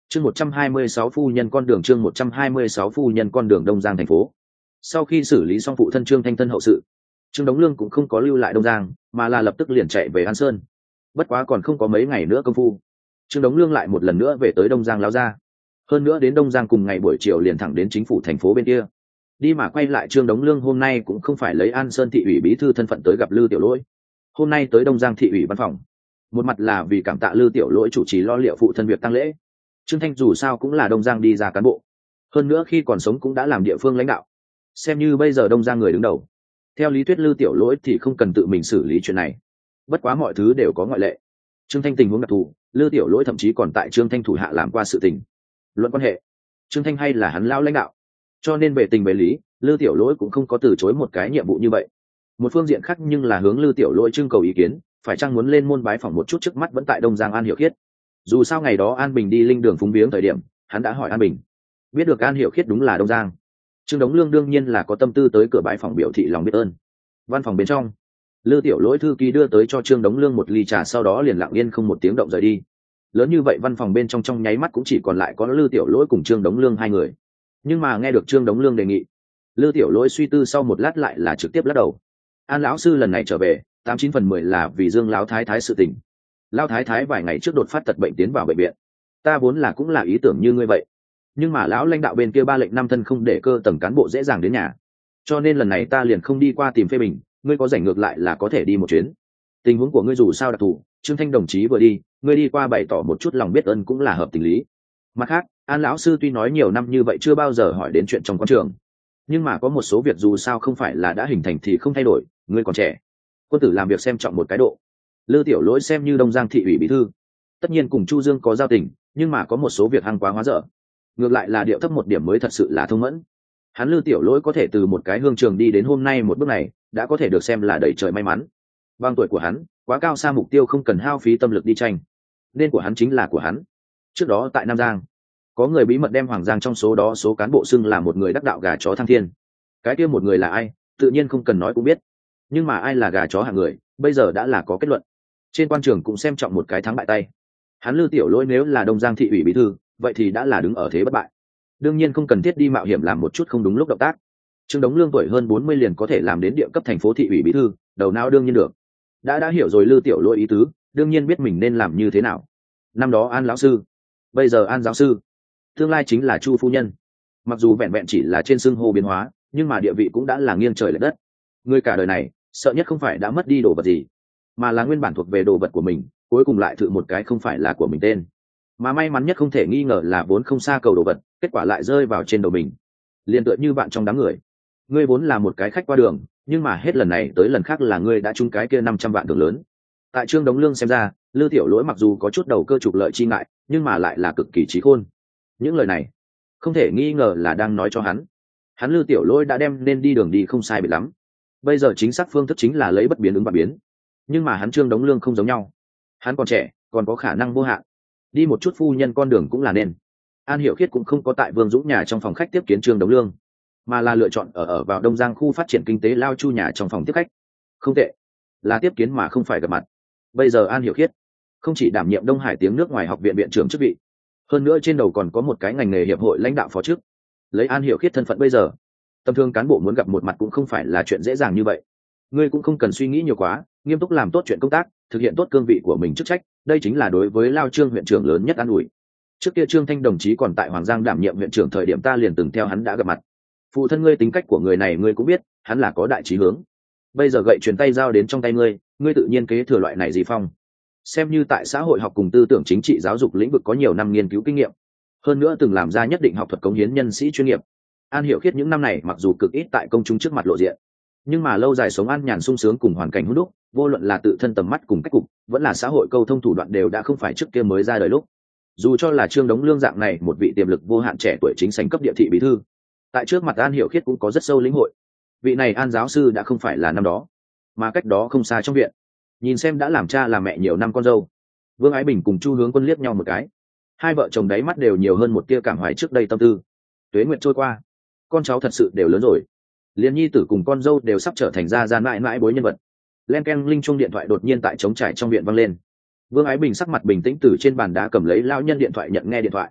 Chương 126 phu nhân con đường, chương 126 phu nhân con đường Đông Giang thành phố. Sau khi xử lý xong phụ thân Trương Thanh Tân hậu sự, Trương Đống Lương cũng không có lưu lại Đông Giang, mà là lập tức liền chạy về An Sơn. Bất quá còn không có mấy ngày nữa công phu, Trương Đống Lương lại một lần nữa về tới Đông Giang lão gia. Hơn nữa đến Đông Giang cùng ngày buổi chiều liền thẳng đến chính phủ thành phố bên kia. Đi mà quay lại, Trương Đống Lương hôm nay cũng không phải lấy An Sơn thị ủy bí thư thân phận tới gặp Lư Tiểu Lỗi. Hôm nay tới Đông Giang thị ủy văn phòng, một mặt là vì cảm tạ Lư Tiểu Lỗi chủ trì lo liệu phụ thân việc tang lễ. Trương Thanh dù sao cũng là Đông Giang đi ra cán bộ, hơn nữa khi còn sống cũng đã làm địa phương lãnh đạo, xem như bây giờ Đông Giang người đứng đầu. Theo lý thuyết Lư Tiểu Lỗi thì không cần tự mình xử lý chuyện này, bất quá mọi thứ đều có ngoại lệ. Trương Thanh tình huống đặc thù, Lư Tiểu Lỗi thậm chí còn tại Trương Thanh thủ hạ làm qua sự tình. Luận quan hệ, Trương Thanh hay là hắn lao lãnh đạo, cho nên về tình về lý, Lư Tiểu Lỗi cũng không có từ chối một cái nhiệm vụ như vậy. Một phương diện khác nhưng là hướng Lư Tiểu Lỗi trưng cầu ý kiến, phải chăng muốn lên môn bái phỏng một chút, trước mắt vẫn tại Đông Giang An Hiểu Khiết. Dù sao ngày đó An Bình đi linh đường phúng viếng thời điểm, hắn đã hỏi An Bình, biết được An Hiểu Khiết đúng là Đông Giang. Trương Đống Lương đương nhiên là có tâm tư tới cửa bái phỏng biểu thị lòng biết ơn. Văn phòng bên trong, Lư Tiểu Lỗi thư ký đưa tới cho Trương Đống Lương một ly trà, sau đó liền lặng yên không một tiếng động rời đi. Lớn như vậy văn phòng bên trong nháy mắt cũng chỉ còn lại có Lư Tiểu Lỗi cùng Trương Đống Lương hai người. Nhưng mà nghe được Trương Đống Lương đề nghị, Lư Tiểu Lỗi suy tư sau một lát lại là trực tiếp lắc đầu. An lão sư lần này trở về 89/10 là vì Dương lão thái thái sự tình. Lão thái thái vài ngày trước đột phát tật bệnh tiến vào bệnh viện, ta vốn là cũng là ý tưởng như ngươi vậy, nhưng mà lão lãnh đạo bên kia 3 lệnh 5 thân không để cơ tầng cán bộ dễ dàng đến nhà, cho nên lần này ta liền không đi qua tìm phê bình, ngươi có rảnh ngược lại là có thể đi một chuyến. Tình huống của ngươi dù sao đặc thù, Trương Thanh đồng chí vừa đi, ngươi đi qua bày tỏ một chút lòng biết ơn cũng là hợp tình lý. Mặt khác, An lão sư tuy nói nhiều năm như vậy chưa bao giờ hỏi đến chuyện trong quan trường, nhưng mà có một số việc dù sao không phải là đã hình thành thì không thay đổi, ngươi còn trẻ, quân tử làm việc xem trọng một cái độ. Lư Tiểu Lỗi xem như Đông Giang thị ủy bí thư, tất nhiên cùng Chu Dương có giao tình, nhưng mà có một số việc hăng quá hóa dở, ngược lại là điệu thấp một điểm mới thật sự là thông mẫn. Hắn Lư Tiểu Lỗi có thể từ một cái hương trường đi đến hôm nay một bước này, đã có thể được xem là đầy trời may mắn. Bằng tuổi của hắn, quá cao xa mục tiêu không cần hao phí tâm lực đi tranh, nên của hắn chính là của hắn. Trước đó tại Nam Giang, có người bí mật đem Hoàng Giang trong số đó số cán bộ xưng là một người đắc đạo gà chó thăng thiên. Cái kia một người là ai, tự nhiên không cần nói cũng biết. Nhưng mà ai là gà chó hạng người, bây giờ đã là có kết luận. Trên quan trường cũng xem trọng một cái thắng bại tay. Hắn Lư Tiểu Lỗi nếu là Đông Giang thị ủy bí thư, vậy thì đã là đứng ở thế bất bại. Đương nhiên không cần thiết đi mạo hiểm làm một chút không đúng lúc động tác. Trương Đống Lương tuổi hơn 40 liền có thể làm đến địa cấp thành phố thị ủy bí thư, đầu não đương nhiên được. Đã hiểu rồi Lư Tiểu Lỗi ý tứ, đương nhiên biết mình nên làm như thế nào. Năm đó An lão sư, bây giờ An giáo sư, tương lai chính là Chu phu nhân. Mặc dù vẹn vẹn chỉ là trên xưng hô biến hóa, nhưng mà địa vị cũng đã là nghiêng trời lệch đất. Người cả đời này, sợ nhất không phải đã mất đi đồ vật gì, mà là nguyên bản thuộc về đồ vật của mình, cuối cùng lại thử một cái không phải là của mình tên. Mà may mắn nhất không thể nghi ngờ là vốn không xa cầu đồ vật, kết quả lại rơi vào trên đầu mình. Liên tựa như bạn trong đám người, ngươi vốn là một cái khách qua đường, nhưng mà hết lần này tới lần khác là ngươi đã trúng cái kia 500 vạn đường lớn. Tại Trương Đống Lương xem ra, Lư Tiểu Lỗi mặc dù có chút đầu cơ trục lợi chi ngại, nhưng mà lại là cực kỳ trí khôn. Những lời này không thể nghi ngờ là đang nói cho hắn Lư Tiểu Lỗi đã đem nên đi đường đi không sai biệt lắm. Bây giờ chính xác phương thức chính là lấy bất biến ứng và biến. Nhưng mà hắn Trương Đống Lương không giống nhau, hắn còn trẻ, còn có khả năng vô hạn, đi một chút phu nhân con đường cũng là nên. An Hiểu Khiết cũng không có tại Vương Dũng nhà trong phòng khách tiếp kiến Trương Đống Lương, mà là lựa chọn ở vào Đông Giang khu phát triển kinh tế Lao Chu nhà trong phòng tiếp khách. Không tệ, là tiếp kiến mà không phải gặp mặt. Bây giờ An Hiểu Khiết không chỉ đảm nhiệm Đông Hải tiếng nước ngoài học viện viện trưởng chức vị, hơn nữa trên đầu còn có một cái ngành nghề hiệp hội lãnh đạo phó chức. Lấy An Hiểu Khiết thân phận bây giờ, tầm thường cán bộ muốn gặp một mặt cũng không phải là chuyện dễ dàng như vậy. Ngươi cũng không cần suy nghĩ nhiều quá, nghiêm túc làm tốt chuyện công tác, thực hiện tốt cương vị của mình chức trách, đây chính là đối với Lao Trương huyện trưởng lớn nhất an ủi. Trước kia Trương Thanh đồng chí còn tại Hoàng Giang đảm nhiệm huyện trưởng thời điểm, ta liền từng theo hắn đã gặp mặt. Phụ thân ngươi tính cách của người này ngươi cũng biết, hắn là có đại chí hướng. Bây giờ gậy truyền tay giao đến trong tay ngươi, ngươi tự nhiên kế thừa loại này gì phong. Xem như tại xã hội học cùng tư tưởng chính trị giáo dục lĩnh vực có nhiều năm nghiên cứu kinh nghiệm, hơn nữa từng làm ra nhất định học thuật cống hiến nhân sĩ chuyên nghiệp. An Hiểu Khiết những năm này mặc dù cực ít tại công chúng trước mặt lộ diện, nhưng mà lâu dài sống an nhàn sung sướng cùng hoàn cảnh hút đúc, vô luận là tự thân tầm mắt cùng cách cục, vẫn là xã hội câu thông thủ đoạn đều đã không phải trước kia mới ra đời lúc. Dù cho là Trương Đống Lương dạng này một vị tiềm lực vô hạn trẻ tuổi chính sảnh cấp địa thị bí thư, tại trước mặt An Hiểu Khiết cũng có rất sâu lĩnh hội. Vị này An giáo sư đã không phải là năm đó, mà cách đó không xa trong viện. Nhìn xem đã làm cha làm mẹ nhiều năm con dâu, Vương Ái Bình cùng Chu Hướng Quân liếc nhau một cái, hai vợ chồng đáy mắt đều nhiều hơn một tia cảm hoài trước đây tâm tư. Tuế nguyện trôi qua, con cháu thật sự đều lớn rồi, liền nhi tử cùng con dâu đều sắp trở thành gia mãi mãi bối nhân vật. Len keng linh chuông điện thoại đột nhiên tại trống trải trong viện vang lên. Vương Ái Bình sắc mặt bình tĩnh từ trên bàn đá cầm lấy lão nhân điện thoại nhận nghe điện thoại.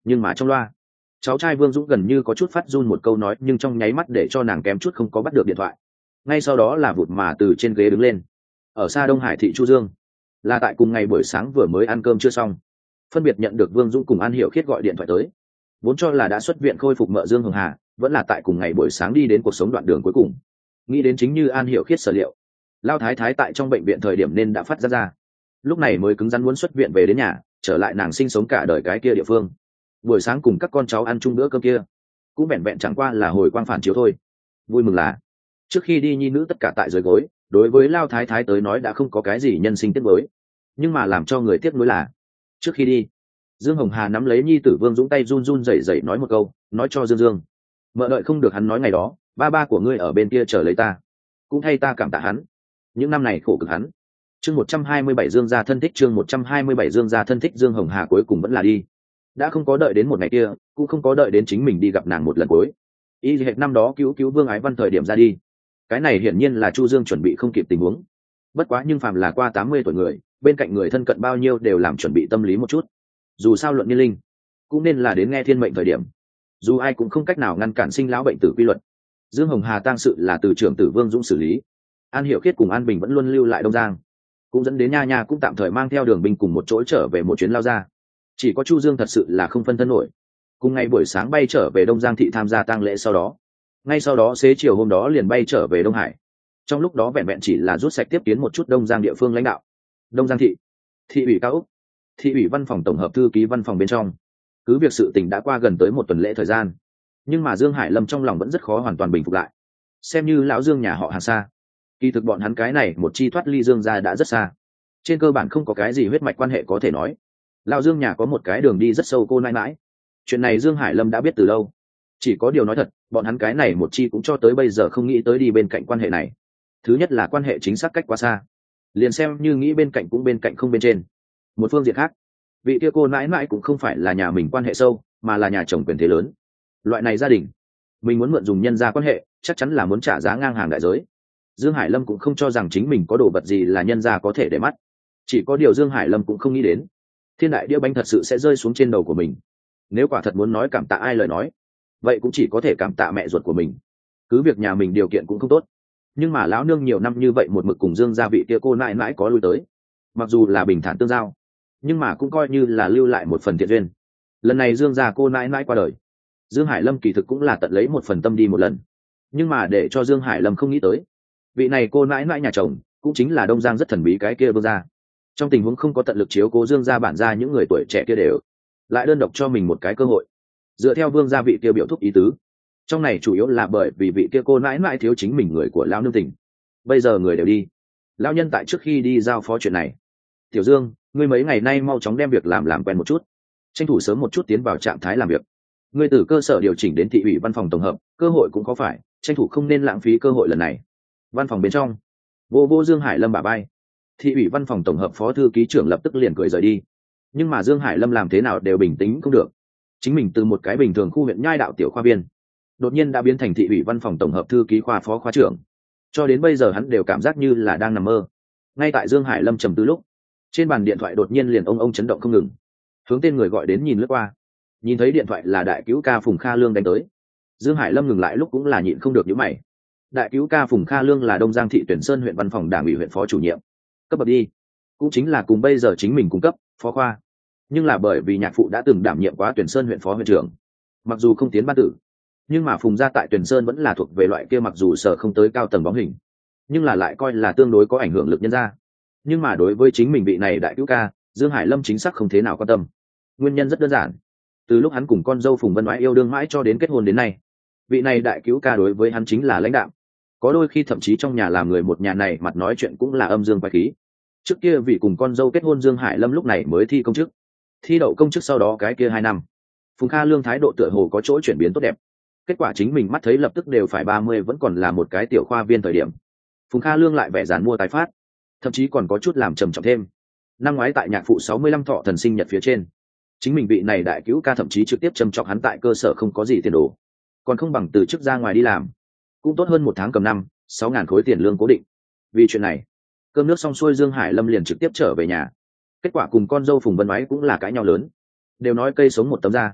Nhưng mà trong loa, cháu trai Vương Dũng gần như có chút phát run một câu nói, nhưng trong nháy mắt để cho nàng kém chút không có bắt được điện thoại. Ngay sau đó là vụt mà từ trên ghế đứng lên. Ở xa Đông Hải thị Chu Dương, là tại cùng ngày buổi sáng vừa mới ăn cơm chưa xong, phân biệt nhận được Vương Dũng cùng An Hiểu Khiết gọi điện thoại tới. Vốn cho là đã xuất viện khôi phục mợ Dương Hồng Hà, vẫn là tại cùng ngày buổi sáng đi đến cuộc sống đoạn đường cuối cùng. Nghĩ đến chính như An Hiểu Khiết sở liệu, Lao Thái Thái tại trong bệnh viện thời điểm nên đã phát ra, lúc này mới cứng rắn muốn xuất viện về đến nhà, trở lại nàng sinh sống cả đời cái kia địa phương. Buổi sáng cùng các con cháu ăn chung bữa cơm kia, cũng vẹn vẹn chẳng qua là hồi quang phản chiếu thôi. Vui mừng là trước khi đi nhi nữ tất cả tại dưới gối, đối với Lao Thái Thái tới nói đã không có cái gì nhân sinh tiếc nuối. Nhưng mà làm cho người tiếc nuối là trước khi đi, Dương Hồng Hà nắm lấy nhi tử Vương Dũng tay run run rẩy rẩy nói một câu, nói cho Dương Dương, mợ đợi không được hắn nói ngày đó, ba của ngươi ở bên kia chờ lấy ta, cũng thay ta cảm tạ hắn, những năm này khổ cực hắn. Chương 127 Dương gia thân thích, chương 127 Dương gia thân thích. Dương Hồng Hà cuối cùng vẫn là đi, đã không có đợi đến một ngày kia, cũng không có đợi đến chính mình đi gặp nàng một lần cuối. Y hệt năm đó cứu Vương Ái Văn thời điểm ra đi, cái này hiển nhiên là Chu Dương chuẩn bị không kịp tình huống. Bất quá nhưng phàm là qua 80 tuổi người, bên cạnh người thân cận bao nhiêu đều làm chuẩn bị tâm lý một chút. Dù sao luận niên linh, cũng nên là đến nghe thiên mệnh thời điểm. Dù ai cũng không cách nào ngăn cản sinh lão bệnh tử quy luật. Dương Hồng Hà tang sự là từ trưởng tử Vương Dũng xử lý, An Hiểu Khiết cùng An Bình vẫn luôn lưu lại Đông Giang, cũng dẫn đến Nha Nha cũng tạm thời mang theo Đường Binh cùng một chỗ trở về một chuyến lao ra. Chỉ có Chu Dương thật sự là không phân thân nổi, cùng ngày buổi sáng bay trở về Đông Giang thị tham gia tang lễ, ngay sau đó xế chiều hôm đó liền bay trở về Đông Hải. Trong lúc đó vẹn vẹn chỉ là rút sạch tiếp kiến một chút Đông Giang địa phương lãnh đạo. Đông Giang thị, thị ủy cao úc, thị ủy văn phòng tổng hợp thư ký văn phòng bên trong, cứ việc sự tình đã qua gần tới một tuần lễ thời gian, nhưng mà Dương Hải Lâm trong lòng vẫn rất khó hoàn toàn bình phục lại. Xem như lão Dương nhà họ Hàng xa, kỳ thực bọn hắn cái này một chi thoát ly Dương gia đã rất xa, trên cơ bản không có cái gì huyết mạch quan hệ có thể nói. Lão Dương nhà có một cái đường đi rất sâu cô nãi nãi, chuyện này Dương Hải Lâm đã biết từ lâu. Chỉ có điều nói thật, bọn hắn cái này một chi cũng cho tới bây giờ không nghĩ tới đi bên cạnh quan hệ này. Thứ nhất là quan hệ chính xác cách quá xa, liền xem như nghĩ bên cạnh cũng bên cạnh không bên trên. Một phương diện khác, vị kia cô nãi nãi cũng không phải là nhà mình quan hệ sâu, mà là nhà chồng quyền thế lớn. Loại này gia đình, mình muốn mượn dùng nhân gia quan hệ, chắc chắn là muốn trả giá ngang hàng đại giới. Dương Hải Lâm cũng không cho rằng chính mình có đồ vật gì là nhân gia có thể để mắt. Chỉ có điều Dương Hải Lâm cũng không nghĩ đến, thiên đại đĩa bánh thật sự sẽ rơi xuống trên đầu của mình. Nếu quả thật muốn nói cảm tạ ai lời nói, vậy cũng chỉ có thể cảm tạ mẹ ruột của mình. Cứ việc nhà mình điều kiện cũng không tốt, nhưng mà lão nương nhiều năm như vậy một mực cùng Dương gia vị kia cô nãi nãi có lui tới, mặc dù là bình thản tương giao, nhưng mà cũng coi như là lưu lại một phần thiện duyên. Lần này Dương gia cô nãi nãi qua đời, Dương Hải Lâm kỳ thực cũng là tận lấy một phần tâm đi một lần. Nhưng mà để cho Dương Hải Lâm không nghĩ tới, vị này cô nãi nãi nhà chồng cũng chính là Đông Giang rất thần bí cái kia Vương gia. Trong tình huống không có tận lực chiếu cố Dương gia bản gia những người tuổi trẻ kia đều lại đơn độc cho mình một cái cơ hội. Dựa theo Vương gia vị kia biểu thúc ý tứ, trong này chủ yếu là bởi vì vị kia cô nãi nãi thiếu chính mình người của lão nương tình. Bây giờ người đều đi, lão nhân tại trước khi đi giao phó chuyện này. Tiểu Dương, ngươi mấy ngày nay mau chóng đem việc làm quen một chút, tranh thủ sớm một chút tiến vào trạng thái làm việc. Ngươi từ cơ sở điều chỉnh đến thị ủy văn phòng tổng hợp, cơ hội cũng có phải, tranh thủ không nên lãng phí cơ hội lần này. Văn phòng bên trong, vô Dương Hải Lâm bả vai, thị ủy văn phòng tổng hợp phó thư ký trưởng lập tức liền cười rời đi. Nhưng mà Dương Hải Lâm làm thế nào đều bình tĩnh không được. Chính mình từ một cái bình thường khu huyện nhai đạo tiểu khoa viên, đột nhiên đã biến thành thị ủy văn phòng tổng hợp thư ký khoa phó khoa trưởng. Cho đến bây giờ hắn đều cảm giác như là đang nằm mơ. Ngay tại Dương Hải Lâm trầm tư lúc, trên bàn điện thoại đột nhiên liền ông chấn động không ngừng. Hướng tên người gọi đến nhìn lướt qua, nhìn thấy điện thoại là đại cứu ca Phùng Kha Lương đánh tới. Dương Hải Lâm ngừng lại lúc cũng là nhịn không được nhíu mày. Đại cứu ca Phùng Kha Lương là Đông Giang thị Tuyển Sơn huyện văn phòng đảng ủy huyện phó chủ nhiệm, cấp bậc đi, cũng chính là cùng bây giờ chính mình cung cấp phó khoa. Nhưng là bởi vì nhạc phụ đã từng đảm nhiệm quá Tuyển Sơn huyện phó huyện trưởng, mặc dù không tiến ban tử, nhưng mà Phùng gia tại Tuyển Sơn vẫn là thuộc về loại kia mặc dù sở không tới cao tầng bóng hình, nhưng là lại coi là tương đối có ảnh hưởng lực nhân gia. Nhưng mà đối với chính mình vị này đại cứu ca, Dương Hải Lâm chính xác không thế nào quan tâm. Nguyên nhân rất đơn giản, từ lúc hắn cùng con dâu Phùng Vân Mãi yêu đương mãi cho đến kết hôn đến nay, vị này đại cứu ca đối với hắn chính là lãnh đạm, có đôi khi thậm chí trong nhà làm người một nhà này mặt nói chuyện cũng là âm dương quái khí. Trước kia vì cùng con dâu kết hôn, Dương Hải Lâm lúc này mới thi công chức, thi đậu công chức sau đó cái kia 2 năm, Phùng Kha Lương thái độ tựa hồ có chỗ chuyển biến tốt đẹp. Kết quả chính mình mắt thấy lập tức đều phải 30 vẫn còn là một cái tiểu khoa viên thời điểm, Phùng Kha Lương lại vẻ giàn mua tái phát, thậm chí còn có chút làm trầm trọng thêm. Năm ngoái tại nhạc phụ 65 thọ thần sinh nhật phía trên, chính mình vị này đại cứu ca thậm chí trực tiếp trầm trọng hắn tại cơ sở không có gì tiền đồ, còn không bằng từ chức ra ngoài đi làm, cũng tốt hơn 1 tháng cầm 5-6 ngàn khối tiền lương cố định. Vì chuyện này, cơm nước xong xuôi Dương Hải Lâm liền trực tiếp trở về nhà. Kết quả cùng con dâu Phùng Vân Mãi cũng là cãi nhau lớn, đều nói cây sống một tấm da.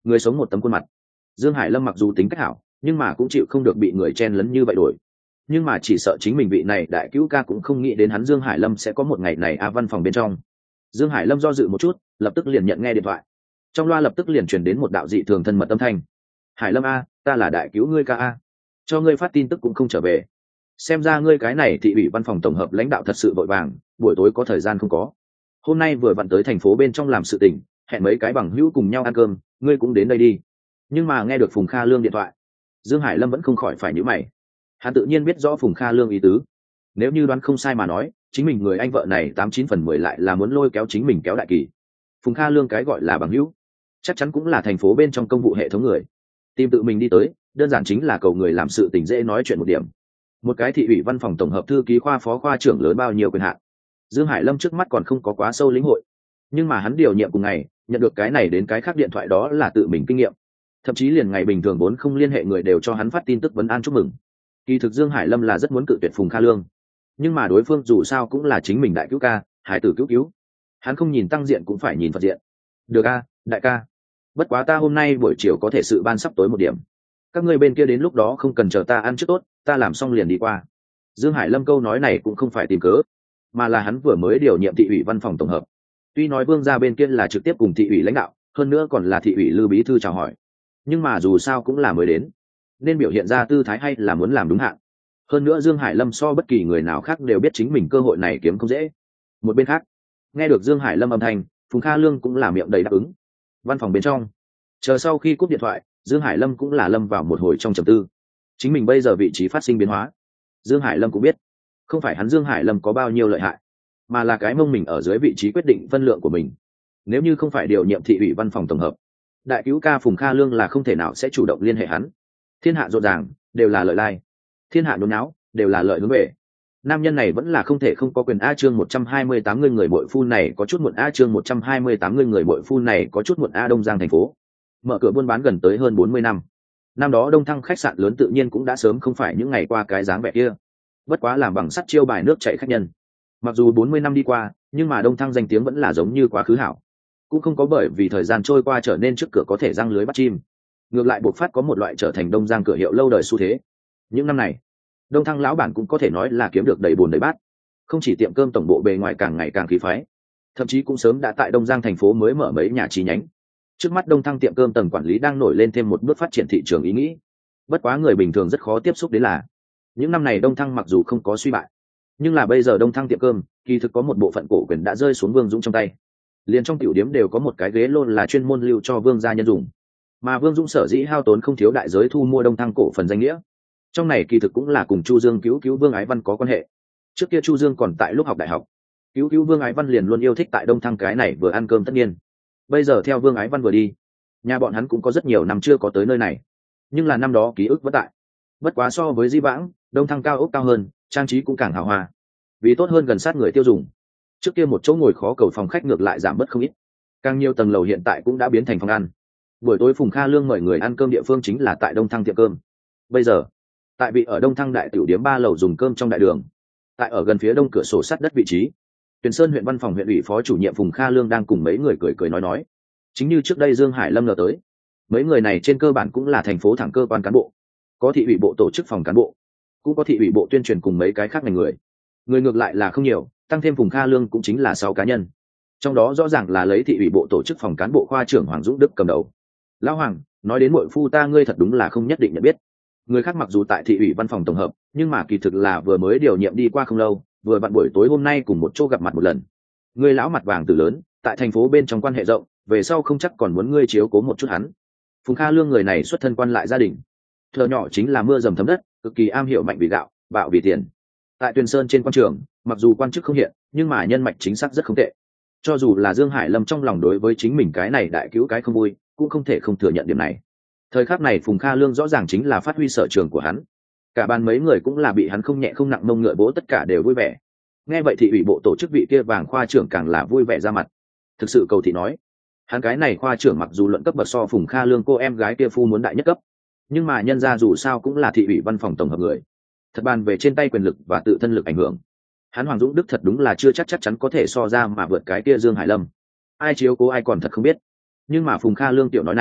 người sống một tấm khuôn mặt. Dương Hải Lâm mặc dù tính cách hảo, nhưng mà cũng chịu không được bị người chen lấn như vậy đổi. Nhưng mà chỉ sợ chính mình vị này đại cứu ca cũng không nghĩ đến hắn Dương Hải Lâm sẽ có một ngày này văn phòng bên trong. Dương Hải Lâm do dự một chút, lập tức liền nhận nghe điện thoại. Trong loa lập tức liền truyền đến một đạo dị thường thân mật âm thanh. Hải Lâm a, ta là đại cứu ngươi ca a, cho ngươi phát tin tức cũng không trở về. Xem ra ngươi cái này thị ủy văn phòng tổng hợp lãnh đạo thật sự vội vàng, buổi tối có thời gian không có. Hôm nay vừa vặn tới thành phố bên trong làm sự tình, hẹn mấy cái bằng hữu cùng nhau ăn cơm, ngươi cũng đến đây đi. Nhưng mà nghe được Phùng Kha Lương điện thoại, Dương Hải Lâm vẫn không khỏi phải nhíu mày. Hắn tự nhiên biết rõ Phùng Kha Lương ý tứ. Nếu như đoán không sai mà nói, chính mình người anh vợ này 89/10 lại là muốn lôi kéo chính mình kéo đại kỳ. Phùng Kha Lương cái gọi là bằng hữu, chắc chắn cũng là thành phố bên trong công vụ hệ thống người. Tìm tự mình đi tới, đơn giản chính là cầu người làm sự tình dễ nói chuyện một điểm. Một cái thị ủy văn phòng tổng hợp thư ký khoa phó khoa trưởng lớn bao nhiêu quyền hạn. Dương Hải Lâm trước mắt còn không có quá sâu lĩnh hội, nhưng mà hắn điều nhiệm cùng ngày, nhận được cái này đến cái khác điện thoại đó là tự mình kinh nghiệm. Thậm chí liền ngày bình thường vốn không liên hệ người đều cho hắn phát tin tức vấn an chúc mừng. Kỳ thực Dương Hải Lâm là rất muốn cự tuyệt Phùng Kha Lương, nhưng mà đối phương dù sao cũng là chính mình đại cứu ca, hải tử cứu, hắn không nhìn tăng diện cũng phải nhìn phật diện. Được a, đại ca. Bất quá ta hôm nay buổi chiều có thể sự ban sắp tối một điểm, các ngươi bên kia đến lúc đó không cần chờ ta ăn trước tốt, ta làm xong liền đi qua. Dương Hải Lâm câu nói này cũng không phải tìm cớ, mà là hắn vừa mới điều nhiệm thị ủy văn phòng tổng hợp. Tuy nói Vương gia bên kia là trực tiếp cùng thị ủy lãnh đạo, hơn nữa còn là thị ủy Lưu bí thư chào hỏi, nhưng mà dù sao cũng là mới đến, nên biểu hiện ra tư thái hay là muốn làm đúng hạn. Hơn nữa Dương Hải Lâm so bất kỳ người nào khác đều biết chính mình cơ hội này kiếm không dễ. Một bên khác, nghe được Dương Hải Lâm âm thanh, Phùng Kha Lương cũng là miệng đầy đáp ứng. Văn phòng bên trong, chờ sau khi cúp điện thoại, Dương Hải Lâm cũng là lâm vào một hồi trong trầm tư. Chính mình bây giờ vị trí phát sinh biến hóa, Dương Hải Lâm cũng biết, không phải hắn Dương Hải Lâm có bao nhiêu lợi hại, mà là cái mông mình ở dưới vị trí quyết định phân lượng của mình. Nếu như không phải điều nhiệm thị ủy văn phòng tổng hợp, đại cứu ca Phùng Kha Lương là không thể nào sẽ chủ động liên hệ hắn. Thiên hạ rộn ràng đều là lợi lai, thiên hạ nhốn náo đều là lợi hướng về. Nam nhân này vẫn là không thể không có quyền. A chương 128 người bội phu này có chút muộn. A chương 128 người bội phu này có chút muộn. A Đông Giang thành phố mở cửa buôn bán gần tới hơn 40 năm. Năm đó Đông Thăng khách sạn lớn tự nhiên cũng đã sớm không phải những ngày qua cái dáng vẻ kia, bất quá làm bằng sắt chiêu bài nước chảy khách nhân. Mặc dù 40 năm đi qua, nhưng mà Đông Thăng danh tiếng vẫn là giống như quá khứ hảo, cũng không có bởi vì thời gian trôi qua trở nên trước cửa có thể răng lưới bắt chim. Ngược lại buộc phát có một loại trở thành Đông Giang cửa hiệu lâu đời xu thế. Những năm này, Đông Thăng lão bản cũng có thể nói là kiếm được đầy bùn đầy bát, không chỉ tiệm cơm tổng bộ bề ngoài càng ngày càng khí phái, thậm chí cũng sớm đã tại Đông Giang thành phố mới mở mấy nhà chi nhánh. Trước mắt Đông Thăng tiệm cơm tầng quản lý đang nổi lên thêm một bước phát triển thị trường ý nghĩ. Bất quá người bình thường rất khó tiếp xúc đến là, những năm này Đông Thăng mặc dù không có suy bại, nhưng là bây giờ Đông Thăng tiệm cơm kỳ thực có một bộ phận cổ quyền đã rơi xuống Vương Dũng trong tay. Liền trong tiểu điếm đều có một cái ghế lôn là chuyên môn lưu cho Vương gia nhân dùng, mà Vương Dũng sở dĩ hao tốn không thiếu đại giới thu mua Đông Thăng cổ phần danh nghĩa, trong này kỳ thực cũng là cùng Chu Dương cứu Vương Ái Văn có quan hệ. Trước kia Chu Dương còn tại lúc học đại học, cứu Vương Ái Văn liền luôn yêu thích tại Đông Thăng cái này vừa ăn cơm tất nhiên. Bây giờ theo Vương Ái Văn vừa đi, nhà bọn hắn cũng có rất nhiều năm chưa có tới nơi này, nhưng là năm đó ký ức vẫn tại. Bất quá so với di vãng, Đông Thăng cao ốc cao hơn, trang trí cũng càng hào hoa, vì tốt hơn gần sát người tiêu dùng. Trước kia một chỗ ngồi khó cầu phòng khách ngược lại giảm bớt không ít, càng nhiều tầng lầu hiện tại cũng đã biến thành phòng ăn. Buổi tối Phùng Kha Lương mời người ăn cơm địa phương chính là tại Đông Thăng tiệm cơm. Bây giờ tại vị ở Đông Thăng đại tiểu điếm 3 lầu dùng cơm trong đại đường, tại ở gần phía đông cửa sổ sát đất vị trí, Tuyền Sơn huyện văn phòng huyện ủy phó chủ nhiệm Phùng Kha Lương đang cùng mấy người cười nói. Chính như trước đây Dương Hải Lâm ngờ tới, mấy người này trên cơ bản cũng là thành phố thẳng cơ quan cán bộ, có thị ủy bộ tổ chức phòng cán bộ, cũng có thị ủy bộ tuyên truyền cùng mấy cái khác ngành người ngược lại là không nhiều, tăng thêm Phùng Kha Lương cũng chính là 6 cá nhân, trong đó rõ ràng là lấy thị ủy bộ tổ chức phòng cán bộ khoa trưởng Hoàng Dũng Đức cầm đầu. Lão Hoàng, nói đến muội phu ta ngươi thật đúng là không nhất định nhận biết. Người khác mặc dù tại thị ủy văn phòng tổng hợp, nhưng mà kỳ thực là vừa mới điều nhiệm đi qua không lâu, vừa vặn buổi tối hôm nay cùng một chỗ gặp mặt một lần. Ngươi lão mặt vàng từ lớn, tại thành phố bên trong quan hệ rộng, về sau không chắc còn muốn ngươi chiếu cố một chút hắn. Phùng Kha Lương người này xuất thân quan lại gia đình, thợ nhỏ chính là mưa dầm thấm đất, cực kỳ am hiểu mạnh vì gạo, bạo vì tiền. Tại Tuyền Sơn trên quan trường, mặc dù quan chức không hiện, nhưng mà nhân mạch chính xác rất không tệ. Cho dù là Dương Hải Lâm trong lòng đối với chính mình cái này đại cứu cái không vui, cũng không thể không thừa nhận điểm này. Thời khắc này Phùng Kha Lương rõ ràng chính là phát huy sở trường của hắn, cả ban mấy người cũng là bị hắn không nhẹ không nặng mông ngựa vỗ, tất cả đều vui vẻ. Nghe vậy thị ủy bộ tổ chức vị kia Vàng khoa trưởng càng là vui vẻ ra mặt. Thực sự cầu thị nói, hắn cái này khoa trưởng mặc dù luận cấp bậc so Phùng Kha Lương cô em gái kia phu muốn đại nhất cấp, nhưng mà nhân ra dù sao cũng là thị ủy văn phòng tổng hợp người, thật bàn về trên tay quyền lực và tự thân lực ảnh hưởng, hắn Hoàng Dũng Đức thật đúng là chưa chắc chắn có thể so ra mà vượt cái kia Dương Hải Lâm. Ai chiếu cố ai còn thật không biết, nhưng mà Phùng Kha Lương tiểu nói này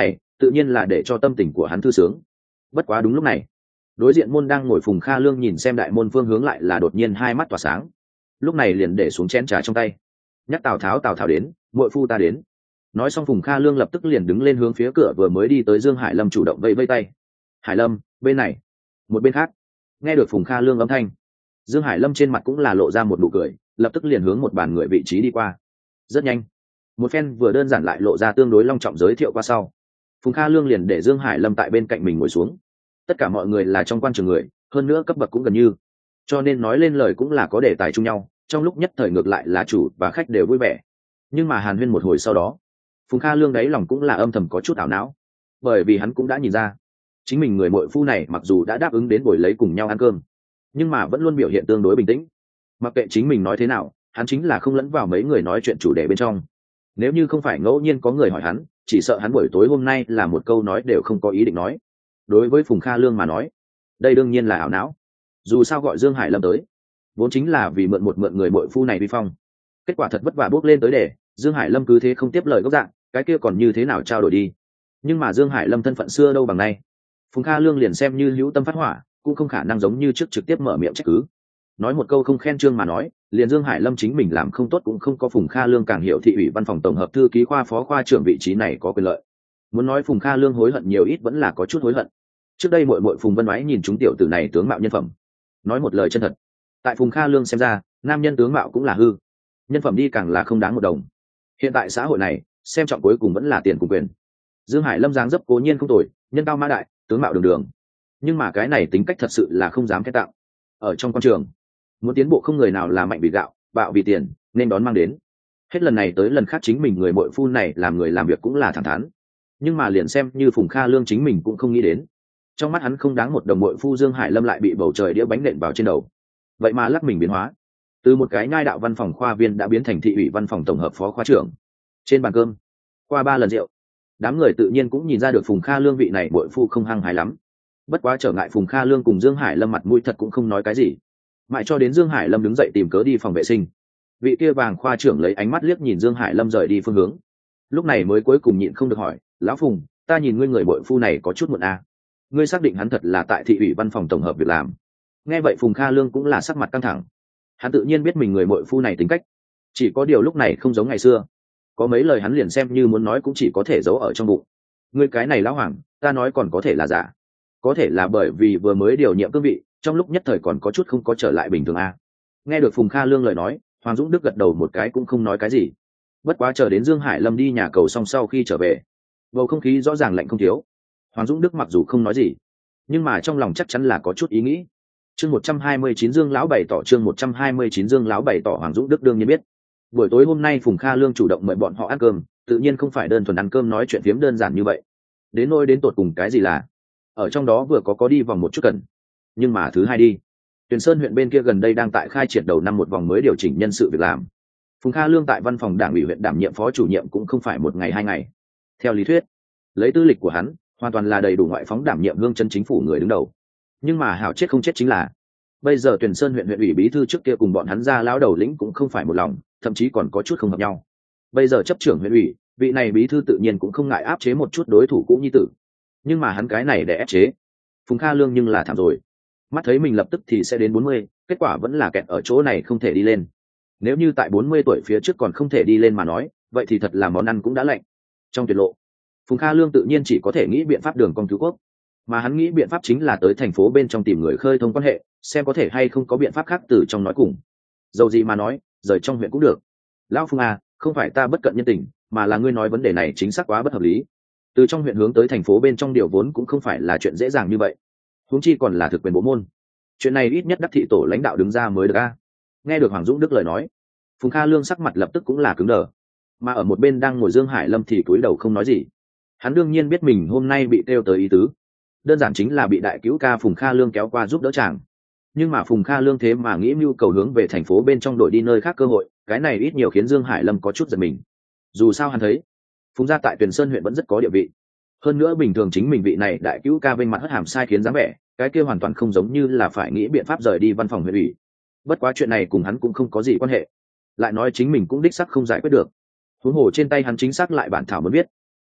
tự nhiên là để cho tâm tình của hắn thư sướng. Bất quá đúng lúc này, đối diện môn đang ngồi Phùng Kha Lương nhìn xem đại môn phương hướng lại là đột nhiên hai mắt tỏa sáng, lúc này liền để xuống chén trà trong tay, nhắc Tào Tháo đến, muội phu ta đến. Nói xong Phùng Kha Lương lập tức liền đứng lên hướng phía cửa vừa mới đi tới Dương Hải Lâm chủ động vẫy vẫy tay. Hải Lâm, bên này. Một bên khác, nghe được Phùng Kha Lương âm thanh, Dương Hải Lâm trên mặt cũng là lộ ra một nụ cười, lập tức liền hướng một bàn người vị trí đi qua. Rất nhanh, một phen vừa đơn giản lại lộ ra tương đối long trọng giới thiệu qua sau, Phùng Kha Lương liền để Dương Hải Lâm tại bên cạnh mình ngồi xuống. Tất cả mọi người là trong quan trường người, hơn nữa cấp bậc cũng gần như, cho nên nói lên lời cũng là có đề tài chung nhau, trong lúc nhất thời ngược lại là chủ và khách đều vui vẻ. Nhưng mà hàn huyên một hồi sau đó, Phùng Kha Lương đáy lòng cũng là âm thầm có chút ảo não, bởi vì hắn cũng đã nhìn ra chính mình người muội phu này mặc dù đã đáp ứng đến buổi lấy cùng nhau ăn cơm, nhưng mà vẫn luôn biểu hiện tương đối bình tĩnh. Mặc kệ chính mình nói thế nào, hắn chính là không lẫn vào mấy người nói chuyện chủ đề bên trong. Nếu như không phải ngẫu nhiên có người hỏi hắn, chỉ sợ hắn buổi tối hôm nay là một câu nói đều không có ý định nói. Đối với Phùng Kha Lương mà nói, đây đương nhiên là ảo não. Dù sao gọi Dương Hải Lâm tới, vốn chính là vì mượn người muội phu này vi phong. Kết quả thật vất vả bước lên tới để Dương Hải Lâm cứ thế không tiếp lời gốc dạng, cái kia còn như thế nào trao đổi đi. Nhưng mà Dương Hải Lâm thân phận xưa đâu bằng nay, Phùng Kha Lương liền xem như hữu tâm phát hỏa, cũng không khả năng giống như trước trực tiếp mở miệng trách cứ. Nói một câu không khen trương mà nói, liền Dương Hải Lâm chính mình làm không tốt cũng không có Phùng Kha Lương càng hiểu thị ủy văn phòng tổng hợp thư ký khoa phó khoa trưởng vị trí này có quyền lợi. Muốn nói Phùng Kha Lương hối hận nhiều ít vẫn là có chút hối hận. Trước đây muội Phùng Vân Ái nhìn chúng tiểu tử này tướng mạo nhân phẩm, nói một lời chân thật, tại Phùng Kha Lương xem ra, nam nhân tướng mạo cũng là hư, nhân phẩm đi càng là không đáng một đồng. Hiện tại xã hội này, xem trọng cuối cùng vẫn là tiền cùng quyền. Dương Hải Lâm dáng dấp cố nhiên không tồi, nhân cao mã đại, tướng mạo đường đường, nhưng mà cái này tính cách thật sự là không dám khen tạo. Ở trong quan trường, muốn tiến bộ không người nào là mạnh vì gạo, bạo vì tiền, nên đón mang đến. Hết lần này tới lần khác chính mình người muội phu này làm người làm việc cũng là thẳng thắn, nhưng mà liền xem như Phùng Kha Lương chính mình cũng không nghĩ đến, trong mắt hắn không đáng một đồng muội phu Dương Hải Lâm lại bị bầu trời đĩa bánh nện vào trên đầu, vậy mà lắc mình biến hóa, từ một cái nhai đạo văn phòng khoa viên đã biến thành thị ủy văn phòng tổng hợp phó khoa trưởng. Trên bàn cơm, qua 3 lần rượu, đám người tự nhiên cũng nhìn ra được Phùng Kha Lương vị này muội phu không hăng hái lắm. Bất quá trở ngại Phùng Kha Lương cùng Dương Hải Lâm mặt mũi thật cũng không nói cái gì, mãi cho đến Dương Hải Lâm đứng dậy tìm cớ đi phòng vệ sinh, vị kia vàng khoa trưởng lấy ánh mắt liếc nhìn Dương Hải Lâm rời đi phương hướng, lúc này mới cuối cùng nhịn không được hỏi, lão Phùng, ta nhìn ngươi người muội phu này có chút muộn à? Ngươi xác định hắn thật là tại thị ủy văn phòng tổng hợp việc làm? Nghe vậy Phùng Kha Lương cũng là sắc mặt căng thẳng, hắn tự nhiên biết mình người muội phu này tính cách, chỉ có điều lúc này không giống ngày xưa, có mấy lời hắn liền xem như muốn nói cũng chỉ có thể giấu ở trong bụng. Ngươi cái này lão hoàng, ta nói còn có thể là giả, có thể là bởi vì vừa mới điều nhiệm cương vị, trong lúc nhất thời còn có chút không có trở lại bình thường à? Nghe được Phùng Kha Lương lời nói, Hoàng Dũng Đức gật đầu một cái cũng không nói cái gì. Bất quá chờ đến Dương Hải Lâm đi nhà cầu xong sau khi trở về, bầu không khí rõ ràng lạnh không thiếu. Hoàng Dũng Đức mặc dù không nói gì, nhưng mà trong lòng chắc chắn là có chút ý nghĩ. Chương 129 Dương lão bày tỏ, chương 129 Dương lão bày tỏ. Hoàng Dũng Đức đương nhiên biết, buổi tối hôm nay Phùng Kha Lương chủ động mời bọn họ ăn cơm, tự nhiên không phải đơn thuần ăn cơm nói chuyện phiếm đơn giản như vậy. Đến nỗi đến tột cùng cái gì là, ở trong đó vừa có đi vòng một chút cần, nhưng mà thứ hai đi, Tuyền Sơn huyện bên kia gần đây đang tại khai triển đầu năm một vòng mới điều chỉnh nhân sự việc làm. Phùng Kha Lương tại văn phòng đảng ủy huyện đảm nhiệm phó chủ nhiệm cũng không phải một ngày 2 ngày. Theo lý thuyết, lấy tư lịch của hắn, hoàn toàn là đầy đủ ngoại phóng đảm nhiệm hương chân chính phủ người đứng đầu. Nhưng mà hảo chết không chết chính là, bây giờ Tuyền Sơn huyện huyện ủy bí thư trước kia cùng bọn hắn ra lão đầu lĩnh cũng không phải một lòng, thậm chí còn có chút không hợp nhau. Bây giờ chấp trưởng huyện ủy, vị này bí thư tự nhiên cũng không ngại áp chế một chút đối thủ cũ nhi tử. Nhưng mà hắn cái này để ép chế Phùng Kha Lương nhưng là thảm rồi. Mắt thấy mình lập tức thì sẽ đến 40, kết quả vẫn là kẹt ở chỗ này không thể đi lên. Nếu như tại 40 tuổi phía trước còn không thể đi lên mà nói, vậy thì thật là món ăn cũng đã lạnh. Trong tuyệt lộ, Phùng Kha Lương tự nhiên chỉ có thể nghĩ biện pháp đường con cứu quốc, mà hắn nghĩ biện pháp chính là tới thành phố bên trong tìm người khơi thông quan hệ, xem có thể hay không có biện pháp khác từ trong nói cùng. Dầu gì mà nói, rời trong huyện cũng được. Lão Phùng à, không phải ta bất cận nhân tình, mà là ngươi nói vấn đề này chính xác quá bất hợp lý. Từ trong huyện hướng tới thành phố bên trong điều vốn cũng không phải là chuyện dễ dàng như vậy, huống chi còn là thực quyền bộ môn. Chuyện này ít nhất đắc thị tổ lãnh đạo đứng ra mới được a. Nghe được Hoàng Dũng Đức lời nói, Phùng Kha Lương sắc mặt lập tức cũng là cứng đờ, mà ở một bên đang ngồi Dương Hải Lâm thì cúi đầu không nói gì. Hắn đương nhiên biết mình hôm nay bị kêu tới ý tứ, đơn giản chính là bị đại cứu ca Phùng Kha Lương kéo qua giúp đỡ chàng. Nhưng mà Phùng Kha Lương thế mà nghĩ mưu cầu hướng về thành phố bên trong đổi đi nơi khác cơ hội, cái này ít nhiều khiến Dương Hải Lâm có chút giật mình. Dù sao hắn thấy Phùng gia tại Tuyền Sơn huyện vẫn rất có địa vị, hơn nữa bình thường chính mình vị này đại cứu ca bên mặt hất hàm sai khiến dáng vẻ, cái kia hoàn toàn không giống như là phải nghĩ biện pháp rời đi văn phòng huyện ủy. Bất quá chuyện này cùng hắn cũng không có gì quan hệ, lại nói chính mình cũng đích sắc không giải quyết được, huống hồ trên tay hắn chính xác lại bản thảo mới biết,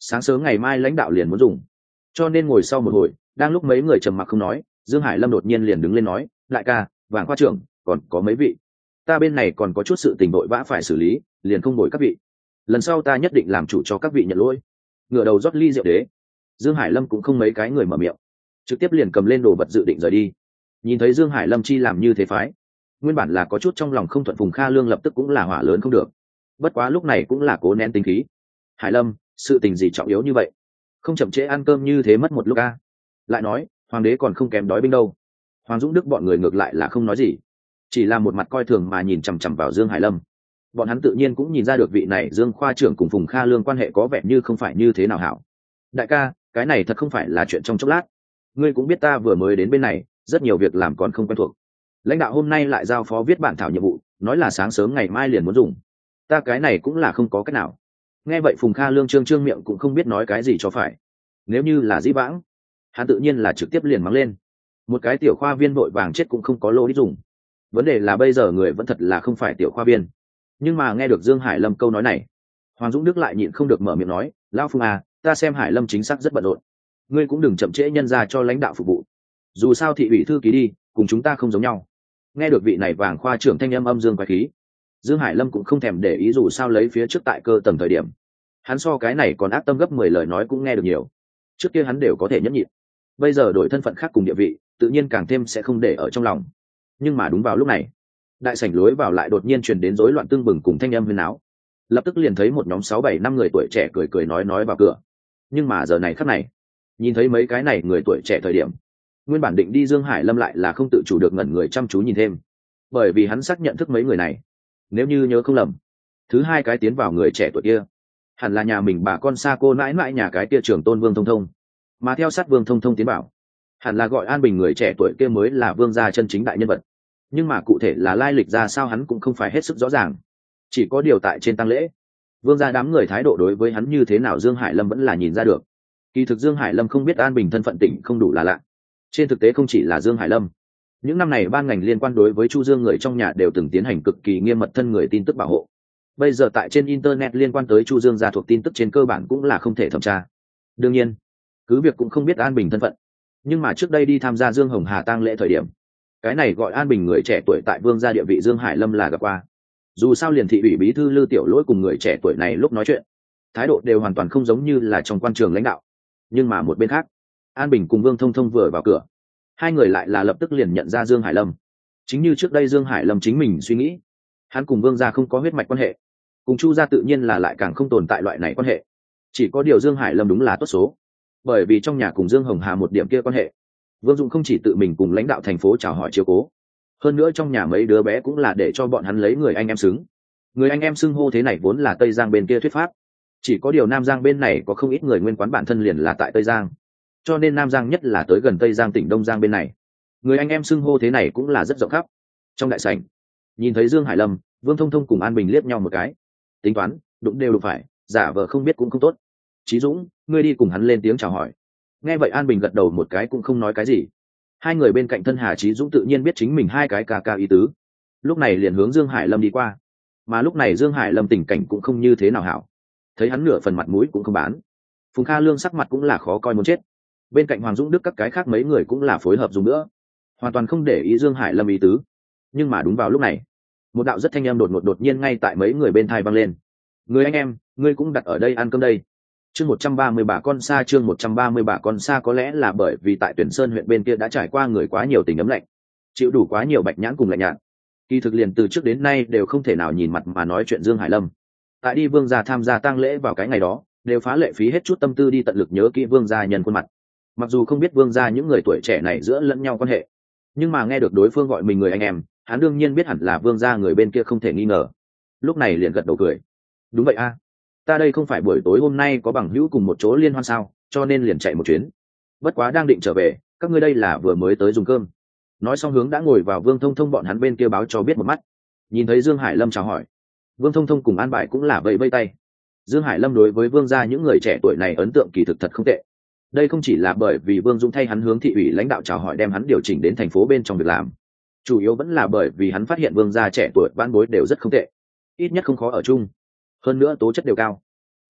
sáng sớm ngày mai lãnh đạo liền muốn dùng, cho nên ngồi sau một hồi, đang lúc mấy người trầm mặc không nói, Dương Hải Lâm đột nhiên liền đứng lên nói, đại ca, Vàng khoa trưởng, còn có mấy vị, ta bên này còn có chút sự tình vội vã phải xử lý, liền không bồi các vị, lần sau ta nhất định làm chủ cho các vị nhận lỗi. Ngửa đầu rót ly rượu đế, Dương Hải Lâm cũng không mấy cái người mở miệng, trực tiếp liền cầm lên đồ vật dự định rời đi. Nhìn thấy Dương Hải Lâm chi làm như thế phái, nguyên bản là có chút trong lòng không thuận, Phùng Kha Lương lập tức cũng là hỏa lớn không được. Bất quá lúc này cũng là cố nén tính khí. Hải Lâm, sự tình gì trọng yếu như vậy, không chậm trễ ăn cơm như thế mất một lúc a. Lại nói hoàng đế còn không kém đói binh đâu. Hoàng Dũng Đức bọn người ngược lại là không nói gì, chỉ là một mặt coi thường mà nhìn chằm chằm vào Dương Hải Lâm. Bọn hắn tự nhiên cũng nhìn ra được vị này Dương khoa trưởng cùng Phùng Kha Lương quan hệ có vẻ như không phải như thế nào hảo. Đại ca, cái này thật không phải là chuyện trong chốc lát, ngươi cũng biết ta vừa mới đến bên này, rất nhiều việc làm còn không quen thuộc. Lãnh đạo hôm nay lại giao phó viết bản thảo nhiệm vụ, nói là sáng sớm ngày mai liền muốn dùng, ta cái này cũng là không có cách nào. Nghe vậy Phùng Kha Lương trương miệng cũng không biết nói cái gì cho phải. Nếu như là dĩ vãng, hắn tự nhiên là trực tiếp liền mắng lên, một cái tiểu khoa viên vội vàng chết cũng không có lô đi dùng. Vấn đề là bây giờ người vẫn thật là không phải tiểu khoa viên. Nhưng mà nghe được Dương Hải Lâm câu nói này, Hoàng Dũng Đức lại nhịn không được mở miệng nói, lão Phùng à, ta xem Hải Lâm chính xác rất bận rộn, ngươi cũng đừng chậm trễ nhân ra cho lãnh đạo phục vụ, dù sao thị ủy thư ký đi cùng chúng ta không giống nhau. Nghe được vị này Vàng khoa trưởng thanh âm dương quái khí, Dương Hải Lâm cũng không thèm để ý, dù sao lấy phía trước tại cơ tầng thời điểm, hắn so cái này còn ác tâm gấp 10 lời nói cũng nghe được nhiều. Trước kia hắn đều có thể nhẫn nhịn, bây giờ đổi thân phận khác cùng địa vị, tự nhiên càng thêm sẽ không để ở trong lòng. Nhưng mà đúng vào lúc này, đại sảnh lối vào lại đột nhiên truyền đến rối loạn tương bừng cùng thanh âm huyên náo. Lập tức liền thấy một nhóm 6-7-5 người tuổi trẻ cười cười nói vào cửa. Nhưng mà giờ này khắc này, nhìn thấy mấy cái này người tuổi trẻ thời điểm, nguyên bản định đi Dương Hải Lâm lại là không tự chủ được ngẩn người chăm chú nhìn thêm, bởi vì hắn xác nhận thức mấy người này, nếu như nhớ không lầm, thứ hai cái tiến vào người trẻ tuổi kia hẳn là nhà mình bà con xa cô mãi mãi nhà cái kia trưởng tôn Vương Thông Thông, mà theo sát Vương Thông Thông tiến bảo hẳn là gọi An Bình người trẻ tuổi kia mới là Vương gia chân chính đại nhân vật. Nhưng mà cụ thể là lai lịch ra sao hắn cũng không phải hết sức rõ ràng, chỉ có điều tại trên tang lễ, Vương gia đám người thái độ đối với hắn như thế nào Dương Hải Lâm vẫn là nhìn ra được. Kỳ thực Dương Hải Lâm không biết An Bình thân phận tỉnh không đủ là lạ, trên thực tế không chỉ là Dương Hải Lâm, những năm này ban ngành liên quan đối với Chu Dương người trong nhà đều từng tiến hành cực kỳ nghiêm mật thân người tin tức bảo hộ. Bây giờ tại trên internet liên quan tới Chu Dương gia thuộc tin tức trên cơ bản cũng là không thể thẩm tra. Đương nhiên, cứ việc cũng không biết An Bình thân phận, nhưng mà trước đây đi tham gia Dương Hồng Hà tang lễ thời điểm, cái này gọi An Bình người trẻ tuổi tại Vương gia địa vị Dương Hải Lâm là gặp qua. Dù sao liền thị ủy bí thư Lư Tiểu Lỗi cùng người trẻ tuổi này lúc nói chuyện, thái độ đều hoàn toàn không giống như là trong quan trường lãnh đạo. Nhưng mà một bên khác, An Bình cùng Vương Thông Thông vừa vào cửa, hai người lại là lập tức liền nhận ra Dương Hải Lâm. Chính như trước đây Dương Hải Lâm chính mình suy nghĩ, hắn cùng Vương gia không có huyết mạch quan hệ, cùng Chu gia tự nhiên là lại càng không tồn tại loại này quan hệ. Chỉ có điều Dương Hải Lâm đúng là tốt số, bởi vì trong nhà cùng Dương Hồng Hà một điểm kia quan hệ, Vương Dũng không chỉ tự mình cùng lãnh đạo thành phố chào hỏi chiếu cố, hơn nữa trong nhà mấy đứa bé cũng là để cho bọn hắn lấy người anh em xứng. Người anh em xưng hô thế này vốn là Tây Giang bên kia thuyết pháp, chỉ có điều Nam Giang bên này có không ít người nguyên quán bản thân liền là tại Tây Giang, cho nên Nam Giang nhất là tới gần Tây Giang tỉnh Đông Giang bên này, người anh em xưng hô thế này cũng là rất rộng khắp. Trong đại sảnh, nhìn thấy Dương Hải Lâm, Vương Thông Thông cùng An Bình liếc nhau một cái, tính toán đụng đều đụng phải, giả vờ không biết cũng không tốt. Chí Dũng, ngươi đi cùng hắn lên tiếng chào hỏi. Nghe vậy An Bình gật đầu một cái cũng không nói cái gì. Hai người bên cạnh thân Hà Chí Dũng tự nhiên biết chính mình hai cái ca ý tứ, lúc này liền hướng Dương Hải Lâm đi qua. Mà lúc này Dương Hải Lâm tình cảnh cũng không như thế nào hảo, thấy hắn nửa phần mặt mũi cũng không bán. Phùng Kha Lương sắc mặt cũng là khó coi muốn chết, bên cạnh Hoàng Dũng Đức các cái khác mấy người cũng là phối hợp dùng nữa, hoàn toàn không để ý Dương Hải Lâm ý tứ. Nhưng mà đúng vào lúc này, một đạo rất thanh em đột nhiên ngay tại mấy người bên thai vang lên. Người anh em, ngươi cũng đặt ở đây ăn cơm đây. Chương 130 bà con xa, chương 130 bà con xa. Có lẽ là bởi vì tại Tuyển Sơn huyện bên kia đã trải qua người quá nhiều tình ấm lạnh, chịu đủ quá nhiều bạch nhãn cùng lạnh nhạt, kỳ thực liền từ trước đến nay đều không thể nào nhìn mặt mà nói chuyện Dương Hải Lâm. Tại đi Vương gia tham gia tang lễ vào cái ngày đó, đều phá lệ phí hết chút tâm tư đi tận lực nhớ kỹ Vương gia nhân khuôn mặt. Mặc dù không biết Vương gia những người tuổi trẻ này giữa lẫn nhau quan hệ, nhưng mà nghe được đối phương gọi mình người anh em, hắn đương nhiên biết hẳn là Vương gia người bên kia không thể nghi ngờ. Lúc này liền gật đầu cười. Đúng vậy a, ta đây không phải buổi tối hôm nay có bằng hữu cùng một chỗ liên hoan sao, cho nên liền chạy một chuyến. Bất quá đang định trở về, các ngươi đây là vừa mới tới dùng cơm. Nói xong hướng đã ngồi vào Vương Thông Thông bọn hắn bên kia báo cho biết một mắt. Nhìn thấy Dương Hải Lâm chào hỏi, Vương Thông Thông cùng An Bại cũng là vẫy vây tay. Dương Hải Lâm đối với Vương gia những người trẻ tuổi này ấn tượng kỳ thực thật không tệ. Đây không chỉ là bởi vì Vương Dũng thay hắn hướng thị ủy lãnh đạo chào hỏi đem hắn điều chỉnh đến thành phố bên trong việc làm, chủ yếu vẫn là bởi vì hắn phát hiện Vương gia trẻ tuổi ban bối đều rất không tệ, ít nhất không khó ở chung, hơn nữa tố chất đều cao.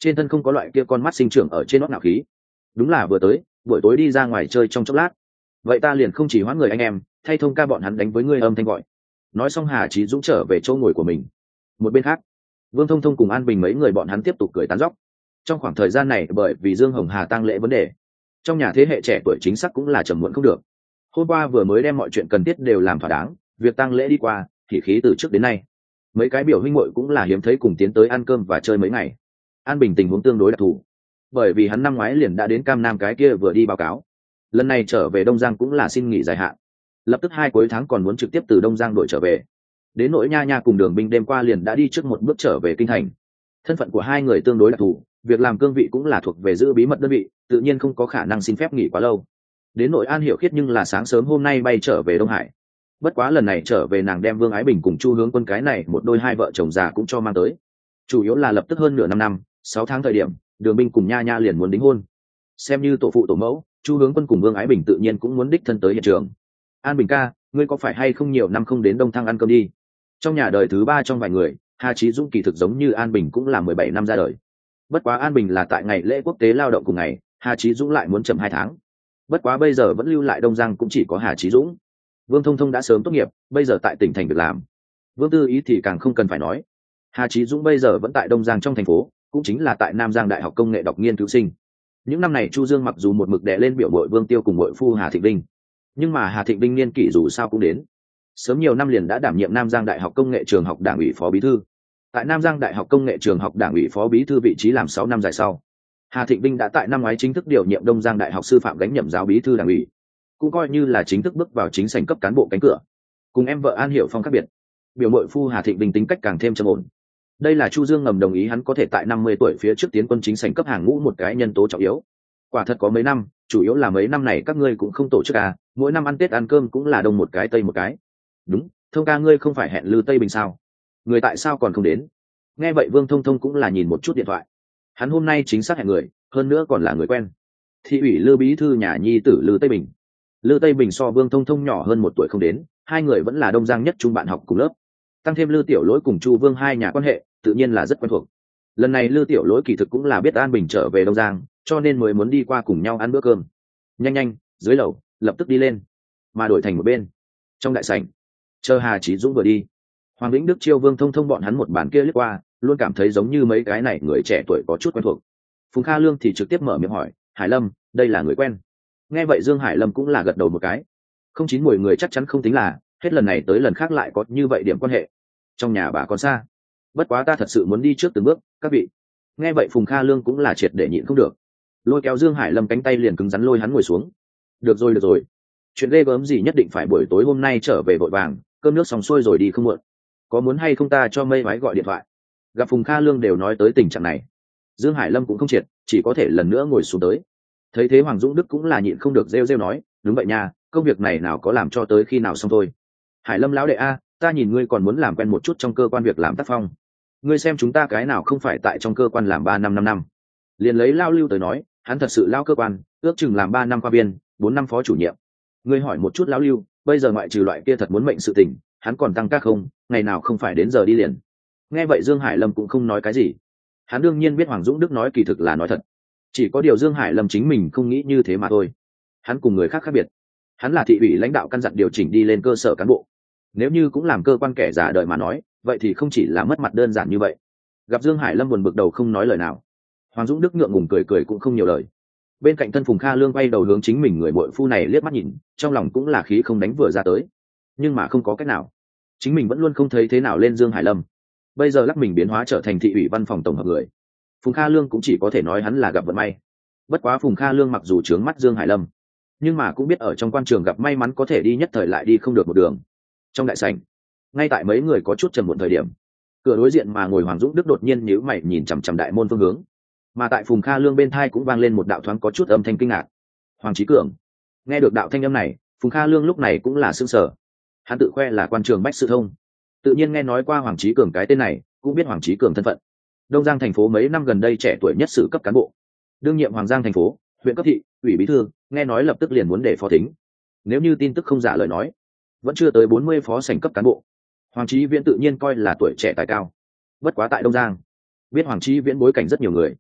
trên thân không có loại kia con mắt sinh trưởng ở trên nót nạo khí. Đúng là vừa tới buổi tối đi ra ngoài chơi trong chốc lát, vậy ta liền không chỉ hoãn người anh em, thay thông ca bọn hắn đánh với ngươi âm thanh gọi. Nói xong Hà Chí Dũng trở về chỗ ngồi của mình. Một bên khác, Vương Thông Thông cùng An Bình mấy người bọn hắn tiếp tục cười tán dóc. Trong khoảng thời gian này bởi vì Dương Hồng Hà tang lễ vấn đề, trong nhà thế hệ trẻ tuổi chính xác cũng là trầm muộn không được. Hôm qua vừa mới đem mọi chuyện cần thiết đều làm thỏa đáng, việc tang lễ đi qua thì khí từ trước đến nay. Mấy cái biểu huynh muội cũng là hiếm thấy cùng tiến tới ăn cơm và chơi mấy ngày. An Bình tình huống tương đối đặc thù, bởi vì hắn năm ngoái liền đã đến Cam Nam cái kia vừa đi báo cáo, lần này trở về Đông Giang cũng là xin nghỉ dài hạn, lập tức 2 cuối tháng còn muốn trực tiếp từ Đông Giang đội trở về. Đến nỗi Nha Nha cùng Đường Binh đêm qua liền đã đi trước một bước trở về kinh thành. Thân phận của hai người tương đối đặc thù, việc làm cương vị cũng là thuộc về giữ bí mật đơn vị, tự nhiên không có khả năng xin phép nghỉ quá lâu. Đến nỗi An Hiểu Khiết nhưng là sáng sớm hôm nay bay trở về Đông Hải. Bất quá lần này trở về nàng đem Vương Ái Bình cùng Chu Hướng Quân cái này một đôi hai vợ chồng già cũng cho mang tới. Chủ yếu là lập tức hơn nửa năm 6 tháng thời điểm, Đường Binh cùng Nha Nha liền muốn đính hôn. Xem như tổ phụ tổ mẫu, Chu Hướng Quân cùng Vương Ái Bình tự nhiên cũng muốn đích thân tới hiện trường. An Bình ca, ngươi có phải hay không nhiều năm không đến Đông Thăng ăn cơm đi? Trong nhà đời thứ 3 trong vài người, Hà Chí Dũng kỳ thực giống như An Bình cũng là 17 năm ra đời. Bất quá An Bình là tại ngày lễ quốc tế lao động cùng ngày, Hà Chí Dũng lại muốn chậm 2 tháng. Bất quá bây giờ vẫn lưu lại Đông Giang cũng chỉ có Hà Chí Dũng. Vương Thông Thông đã sớm tốt nghiệp, bây giờ tại tỉnh thành việc làm. Vương Tư Ý thì càng không cần phải nói. Hà Chí Dũng bây giờ vẫn tại Đông Giang trong thành phố, cũng chính là tại Nam Giang Đại học Công nghệ đọc nghiên cứu sinh. Những năm này Chu Dương mặc dù một mực đè lên biểu muội Vương Tiêu cùng muội phu Hà Thịnh Vinh, nhưng mà Hà Thịnh Vinh niên kỷ dù sao cũng đến, sớm nhiều năm liền đã đảm nhiệm Nam Giang Đại học Công nghệ trường học đảng ủy phó bí thư. Tại Nam Giang Đại học Công nghệ trường học đảng ủy phó bí thư vị trí làm 6 năm dài sau, Hà Thịnh Vinh đã tại năm ngoái chính thức điều nhiệm Đông Giang Đại học Sư phạm gánh nhậm giáo bí thư đảng ủy, cũng coi như là chính thức bước vào chính sảnh cấp cán bộ cánh cửa. Cùng em vợ An Hiểu Phong khác biệt, biểu muội phu Hà Thịnh Vinh tính cách càng thêm trầm ổn. Đây là Chu Dương ngầm đồng ý hắn có thể tại 50 tuổi phía trước tiến quân chính sảnh cấp hàng ngũ một cái nhân tố trọng yếu. Quả thật có mấy năm, chủ yếu là mấy năm này các ngươi cũng không tổ chức à, mỗi năm ăn Tết ăn cơm cũng là đông một cái tây một cái. Đúng, Thông ca ngươi không phải hẹn Lư Tây Bình sao? Người tại sao còn không đến? Nghe vậy Vương Thông Thông cũng là nhìn một chút điện thoại. Hắn hôm nay chính xác hẹn người, hơn nữa còn là người quen. Thị ủy Lư bí thư nhà nhi tử Lư Tây Bình. Lư Tây Bình so Vương Thông Thông nhỏ hơn 1 tuổi không đến, hai người vẫn là Đông Giang nhất trung bạn học cùng lớp. Tăng thêm Lư Tiểu Lỗi cùng Chu Vương hai nhà quan hệ, tự nhiên là rất quen thuộc. Lần này Lư Tiểu Lỗi kỳ thực cũng là biết An Bình trở về Đông Giang, cho nên mới muốn đi qua cùng nhau ăn bữa cơm. Nhanh nhanh, dưới lầu, lập tức đi lên. Mà đổi thành một bên, trong đại sảnh, chờ Hà Chí Dũng vừa đi, Hoàng Vĩnh Đức chiêu Vương Thông Thông bọn hắn một bàn kia liếc qua, luôn cảm thấy giống như mấy cái này người trẻ tuổi có chút quen thuộc. Phùng Kha Lương thì trực tiếp mở miệng hỏi, Hải Lâm, đây là người quen? Nghe vậy Dương Hải Lâm cũng là gật đầu một cái. Không chín mùi người chắc chắn không tính là, hết lần này tới lần khác lại có như vậy điểm quan hệ. Trong nhà bà còn xa, bất quá ta thật sự muốn đi trước từng bước, các vị. Nghe vậy Phùng Kha Lương cũng là triệt để nhịn không được, lôi kéo Dương Hải Lâm cánh tay liền cứng rắn lôi hắn ngồi xuống. Được rồi, chuyện ghê gớm gì nhất định phải buổi tối hôm nay trở về vội vàng, cơm nước xong xuôi rồi đi không muộn. Có muốn hay không ta cho Mây Mái gọi điện thoại? Gặp Phùng Kha Lương đều nói tới tình trạng này, Dương Hải Lâm cũng không triệt, chỉ có thể lần nữa ngồi xuống tới. Thấy thế Hoàng Dũng Đức cũng là nhịn không được rêu nói, đúng vậy nha, công việc này nào có làm cho tới khi nào xong thôi. Hải Lâm lão đệ a, ta nhìn ngươi còn muốn làm quen một chút trong cơ quan việc làm tác phong. Ngươi xem chúng ta cái nào không phải tại trong cơ quan làm 3 năm 5 năm. Liền lấy Lao Lưu tới nói, hắn thật sự lao cơ quan, ước chừng làm 3 năm khoa viên, 4 năm phó chủ nhiệm. Ngươi hỏi một chút Lão Lưu, bây giờ ngoại trừ loại kia thật muốn mệnh sự tình, hắn còn tăng ca không, ngày nào không phải đến giờ đi liền. Nghe vậy Dương Hải Lâm cũng không nói cái gì. Hắn đương nhiên biết Hoàng Dũng Đức nói kỳ thực là nói thật. Chỉ có điều Dương Hải Lâm chính mình không nghĩ như thế mà thôi. Hắn cùng người khác khác biệt. Hắn là thị ủy lãnh đạo căn dặn điều chỉnh đi lên cơ sở cán bộ. Nếu như cũng làm cơ quan kẻ già đời mà nói, vậy thì không chỉ là mất mặt đơn giản như vậy. Gặp Dương Hải Lâm buồn bực đầu không nói lời nào, Hoàng Dũng Đức ngượng ngùng cười cũng không nhiều lời. Bên cạnh thân Phùng Kha Lương quay đầu hướng chính mình người muội phu này liếc mắt nhìn, trong lòng cũng là khí không đánh vừa ra tới. Nhưng mà không có cách nào, chính mình vẫn luôn không thấy thế nào lên Dương Hải Lâm. Bây giờ lắc mình biến hóa trở thành thị ủy văn phòng tổng hợp người, Phùng Kha Lương cũng chỉ có thể nói hắn là gặp vận may. Bất quá Phùng Kha Lương mặc dù trướng mắt Dương Hải Lâm, nhưng mà cũng biết ở trong quan trường gặp may mắn có thể đi nhất thời lại đi không được một đường. Trong đại sảnh, ngay tại mấy người có chút trầm muộn thời điểm, cửa đối diện mà ngồi Hoàng Dũng Đức đột nhiên nhíu mày nhìn chằm chằm đại môn phương hướng. Mà tại Phùng Kha Lương bên thai cũng vang lên một đạo thoáng có chút âm thanh kinh ngạc. Hoàng Chí Cường. Nghe được đạo thanh âm này, Phùng Kha Lương lúc này cũng là sững sờ. Hắn tự khoe là quan trường bách sự thông, tự nhiên nghe nói qua Hoàng Chí Cường cái tên này, cũng biết Hoàng Chí Cường thân phận. Đông Giang thành phố mấy năm gần đây trẻ tuổi nhất sự cấp cán bộ, đương nhiệm Hoàng Giang thành phố, huyện cấp thị, ủy bí thư, nghe nói lập tức liền muốn để phó thính. Nếu như tin tức không giả lời nói, vẫn chưa tới 40 phó sảnh cấp cán bộ. Hoàng Chí Viễn tự nhiên coi là tuổi trẻ tài cao. Bất quá tại Đông Giang, biết Hoàng Chí Viễn bối cảnh rất nhiều người,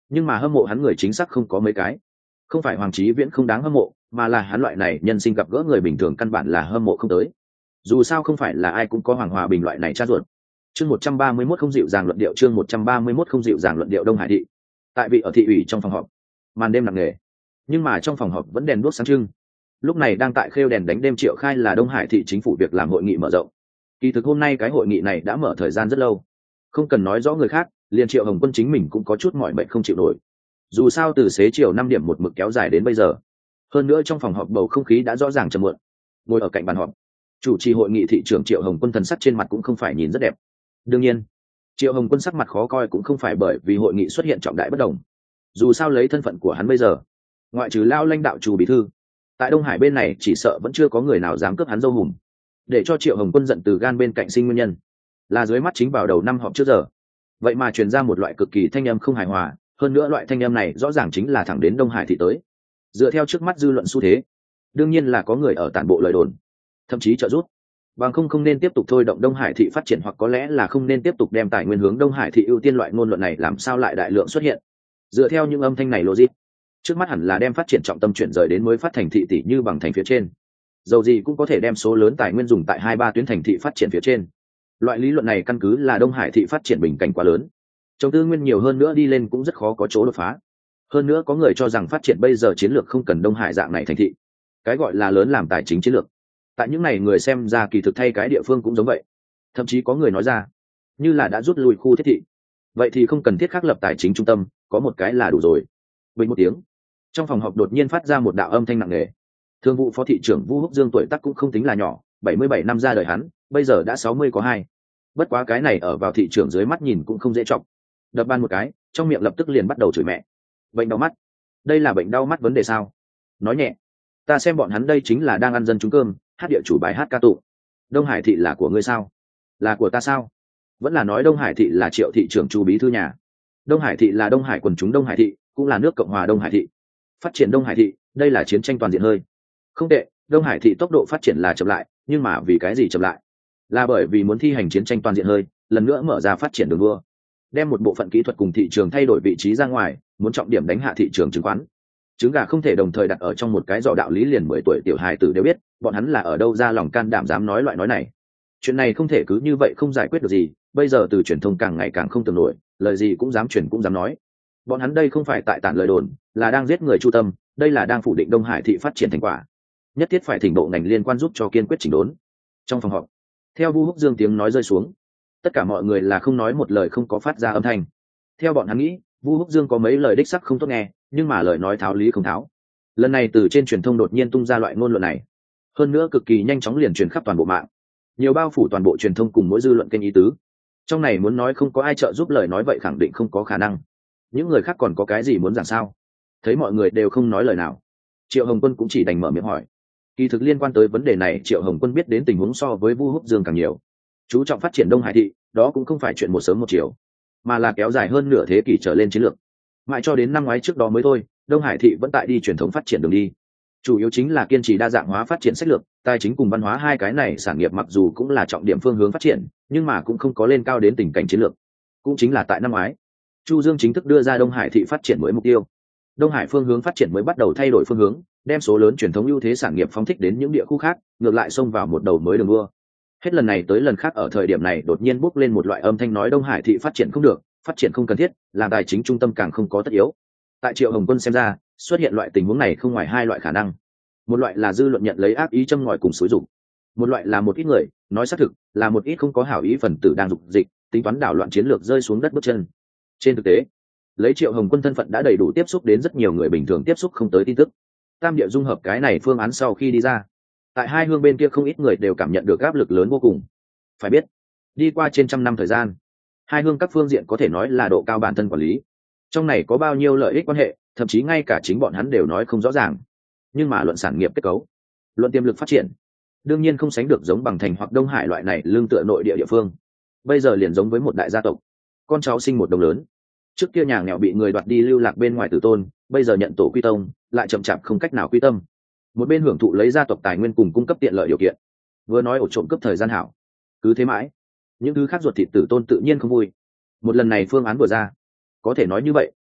nhưng mà hâm mộ hắn người chính xác không có mấy cái. Không phải Hoàng Chí Viễn không đáng hâm mộ, mà là hắn loại này nhân sinh gặp gỡ người bình thường căn bản là hâm mộ không tới. Dù sao không phải là ai cũng có Hoàng Hòa Bình loại này cha ruột. Chương 131 không dịu dàng luận điệu, chương 131 không dịu dàng luận điệu. Đông Hải thị. Tại vị ở thị ủy trong phòng họp. Màn đêm nặng nề, nhưng mà trong phòng họp vẫn đèn đuốc sáng trưng. Lúc này đang tại khêu đèn đánh đêm Triệu Khai là Đông Hải thị chính phủ việc làm hội nghị mở rộng. Kỳ thực hôm nay cái hội nghị này đã mở thời gian rất lâu, không cần nói rõ người khác, liền Triệu Hồng Quân chính mình cũng có chút mỏi mệt không chịu nổi. Dù sao từ xế chiều 5 điểm một mực kéo dài đến bây giờ, hơn nữa trong phòng họp bầu không khí đã rõ ràng trầm muộn. Ngồi ở cạnh bàn họp, chủ trì hội nghị thị trưởng Triệu Hồng Quân thần sắc trên mặt cũng không phải nhìn rất đẹp. Đương nhiên, Triệu Hồng Quân sắc mặt khó coi cũng không phải bởi vì hội nghị xuất hiện trọng đại bất đồng. Dù sao lấy thân phận của hắn bây giờ, ngoại trừ lao lãnh đạo chủ bí thư, tại Đông Hải bên này chỉ sợ vẫn chưa có người nào dám cướp hắn dâu hùm. Để cho Triệu Hồng Quân giận từ gan bên cạnh sinh nguyên nhân là dưới mắt chính vào đầu năm họp trước giờ, vậy mà truyền ra một loại cực kỳ thanh âm không hài hòa, hơn nữa loại thanh âm này rõ ràng chính là thẳng đến Đông Hải thị tới. Dựa theo trước mắt dư luận xu thế, đương nhiên là có người ở tản bộ lời đồn, thậm chí trợ giúp. Bằng không nên tiếp tục thôi động Đông Hải thị phát triển, hoặc có lẽ là không nên tiếp tục đem tài nguyên hướng Đông Hải thị ưu tiên, loại ngôn luận này làm sao lại đại lượng xuất hiện. Dựa theo những âm thanh này logic, trước mắt hẳn là đem phát triển trọng tâm chuyển rời đến mới phát thành thị tỷ như bằng thành phía trên. Dầu gì cũng có thể đem số lớn tài nguyên dùng tại 2-3 tuyến thành thị phát triển phía trên. Loại lý luận này căn cứ là Đông Hải thị phát triển bình cảnh quá lớn, trong tư nguyên nhiều hơn nữa đi lên cũng rất khó có chỗ đột phá. Hơn nữa có người cho rằng phát triển bây giờ chiến lược không cần Đông Hải dạng này thành thị, cái gọi là lớn làm tài chính chiến lược. Tại những này người xem ra kỳ thực thay cái địa phương cũng giống vậy. Thậm chí có người nói ra, như là đã rút lui khu thiết thị, vậy thì không cần thiết khắc lập tài chính trung tâm, có một cái là đủ rồi. Bình một tiếng, trong phòng họp đột nhiên phát ra một đạo âm thanh nặng nề. Thương vụ phó thị trưởng Vu Húc Dương tuổi tác cũng không tính là nhỏ, 77 năm ra đời hắn, bây giờ đã 60 có 2. Bất quá cái này ở vào thị trưởng dưới mắt nhìn cũng không dễ trọng. Đập bàn một cái, trong miệng lập tức liền bắt đầu chửi mẹ. Bệnh đau mắt? Đây là bệnh đau mắt vấn đề sao? Nói nhẹ. Ta xem bọn hắn đây chính là đang ăn dân chúng cơm, hát địa chủ bài hát ca tụng. Đông Hải thị là của ngươi sao? Là của ta sao? Vẫn là nói Đông Hải thị là Triệu thị trưởng Chu bí thư nhà? Đông Hải thị là Đông Hải quần chúng Đông Hải thị, cũng là nước Cộng hòa Đông Hải thị. Phát triển Đông Hải thị, đây là chiến tranh toàn diện hơi. Không tệ, Đông Hải thị tốc độ phát triển là chậm lại, nhưng mà vì cái gì chậm lại? Là bởi vì muốn thi hành chiến tranh toàn diện hơi, lần nữa mở ra phát triển đường đua, đem một bộ phận kỹ thuật cùng thị trường thay đổi vị trí ra ngoài, muốn trọng điểm đánh hạ thị trường chứng khoán. Trứng gà không thể đồng thời đặt ở trong một cái giỏ, đạo lý liền 10 tuổi tiểu hài tử đều biết, bọn hắn là ở đâu ra lòng can đảm dám nói loại nói này. Chuyện này không thể cứ như vậy không giải quyết được gì, bây giờ từ truyền thông càng ngày càng không tưởng nổi, lời gì cũng dám truyền cũng dám nói. Bọn hắn đây không phải tại tản lời đồn, là đang giết người chu tâm, đây là đang phủ định Đông Hải thị phát triển thành quả. Nhất thiết phải thỉnh bộ ngành liên quan giúp cho kiên quyết chỉnh đốn. Trong phòng họp, theo Vu Húc Dương tiếng nói rơi xuống, tất cả mọi người là không nói một lời, không có phát ra âm thanh. Theo bọn hắn nghĩ, Vu Húc Dương có mấy lời đích sắc không tốt nghe, nhưng mà lời nói tháo lý không tháo. Lần này từ trên truyền thông đột nhiên tung ra loại ngôn luận này, hơn nữa cực kỳ nhanh chóng liền truyền khắp toàn bộ mạng, nhiều bao phủ toàn bộ truyền thông cùng mỗi dư luận kênh ý tứ. Trong này muốn nói không có ai trợ giúp lời nói vậy khẳng định không có khả năng. Những người khác còn có cái gì muốn giảng sao? Thấy mọi người đều không nói lời nào, Triệu Hồng Quân cũng chỉ đành mở miệng hỏi. Kỳ thực liên quan tới vấn đề này, Triệu Hồng Quân biết đến tình huống so với Vu Húc Dương càng nhiều. Chú trọng phát triển Đông Hải thị, đó cũng không phải chuyện một sớm một chiều, mà là kéo dài hơn nửa thế kỷ trở lên chiến lược. Mãi cho đến năm ngoái trước đó mới thôi, Đông Hải thị vẫn tại đi truyền thống phát triển đường đi. Chủ yếu chính là kiên trì đa dạng hóa phát triển sách lược, tài chính cùng văn hóa hai cái này sản nghiệp mặc dù cũng là trọng điểm phương hướng phát triển, nhưng mà cũng không có lên cao đến tình cảnh chiến lược. Cũng chính là tại năm ngoái, Chu Dương chính thức đưa ra Đông Hải thị phát triển mới mục tiêu. Đông Hải phương hướng phát triển mới bắt đầu thay đổi phương hướng, đem số lớn truyền thống ưu thế sản nghiệp phóng thích đến những địa khu khác, ngược lại xông vào một đầu mới đường đua. Hết lần này tới lần khác ở thời điểm này đột nhiên bốc lên một loại âm thanh nói Đông Hải thị phát triển không được, phát triển không cần thiết, làm tài chính trung tâm càng không có tất yếu. Tại Triệu Hồng Quân xem ra, xuất hiện loại tình huống này không ngoài hai loại khả năng. Một loại là dư luận nhận lấy ác ý châm ngòi cùng xúi dục, một loại là một ít người nói xác thực, là một ít không có hảo ý phần tử đang dục dịch, tính toán đảo loạn chiến lược rơi xuống đất bước chân. Trên thực tế, lấy Triệu Hồng Quân thân phận đã đầy đủ tiếp xúc đến rất nhiều người bình thường tiếp xúc không tới tin tức. Tam địa dung hợp cái này phương án sau khi đi ra, tại hai hương bên kia không ít người đều cảm nhận được áp lực lớn vô cùng. Phải biết, đi qua trên trăm năm thời gian, hai hương các phương diện có thể nói là độ cao bản thân quản lý. Trong này có bao nhiêu lợi ích quan hệ, thậm chí ngay cả chính bọn hắn đều nói không rõ ràng. Nhưng mà luận sản nghiệp kết cấu, luận tiềm lực phát triển, đương nhiên không sánh được giống Bằng Thành hoặc Đông Hải loại này lương tựa nội địa địa phương. Bây giờ liền giống với một đại gia tộc, con cháu sinh một đồng lớn. Trước kia nhà nghèo bị người đoạt đi lưu lạc bên ngoài tử tôn, bây giờ nhận tổ quy tông, lại chậm chạp không cách nào quy tâm. Một bên hưởng thụ lấy gia tộc tài nguyên cùng cung cấp tiện lợi điều kiện, vừa nói ổ trộm cấp thời gian hảo. Cứ thế mãi, những thứ khác ruột thịt tử tôn tự nhiên không vui. Một lần này phương án vừa ra, có thể nói như vậy,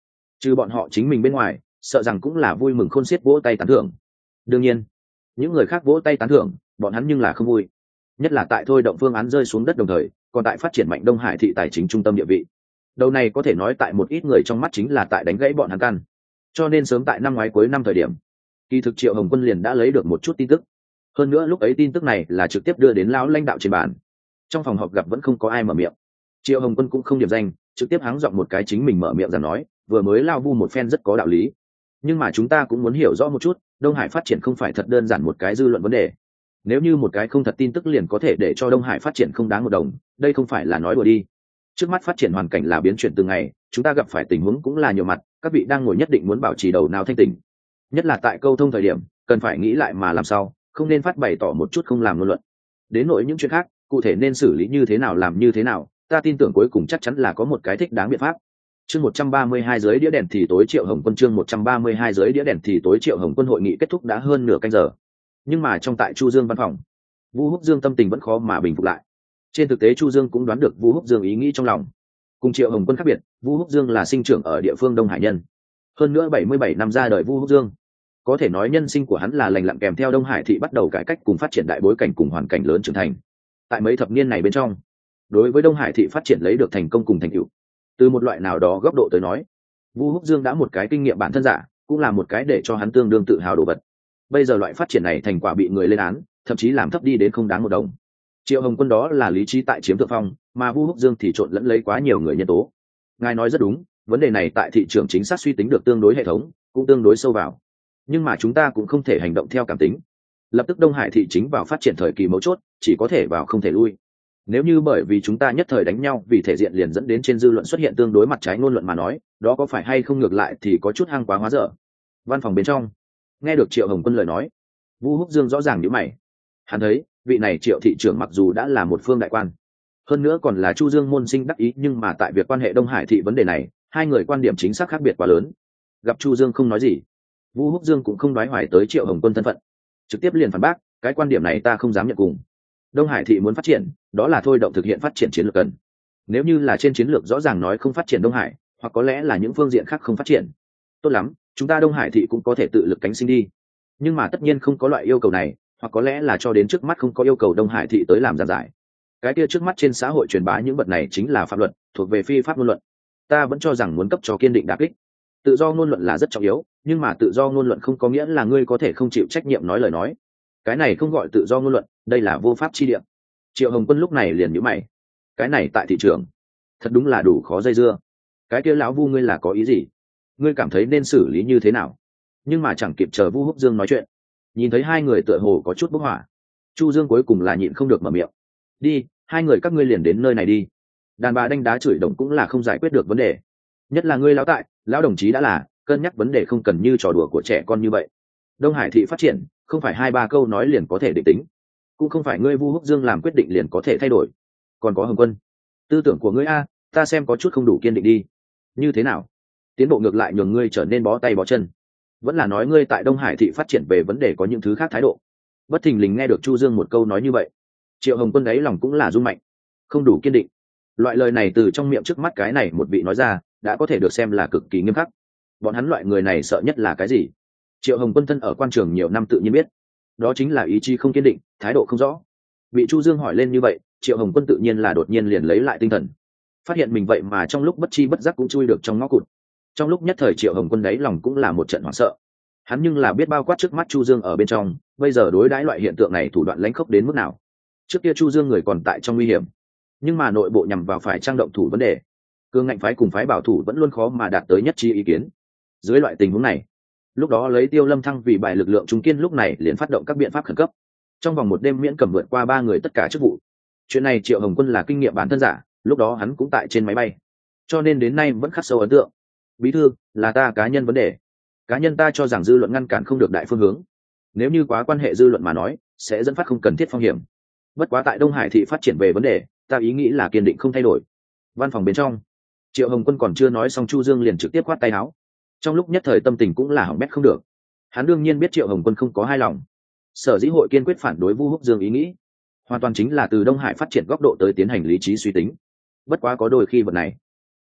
trừ bọn họ chính mình bên ngoài, sợ rằng cũng là vui mừng khôn xiết vỗ tay tán thưởng. Đương nhiên những người khác vỗ tay tán thưởng, bọn hắn nhưng là không vui, nhất là tại thôi động phương án rơi xuống đất đồng thời còn tại phát triển mạnh Đông Hải thị tài chính trung tâm địa vị. Đầu này có thể nói tại một ít người trong mắt chính là tại đánh gãy bọn hắn căn. Cho nên sớm tại năm ngoái cuối năm thời điểm, kỳ thực Triệu Hồng Quân liền đã lấy được một chút tin tức. Hơn nữa lúc ấy tin tức này là trực tiếp đưa đến lão lãnh đạo trên bàn. Trong phòng họp gặp vẫn không có ai mở miệng, Triệu Hồng Quân cũng không điểm danh, trực tiếp hắng giọng một cái chính mình mở miệng rằng nói, vừa mới lao vu một phen rất có đạo lý, nhưng mà chúng ta cũng muốn hiểu rõ một chút, Đông Hải phát triển không phải thật đơn giản một cái dư luận vấn đề. Nếu như một cái không thật tin tức liền có thể để cho Đông Hải phát triển không đáng một đồng, đây không phải là nói đùa đi. Trước mắt phát triển hoàn cảnh là biến chuyển từng ngày, chúng ta gặp phải tình huống cũng là nhiều mặt, các vị đang ngồi nhất định muốn bảo trì đầu não thanh tỉnh, nhất là tại câu thông thời điểm cần phải nghĩ lại mà làm sao, không nên phát bày tỏ một chút không làm ngôn luận. Đến nỗi những chuyện khác cụ thể nên xử lý như thế nào làm như thế nào, ta tin tưởng cuối cùng chắc chắn là có một cái thích đáng biện pháp. Chương 132 dưới đĩa đèn thì tối Triệu Hồng Quân, chương 132 dưới đĩa đèn thì tối Triệu Hồng Quân. Hội nghị kết thúc đã hơn nửa canh giờ, nhưng mà trong tại Chu Dương văn phòng, Vu Húc Dương tâm tình vẫn khó mà bình phục lại. Trên thực tế Chu Dương cũng đoán được Vu Húc Dương ý nghĩ trong lòng. Cùng Triệu Hồng Quân khác biệt, Vu Húc Dương là sinh trưởng ở địa phương Đông Hải nhân, hơn nữa 77 năm ra đời Vu Húc Dương, có thể nói nhân sinh của hắn là lành lặn kèm theo Đông Hải thị bắt đầu cải cách cùng phát triển đại bối cảnh cùng hoàn cảnh lớn trưởng thành. Tại mấy thập niên này bên trong, đối với Đông Hải thị phát triển lấy được thành công cùng thành tựu, từ một loại nào đó góc độ tới nói, Vu Húc Dương đã một cái kinh nghiệm bản thân giả, cũng là một cái để cho hắn tương đương tự hào đồ vật. Bây giờ loại phát triển này thành quả bị người lên án, thậm chí làm thấp đi đến không đáng một đồng. Triệu Hồng Quân đó là lý trí tại chiếm thượng phong, mà Vu Húc Dương thì trộn lẫn lấy quá nhiều người nhân tố. Ngài nói rất đúng, vấn đề này tại thị trường chính xác suy tính được tương đối hệ thống, cũng tương đối sâu vào. Nhưng mà chúng ta cũng không thể hành động theo cảm tính. Lập tức Đông Hải thị chính vào phát triển thời kỳ mấu chốt, chỉ có thể vào không thể lui. Nếu như bởi vì chúng ta nhất thời đánh nhau vì thể diện liền dẫn đến trên dư luận xuất hiện tương đối mặt trái ngôn luận mà nói, đó có phải hay không ngược lại thì có chút hăng quá hóa dở. Văn phòng bên trong, nghe được Triệu Hồng Quân lời nói, Vu Húc Dương rõ ràng nhíu mày. Hắn thấy vị này Triệu thị trưởng mặc dù đã là một phương đại quan, hơn nữa còn là Chu Dương môn sinh đắc ý, nhưng mà tại việc quan hệ Đông Hải thị vấn đề này, hai người quan điểm chính xác khác biệt quá lớn. Gặp Chu Dương không nói gì, Vu Húc Dương cũng không đoái hoài tới Triệu Hồng Quân thân phận, trực tiếp liền phản bác, cái quan điểm này ta không dám nhận cùng. Đông Hải thị muốn phát triển, đó là thôi động thực hiện phát triển chiến lược cần. Nếu như là trên chiến lược rõ ràng nói không phát triển Đông Hải, hoặc có lẽ là những phương diện khác không phát triển, tốt lắm, chúng ta Đông Hải thị cũng có thể tự lực cánh sinh đi. Nhưng mà tất nhiên không có loại yêu cầu này, hoặc có lẽ là cho đến trước mắt không có yêu cầu Đông Hải thị tới làm giảng giải. Cái kia trước mắt trên xã hội truyền bá những vật này chính là pháp luật, thuộc về phi pháp ngôn luận. Ta vẫn cho rằng muốn cấp cho kiên định đả kích. Tự do ngôn luận là rất trọng yếu, nhưng mà tự do ngôn luận không có nghĩa là ngươi có thể không chịu trách nhiệm nói lời nói. Cái này không gọi tự do ngôn luận, đây là vô pháp chi địa. Triệu Hồng Quân lúc này liền nhíu mày. Cái này tại thị trường, thật đúng là đủ khó dây dưa. Cái kia lão Vu ngươi là có ý gì? Ngươi cảm thấy nên xử lý như thế nào? Nhưng mà chẳng kịp chờ Vu Húc Dương nói chuyện, nhìn thấy hai người tựa hồ có chút bốc hỏa, Chu Dương cuối cùng là nhịn không được mở miệng. Đi, hai người các ngươi liền đến nơi này đi. Đàn bà đánh đá chửi đồng cũng là không giải quyết được vấn đề. Nhất là ngươi lão tại, lão đồng chí đã là cân nhắc vấn đề không cần như trò đùa của trẻ con như vậy. Đông Hải thị phát triển, không phải hai ba câu nói liền có thể định tính, cũng không phải ngươi Vu Húc Dương làm quyết định liền có thể thay đổi. Còn có Hồng Quân, tư tưởng của ngươi a, ta xem có chút không đủ kiên định đi. Như thế nào? Tiến bộ ngược lại nhường ngươi trở nên bó tay bó chân, vẫn là nói ngươi tại Đông Hải thị phát triển về vấn đề có những thứ khác thái độ? Bất thình lình nghe được Chu Dương một câu nói như vậy, Triệu Hồng Quân ấy lòng cũng là rung mạnh. Không đủ kiên định, loại lời này từ trong miệng trước mắt cái này một vị nói ra, đã có thể được xem là cực kỳ nghiêm khắc. Bọn hắn loại người này sợ nhất là cái gì? Triệu Hồng Quân thân ở quan trường nhiều năm tự nhiên biết, đó chính là ý chí không kiên định, thái độ không rõ. Bị Chu Dương hỏi lên như vậy, Triệu Hồng Quân tự nhiên là đột nhiên liền lấy lại tinh thần, phát hiện mình vậy mà trong lúc bất chi bất giác cũng chui được trong ngõ cụt. Trong lúc nhất thời Triệu Hồng Quân đáy lòng cũng là một trận hoảng sợ. Hắn nhưng là biết bao quát trước mắt Chu Dương ở bên trong, bây giờ đối đãi loại hiện tượng này thủ đoạn lãnh khốc đến mức nào. Trước kia Chu Dương người còn tại trong nguy hiểm, nhưng mà nội bộ nhằm vào phải trang động thủ vấn đề, cương ngạnh phái cùng phái bảo thủ vẫn luôn khó mà đạt tới nhất trí ý kiến. Dưới loại tình huống này, lúc đó lấy Tiêu Lâm Thăng vì bài lực lượng trung kiên lúc này liền phát động các biện pháp khẩn cấp, trong vòng một đêm miễn cầm vượt qua 3 người tất cả chức vụ. Chuyện này Triệu Hồng Quân là kinh nghiệm bản thân giả, lúc đó hắn cũng tại trên máy bay, cho nên đến nay vẫn khắc sâu ấn tượng. Bí thư, là ta cá nhân vấn đề, cá nhân ta cho rằng dư luận ngăn cản không được đại phương hướng, nếu như quá quan hệ dư luận mà nói sẽ dẫn phát không cần thiết phong hiểm. Bất quá tại Đông Hải thị phát triển về vấn đề, ta ý nghĩ là kiên định không thay đổi. Văn phòng bên trong, Triệu Hồng Quân còn chưa nói xong, Chu Dương liền trực tiếp khoát tay áo. Trong lúc nhất thời tâm tình cũng là hỏng bét không được. Hắn đương nhiên biết Triệu Hồng Quân không có hai lòng, sở dĩ hội kiên quyết phản đối Vu Húc Dương ý nghĩ, hoàn toàn chính là từ Đông Hải phát triển góc độ tới tiến hành lý trí suy tính. Bất quá có đôi khi vật này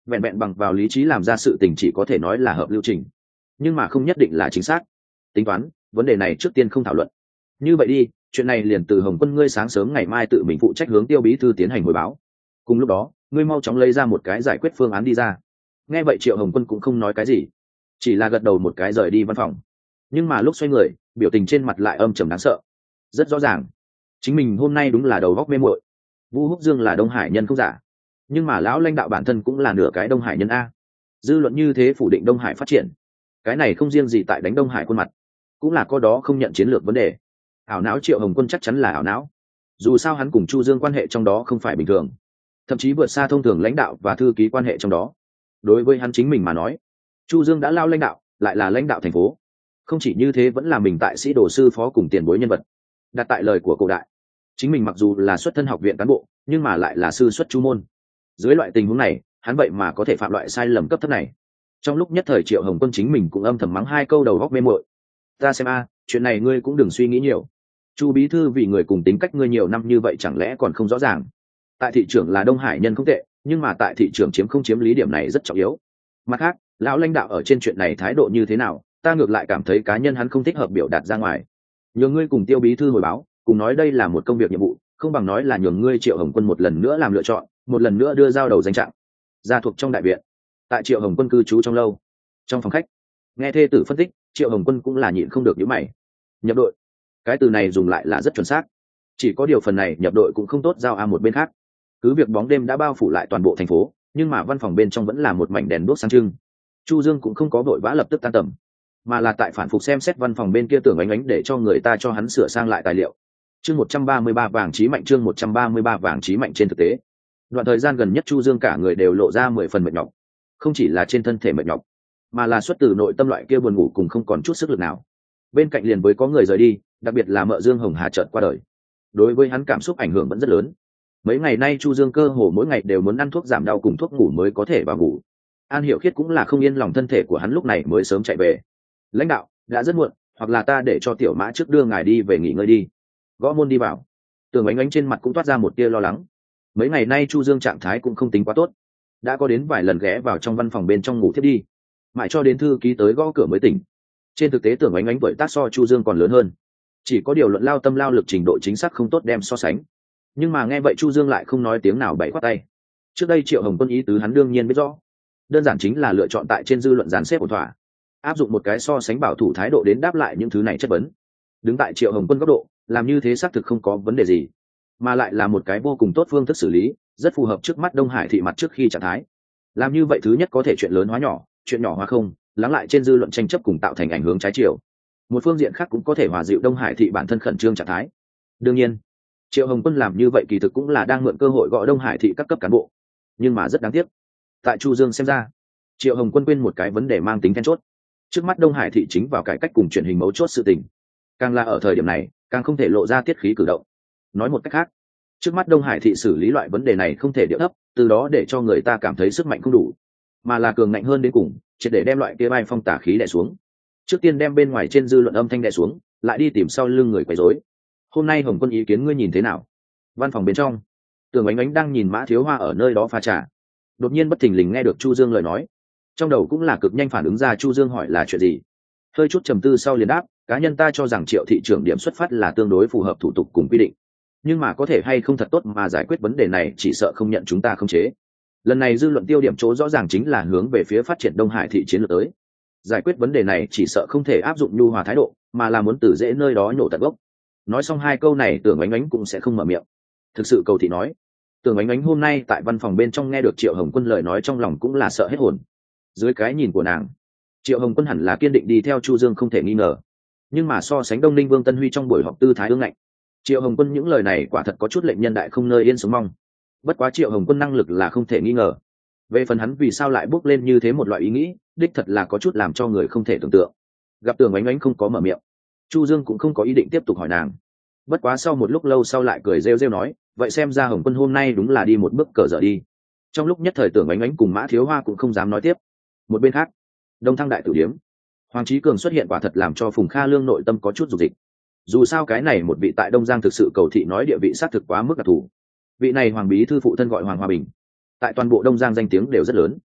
vẹn vẹn bằng vào lý trí làm ra sự tình chỉ có thể nói là hợp lưu trình, nhưng mà không nhất định là chính xác. Tính toán vấn đề này trước tiên không thảo luận. Như vậy đi, chuyện này liền từ Hồng Quân ngươi sáng sớm ngày mai tự mình phụ trách hướng Tiêu bí thư tiến hành hồi báo. Cùng lúc đó ngươi mau chóng lấy ra một cái giải quyết phương án đi ra. Nghe vậy Triệu Hồng Quân cũng không nói cái gì, chỉ là gật đầu một cái rời đi văn phòng. Nhưng mà lúc xoay người, biểu tình trên mặt lại âm trầm đáng sợ. Rất rõ ràng chính mình hôm nay đúng là đầu góc mê muội. Vu Húc Dương là Đông Hải nhân không giả, nhưng mà lão lãnh đạo bản thân cũng là nửa cái Đông Hải nhân a. Dư luận như thế phủ định Đông Hải phát triển, cái này không riêng gì tại đánh Đông Hải khuôn mặt, cũng là có đó không nhận chiến lược vấn đề. Ảo não Triệu Hồng Quân chắc chắn là ảo não. Dù sao hắn cùng Chu Dương quan hệ trong đó không phải bình thường, thậm chí vượt xa thông thường lãnh đạo và thư ký quan hệ trong đó. Đối với hắn chính mình mà nói, Chu Dương đã lao lãnh đạo, lại là lãnh đạo thành phố. Không chỉ như thế, vẫn là mình tại sĩ đồ sư phó cùng tiền bối nhân vật. Đặt tại lời của cổ đại, chính mình mặc dù là xuất thân học viện cán bộ, nhưng mà lại là sư xuất chu môn. Dưới loại tình huống này, hắn vậy mà có thể phạm loại sai lầm cấp thấp này. Trong lúc nhất thời Triệu Hồng Quân chính mình cũng âm thầm mắng hai câu đầu góc mê muội. Ta xem chuyện này ngươi cũng đừng suy nghĩ nhiều. Chu bí thư vì người cùng tính cách ngươi nhiều năm như vậy chẳng lẽ còn không rõ ràng. Tại thị trưởng là Đông Hải nhân không tệ, nhưng mà tại thị trưởng chiếm không chiếm lý điểm này rất trọng yếu. Mặt khác, lão lãnh đạo ở trên chuyện này thái độ như thế nào, ta ngược lại cảm thấy cá nhân hắn không thích hợp biểu đạt ra ngoài. Nhường ngươi cùng Tiêu bí thư hồi báo, cùng nói đây là một công việc nhiệm vụ, không bằng nói là nhường ngươi Triệu Hồng Quân một lần nữa làm lựa chọn, một lần nữa đưa giao đầu danh trạng. Gia thuộc trong đại viện, tại Triệu Hồng Quân cư trú trong lâu, trong phòng khách, nghe thê tử phân tích, Triệu Hồng Quân cũng là nhịn không được nhíu mày. Nhập đội, cái từ này dùng lại là rất chuẩn xác, chỉ có điều phần này nhập đội cũng không tốt giao một bên khác. Cứ việc bóng đêm đã bao phủ lại toàn bộ thành phố, nhưng mà văn phòng bên trong vẫn là một mảnh đèn đuốc sáng trưng. Chu Dương cũng không có vội vã lập tức tan tầm, mà là tại phản phục xem xét văn phòng bên kia tưởng ánh để cho người ta cho hắn sửa sang lại tài liệu. Chương 133 vàng chí mạnh, chương 133 vàng chí mạnh. Trên thực tế, đoạn thời gian gần nhất Chu Dương cả người đều lộ ra 10 phần mệt nhọc, không chỉ là trên thân thể mệt nhọc, mà là xuất từ nội tâm loại kia buồn ngủ cùng không còn chút sức lực nào. Bên cạnh liền với có người rời đi, đặc biệt là mợ Dương Hồng Hà chợt qua đời, đối với hắn cảm xúc ảnh hưởng vẫn rất lớn. Mấy ngày nay Chu Dương cơ hồ mỗi ngày đều muốn ăn thuốc giảm đau cùng thuốc ngủ mới có thể vào ngủ. An Hiểu Khiết cũng là không yên lòng thân thể của hắn lúc này mới sớm chạy về. Lãnh đạo, đã rất muộn, hoặc là ta để cho Tiểu Mã trước đưa ngài đi về nghỉ ngơi đi. Gõ môn đi vào. Tưởng Ánh trên mặt cũng toát ra một tia lo lắng. Mấy ngày nay Chu Dương trạng thái cũng không tính quá tốt, đã có đến vài lần ghé vào trong văn phòng bên trong ngủ thiếp đi, mãi cho đến thư ký tới gõ cửa mới tỉnh. Trên thực tế Tưởng Ánh tuổi tác so Chu Dương còn lớn hơn, chỉ có điều luận lao tâm lao lực trình độ chính xác không tốt đem so sánh. Nhưng mà nghe vậy Chu Dương lại không nói tiếng nào bày khoát tay. Trước đây Triệu Hồng Quân ý tứ hắn đương nhiên biết rõ, đơn giản chính là lựa chọn tại trên dư luận dàn xếp ổn thỏa, áp dụng một cái so sánh bảo thủ thái độ đến đáp lại những thứ này chất vấn. Đứng tại Triệu Hồng Quân góc độ, làm như thế xác thực không có vấn đề gì, mà lại là một cái vô cùng tốt phương thức xử lý, rất phù hợp trước mắt Đông Hải thị mặt trước khi trạng thái. Làm như vậy thứ nhất có thể chuyện lớn hóa nhỏ, chuyện nhỏ hóa không, lắng lại trên dư luận tranh chấp cùng tạo thành ảnh hưởng trái chiều. Một phương diện khác cũng có thể hòa dịu Đông Hải thị bản thân khẩn trương trạng thái. Đương nhiên, Triệu Hồng Quân làm như vậy kỳ thực cũng là đang mượn cơ hội gõ Đông Hải thị các cấp cán bộ, nhưng mà rất đáng tiếc. Tại Chu Dương xem ra, Triệu Hồng Quân quên một cái vấn đề mang tính then chốt. Trước mắt Đông Hải thị chính vào cải cách cùng truyền hình mấu chốt sự tình, càng là ở thời điểm này, càng không thể lộ ra tiết khí cử động. Nói một cách khác, trước mắt Đông Hải thị xử lý loại vấn đề này không thể điệu thấp, từ đó để cho người ta cảm thấy sức mạnh không đủ, mà là cường ngạnh hơn đến cùng, triệt để đem loại kia bay phong tả khí đè xuống. Trước tiên đem bên ngoài trên dư luận âm thanh đè xuống, lại đi tìm sau lưng người quấy rối. Hôm nay Hồng Quân ý kiến ngươi nhìn thế nào? Văn phòng bên trong, Tưởng Ánh đang nhìn Mã Thiếu Hoa ở nơi đó pha trà, đột nhiên bất thình lình nghe được Chu Dương lời nói, trong đầu cũng là cực nhanh phản ứng ra Chu Dương hỏi là chuyện gì. Hơi chút trầm tư sau liền đáp, cá nhân ta cho rằng Triệu thị trưởng điểm xuất phát là tương đối phù hợp thủ tục cùng quy định, nhưng mà có thể hay không thật tốt mà giải quyết vấn đề này chỉ sợ không nhận chúng ta không chế. Lần này dư luận tiêu điểm chỗ rõ ràng chính là hướng về phía phát triển Đông Hải thị chiến lược tới. Giải quyết vấn đề này chỉ sợ không thể áp dụng nhu hòa thái độ, mà là muốn từ dễ nơi đó nhổ tận gốc. Nói xong hai câu này Tưởng Ánh cũng sẽ không mở miệng. Thực sự cầu thị nói, Tưởng Ánh hôm nay tại văn phòng bên trong nghe được Triệu Hồng Quân lời nói trong lòng cũng là sợ hết hồn. Dưới cái nhìn của nàng, Triệu Hồng Quân hẳn là kiên định đi theo Chu Dương không thể nghi ngờ, nhưng mà so sánh Đông Ninh Vương Tân Huy trong buổi họp tư thái ương ngạnh, Triệu Hồng Quân những lời này quả thật có chút lệnh nhân đại không nơi yên sống mong. Bất quá Triệu Hồng Quân năng lực là không thể nghi ngờ, về phần hắn vì sao lại bước lên như thế một loại ý nghĩ, đích thật là có chút làm cho người không thể tưởng tượng. Gặp Tưởng Ánh không có mở miệng, Chu Dương cũng không có ý định tiếp tục hỏi nàng. Bất quá sau một lúc lâu sau lại cười rêu rêu nói, vậy xem ra Hồng Quân hôm nay đúng là đi một bước cờ dở đi. Trong lúc nhất thời Tưởng Ánh cùng Mã Thiếu Hoa cũng không dám nói tiếp. Một bên khác, Đông Thăng đại tử điếm, Hoàng Chí Cường xuất hiện quả thật làm cho Phùng Kha Lương nội tâm có chút dục dịch. Dù sao cái này một vị tại Đông Giang thực sự cầu thị nói địa vị sát thực quá mức đặc thù. Vị này Hoàng bí thư phụ thân gọi Hoàng Hòa Bình, tại toàn bộ Đông Giang danh tiếng đều rất lớn,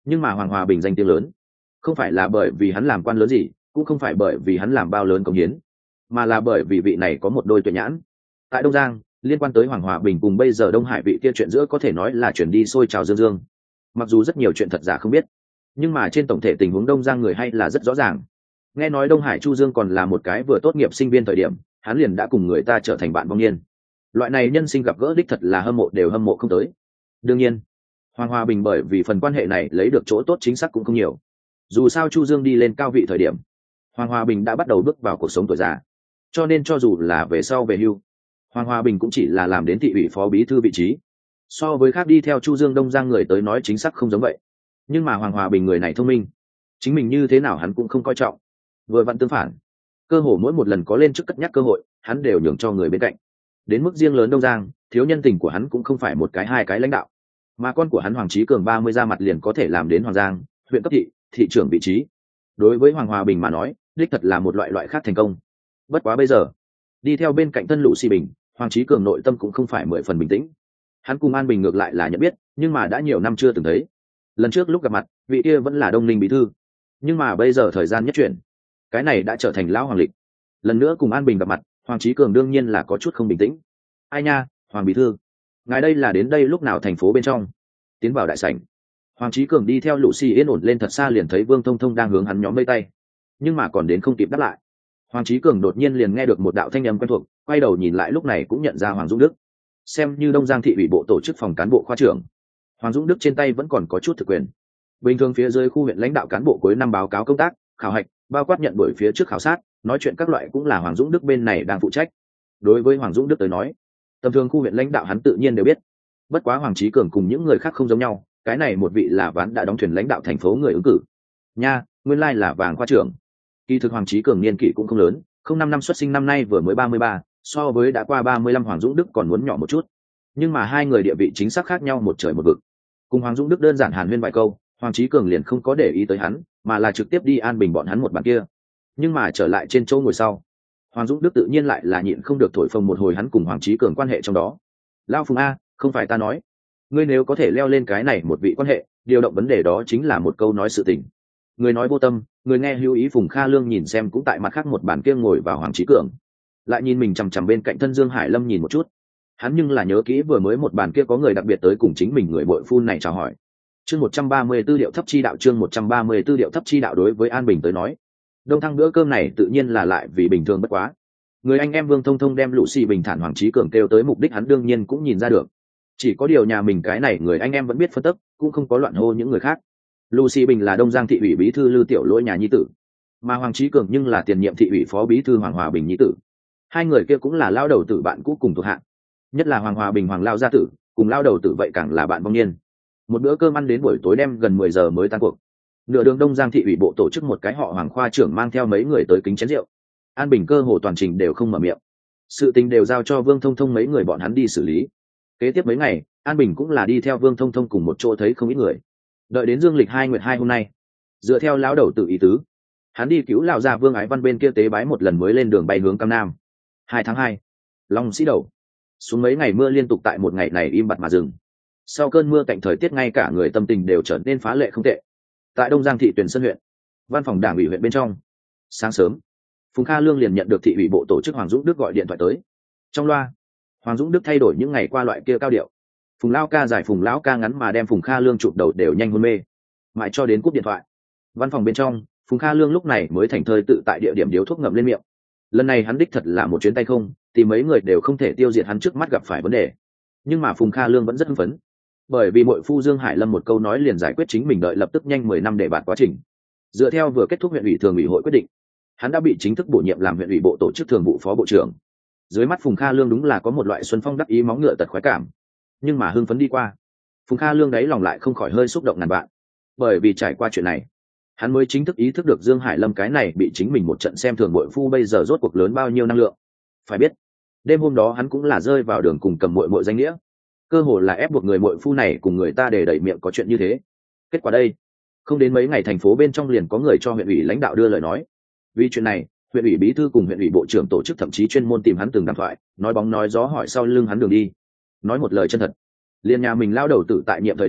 Nhưng mà Hoàng Hòa Bình danh tiếng lớn không phải là bởi vì hắn làm quan lớn gì, cũng không phải bởi vì hắn làm bao lớn công hiến, mà là bởi vì vị này có một đôi tuệ nhãn. Tại Đông Giang, liên quan tới Hoàng Hòa Bình cùng bây giờ Đông Hải vị kia chuyện giữa có thể nói là chuyển đi sôi trào dương dương. Mặc dù rất nhiều chuyện thật giả không biết, nhưng mà trên tổng thể tình huống Đông Giang người hay là rất rõ ràng. Nghe nói Đông Hải Chu Dương còn là một cái vừa tốt nghiệp sinh viên thời điểm, hắn liền đã cùng người ta trở thành bạn vong niên. Loại này nhân sinh gặp gỡ đích thật là hâm mộ đều hâm mộ không tới. Đương nhiên, Hoàng Hòa Bình bởi vì phần quan hệ này lấy được chỗ tốt chính xác cũng không nhiều. Dù sao Chu Dương đi lên cao vị thời điểm, Hoàng Hòa Bình đã bắt đầu bước vào cuộc sống tuổi già, cho nên cho dù là về sau về hưu, Hoàng Hòa Bình cũng chỉ là làm đến thị ủy phó bí thư vị trí. So với khác đi theo Chu Dương Đông Giang người tới nói chính xác không giống vậy. Nhưng mà Hoàng Hòa Bình người này thông minh, chính mình như thế nào hắn cũng không coi trọng. Vừa vặn tương phản, cơ hồ mỗi một lần có lên chức cất nhắc cơ hội, hắn đều nhường cho người bên cạnh. Đến mức riêng lớn Đông Giang, thiếu nhân tình của hắn cũng không phải một cái hai cái lãnh đạo, mà con của hắn Hoàng Chí Cường 30 ra mặt liền có thể làm đến Hoàng Giang huyện cấp thị trưởng vị trí. Đối với Hoàng Hòa Bình mà nói, đích thật là một loại khác thành công. Bất quá bây giờ, đi theo bên cạnh thân Lũ Xi Bình, Hoàng Chí Cường nội tâm cũng không phải 10 phần bình tĩnh. Hắn cùng An Bình ngược lại là nhận biết, nhưng mà đã nhiều năm chưa từng thấy. Lần trước lúc gặp mặt, vị kia vẫn là Đông Ninh bí thư, nhưng mà bây giờ thời gian nhất chuyển, cái này đã trở thành lão hoàng lịch. Lần nữa cùng An Bình gặp mặt, Hoàng Chí Cường đương nhiên là có chút không bình tĩnh. Ai nha, Hoàng bí thư, ngài đây là đến đây lúc nào thành phố bên trong? Tiến vào đại sảnh, Hoàng Chí Cường đi theo Lũ Xi yên ổn lên thật xa liền thấy Vương Thông Thông đang hướng hắn nhóm vây tay, nhưng mà còn đến không kịp đáp lại, Hoàng Chí Cường đột nhiên liền nghe được một đạo thanh âm quen thuộc, quay đầu nhìn lại lúc này cũng nhận ra Hoàng Dũng Đức. Xem như Đông Giang thị ủy bộ tổ chức phòng cán bộ khoa trưởng, Hoàng Dũng Đức trên tay vẫn còn có chút thực quyền. Bình thường phía dưới khu huyện lãnh đạo cán bộ cuối năm báo cáo công tác, khảo hạch, bao quát nhận buổi phía trước khảo sát, nói chuyện các loại cũng là Hoàng Dũng Đức bên này đang phụ trách. Đối với Hoàng Dũng Đức tới nói, tầm thường khu huyện lãnh đạo hắn tự nhiên đều biết. Bất quá Hoàng Chí Cường cùng những người khác không giống nhau, cái này một vị là ván đã đóng thuyền lãnh đạo thành phố người ứng cử. Nha, nguyên lai là Vàng khoa trưởng. Kỳ thực Hoàng Chí Cường niên kỷ cũng không lớn, không 5 năm xuất sinh năm nay vừa mới 33, so với đã qua 35 Hoàng Dũng Đức còn muốn nhỏ một chút. Nhưng mà hai người địa vị chính xác khác nhau một trời một vực. Cùng Hoàng Dũng Đức đơn giản hàn huyên vài câu, Hoàng Chí Cường liền không có để ý tới hắn, mà là trực tiếp đi an bình bọn hắn một bàn kia. Nhưng mà trở lại trên chỗ ngồi sau, Hoàng Dũng Đức tự nhiên lại là nhịn không được thổi phồng một hồi hắn cùng Hoàng Chí Cường quan hệ trong đó. Lao Phùng A, không phải ta nói, ngươi nếu có thể leo lên cái này một vị quan hệ, điều động vấn đề đó chính là một câu nói sự tình. Người nói vô tâm, người nghe hữu ý. Phùng Kha Lương nhìn xem cũng tại mặt khác một bàn kia ngồi vào Hoàng Chí Cường, lại nhìn mình chằm chằm bên cạnh thân Dương Hải Lâm nhìn một chút. Hắn nhưng là nhớ kỹ vừa mới một bàn kia có người đặc biệt tới cùng chính mình người bội phu này chào hỏi. Chương 134 điệu thấp chi đạo, chương 134 điệu thấp chi đạo. Đối với An Bình tới nói, Đông Thăng bữa cơm này tự nhiên là lại vì bình thường bất quá. Người anh em Vương Thông Thông đem Lũ Xi Bình thản Hoàng Chí Cường kêu tới mục đích hắn đương nhiên cũng nhìn ra được. Chỉ có điều nhà mình cái này người anh em vẫn biết phân tích, cũng không có loạn hô những người khác. Lũ Xi Bình là Đông Giang thị ủy bí thư Lư Tiểu Lỗi nhà nhi tử, mà Hoàng Chí Cường nhưng là tiền nhiệm thị ủy phó bí thư Hoàng Hòa Bình nhi tử. Hai người kia cũng là lao đầu tử bạn cũ cùng thuộc hạng, nhất là Hoàng Hòa Bình Hoàng lao gia tử, cùng lao đầu tử vậy càng là bạn vong niên. Một bữa cơm ăn đến buổi tối đem gần 10 giờ mới tan cuộc. Nửa đường Đông Giang thị ủy bộ tổ chức một cái họ Hoàng khoa trưởng mang theo mấy người tới kính chén rượu. An Bình cơ hồ toàn trình đều không mở miệng, sự tình đều giao cho Vương Thông Thông mấy người bọn hắn đi xử lý. Kế tiếp mấy ngày, An Bình cũng là đi theo Vương Thông Thông cùng một chỗ thấy không ít người. Đợi đến dương lịch 2 nguyệt 2 hôm nay, dựa theo lão đầu tự ý tứ, hắn đi cứu lão gia Vương Ái Văn bên kia tế bái một lần mới lên đường bay hướng Cam Nam. 2 tháng 2, Long Sĩ Đầu. Xuống mấy ngày mưa liên tục tại một ngày này im bặt mà dừng. Sau cơn mưa cạnh thời tiết ngay cả người tâm tình đều trở nên phá lệ không tệ. Tại Đông Giang thị Tuyền Sơn huyện, văn phòng đảng ủy huyện bên trong, sáng sớm, Phùng Kha Lương liền nhận được thị ủy bộ tổ chức Hoàng Dũng Đức gọi điện thoại tới. Trong loa, Hoàng Dũng Đức thay đổi những ngày qua loại kia cao điệu, Phùng lão ca dài Phùng lão ca ngắn mà đem Phùng Kha Lương chụp đầu đều nhanh hôn mê, mãi cho đến cúp điện thoại. Văn phòng bên trong, Phùng Kha Lương lúc này mới thành thơi tự tại địa điểm điếu thuốc ngậm lên miệng. Lần này hắn đích thật là một chuyến tay không, thì mấy người đều không thể tiêu diệt hắn trước mắt gặp phải vấn đề. Nhưng mà Phùng Kha Lương vẫn rất hưng phấn, bởi vì muội phu Dương Hải Lâm một câu nói liền giải quyết chính mình đợi lập tức nhanh 10 năm để bạt quá trình. Dựa theo vừa kết thúc huyện ủy thường ủy hội quyết định, hắn đã bị chính thức bổ nhiệm làm huyện ủy bộ tổ chức thường vụ phó bộ trưởng. Dưới mắt Phùng Kha Lương đúng là có một loại xuân phong đắc ý móng ngựa tật khoái cảm. Nhưng mà hưng phấn đi qua, Phùng Kha Lương đấy lòng lại không khỏi hơi xúc động ngàn vạn, bởi vì trải qua chuyện này, hắn mới chính thức ý thức được Dương Hải Lâm cái này bị chính mình một trận xem thường bội phu bây giờ rốt cuộc lớn bao nhiêu năng lượng. Phải biết, đêm hôm đó hắn cũng là rơi vào đường cùng cầm muội muội danh nghĩa, cơ hồ là ép buộc người muội phu này cùng người ta để đẩy miệng có chuyện như thế. Kết quả đây, không đến mấy ngày thành phố bên trong liền có người cho huyện ủy lãnh đạo đưa lời nói. Vì chuyện này, huyện ủy bí thư cùng huyện ủy bộ trưởng tổ chức thậm chí chuyên môn tìm hắn từng đàm thoại, nói bóng nói gió hỏi sau lưng hắn đường đi. Nói một lời chân thật, liền nhà mình lao đầu tử tại nhiệm thời điểm,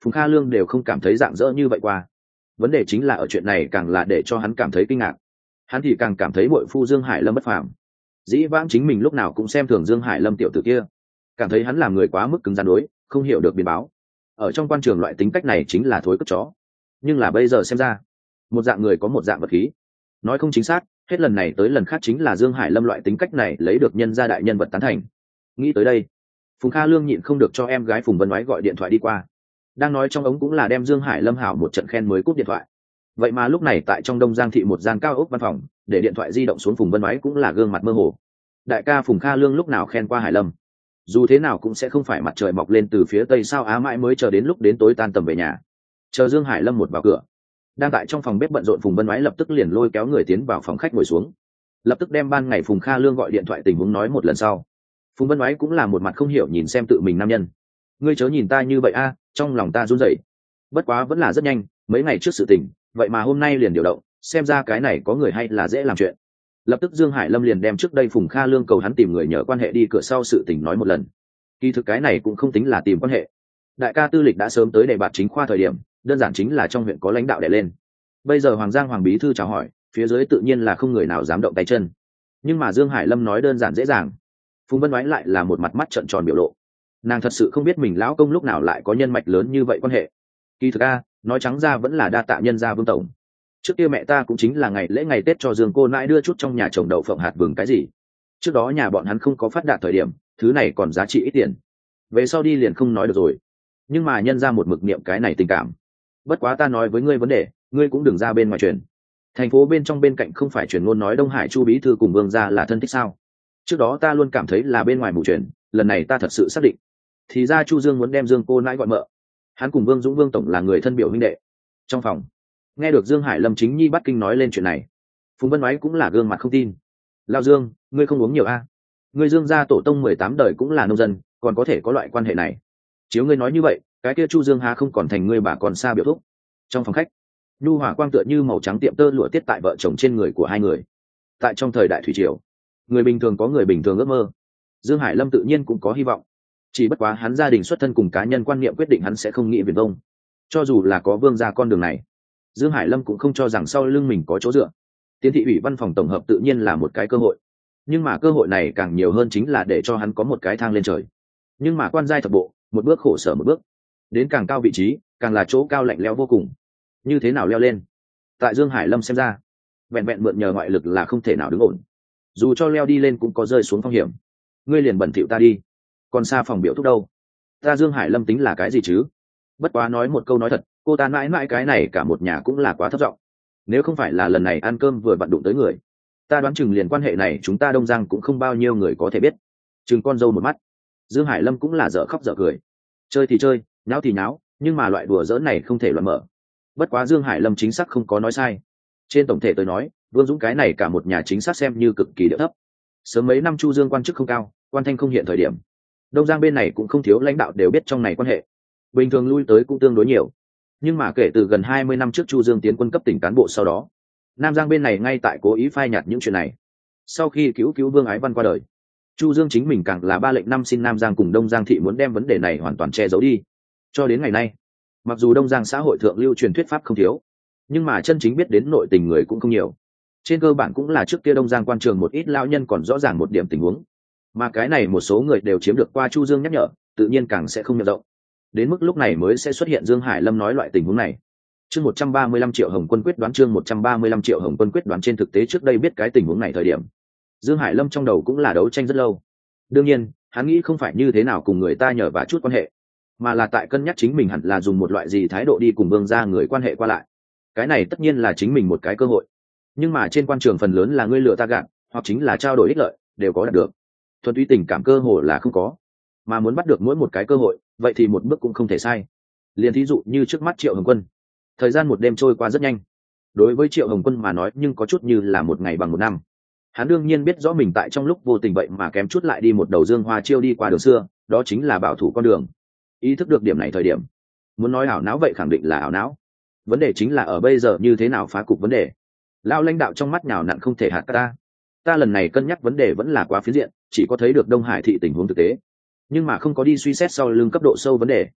Phùng Kha Lương đều không cảm thấy rạng rỡ như vậy qua. Vấn đề chính là ở chuyện này càng là để cho hắn cảm thấy kinh ngạc. Hắn thì càng cảm thấy muội phu Dương Hải Lâm bất phàm. Dĩ vãng chính mình lúc nào cũng xem thường Dương Hải Lâm tiểu tử kia, cảm thấy hắn làm người quá mức cứng rắn đối, không hiểu được biến báo. Ở trong quan trường loại tính cách này chính là thối cất chó. Nhưng là bây giờ xem ra, một dạng người có một dạng vật khí. Nói không chính xác, hết lần này tới lần khác chính là Dương Hải Lâm loại tính cách này lấy được nhân gia đại nhân vật tán thành. Nghĩ tới đây, Phùng Kha Lương nhịn không được cho em gái Phùng Vân Oái gọi điện thoại đi qua. Đang nói trong ống cũng là đem Dương Hải Lâm hảo một trận khen mới cúp điện thoại. Vậy mà lúc này tại trong Đông Giang thị một gian cao ốc văn phòng, để điện thoại di động xuống, Phùng Vân Oái cũng là gương mặt mơ hồ. Đại ca Phùng Kha Lương lúc nào khen qua Hải Lâm, dù thế nào cũng sẽ không phải mặt trời mọc lên từ phía tây sao á, mãi mới chờ đến lúc đến tối tan tầm về nhà. Chờ Dương Hải Lâm một vào cửa, đang tại trong phòng bếp bận rộn Phùng Vân Oái lập tức liền lôi kéo người tiến vào phòng khách ngồi xuống, lập tức đem ban ngày Phùng Kha Lương gọi điện thoại tình huống nói một lần sau. Phùng Vân Oái cũng là một mặt không hiểu nhìn xem tự mình nam nhân. Ngươi chớ nhìn ta như vậy a, trong lòng ta run rẩy. Bất quá vẫn là rất nhanh, mấy ngày trước sự tình, vậy mà hôm nay liền điều động, xem ra cái này có người hay là dễ làm chuyện. Lập tức Dương Hải Lâm liền đem trước đây Phùng Kha Lương cầu hắn tìm người nhờ quan hệ đi cửa sau sự tình nói một lần. Kỳ thực cái này cũng không tính là tìm quan hệ. Đại ca Tư Lịch đã sớm tới đề bạt chính khoa thời điểm, đơn giản chính là trong huyện có lãnh đạo đè lên. Bây giờ Hoàng Giang Hoàng bí thư chào hỏi, phía dưới tự nhiên là không người nào dám động tay chân. Nhưng mà Dương Hải Lâm nói đơn giản dễ dàng, Phùng Vân Oái lại là một mặt mắt trợn tròn biểu lộ. Nàng thật sự không biết mình lão công lúc nào lại có nhân mạch lớn như vậy quan hệ. Kỳ thực a, nói trắng ra vẫn là đa tạ nhân gia Vương tổng. Trước kia mẹ ta cũng chính là ngày lễ ngày Tết cho Dương cô nãi đưa chút trong nhà trồng đậu phộng hạt vừng cái gì. Trước đó nhà bọn hắn không có phát đạt thời điểm, thứ này còn giá trị ít tiền. Về sau đi liền không nói được rồi. Nhưng mà nhân ra một mực niệm cái này tình cảm. Bất quá ta nói với ngươi vấn đề, ngươi cũng đừng ra bên ngoài truyền. Thành phố bên trong bên cạnh không phải truyền ngôn nói Đông Hải Chu bí thư cùng Vương gia là thân thích sao? Trước đó ta luôn cảm thấy là bên ngoài mù truyền, lần này ta thật sự xác định. Thì ra Chu Dương muốn đem Dương cô nãi gọi mợ. Hắn cùng Vương Dũng Vương tổng là người thân biểu huynh đệ. Trong phòng, nghe được Dương Hải Lâm chính nhi bắt kinh nói lên chuyện này, Phùng Vân Oái cũng là gương mặt không tin. Lao Dương, ngươi không uống nhiều a? Ngươi Dương gia tổ tông 18 đời cũng là nông dân, còn có thể có loại quan hệ này. Chiếu ngươi nói như vậy, cái kia Chu Dương há không còn thành ngươi bà còn xa biểu thúc. Trong phòng khách, nhu hỏa quang tựa như màu trắng tiệm tơ lụa tiết tại vợ chồng trên người của hai người. Tại trong thời đại thủy triều, người bình thường có người bình thường ước mơ, Dương Hải Lâm tự nhiên cũng có hy vọng. Chỉ bất quá hắn gia đình xuất thân cùng cá nhân quan niệm quyết định hắn sẽ không nghĩ viển vông. Cho dù là có Vương gia con đường này, Dương Hải Lâm cũng không cho rằng sau lưng mình có chỗ dựa. Tiến thị ủy văn phòng tổng hợp tự nhiên là một cái cơ hội, nhưng mà cơ hội này càng nhiều hơn chính là để cho hắn có một cái thang lên trời. Nhưng mà quan giai thập bộ, một bước khổ sở một bước, đến càng cao vị trí càng là chỗ cao lạnh lẽo vô cùng. Như thế nào leo lên? Tại Dương Hải Lâm xem ra, vẹn vẹn mượn nhờ ngoại lực là không thể nào đứng ổn. Dù cho leo đi lên cũng có rơi xuống phong hiểm. Ngươi liền bẩn thỉu ta đi, còn xa phòng biểu thúc đâu? Ta Dương Hải Lâm tính là cái gì chứ? Bất quá nói một câu nói thật, cô ta mãi mãi cái này cả một nhà cũng là quá thất vọng. Nếu không phải là lần này ăn cơm vừa vặn đụng tới người, ta đoán chừng liền quan hệ này chúng ta Đông Giang cũng không bao nhiêu người có thể biết. Chừng con dâu một mắt, Dương Hải Lâm cũng là dở khóc dở cười. Chơi thì chơi, nháo thì nháo, nhưng mà loại đùa giỡn này không thể loạn mở. Bất quá Dương Hải Lâm chính xác không có nói sai. Trên tổng thể tôi nói, Vương Dũng cái này cả một nhà chính xác xem như cực kỳ địa thấp. Sớm mấy năm Chu Dương quan chức không cao, quan thanh không hiện thời điểm, Đông Giang bên này cũng không thiếu lãnh đạo đều biết trong này quan hệ. Bình thường lui tới cũng tương đối nhiều. Nhưng mà kể từ gần 20 năm trước Chu Dương tiến quân cấp tỉnh cán bộ sau đó, Nam Giang bên này ngay tại cố ý phai nhạt những chuyện này. Sau khi cứu Vương Ái Văn qua đời, Chu Dương chính mình càng là ba lệnh năm xin Nam Giang cùng Đông Giang thị muốn đem vấn đề này hoàn toàn che giấu đi. Cho đến ngày nay, mặc dù Đông Giang xã hội thượng lưu truyền thuyết pháp không thiếu, nhưng mà chân chính biết đến nội tình người cũng không nhiều. Trên cơ bản cũng là trước kia Đông Giang quan trường một ít lão nhân còn rõ ràng một điểm tình huống, mà cái này một số người đều chiếm được qua Chu Dương nhắc nhở, tự nhiên càng sẽ không nhận rộng. Đến mức lúc này mới sẽ xuất hiện Dương Hải Lâm nói loại tình huống này. Chương 135 triệu Hồng Quân quyết đoán, chương 135 triệu Hồng Quân quyết đoán. Trên thực tế trước đây biết cái tình huống này thời điểm, Dương Hải Lâm trong đầu cũng là đấu tranh rất lâu. Đương nhiên, hắn nghĩ không phải như thế nào cùng người ta nhờ vả chút quan hệ, mà là tại cân nhắc chính mình hẳn là dùng một loại gì thái độ đi cùng Vương gia người quan hệ qua lại. Cái này tất nhiên là chính mình một cái cơ hội. Nhưng mà trên quan trường phần lớn là ngươi lừa ta gạt, hoặc chính là trao đổi ích lợi, đều có đạt được. Thuần túy tình cảm cơ hội là không có. Mà muốn bắt được mỗi một cái cơ hội, vậy thì một bước cũng không thể sai. Liền thí dụ như trước mắt Triệu Hồng Quân. Thời gian một đêm trôi qua rất nhanh. Đối với Triệu Hồng Quân mà nói nhưng có chút như là một ngày bằng một năm. Hắn đương nhiên biết rõ mình tại trong lúc vô tình vậy mà kém chút lại đi một đầu Dương Hoa Chiêu đi qua đường xưa, đó chính là bảo thủ con đường. Ý thức được điểm này thời điểm, muốn nói ảo não vậy khẳng định là ảo não. Vấn đề chính là ở bây giờ như thế nào phá cục vấn đề. Lao lãnh đạo trong mắt nhào nặn không thể hạt ta lần này cân nhắc vấn đề vẫn là quá phiến diện, chỉ có thấy được Đông Hải thị tình huống thực tế, nhưng mà không có đi suy xét sau lưng cấp độ sâu vấn đề.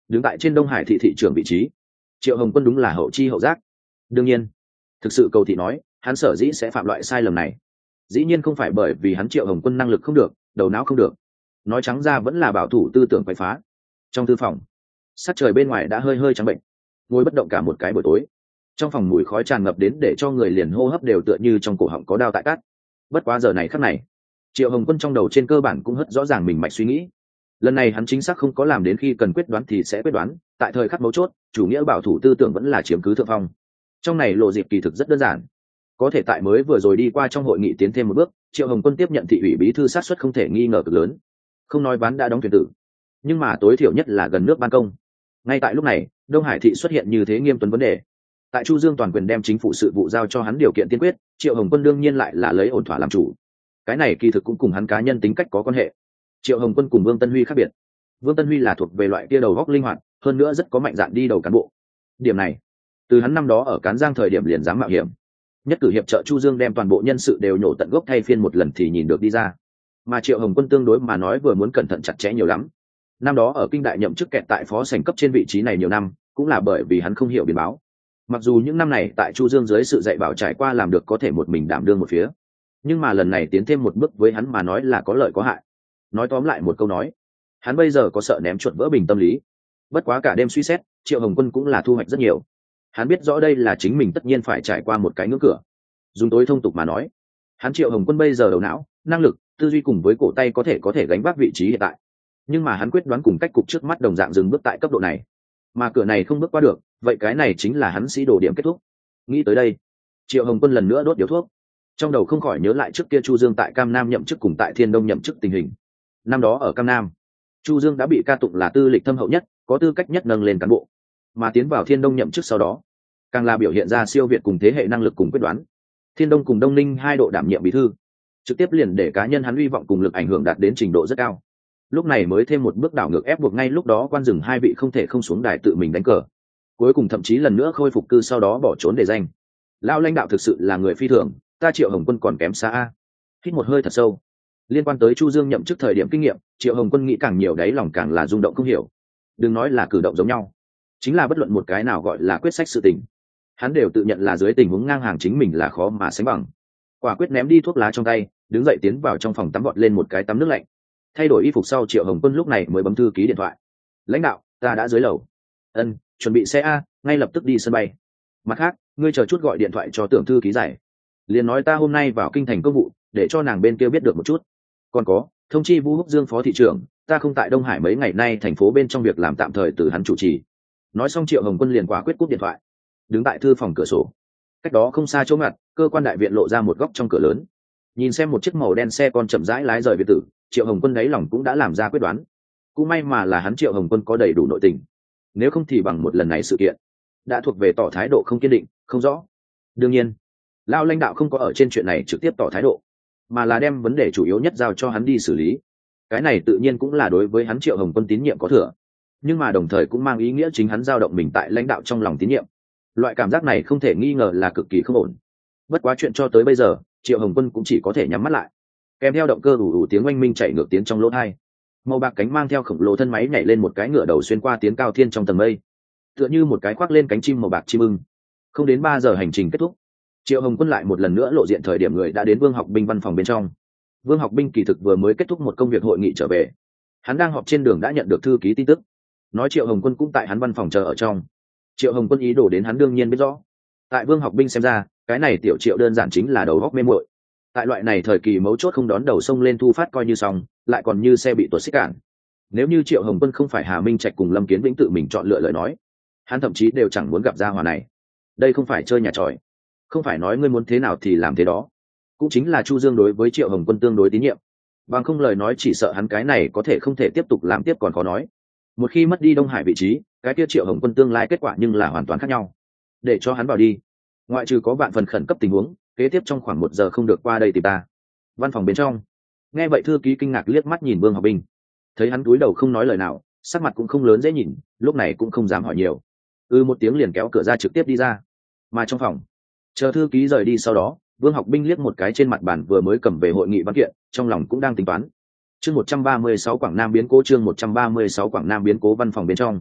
đứng tại trên Đông Hải thị thị trưởng vị trí. Triệu Hồng Quân đúng là hậu chi hậu giác. Đương nhiên, thực sự cầu thị nói, hắn sở dĩ sẽ phạm loại sai lầm này, dĩ nhiên không phải bởi vì hắn Triệu Hồng Quân năng lực không được, đầu não không được, nói trắng ra vẫn là bảo thủ tư tưởng quậy phá. Trong thư phòng, sắc trời bên ngoài đã hơi hơi trắng bệnh, ngồi bất động cả một cái buổi tối. Trong phòng mùi khói tràn ngập đến để cho người liền hô hấp đều tựa như trong cổ họng có đao tại cắt. Bất quá giờ này khắc này, Triệu Hồng Quân trong đầu trên cơ bản cũng hất rõ ràng mình mạch suy nghĩ. Lần này hắn chính xác không có làm đến khi cần quyết đoán thì sẽ quyết đoán, tại thời khắc mấu chốt, chủ nghĩa bảo thủ tư tưởng vẫn là chiếm cứ thượng phong. Trong này lộ dịp kỳ thực rất đơn giản, có thể tại mới vừa rồi đi qua trong hội nghị tiến thêm một bước, Triệu Hồng Quân tiếp nhận thị ủy bí thư sát suất không thể nghi ngờ cực lớn. Không nói ván đã đóng thuyền tử, nhưng mà tối thiểu nhất là gần nước ban công. Ngay tại lúc này, Đông Hải thị xuất hiện như thế nghiêm tuấn vấn đề. Tại Chu Dương toàn quyền đem chính phủ sự vụ giao cho hắn điều kiện tiên quyết, Triệu Hồng Quân đương nhiên lại là lấy ổn thỏa làm chủ. Cái này kỳ thực cũng cùng hắn cá nhân tính cách có quan hệ. Triệu Hồng Quân cùng Vương Tân Huy khác biệt. Vương Tân Huy là thuộc về loại kia đầu góc linh hoạt, hơn nữa rất có mạnh dạn đi đầu cán bộ. Điểm này, từ hắn năm đó ở Cán Giang thời điểm liền dám mạo hiểm, nhất cử hiệp trợ Chu Dương đem toàn bộ nhân sự đều nhổ tận gốc thay phiên một lần thì nhìn được đi ra. Mà Triệu Hồng Quân tương đối mà nói vừa muốn cẩn thận chặt chẽ nhiều lắm. Năm đó ở kinh đại nhậm chức kẹt tại phó sảnh cấp trên vị trí này nhiều năm, cũng là bởi vì hắn không hiểu biến báo. Mặc dù những năm này tại Chu Dương dưới sự dạy bảo trải qua làm được có thể một mình đảm đương một phía, nhưng mà lần này tiến thêm một bước với hắn mà nói là có lợi có hại. Nói tóm lại một câu nói, hắn bây giờ có sợ ném chuột vỡ bình tâm lý. Bất quá cả đêm suy xét, Triệu Hồng Quân cũng là thu hoạch rất nhiều. Hắn biết rõ đây là chính mình tất nhiên phải trải qua một cái ngưỡng cửa. Dùng tối thông tục mà nói, hắn Triệu Hồng Quân bây giờ đầu não, năng lực, tư duy cùng với cổ tay có thể gánh vác vị trí hiện tại. Nhưng mà hắn quyết đoán cùng cách cục trước mắt đồng dạng dừng bước tại cấp độ này. Mà cửa này không bước qua được, vậy cái này chính là hắn sĩ đồ điểm kết thúc. Nghĩ tới đây, Triệu Hồng Quân lần nữa đốt điếu thuốc. Trong đầu không khỏi nhớ lại trước kia Chu Dương tại Cam Nam nhậm chức cùng tại Thiên Đông nhậm chức tình hình. Năm đó ở Cam Nam, Chu Dương đã bị ca tụng là tư lịch thâm hậu nhất, có tư cách nhất nâng lên cán bộ. Mà tiến vào Thiên Đông nhậm chức sau đó, càng là biểu hiện ra siêu việt cùng thế hệ năng lực cùng quyết đoán. Thiên Đông cùng Đông Ninh hai độ đảm nhiệm bí thư, trực tiếp liền để cá nhân hắn hy vọng cùng lực ảnh hưởng đạt đến trình độ rất cao. Lúc này mới thêm một bước đảo ngược ép buộc ngay lúc đó quan rừng hai vị không thể không xuống đài tự mình đánh cờ. Cuối cùng thậm chí lần nữa khôi phục cư sau đó bỏ trốn để danh. Lão lãnh đạo thực sự là người phi thường, ta Triệu Hồng Quân còn kém xa a. Hít một hơi thật sâu. Liên quan tới Chu Dương nhậm chức thời điểm kinh nghiệm, Triệu Hồng Quân nghĩ càng nhiều đấy lòng càng là rung động không hiểu. Đừng nói là cử động giống nhau, chính là bất luận một cái nào gọi là quyết sách sự tình, hắn đều tự nhận là dưới tình huống ngang hàng chính mình là khó mà sánh bằng. Quả quyết ném đi thuốc lá trong tay, đứng dậy tiến vào trong phòng tắm vọt lên một cái tắm nước lạnh. Thay đổi y phục sau, Triệu Hồng Quân lúc này mới bấm thư ký điện thoại. Lãnh đạo, ta đã dưới lầu. Ân, chuẩn bị xe a, ngay lập tức đi sân bay. Mặt khác, ngươi chờ chút gọi điện thoại cho Tưởng thư ký giải, liền nói ta hôm nay vào kinh thành công vụ, để cho nàng bên kia biết được một chút. Còn có, thông chi Vu Húc Dương phó thị trưởng, ta không tại Đông Hải mấy ngày nay, thành phố bên trong việc làm tạm thời từ hắn chủ trì. Nói xong Triệu Hồng Quân liền quả quyết cúp điện thoại, đứng tại thư phòng cửa sổ. Cách đó không xa chỗ ngặt, cơ quan đại viện lộ ra một góc trong cửa lớn. Nhìn xem một chiếc màu đen xe con chậm rãi lái rời biệt tử, Triệu Hồng Quân đáy lòng cũng đã làm ra quyết đoán. Cũng may mà là hắn Triệu Hồng Quân có đầy đủ nội tình, nếu không thì bằng một lần này sự kiện đã thuộc về tỏ thái độ không kiên định, không rõ. Đương nhiên, lão lãnh đạo không có ở trên chuyện này trực tiếp tỏ thái độ, mà là đem vấn đề chủ yếu nhất giao cho hắn đi xử lý. Cái này tự nhiên cũng là đối với hắn Triệu Hồng Quân tín nhiệm có thừa, nhưng mà đồng thời cũng mang ý nghĩa chính hắn dao động mình tại lãnh đạo trong lòng tín nhiệm. Loại cảm giác này không thể nghi ngờ là cực kỳ không ổn. Bất quá chuyện cho tới bây giờ, Triệu Hồng Quân cũng chỉ có thể nhắm mắt lại, kèm theo động cơ ù ù tiếng oanh minh chạy ngược tiến trong lỗ tai. Màu bạc cánh mang theo khổng lồ thân máy nhảy lên một cái ngựa đầu xuyên qua tiến cao thiên trong tầng mây, tựa như một cái khoác lên cánh chim màu bạc chim ưng. Không đến 3 giờ hành trình kết thúc, Triệu Hồng Quân lại một lần nữa lộ diện thời điểm người đã đến Vương Học Binh văn phòng bên trong. Vương Học Binh kỳ thực vừa mới kết thúc một công việc hội nghị trở về, hắn đang họp trên đường đã nhận được thư ký tin tức, nói Triệu Hồng Quân cũng tại hắn văn phòng chờ ở trong. Triệu Hồng Quân ý đồ đến hắn đương nhiên biết rõ. Tại Vương Học Binh xem ra, cái này tiểu Triệu đơn giản chính là đầu góc mê muội. Tại loại này thời kỳ mấu chốt không đón đầu sông lên thu phát coi như xong, lại còn như xe bị tuột xích cản. Nếu như Triệu Hồng Quân không phải Hà Minh Trạch cùng Lâm Kiến Vĩnh tự mình chọn lựa lời nói, hắn thậm chí đều chẳng muốn gặp gia hỏa này. Đây không phải chơi nhà tròi, không phải nói ngươi muốn thế nào thì làm thế đó. Cũng chính là Chu Dương đối với Triệu Hồng Quân tương đối tín nhiệm, bằng không lời nói chỉ sợ hắn cái này có thể không thể tiếp tục làm tiếp còn khó nói. Một khi mất đi Đông Hải vị trí, cái kia Triệu Hồng Quân tương lai kết quả nhưng là hoàn toàn khác nhau. Để cho hắn vào đi, ngoại trừ có vạn phần khẩn cấp tình huống, kế tiếp trong khoảng 1 giờ không được qua đây tìm ta. Văn phòng bên trong, nghe vậy thư ký kinh ngạc liếc mắt nhìn Vương Học Binh, thấy hắn cúi đầu không nói lời nào, sắc mặt cũng không lớn dễ nhìn, lúc này cũng không dám hỏi nhiều, một tiếng liền kéo cửa ra trực tiếp đi ra. Mà trong phòng, chờ thư ký rời đi sau đó, Vương Học Binh liếc một cái trên mặt bàn vừa mới cầm về hội nghị văn kiện, trong lòng cũng đang tính toán. Chương 136 Quảng Nam biến cố, chương 136 Quảng Nam biến cố. Văn phòng bên trong,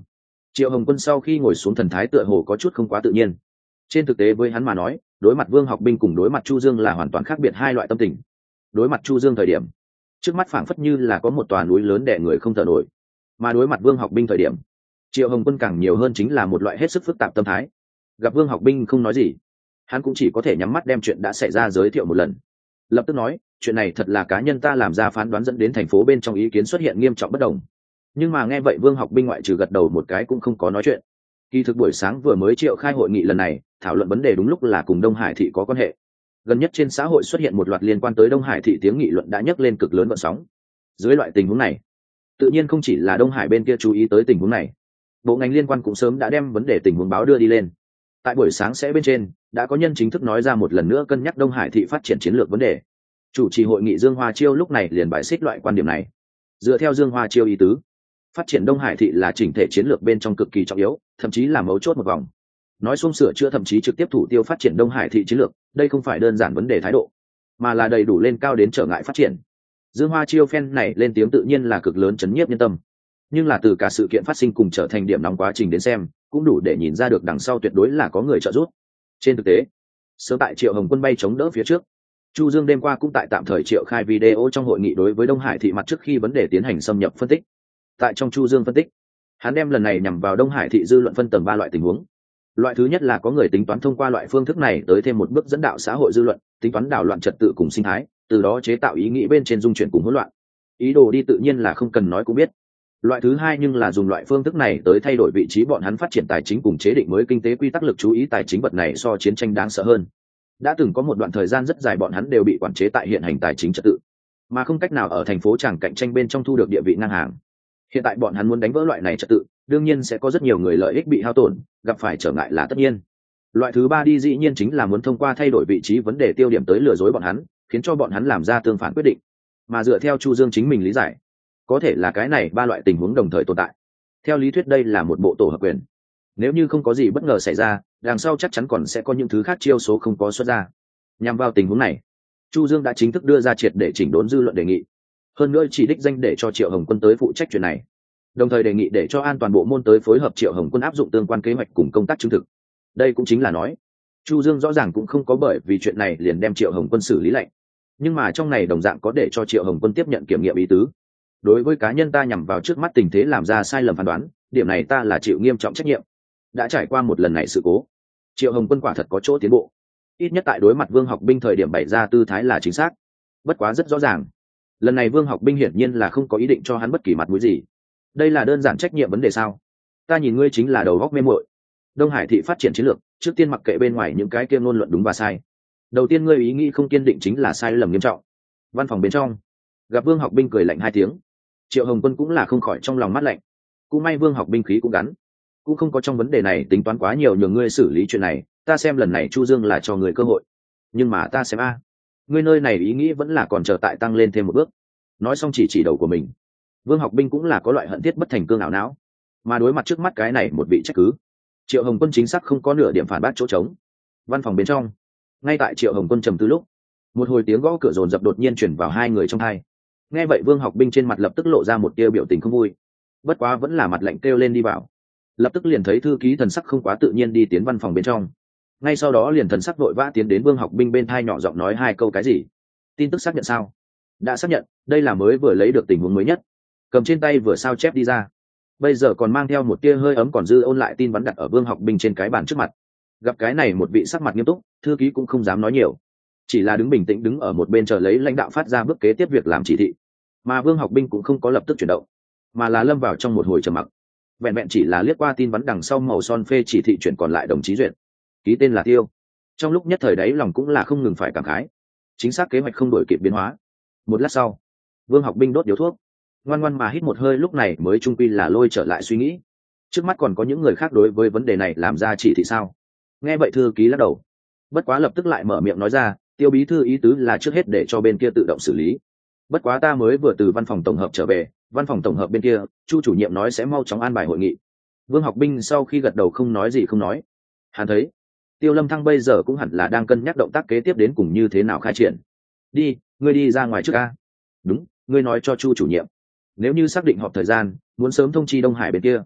Triệu Hồng Quân sau khi ngồi xuống thần thái tựa hồ có chút không quá tự nhiên. Trên thực tế với hắn mà nói, đối mặt Vương Học Binh cùng đối mặt Chu Dương là hoàn toàn khác biệt hai loại tâm tình. Đối mặt Chu Dương thời điểm, trước mắt phảng phất như là có một tòa núi lớn đè người không thở nổi, mà đối mặt Vương Học Binh thời điểm, Triệu Hồng Quân càng nhiều hơn chính là một loại hết sức phức tạp tâm thái. Gặp Vương Học Binh không nói gì, hắn cũng chỉ có thể nhắm mắt đem chuyện đã xảy ra giới thiệu một lần. Lập tức nói, chuyện này thật là cá nhân ta làm ra phán đoán dẫn đến thành phố bên trong ý kiến xuất hiện nghiêm trọng bất đồng. Nhưng mà nghe vậy Vương Học Binh ngoại trừ gật đầu một cái cũng không có nói chuyện. Kỳ thực buổi sáng vừa mới triệu khai hội nghị lần này, thảo luận vấn đề đúng lúc là cùng Đông Hải thị có quan hệ. Gần nhất trên xã hội xuất hiện một loạt liên quan tới Đông Hải thị tiếng nghị luận đã nhấc lên cực lớn vận sóng. Dưới loại tình huống này, tự nhiên không chỉ là Đông Hải bên kia chú ý tới tình huống này, bộ ngành liên quan cũng sớm đã đem vấn đề tình huống báo đưa đi lên. Tại buổi sáng sẽ bên trên, đã có nhân chính thức nói ra một lần nữa cân nhắc Đông Hải thị phát triển chiến lược vấn đề. Chủ trì hội nghị Dương Hoa Chiêu lúc này liền bài xích loại quan điểm này. Dựa theo Dương Hoa Chiêu ý tứ, phát triển Đông Hải thị là chỉnh thể chiến lược bên trong cực kỳ trọng yếu, thậm chí là mấu chốt một vòng. Nói xung sửa chữa thậm chí trực tiếp thủ tiêu phát triển Đông Hải thị chiến lược, đây không phải đơn giản vấn đề thái độ, mà là đầy đủ lên cao đến trở ngại phát triển. Dương Hoa Chiêu phen này lên tiếng tự nhiên là cực lớn chấn nhiếp nhân tâm, nhưng là từ cả sự kiện phát sinh cùng trở thành điểm nóng quá trình đến xem, cũng đủ để nhìn ra được đằng sau tuyệt đối là có người trợ giúp. Trên thực tế, sớm tại Triệu Hồng Quân bay chống đỡ phía trước, Chu Dương đêm qua cũng tại tạm thời triệu khai video trong hội nghị đối với Đông Hải thị mặt trước khi vấn đề tiến hành xâm nhập phân tích. Tại trong Chu Dương phân tích, hắn đem lần này nhằm vào Đông Hải thị dư luận phân tầng 3 loại tình huống. Loại thứ nhất là có người tính toán thông qua loại phương thức này tới thêm một bước dẫn đạo xã hội dư luận, tính toán đảo loạn trật tự cùng sinh thái, từ đó chế tạo ý nghĩ bên trên dung chuyển cùng hỗn loạn. Ý đồ đi tự nhiên là không cần nói cũng biết. Loại thứ hai nhưng là dùng loại phương thức này tới thay đổi vị trí bọn hắn phát triển tài chính cùng chế định mới kinh tế quy tắc lực chú ý tài chính vật này so chiến tranh đáng sợ hơn. Đã từng có một đoạn thời gian rất dài bọn hắn đều bị quản chế tại hiện hành tài chính trật tự, mà không cách nào ở thành phố chẳng cạnh tranh bên trong thu được địa vị ngang hàng. Hiện tại bọn hắn muốn đánh vỡ loại này trật tự, đương nhiên sẽ có rất nhiều người lợi ích bị hao tổn, gặp phải trở ngại là tất nhiên. Loại thứ ba đi dĩ nhiên chính là muốn thông qua thay đổi vị trí vấn đề tiêu điểm tới lừa dối bọn hắn, khiến cho bọn hắn làm ra tương phản quyết định. Mà dựa theo Chu Dương chính mình lý giải, có thể là cái này ba loại tình huống đồng thời tồn tại. Theo lý thuyết đây là một bộ tổ hợp quyền. Nếu như không có gì bất ngờ xảy ra, đằng sau chắc chắn còn sẽ có những thứ khác chiêu số không có xuất ra. Nhằm vào tình huống này, Chu Dương đã chính thức đưa ra triệt để chỉnh đốn dư luận đề nghị. Hơn nữa chỉ đích danh để cho Triệu Hồng Quân tới phụ trách chuyện này. Đồng thời đề nghị để cho an toàn bộ môn tới phối hợp Triệu Hồng Quân áp dụng tương quan kế hoạch cùng công tác chứng thực. Đây cũng chính là nói, Chu Dương rõ ràng cũng không có bởi vì chuyện này liền đem Triệu Hồng Quân xử lý lạnh. Nhưng mà trong này đồng dạng có để cho Triệu Hồng Quân tiếp nhận kiểm nghiệm ý tứ. Đối với cá nhân ta nhằm vào trước mắt tình thế làm ra sai lầm phán đoán, điểm này ta là chịu nghiêm trọng trách nhiệm. Đã trải qua một lần này sự cố, Triệu Hồng Quân quả thật có chỗ tiến bộ. Ít nhất tại đối mặt Vương Học Binh thời điểm bày ra tư thái là chính xác. Bất quá rất rõ ràng, lần này Vương Học Binh hiển nhiên là không có ý định cho hắn bất kỳ mặt mũi gì. Đây là đơn giản trách nhiệm vấn đề sao? Ta nhìn ngươi chính là đầu góc mê muội. Đông Hải thị phát triển chiến lược, trước tiên mặc kệ bên ngoài những cái kia ngôn luận đúng và sai. Đầu tiên ngươi ý nghĩ không kiên định chính là sai lầm nghiêm trọng. Văn phòng bên trong, gặp Vương Học Binh cười lạnh hai tiếng. Triệu Hồng Quân cũng là không khỏi trong lòng mát lạnh. Cũng may Vương Học Binh khí cũng gắn, cũng không có trong vấn đề này tính toán quá nhiều nhường ngươi xử lý chuyện này. Ta xem lần này Chu Dương là cho người cơ hội, nhưng mà ta xem ngươi nơi này ý nghĩ vẫn là còn chờ tại tăng lên thêm một bước. Nói xong chỉ đầu của mình. Vương Học Binh cũng là có loại hận thiết bất thành cương ảo não, mà đối mặt trước mắt cái này một vị trách cứ, Triệu Hồng Quân chính xác không có nửa điểm phản bác chỗ trống. Văn phòng bên trong, ngay tại Triệu Hồng Quân trầm tư lúc, một hồi tiếng gõ cửa dồn dập đột nhiên chuyển vào hai người trong hai. Nghe vậy Vương Học Binh trên mặt lập tức lộ ra một tia biểu tình không vui, bất quá vẫn là mặt lạnh kêu lên đi vào. Lập tức liền thấy thư ký thần sắc không quá tự nhiên đi tiến văn phòng bên trong. Ngay sau đó liền thần sắc vội vã tiến đến Vương Học Binh bên thai nhỏ giọng nói hai câu cái gì. Tin tức xác nhận sao? Đã xác nhận, đây là mới vừa lấy được tình huống mới nhất. Cầm trên tay vừa sao chép đi ra, bây giờ còn mang theo một tia hơi ấm còn dư ôn lại tin vắn đặt ở Vương Học Binh trên cái bàn trước mặt. Gặp cái này một vị sắc mặt nghiêm túc, thư ký cũng không dám nói nhiều, chỉ là đứng bình tĩnh đứng ở một bên chờ lấy lãnh đạo phát ra bước kế tiếp việc làm chỉ thị. Mà Vương Học Binh cũng không có lập tức chuyển động, mà là lâm vào trong một hồi trầm mặc. Vẹn vẹn chỉ là liếc qua tin vắn đằng sau màu son phê chỉ thị chuyển còn lại đồng chí duyệt, ký tên là Tiêu. Trong lúc nhất thời đấy lòng cũng là không ngừng phải cảm khái, chính xác kế hoạch không đổi kịp biến hóa. Một lát sau, Vương Học Binh đốt điếu thuốc, ngoan ngoan mà hít một hơi, lúc này mới trung quy là lôi trở lại suy nghĩ. Trước mắt còn có những người khác đối với vấn đề này làm ra chỉ thị sao? Nghe vậy thư ký lắc đầu, bất quá lập tức lại mở miệng nói ra, Tiêu bí thư ý tứ là trước hết để cho bên kia tự động xử lý. Bất quá ta mới vừa từ văn phòng tổng hợp trở về, văn phòng tổng hợp bên kia Chu chủ nhiệm nói sẽ mau chóng an bài hội nghị. Vương Học Binh sau khi gật đầu không nói gì không nói. Hắn thấy Tiêu Lâm Thăng bây giờ cũng hẳn là đang cân nhắc động tác kế tiếp đến cùng như thế nào khai triển. Đi, ngươi đi ra ngoài trước a. Đúng, ngươi nói cho Chu chủ nhiệm, nếu như xác định họp thời gian, muốn sớm thông chi Đông Hải bên kia.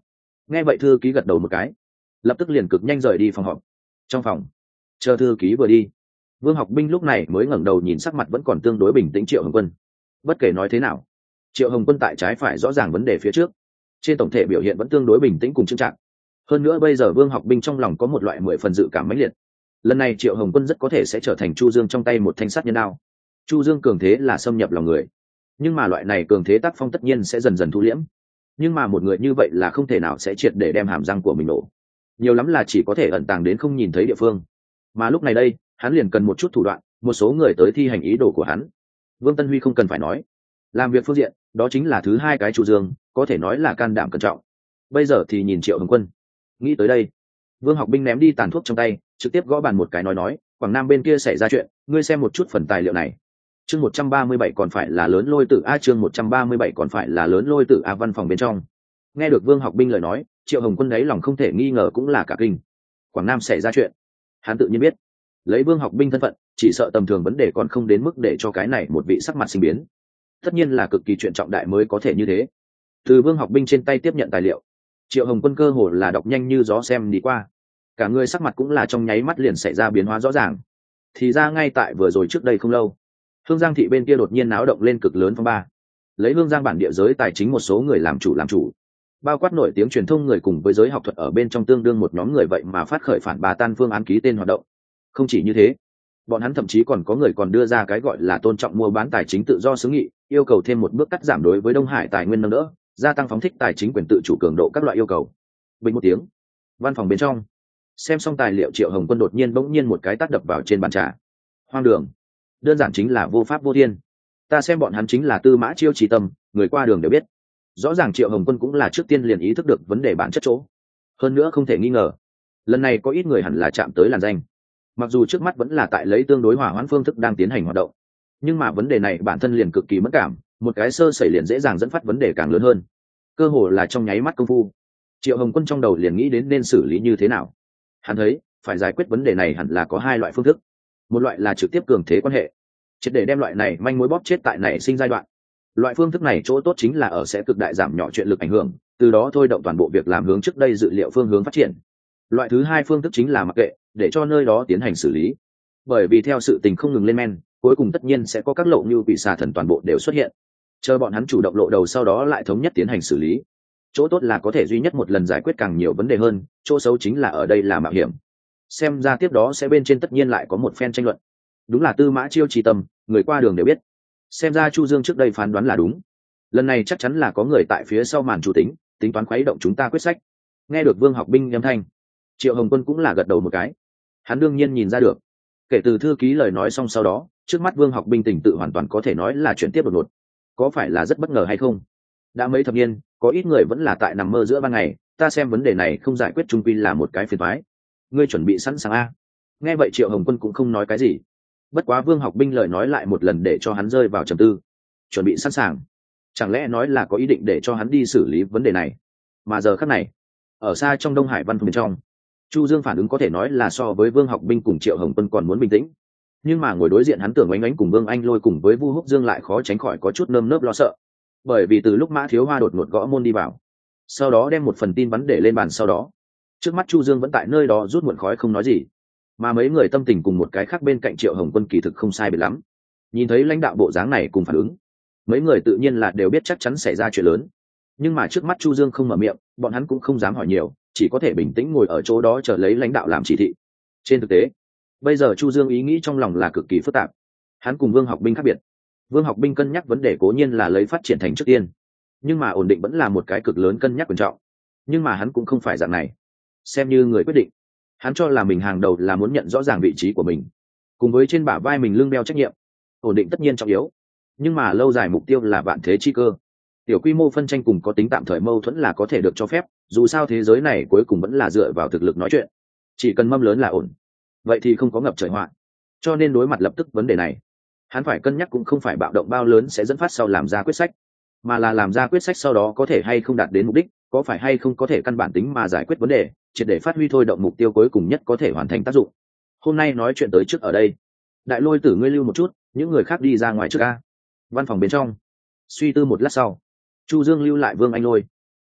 Nghe vậy thư ký gật đầu một cái, lập tức liền cực nhanh rời đi phòng họp. Trong phòng, chờ thư ký vừa đi, Vương Học Binh lúc này mới ngẩng đầu nhìn sắc mặt vẫn còn tương đối bình tĩnh Triệu Hồng Quân. Bất kể nói thế nào, Triệu Hồng Quân tại trái phải rõ ràng vấn đề phía trước, trên tổng thể biểu hiện vẫn tương đối bình tĩnh cùng chững chạc. Hơn nữa bây giờ Vương Học Binh trong lòng có một loại 10 phần dự cảm mãnh liệt. Lần này Triệu Hồng Quân rất có thể sẽ trở thành Chu Dương trong tay một thanh sắt nhân đao. Chu Dương cường thế là xâm nhập lòng người, nhưng mà loại này cường thế tác phong tất nhiên sẽ dần dần thu liễm. Nhưng mà một người như vậy là không thể nào sẽ triệt để đem hàm răng của mình nổ, nhiều lắm là chỉ có thể ẩn tàng đến không nhìn thấy địa phương. Mà lúc này đây, hắn liền cần một chút thủ đoạn, một số người tới thi hành ý đồ của hắn. Vương Tân Huy không cần phải nói, làm việc phương diện đó chính là thứ hai cái Chu Dương, có thể nói là can đảm cẩn trọng. Bây giờ thì nhìn Triệu Hồng Quân. Nghĩ tới đây, Vương Học Binh ném đi tàn thuốc trong tay, trực tiếp gõ bàn một cái nói, Quảng Nam bên kia xảy ra chuyện, ngươi xem một chút phần tài liệu này. Chương 137 còn phải là lớn lôi tử a, chương 137 còn phải là lớn lôi tử a. Văn phòng bên trong, nghe được Vương Học Binh lời nói, Triệu Hồng Quân đấy lòng không thể nghi ngờ cũng là cả kinh. Quảng Nam xảy ra chuyện, hắn tự nhiên biết, lấy Vương Học Binh thân phận, chỉ sợ tầm thường vấn đề còn không đến mức để cho cái này một vị sắc mặt sinh biến. Tất nhiên là cực kỳ chuyện trọng đại mới có thể như thế. Từ Vương Học Binh trên tay tiếp nhận tài liệu, Triệu Hồng Quân cơ hồ là đọc nhanh như gió xem đi qua, cả người sắc mặt cũng là trong nháy mắt liền xảy ra biến hóa rõ ràng. Thì ra ngay tại vừa rồi trước đây không lâu, Hương Giang thị bên kia đột nhiên náo động lên cực lớn phong ba, lấy Hương Giang bản địa giới tài chính một số người làm chủ, bao quát nổi tiếng truyền thông người cùng với giới học thuật ở bên trong tương đương một nhóm người, vậy mà phát khởi phản bà tan phương án ký tên hoạt động. Không chỉ như thế, bọn hắn thậm chí còn có người còn đưa ra cái gọi là tôn trọng mua bán tài chính tự do xứ nghị, yêu cầu thêm một bước cắt giảm đối với Đông Hải tài nguyên nâng đỡ, gia tăng phóng thích tài chính quyền tự chủ cường độ các loại yêu cầu. Bình một tiếng, văn phòng bên trong, xem xong tài liệu Triệu Hồng Quân đột nhiên bỗng nhiên một cái tát đập vào trên bàn trà. Hoang đường, đơn giản chính là vô pháp vô thiên. Ta xem bọn hắn chính là Tư Mã Chiêu trí tâm, người qua đường đều biết. Rõ ràng Triệu Hồng Quân cũng là trước tiên liền ý thức được vấn đề bản chất chỗ. Hơn nữa không thể nghi ngờ, lần này có ít người hẳn là chạm tới làn danh. Mặc dù trước mắt vẫn là tại lấy tương đối hòa hoãn phương thức đang tiến hành hoạt động, nhưng mà vấn đề này bản thân liền cực kỳ mất cảm, một cái sơ sẩy liền dễ dàng dẫn phát vấn đề càng lớn hơn. Cơ hồ là trong nháy mắt công phu, Triệu Hồng Quân trong đầu liền nghĩ đến nên xử lý như thế nào. Hắn thấy phải giải quyết vấn đề này hẳn là có hai loại phương thức. Một loại là trực tiếp cường thế quan hệ, triệt để đem loại này manh mối bóp chết tại nảy sinh giai đoạn. Loại phương thức này chỗ tốt chính là ở sẽ cực đại giảm nhỏ chuyện lực ảnh hưởng, từ đó thôi động toàn bộ việc làm hướng trước đây dự liệu phương hướng phát triển. Loại thứ hai phương thức chính là mặc kệ, để cho nơi đó tiến hành xử lý. Bởi vì theo sự tình không ngừng lên men, cuối cùng tất nhiên sẽ có các lộ như quỷ xà thần toàn bộ đều xuất hiện. Chờ bọn hắn chủ động lộ đầu, sau đó lại thống nhất tiến hành xử lý. Chỗ tốt là có thể duy nhất một lần giải quyết càng nhiều vấn đề hơn, chỗ xấu chính là ở đây là mạo hiểm. Xem ra tiếp đó sẽ bên trên tất nhiên lại có một phen tranh luận. Đúng là Tư Mã Chiêu trí tâm, người qua đường đều biết. Xem ra Chu Dương trước đây phán đoán là đúng. Lần này chắc chắn là có người tại phía sau màn chủ tính toán khuấy động chúng ta quyết sách. Nghe được Vương Học Binh âm thanh, Triệu Hồng Quân cũng là gật đầu một cái. Hắn đương nhiên nhìn ra được, kể từ thư ký lời nói xong sau đó, trước mắt Vương Học Binh tình tự hoàn toàn có thể nói là chuyển tiếp đột ngột. Có phải là rất bất ngờ hay không? Đã mấy thập niên, có ít người vẫn là tại nằm mơ giữa ban ngày, ta xem vấn đề này không giải quyết trung quy là một cái phiền toái. Ngươi chuẩn bị sẵn sàng a? Nghe vậy Triệu Hồng Quân cũng không nói cái gì. Bất quá Vương Học Binh lời nói lại một lần để cho hắn rơi vào trầm tư. Chuẩn bị sẵn sàng, chẳng lẽ nói là có ý định để cho hắn đi xử lý vấn đề này? Mà giờ khắc này, ở xa trong Đông Hải văn phòng bên trong, Chu Dương phản ứng có thể nói là so với Vương Học Binh cùng Triệu Hồng Quân còn muốn bình tĩnh. Nhưng mà ngồi đối diện hắn Tưởng Oánh Oánh cùng Vương Anh Lôi cùng với Vu Húc Dương lại khó tránh khỏi có chút nơm nớp lo sợ. Bởi vì từ lúc Mã Thiếu Hoa đột ngột gõ môn đi vào, sau đó đem một phần tin vắn để lên bàn, sau đó trước mắt Chu Dương vẫn tại nơi đó rút muộn khói không nói gì. Mà mấy người tâm tình cùng một cái khác bên cạnh Triệu Hồng Quân kỳ thực không sai biệt lắm. Nhìn thấy lãnh đạo bộ dáng này cùng phản ứng, mấy người tự nhiên là đều biết chắc chắn xảy ra chuyện lớn. Nhưng mà trước mắt Chu Dương không mở miệng, bọn hắn cũng không dám hỏi nhiều, chỉ có thể bình tĩnh ngồi ở chỗ đó chờ lấy lãnh đạo làm chỉ thị. Trên thực tế, bây giờ Chu Dương ý nghĩ trong lòng là cực kỳ phức tạp. Hắn cùng Vương Học Binh khác biệt. Vương Học Binh cân nhắc vấn đề cố nhiên là lấy phát triển thành trước tiên, nhưng mà ổn định vẫn là một cái cực lớn cân nhắc quan trọng. Nhưng mà hắn cũng không phải dạng này. Xem như người quyết định, hắn cho là mình hàng đầu là muốn nhận rõ ràng vị trí của mình, cùng với trên bả vai mình lưng đeo trách nhiệm. Ổn định tất nhiên trọng yếu, nhưng mà lâu dài mục tiêu là vạn thế chi cơ. Tiểu quy mô phân tranh cùng có tính tạm thời mâu thuẫn là có thể được cho phép, dù sao thế giới này cuối cùng vẫn là dựa vào thực lực nói chuyện. Chỉ cần mâm lớn là ổn, vậy thì không có ngập trời họa. Cho nên đối mặt lập tức vấn đề này, hắn phải cân nhắc cũng không phải bạo động bao lớn sẽ dẫn phát sau làm ra quyết sách, mà là làm ra quyết sách sau đó có thể hay không đạt đến mục đích, có phải hay không có thể căn bản tính mà giải quyết vấn đề, triệt để phát huy thôi động mục tiêu cuối cùng nhất có thể hoàn thành tác dụng. Hôm nay nói chuyện tới trước ở đây. Đại Lôi Tử ngươi lưu một chút, những người khác đi ra ngoài trước a. Văn phòng bên trong, suy tư một lát sau, Chu Dương lưu lại Vương Anh Lôi.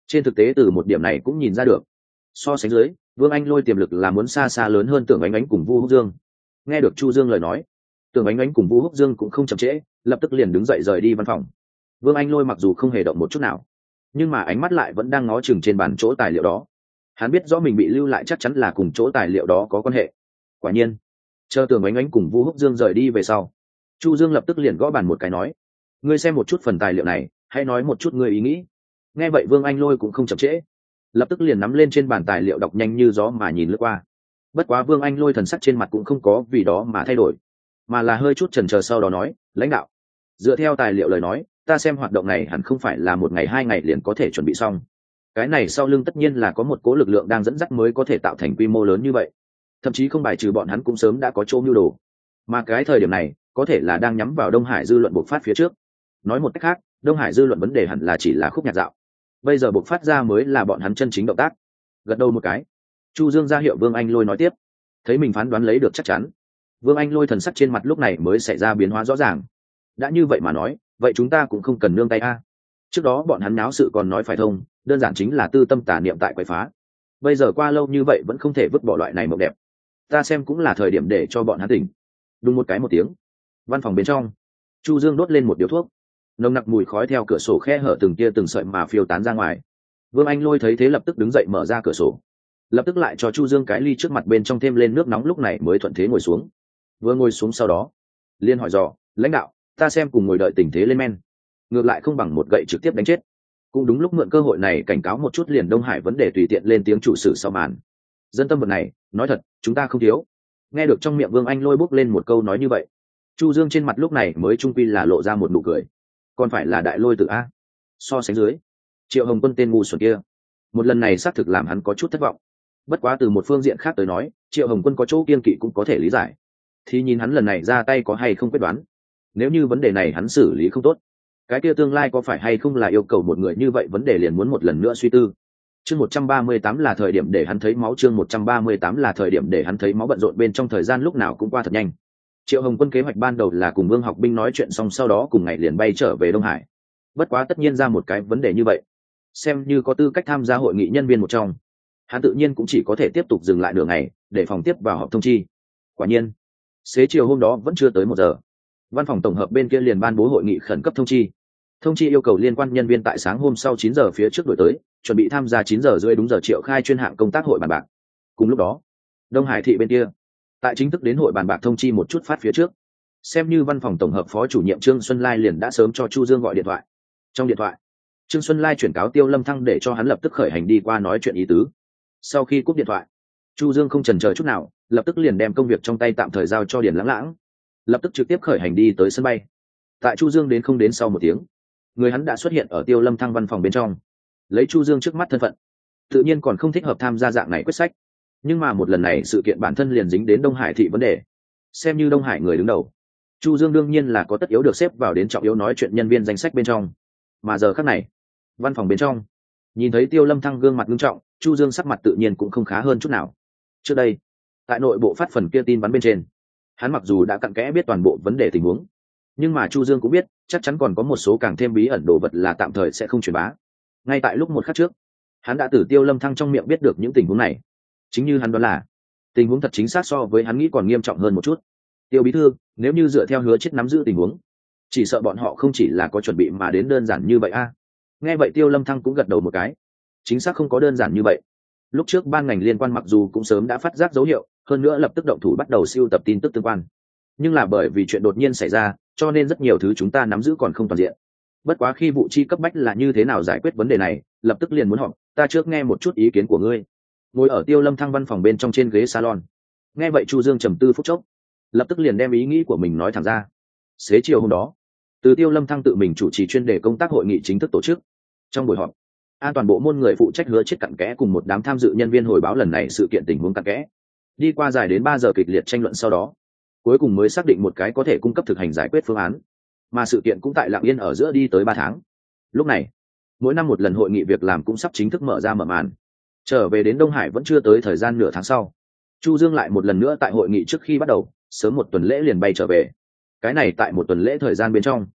Trên thực tế từ một điểm này cũng nhìn ra được, so sánh dưới, Vương Anh Lôi tiềm lực là muốn xa xa lớn hơn Tưởng Ánh Ánh cùng Vu Húc Dương. Nghe được Chu Dương lời nói, Tưởng Ánh Ánh cùng Vu Húc Dương cũng không chậm trễ, lập tức liền đứng dậy rời đi văn phòng. Vương Anh Lôi mặc dù không hề động một chút nào, nhưng mà ánh mắt lại vẫn đang ngó chừng trên bàn chỗ tài liệu đó. Hắn biết rõ mình bị lưu lại chắc chắn là cùng chỗ tài liệu đó có quan hệ. Quả nhiên, chờ Tưởng Ánh Ánh cùng Vu Húc Dương rời đi về sau, Chu Dương lập tức liền gõ bàn một cái nói: "Ngươi xem một chút phần tài liệu này, hãy nói một chút ngươi ý nghĩ." Nghe vậy Vương Anh Lôi cũng không chậm trễ, lập tức liền nắm lên trên bàn tài liệu đọc nhanh như gió mà nhìn lướt qua. Bất quá Vương Anh Lôi thần sắc trên mặt cũng không có vì đó mà thay đổi, mà là hơi chút chần chờ sau đó nói: "Lãnh đạo, dựa theo tài liệu lời nói, ta xem hoạt động này hẳn không phải là một ngày 2 ngày liền có thể chuẩn bị xong. Cái này sau lưng tất nhiên là có một cố lực lượng đang dẫn dắt mới có thể tạo thành quy mô lớn như vậy. Thậm chí không bài trừ bọn hắn cũng sớm đã có chỗ mưu đồ. Mà cái thời điểm này, có thể là đang nhắm vào Đông Hải dư luận bộc phát phía trước. Nói một cách khác, Đông Hải dư luận vấn đề hẳn là chỉ là khúc nhạc dạo. Bây giờ bộc phát ra mới là bọn hắn chân chính động tác." Gật đầu một cái, Chu Dương ra hiệu Vương Anh Lôi nói tiếp. Thấy mình phán đoán lấy được chắc chắn, Vương Anh Lôi thần sắc trên mặt lúc này mới xảy ra biến hóa rõ ràng. Đã như vậy mà nói, vậy chúng ta cũng không cần nương tay a. Trước đó bọn hắn náo sự còn nói phải thông, đơn giản chính là tư tâm tà niệm tại quậy phá. Bây giờ qua lâu như vậy vẫn không thể vứt bỏ loại này mộng đẹp. Ta xem cũng là thời điểm để cho bọn hắn tỉnh. Đúng một cái một tiếng. Văn phòng bên trong, Chu Dương đốt lên một điếu thuốc, nồng nặc mùi khói theo cửa sổ khe hở từng tia từng sợi mà phiêu tán ra ngoài. Vương Anh Lôi thấy thế lập tức đứng dậy mở ra cửa sổ, lập tức lại cho Chu Dương cái ly trước mặt bên trong thêm lên nước nóng, lúc này mới thuận thế ngồi xuống. Vừa ngồi xuống sau đó, liên hỏi dò: "Lãnh đạo, ta xem cùng ngồi đợi tình thế lên men, ngược lại không bằng một gậy trực tiếp đánh chết." Cũng đúng lúc mượn cơ hội này cảnh cáo một chút liền Đông Hải vấn đề tùy tiện lên tiếng chủ sử sau màn. Dân tâm vật này, nói thật, chúng ta không thiếu. Nghe được trong miệng Vương Anh Lôi bốc lên một câu nói như vậy, Chu Dương trên mặt lúc này mới trung quy là lộ ra một nụ cười. Còn phải là đại lôi tử a. So sánh dưới, Triệu Hồng Quân tên ngu xuẩn kia, một lần này xác thực làm hắn có chút thất vọng. Bất quá từ một phương diện khác tới nói, Triệu Hồng Quân có chỗ kiên kỵ cũng có thể lý giải. Thì nhìn hắn lần này ra tay có hay không quyết đoán. Nếu như vấn đề này hắn xử lý không tốt, cái kia tương lai có phải hay không là yêu cầu một người như vậy vấn đề liền muốn một lần nữa suy tư. Chương 138 là thời điểm để hắn thấy máu, chương 138 là thời điểm để hắn thấy máu, bận rộn bên trong thời gian lúc nào cũng qua thật nhanh. Triệu Hồng Quân kế hoạch ban đầu là cùng Vương Học Binh nói chuyện xong sau đó cùng ngày liền bay trở về Đông Hải. Bất quá tất nhiên ra một cái vấn đề như vậy, xem như có tư cách tham gia hội nghị nhân viên một trong, hắn tự nhiên cũng chỉ có thể tiếp tục dừng lại nửa ngày để phòng tiếp vào họp thông chi. Quả nhiên, xế chiều hôm đó vẫn chưa tới 1 giờ, văn phòng tổng hợp bên kia liền ban bố hội nghị khẩn cấp thông chi. Thông chi yêu cầu liên quan nhân viên tại sáng hôm sau 9 giờ phía trước đổi tới, chuẩn bị tham gia 9 giờ rưỡi đúng giờ triệu khai chuyên hạng công tác hội bàn bạc. Cùng lúc đó, Đông Hải thị bên kia, tại chính thức đến hội bàn bạc thông chi một chút phát phía trước, xem như văn phòng tổng hợp phó chủ nhiệm Trương Xuân Lai liền đã sớm cho Chu Dương gọi điện thoại. Trong điện thoại, Trương Xuân Lai chuyển cáo Tiêu Lâm Thăng để cho hắn lập tức khởi hành đi qua nói chuyện ý tứ. Sau khi cúp điện thoại, Chu Dương không chần chờ chút nào, lập tức liền đem công việc trong tay tạm thời giao cho Điền Lãng Lãng, lập tức trực tiếp khởi hành đi tới sân bay. Tại Chu Dương đến không đến sau 1 tiếng, người hắn đã xuất hiện ở Tiêu Lâm Thăng văn phòng bên trong. Lấy Chu Dương trước mắt thân phận, tự nhiên còn không thích hợp tham gia dạng này quyết sách, nhưng mà một lần này sự kiện bản thân liền dính đến Đông Hải thị vấn đề, xem như Đông Hải người đứng đầu, Chu Dương đương nhiên là có tất yếu được xếp vào đến trọng yếu nói chuyện nhân viên danh sách bên trong. Mà giờ khắc này, văn phòng bên trong, nhìn thấy Tiêu Lâm Thăng gương mặt nghiêm trọng, Chu Dương sắc mặt tự nhiên cũng không khá hơn chút nào. Trước đây, tại nội bộ phát phần kia tin vắn bên trên, hắn mặc dù đã cặn kẽ biết toàn bộ vấn đề tình huống, nhưng mà Chu Dương cũng biết chắc chắn còn có một số càng thêm bí ẩn đồ vật là tạm thời sẽ không truyền bá. Ngay tại lúc một khắc trước, hắn đã từ Tiêu Lâm Thăng trong miệng biết được những tình huống này. Chính như hắn đoán là, tình huống thật chính xác so với hắn nghĩ còn nghiêm trọng hơn một chút. Tiêu bí thư, nếu như dựa theo Hứa Chết nắm giữ tình huống, chỉ sợ bọn họ không chỉ là có chuẩn bị mà đến đơn giản như vậy a. Nghe vậy Tiêu Lâm Thăng cũng gật đầu một cái. Chính xác không có đơn giản như vậy. Lúc trước ban ngành liên quan mặc dù cũng sớm đã phát giác dấu hiệu, hơn nữa lập tức động thủ bắt đầu siêu tập tin tức tương quan. Nhưng là bởi vì chuyện đột nhiên xảy ra, cho nên rất nhiều thứ chúng ta nắm giữ còn không toàn diện. Bất quá khi vụ chi cấp bách là như thế nào giải quyết vấn đề này, lập tức liền muốn họp, ta trước nghe một chút ý kiến của ngươi. Ngồi ở Tiêu Lâm Thăng văn phòng bên trong trên ghế salon. Nghe vậy Chu Dương trầm tư phút chốc, lập tức liền đem ý nghĩ của mình nói thẳng ra. Xế chiều hôm đó, từ Tiêu Lâm Thăng tự mình chủ trì chuyên đề công tác hội nghị chính thức tổ chức. Trong buổi họp, an toàn bộ môn người phụ trách Hứa Chết cặn kẽ cùng một đám tham dự nhân viên hồi báo lần này sự kiện tình huống cặn kẽ. Đi qua dài đến 3 giờ kịch liệt tranh luận sau đó, cuối cùng mới xác định một cái có thể cung cấp thực hành giải quyết phương án. Mà sự kiện cũng tại lặng yên ở giữa đi tới 3 tháng. Lúc này, mỗi năm một lần hội nghị việc làm cũng sắp chính thức mở màn. Trở về đến Đông Hải vẫn chưa tới thời gian nửa tháng sau, Chu Dương lại một lần nữa tại hội nghị trước khi bắt đầu, sớm 1 tuần lễ liền bay trở về. Cái này tại 1 tuần lễ thời gian bên trong,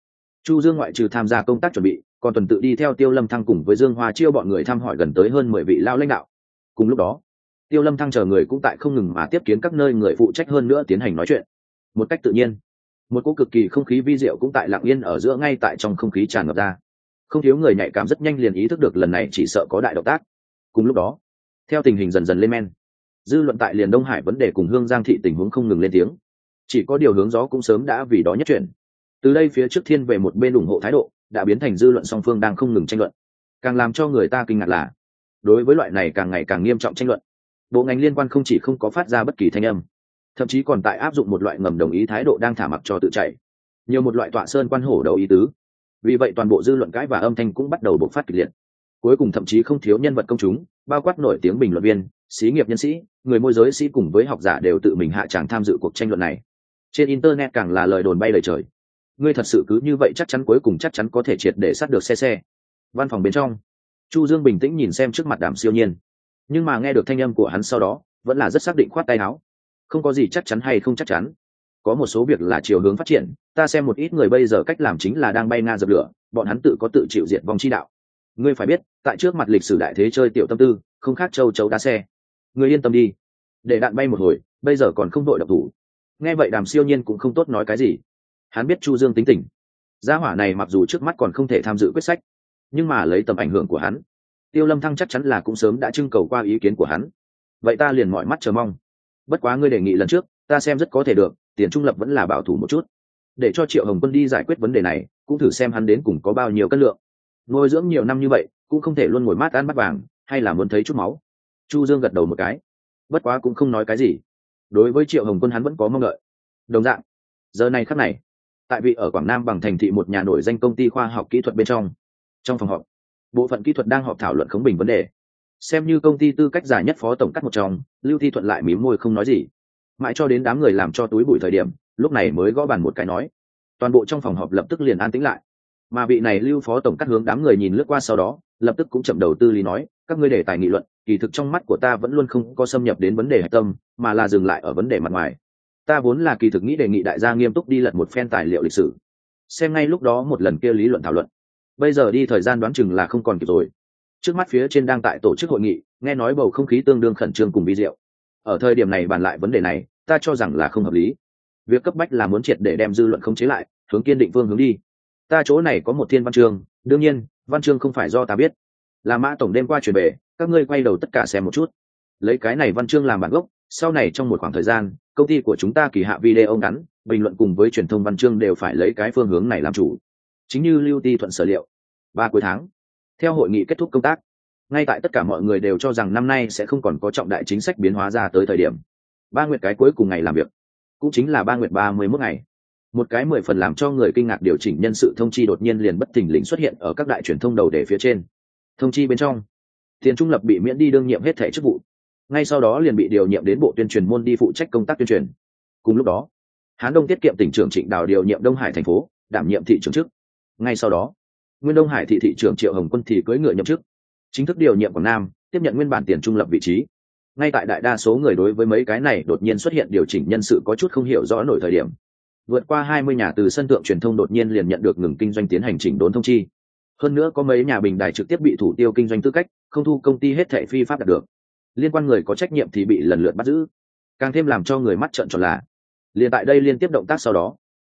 Chu Dương ngoại trừ tham gia công tác chuẩn bị, còn tuần tự đi theo Tiêu Lâm Thăng cùng với Dương Hoa Chiêu bọn người thăm hỏi gần tới hơn 10 vị lao lãnh đạo. Cùng lúc đó, Tiêu Lâm Thăng chờ người cũng tại không ngừng mà tiếp kiến các nơi người phụ trách hơn nữa tiến hành nói chuyện. Một cách tự nhiên, một cỗ cực kỳ không khí vi diệu cũng tại lặng yên ở giữa ngay tại trong không khí tràn ngập ra. Không thiếu người nhạy cảm rất nhanh liền ý thức được lần này chỉ sợ có đại động tác. Cùng lúc đó, theo tình hình dần dần lên men, dư luận tại liền Đông Hải vấn đề cùng Hương Giang thị tình huống không ngừng lên tiếng. Chỉ có điều hướng gió cũng sớm đã vì đó nhất chuyển. Từ đây phía trước thiên về một bên ủng hộ thái độ đã biến thành dư luận song phương đang không ngừng tranh luận. Càng làm cho người ta kinh ngạc là, đối với loại này càng ngày càng nghiêm trọng tranh luận, bộ ngành liên quan không chỉ không có phát ra bất kỳ thanh âm, thậm chí còn tại áp dụng một loại ngầm đồng ý thái độ đang thả mặc cho tự chạy, nhiều một loại tọa sơn quan hổ đầu ý tứ. Vì vậy toàn bộ dư luận cãi và âm thanh cũng bắt đầu bộc phát kịch liệt. Cuối cùng thậm chí không thiếu nhân vật công chúng, bao quát nổi tiếng bình luận viên, xí nghiệp nhân sĩ, người môi giới sĩ cùng với học giả đều tự mình hạ tràng tham dự cuộc tranh luận này. Trên internet càng là lời đồn bay lời trời. Ngươi thật sự cứ như vậy chắc chắn cuối cùng chắc chắn có thể triệt để sát được xe. Văn phòng bên trong, Chu Dương bình tĩnh nhìn xem trước mặt Đàm Siêu Nhiên, nhưng mà nghe được thanh âm của hắn sau đó vẫn là rất xác định khoát tay áo. Không có gì chắc chắn hay không chắc chắn, có một số việc là chiều hướng phát triển, ta xem một ít người bây giờ cách làm chính là đang bay nga dập lửa, bọn hắn tự có tự chịu diệt vong chi đạo. Ngươi phải biết, tại trước mặt lịch sử đại thế chơi tiểu tâm tư không khác châu chấu đá xe. Ngươi yên tâm đi, để đạn bay một hồi, bây giờ còn không đội độc thủ. Nghe vậy Đàm Siêu Nhiên cũng không tốt nói cái gì. Hắn biết Chu Dương tính tình, gia hỏa này mặc dù trước mắt còn không thể tham dự quyết sách, nhưng mà lấy tầm ảnh hưởng của hắn, Tiêu Lâm Thăng chắc chắn là cũng sớm đã trưng cầu qua ý kiến của hắn. Vậy ta liền mọi mắt chờ mong. Bất quá ngươi đề nghị lần trước ta xem rất có thể được, tiền trung lập vẫn là bảo thủ một chút, để cho Triệu Hồng Quân đi giải quyết vấn đề này, cũng thử xem hắn đến cùng có bao nhiêu cân lượng. Nuôi dưỡng nhiều năm như vậy cũng không thể luôn ngồi mát ăn bắt vàng, hay là muốn thấy chút máu. Chu Dương gật đầu một cái, bất quá cũng không nói cái gì. Đối với Triệu Hồng Quân hắn vẫn có mong đợi. Đồng dạng, giờ này khắc này, tại vị ở Quảng Nam bằng thành thị một nhà nổi danh công ty khoa học kỹ thuật bên trong phòng họp, bộ phận kỹ thuật đang họp thảo luận khống bình vấn đề. Xem như công ty tư cách giải nhất phó tổng cắt một trong, Lưu Thi Thuận lại mím môi không nói gì, mãi cho đến đám người làm cho túi bụi thời điểm, lúc này mới gõ bàn một cái nói. Toàn bộ trong phòng họp lập tức liền an tĩnh lại, mà vị này Lưu phó tổng cắt hướng đám người nhìn lướt qua sau đó lập tức cũng chậm đầu tư lý nói, các ngươi đề tài nghị luận kỳ thực trong mắt của ta vẫn luôn không có xâm nhập đến vấn đề hạch tâm, mà là dừng lại ở vấn đề mặt ngoài. Ta vốn là kỳ thực nghĩ đề nghị đại gia nghiêm túc đi lật một phen tài liệu lịch sử, xem ngay lúc đó một lần kia lý luận thảo luận. Bây giờ đi thời gian đoán chừng là không còn kịp rồi. Trước mắt phía trên đang tại tổ chức hội nghị, nghe nói bầu không khí tương đương khẩn trương cùng vi diệu. Ở thời điểm này bàn lại vấn đề này, ta cho rằng là không hợp lý. Việc cấp bách là muốn triệt để đem dư luận khống chế lại, hướng kiên định phương hướng đi. Ta chỗ này có một thiên văn chương, đương nhiên văn chương không phải do ta biết, là Mã tổng đêm qua truyền về, các ngươi quay đầu tất cả xem một chút. Lấy cái này văn chương làm bản gốc, sau này trong một khoảng thời gian, công ty của chúng ta kỳ hạ video ngắn, bình luận cùng với truyền thông văn chương đều phải lấy cái phương hướng này làm chủ. Chính như Lưu Ti Thuận sở liệu, 3 cuối tháng, theo hội nghị kết thúc công tác, ngay tại tất cả mọi người đều cho rằng năm nay sẽ không còn có trọng đại chính sách biến hóa ra tới thời điểm, 3 nguyệt cái cuối cùng ngày làm việc, cũng chính là 3 nguyệt 31 ngày, một cái 10 phần làm cho người kinh ngạc điều chỉnh nhân sự thông chi đột nhiên liền bất thình lình xuất hiện ở các đại truyền thông đầu đề phía trên. Thông chi bên trong, Tiền Trung Lập bị miễn đi đương nhiệm hết thảy chức vụ, ngay sau đó liền bị điều nhiệm đến bộ tuyên truyền môn đi phụ trách công tác tuyên truyền. Cùng lúc đó, Hán Đông tiết kiệm tỉnh trưởng Trịnh Đào điều nhiệm Đông Hải thành phố đảm nhiệm thị trưởng chức. Ngay sau đó, Nguyên Đông Hải thị thị trưởng Triệu Hồng Quân thì cưỡi ngựa nhậm chức, chính thức điều nhiệm Quảng Nam, tiếp nhận nguyên bản Tiền Trung Lập vị trí. Ngay tại đại đa số người đối với mấy cái này đột nhiên xuất hiện điều chỉnh nhân sự có chút không hiểu rõ nổi thời điểm, vượt qua 20 nhà từ sân thượng truyền thông đột nhiên liền nhận được ngừng kinh doanh tiến hành chỉnh đốn thông chi. Hơn nữa có mấy nhà bình đài trực tiếp bị thủ tiêu kinh doanh tư cách, không thu công ty hết thảy phi pháp đạt được. Liên quan người có trách nhiệm thì bị lần lượt bắt giữ. Càng thêm làm cho người mắt trợn tròn là, liền tại đây liên tiếp động tác sau đó,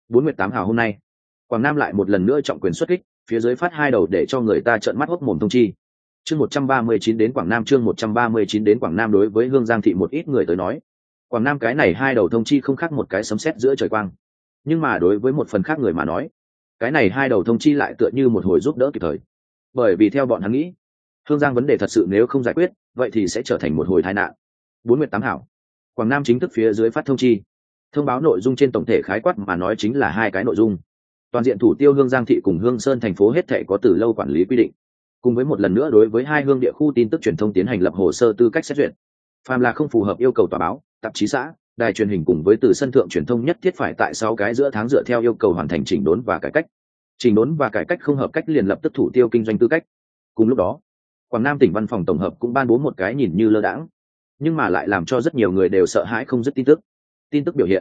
48 hào hôm nay, Quảng Nam lại một lần nữa trọng quyền xuất kích, phía dưới phát hai đầu để cho người ta trợn mắt hốt mồm thông chi. Chương 139 đến Quảng Nam, chương 139 đến Quảng Nam. Đối với Hương Giang thị một ít người tới nói, Quảng Nam cái này hai đầu thông chi không khác một cái sấm sét giữa trời quang. Nhưng mà đối với một phần khác người mà nói, cái này hai đầu thông chi lại tựa như một hồi giúp đỡ kịp thời. Bởi vì theo bọn hắn nghĩ, Hương Giang vấn đề thật sự nếu không giải quyết, vậy thì sẽ trở thành một hồi tai nạn. 4 nguyệt 8 hảo, Quảng Nam chính thức phía dưới phát thông chi, thông báo nội dung trên tổng thể khái quát mà nói chính là hai cái nội dung. Toàn diện thủ tiêu Hương Giang thị cùng Hương Sơn thành phố hết thảy có từ lâu quản lý quy định, cùng với một lần nữa đối với hai hương địa khu tin tức truyền thông tiến hành lập hồ sơ tư cách xét duyệt. Phàm là không phù hợp yêu cầu tòa báo, tạp chí xã, đài truyền hình cùng với từ sân thượng truyền thông nhất thiết phải tại 6 cái giữa tháng dựa theo yêu cầu hoàn thành chỉnh đốn và cải cách. Chỉnh đốn và cải cách không hợp cách liền lập tức thủ tiêu kinh doanh tư cách. Cùng lúc đó, Quảng Nam tỉnh văn phòng tổng hợp cũng ban bố một cái nhìn như lơ đãng, nhưng mà lại làm cho rất nhiều người đều sợ hãi không dứt tin tức. Tin tức biểu hiện,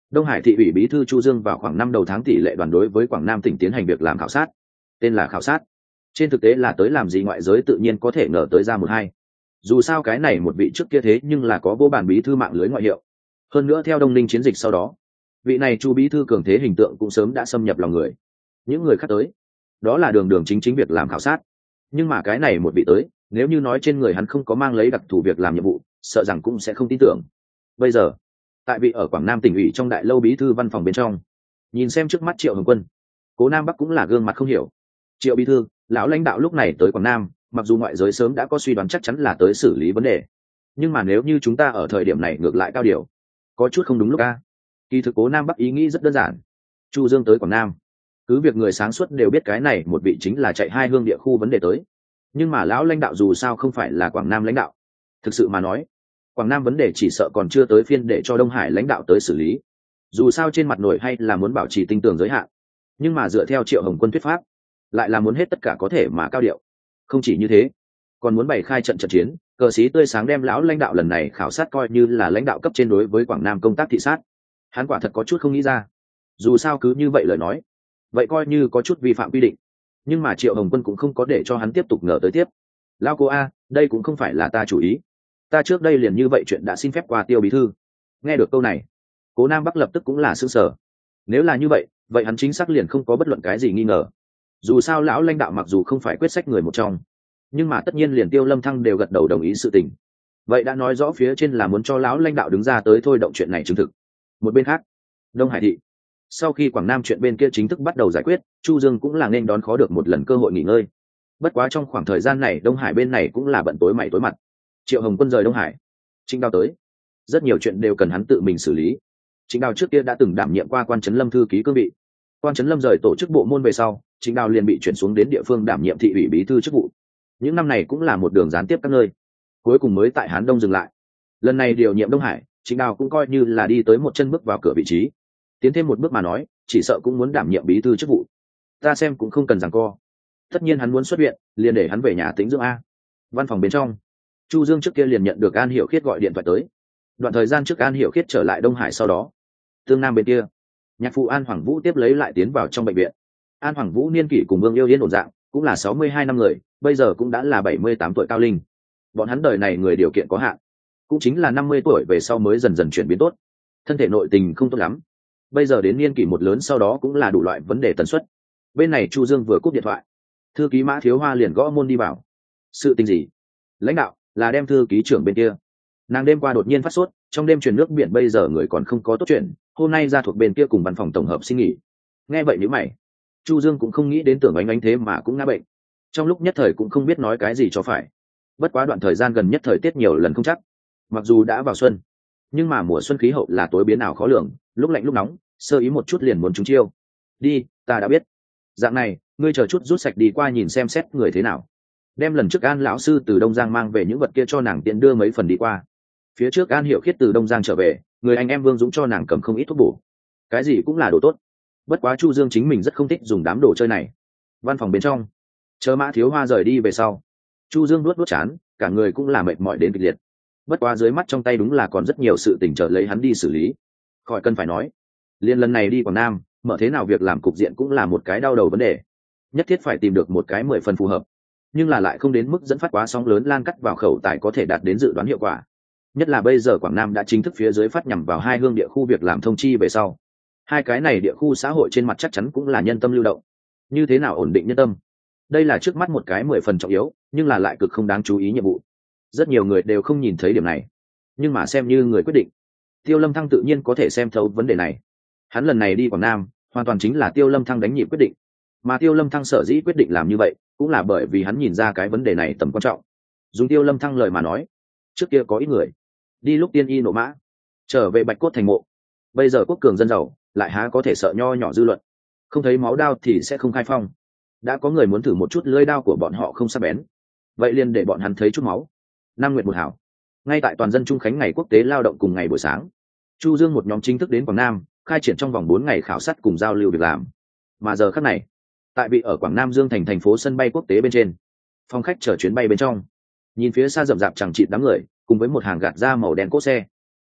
Đông Hải thị ủy bí thư Chu Dương vào khoảng năm đầu tháng tỷ lệ đoàn đối với Quảng Nam tỉnh tiến hành việc làm khảo sát. Tên là khảo sát, trên thực tế là tới làm gì ngoại giới tự nhiên có thể ngờ tới ra một hai. Dù sao cái này một vị trước kia thế nhưng là có vô bản bí thư mạng lưới ngoại hiệu. Hơn nữa theo Đông Ninh chiến dịch sau đó, vị này Chu bí thư cường thế hình tượng cũng sớm đã xâm nhập lòng người. Những người khác tới, đó là đường đường chính chính việc làm khảo sát. Nhưng mà cái này một vị tới, nếu như nói trên người hắn không có mang lấy đặc thù việc làm nhiệm vụ, sợ rằng cũng sẽ không tin tưởng. Bây giờ, tại vị ở Quảng Nam tỉnh ủy trong đại lâu bí thư văn phòng bên trong, nhìn xem trước mắt Triệu Hồng Quân, Cố Nam Bắc cũng là gương mặt không hiểu. Triệu bí thư, lão lãnh đạo lúc này tới Quảng Nam, mặc dù ngoại giới sớm đã có suy đoán chắc chắn là tới xử lý vấn đề, nhưng mà nếu như chúng ta ở thời điểm này ngược lại cao điều, có chút không đúng lúc a. Kỳ thực Cố Nam Bắc ý nghĩ rất đơn giản. Chu Dương tới Quảng Nam, cứ việc người sáng suốt đều biết cái này một vị chính là chạy hai hương địa khu vấn đề tới, nhưng mà lão lãnh đạo dù sao không phải là Quảng Nam lãnh đạo. Thực sự mà nói, Quảng Nam vấn đề chỉ sợ còn chưa tới phiên để cho Đông Hải lãnh đạo tới xử lý. Dù sao trên mặt nổi hay là muốn bảo trì tinh tường giới hạn, nhưng mà dựa theo Triệu Hồng Quân thuyết pháp, lại là muốn hết tất cả có thể mà cao điệu. Không chỉ như thế, còn muốn bày khai trận chiến, cờ xí tươi sáng đem lão lãnh đạo lần này khảo sát coi như là lãnh đạo cấp trên đối với Quảng Nam công tác thị sát. Hắn quả thật có chút không nghĩ ra. Dù sao cứ như vậy lời nói, vậy coi như có chút vi phạm quy định. Nhưng mà Triệu Hồng Quân cũng không có để cho hắn tiếp tục ngờ tới tiếp. Lão cô a, đây cũng không phải là ta chủ ý. Ta trước đây liền như vậy chuyện đã xin phép qua Tiêu bí thư. Nghe được câu này, Cố Nam Bắc lập tức cũng là sửng sở. Nếu là như vậy, vậy hắn chính xác liền không có bất luận cái gì nghi ngờ. Dù sao lão lãnh đạo mặc dù không phải quyết sách người một trong, nhưng mà tất nhiên liền Tiêu Lâm Thăng đều gật đầu đồng ý sự tình. Vậy đã nói rõ phía trên là muốn cho lão lãnh đạo đứng ra tới thôi động chuyện này chứng thực. Một bên khác, Đông Hải thị, sau khi Quảng Nam chuyện bên kia chính thức bắt đầu giải quyết, Chu Dương cũng là nên đón khó được một lần cơ hội nghỉ ngơi. Bất quá trong khoảng thời gian này Đông Hải bên này cũng là bận tối mày tối mặt. Triệu Hồng Quân rời Đông Hải, Trịnh Đào tới, rất nhiều chuyện đều cần hắn tự mình xử lý. Trịnh Đào trước kia đã từng đảm nhiệm qua quan trấn lâm thư ký cương vị, quan trấn lâm rời tổ chức bộ môn về sau, Trịnh Đào liền bị chuyển xuống đến địa phương đảm nhiệm thị ủy bí thư chức vụ. Những năm này cũng là một đường gián tiếp các nơi, cuối cùng mới tại Hán Đông dừng lại. Lần này điều nhiệm Đông Hải, Trịnh Đào cũng coi như là đi tới một chân bước vào cửa vị trí. Tiến thêm một bước mà nói, chỉ sợ cũng muốn đảm nhiệm bí thư chức vụ. Ta xem cũng không cần giằng co. Tất nhiên hắn muốn xuất viện, liền để hắn về nhà tĩnh dưỡng a. Văn phòng bên trong, Chu Dương trước kia liền nhận được An Hiểu Khiết gọi điện thoại tới. Đoạn thời gian trước An Hiểu Khiết trở lại Đông Hải sau đó, Tương Nam bên kia, nhạc phụ An Hoàng Vũ tiếp lấy lại tiến vào trong bệnh viện. An Hoàng Vũ niên kỷ cùng Vương Yêu Yên ổn dạng, cũng là 62 năm người, bây giờ cũng đã là 78 tuổi cao linh. Bọn hắn đời này người điều kiện có hạn, cũng chính là 50 tuổi về sau mới dần dần chuyển biến tốt. Thân thể nội tình không tốt lắm. Bây giờ đến niên kỷ một lớn sau đó cũng là đủ loại vấn đề tần suất. Bên này Chu Dương vừa cúp điện thoại, thư ký Mã Thiếu Hoa liền gõ môn đi vào. Sự tình gì? Lãnh đạo, là đem thư ký trưởng bên kia. Nàng đêm qua đột nhiên phát sốt, trong đêm chuyển nước biển bây giờ người còn không có tốt chuyện, hôm nay ra thuộc bên kia cùng văn phòng tổng hợp xin nghỉ. Nghe vậy nhíu mày. Chu Dương cũng không nghĩ đến Tưởng Ánh Ánh thế mà cũng ngã bệnh. Trong lúc nhất thời cũng không biết nói cái gì cho phải. Bất quá đoạn thời gian gần nhất thời tiết nhiều lần không chắc. Mặc dù đã vào xuân, nhưng mà mùa xuân khí hậu là tối biến ảo khó lường, lúc lạnh lúc nóng, sơ ý một chút liền muốn trúng chiêu. Đi, ta đã biết. Dạng này, ngươi chờ chút rút sạch đi qua nhìn xem xét người thế nào. Đem lần trước An lão sư từ Đông Giang mang về những vật kia cho nàng tiện đưa mấy phần đi qua. Phía trước An Hiểu Khiết từ Đông Giang trở về, người anh em Vương Dũng cho nàng cầm không ít thuốc bổ. Cái gì cũng là đồ tốt. Bất quá Chu Dương chính mình rất không thích dùng đám đồ chơi này. Văn phòng bên trong, chờ Mã Thiếu Hoa rời đi về sau, Chu Dương nuốt chán, cả người cũng là mệt mỏi đến kịch liệt. Bất quá dưới mắt trong tay đúng là còn rất nhiều sự tình chờ lấy hắn đi xử lý. Khỏi cần phải nói, liên lần này đi Quảng Nam, mở thế nào việc làm cục diện cũng là một cái đau đầu vấn đề. Nhất thiết phải tìm được một cái 10 phần phù hợp, nhưng là lại không đến mức dẫn phát quá sóng lớn lan cắt vào khẩu tài có thể đạt đến dự đoán hiệu quả. Nhất là bây giờ Quảng Nam đã chính thức phía dưới phát nhằm vào hai hương địa khu việc làm thông chi về sau. Hai cái này địa khu xã hội trên mặt chắc chắn cũng là nhân tâm lưu động. Như thế nào ổn định nhân tâm? Đây là trước mắt một cái 10 phần trọng yếu, nhưng là lại cực không đáng chú ý nhiệm vụ. Rất nhiều người đều không nhìn thấy điểm này, nhưng mà xem như người quyết định, Tiêu Lâm Thăng tự nhiên có thể xem thấu vấn đề này. Hắn lần này đi Quảng Nam, hoàn toàn chính là Tiêu Lâm Thăng đánh nhịp quyết định. Mà Tiêu Lâm Thăng sở dĩ quyết định làm như vậy, cũng là bởi vì hắn nhìn ra cái vấn đề này tầm quan trọng. Dùng Tiêu Lâm Thăng lời mà nói, trước kia có ít người đi lúc tiên y nộ mã, trở về Bạch Cốt thành mộ. Bây giờ quốc cường dân giàu, lại há có thể sợ nho nhỏ dư luận. Không thấy máu đao thì sẽ không khai phong. Đã có người muốn thử một chút lưỡi đao của bọn họ không sắc bén, vậy liền để bọn hắn thấy chút máu. Năm nguyệt một hảo. Ngay tại toàn dân trung khánh ngày quốc tế lao động cùng ngày buổi sáng, Chu Dương một nhóm chính thức đến Quảng Nam, khai triển trong vòng 4 ngày khảo sát cùng giao lưu việc làm. Mà giờ khắc này, tại vị ở Quảng Nam Dương thành thành phố sân bay quốc tế bên trên, phòng khách chở chuyến bay bên trong, nhìn phía xa rậm rạp chẳng chịt đám người, cùng với một hàng gạt ra màu đen cốt xe.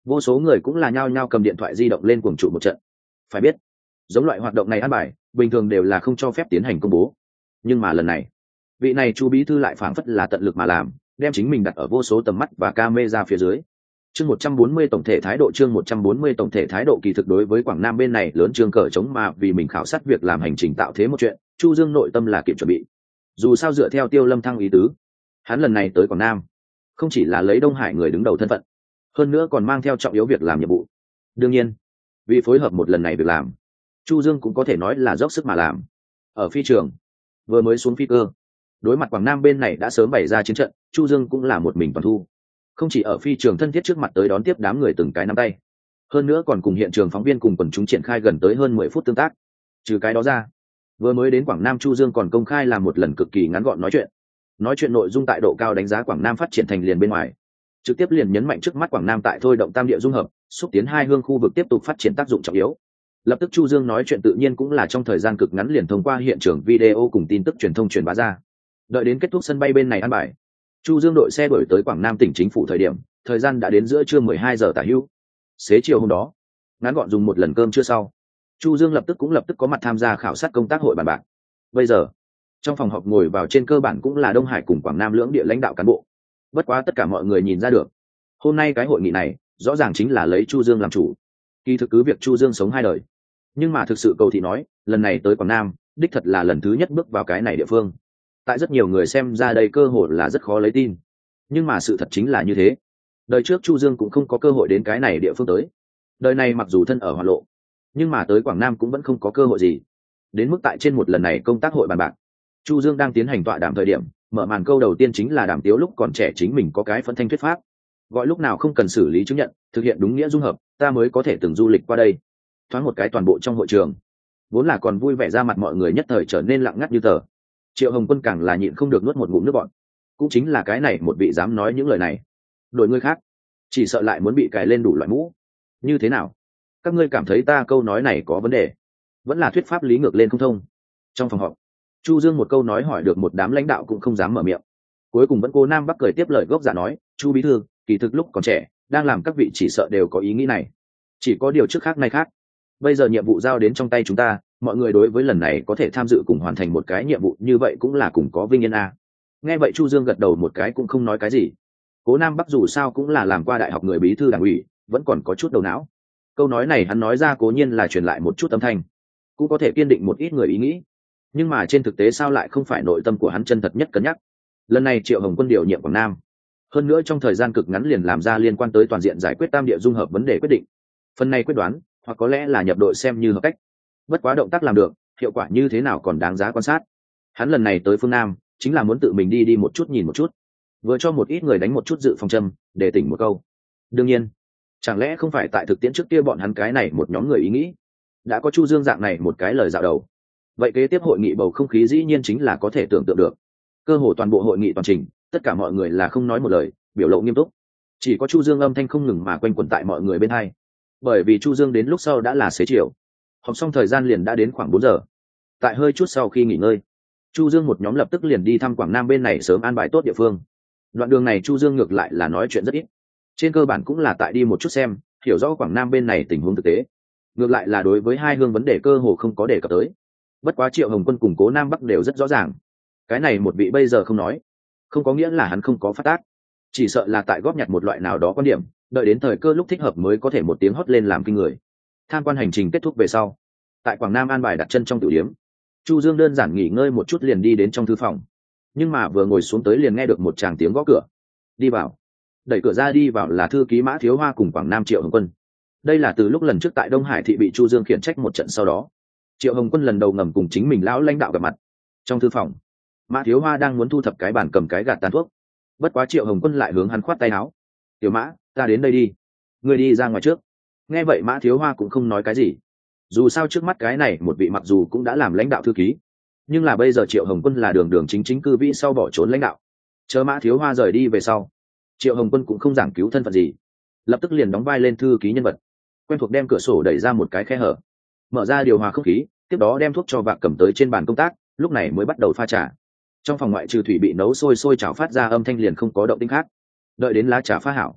vô số người cũng là nhao nhao cầm điện thoại di động lên cuồng trụ một trận. Phải biết, giống loại hoạt động này ăn bài bình thường đều là không cho phép tiến hành công bố, nhưng mà lần này vị này Chu bí thư lại phảng phất là tận lực mà làm, đem chính mình đặt ở vô số tầm mắt và camera phía dưới. Chương 140 tổng thể thái độ, chương 140 tổng thể thái độ. Kỳ thực đối với Quảng Nam bên này lớn trường cờ chống mà vì mình khảo sát việc làm hành trình tạo thế một chuyện, Chu Dương nội tâm là kịp chuẩn bị. Dù sao dựa theo Tiêu Lâm Thăng ý tứ, hắn lần này tới Quảng Nam không chỉ là lấy Đông Hải người đứng đầu thân phận, hơn nữa còn mang theo trọng yếu việc làm nhiệm vụ. Đương nhiên, vì phối hợp một lần này việc làm, Chu Dương cũng có thể nói là dốc sức mà làm. Ở phi trường, vừa mới xuống phi cơ, đối mặt Quảng Nam bên này đã sớm bày ra chiến trận, Chu Dương cũng là một mình toàn thu. Không chỉ ở phi trường thân thiết trước mặt tới đón tiếp đám người từng cái nắm tay, hơn nữa còn cùng hiện trường phóng viên cùng quần chúng triển khai gần tới hơn 10 phút tương tác. Trừ cái đó ra, vừa mới đến Quảng Nam Chu Dương còn công khai làm một lần cực kỳ ngắn gọn nói chuyện nội dung tại độ cao đánh giá Quảng Nam phát triển thành liền bên ngoài, trực tiếp liền nhấn mạnh trước mắt Quảng Nam tại thôi động tam địa dung hợp, xúc tiến hai hương khu vực tiếp tục phát triển tác dụng trọng yếu. Lập tức Chu Dương nói chuyện tự nhiên cũng là trong thời gian cực ngắn liền thông qua hiện trường video cùng tin tức truyền thông truyền bá ra. Đợi đến kết thúc sân bay bên này ăn bài, Chu Dương đội xe đổi tới Quảng Nam tỉnh chính phủ thời gian đã đến giữa trưa 12 giờ tả hữu. Xế chiều hôm đó, ngắn gọn dùng một lần cơm trưa sau, Chu Dương lập tức có mặt tham gia khảo sát công tác hội bàn bạc. Bây giờ, trong phòng họp ngồi vào trên cơ bản cũng là Đông Hải cùng Quảng Nam lưỡng địa lãnh đạo cán bộ. Bất quá tất cả mọi người nhìn ra được, hôm nay cái hội nghị này rõ ràng chính là lấy Chu Dương làm chủ. Kỳ thực cứ việc Chu Dương sống hai đời, nhưng mà thực sự cầu thị nói, lần này tới Quảng Nam, đích thật là lần thứ nhất bước vào cái này địa phương. Tại rất nhiều người xem ra đây cơ hội là rất khó lấy tin, nhưng mà sự thật chính là như thế. Đời trước Chu Dương cũng không có cơ hội đến cái này địa phương tới. Đời này mặc dù thân ở Hoa Lộ, nhưng mà tới Quảng Nam cũng vẫn không có cơ hội gì. Đến mức tại trên một lần này công tác hội bàn bạc, Chu Dương đang tiến hành tọa đàm thời điểm, mở màn câu đầu tiên chính là Đàm Tiếu lúc còn trẻ chính mình có cái phân thanh thuyết pháp, gọi lúc nào không cần xử lý chứng nhận, thực hiện đúng nghĩa dung hợp, ta mới có thể từng du lịch qua đây. Thoáng một cái toàn bộ trong hội trường, vốn là còn vui vẻ ra mặt mọi người nhất thời trở nên lặng ngắt như tờ. Triệu Hồng Quân càng là nhịn không được nuốt một ngụm nước bọt. Cũng chính là cái này một vị dám nói những lời này, đổi người khác chỉ sợ lại muốn bị cài lên đủ loại mũ. Như thế nào, các ngươi cảm thấy ta câu nói này có vấn đề, vẫn là thuyết pháp lý ngược lên không thông? Trong phòng họp, Chu Dương một câu nói hỏi được một đám lãnh đạo cũng không dám mở miệng. Cuối cùng vẫn cố Nam Bắc cười tiếp lời gốc giả nói, Chu bí thư, kỳ thực lúc còn trẻ đang làm các vị chỉ sợ đều có ý nghĩ này, chỉ có điều trước khác nay khác. Bây giờ nhiệm vụ giao đến trong tay chúng ta, mọi người đối với lần này có thể tham dự cùng hoàn thành một cái nhiệm vụ như vậy cũng là cùng có vinh yên a. Nghe vậy Chu Dương gật đầu một cái cũng không nói cái gì. Cố Nam Bắc dù sao cũng là làm qua đại học người bí thư đảng ủy, vẫn còn có chút đầu não. Câu nói này hắn nói ra cố nhiên là truyền lại một chút âm thanh, cũng có thể kiên định một ít người ý nghĩ, nhưng mà trên thực tế sao lại không phải nội tâm của hắn chân thật nhất cân nhắc. Lần này Triệu Hồng Quân điều nhiệm Quảng Nam, hơn nữa trong thời gian cực ngắn liền làm ra liên quan tới toàn diện giải quyết tam địa dung hợp vấn đề quyết định. Phần này quyết đoán, hoặc có lẽ là nhập đội xem như hợp cách. Bất quá động tác làm được, hiệu quả như thế nào còn đáng giá quan sát. Hắn lần này tới phương Nam, chính là muốn tự mình đi một chút nhìn một chút, vừa cho một ít người đánh một chút dự phòng châm, để tỉnh một câu. Đương nhiên, chẳng lẽ không phải tại thực tiễn trước kia bọn hắn cái này một nhóm người ý nghĩ đã có Chu Dương dạng này một cái lời dạo đầu, vậy kế tiếp hội nghị bầu không khí dĩ nhiên chính là có thể tưởng tượng được. Cơ hồ toàn bộ hội nghị toàn trình, tất cả mọi người là không nói một lời, biểu lộ nghiêm túc. Chỉ có Chu Dương âm thanh không ngừng mà quanh quẩn tại mọi người bên hai. Bởi vì Chu Dương đến lúc sau đã là xế chiều, họp xong thời gian liền đã đến khoảng 4 giờ. Tại hơi chút sau khi nghỉ ngơi, Chu Dương một nhóm lập tức liền đi thăm Quảng Nam bên này sớm an bài tốt địa phương. Đoạn đường này Chu Dương ngược lại là nói chuyện rất ít, trên cơ bản cũng là tại đi một chút xem, hiểu rõ Quảng Nam bên này tình huống thực tế. Ngược lại là đối với hai hương vấn đề cơ hồ không có đề cập tới. Bất quá Triệu Hồng Quân cùng Cố Nam Bắc đều rất rõ ràng, cái này một vị bây giờ không nói, không có nghĩa là hắn không có phát tác, chỉ sợ là tại góp nhặt một loại nào đó quan điểm, đợi đến thời cơ lúc thích hợp mới có thể một tiếng hót lên làm kinh người. Tham quan hành trình kết thúc về sau, tại Quảng Nam an bài đặt chân trong tiểu điếm, Chu Dương đơn giản nghỉ ngơi một chút liền đi đến trong thư phòng. Nhưng mà vừa ngồi xuống tới liền nghe được một tràng tiếng gõ cửa. Đi vào. Đẩy cửa ra đi vào là thư ký Mã Thiếu Hoa cùng Quảng Nam Triệu Hồng Quân. Đây là từ lúc lần trước tại Đông Hải thị bị Chu Dương khiển trách một trận sau đó, Triệu Hồng Quân lần đầu ngầm cùng chính mình lão lãnh đạo gặp mặt. Trong thư phòng, Mã Thiếu Hoa đang muốn thu thập cái bàn cầm cái gạt tàn thuốc. Bất quá Triệu Hồng Quân lại hướng hắn khoát tay áo. "Tiểu Mã, ta đến đây đi, ngươi đi ra ngoài trước." Nghe vậy Mã Thiếu Hoa cũng không nói cái gì. Dù sao trước mắt cái này một vị mặc dù cũng đã làm lãnh đạo thư ký, nhưng là bây giờ Triệu Hồng Quân là đường đường chính chính cư vĩ sau bỏ trốn lãnh đạo. Chờ Mã Thiếu Hoa rời đi về sau, Triệu Hồng Quân cũng không giảng cứu thân phận gì, lập tức liền đóng vai lên thư ký nhân vật, quen thuộc đem cửa sổ đẩy ra một cái khe hở, mở ra điều hòa không khí, tiếp đó đem thuốc cho Vạc cầm tới trên bàn công tác, lúc này mới bắt đầu pha trà. Trong phòng ngoại trừ thủy bị nấu sôi chảo phát ra âm thanh liền không có động tĩnh khác. Đợi đến lá trà pha hảo,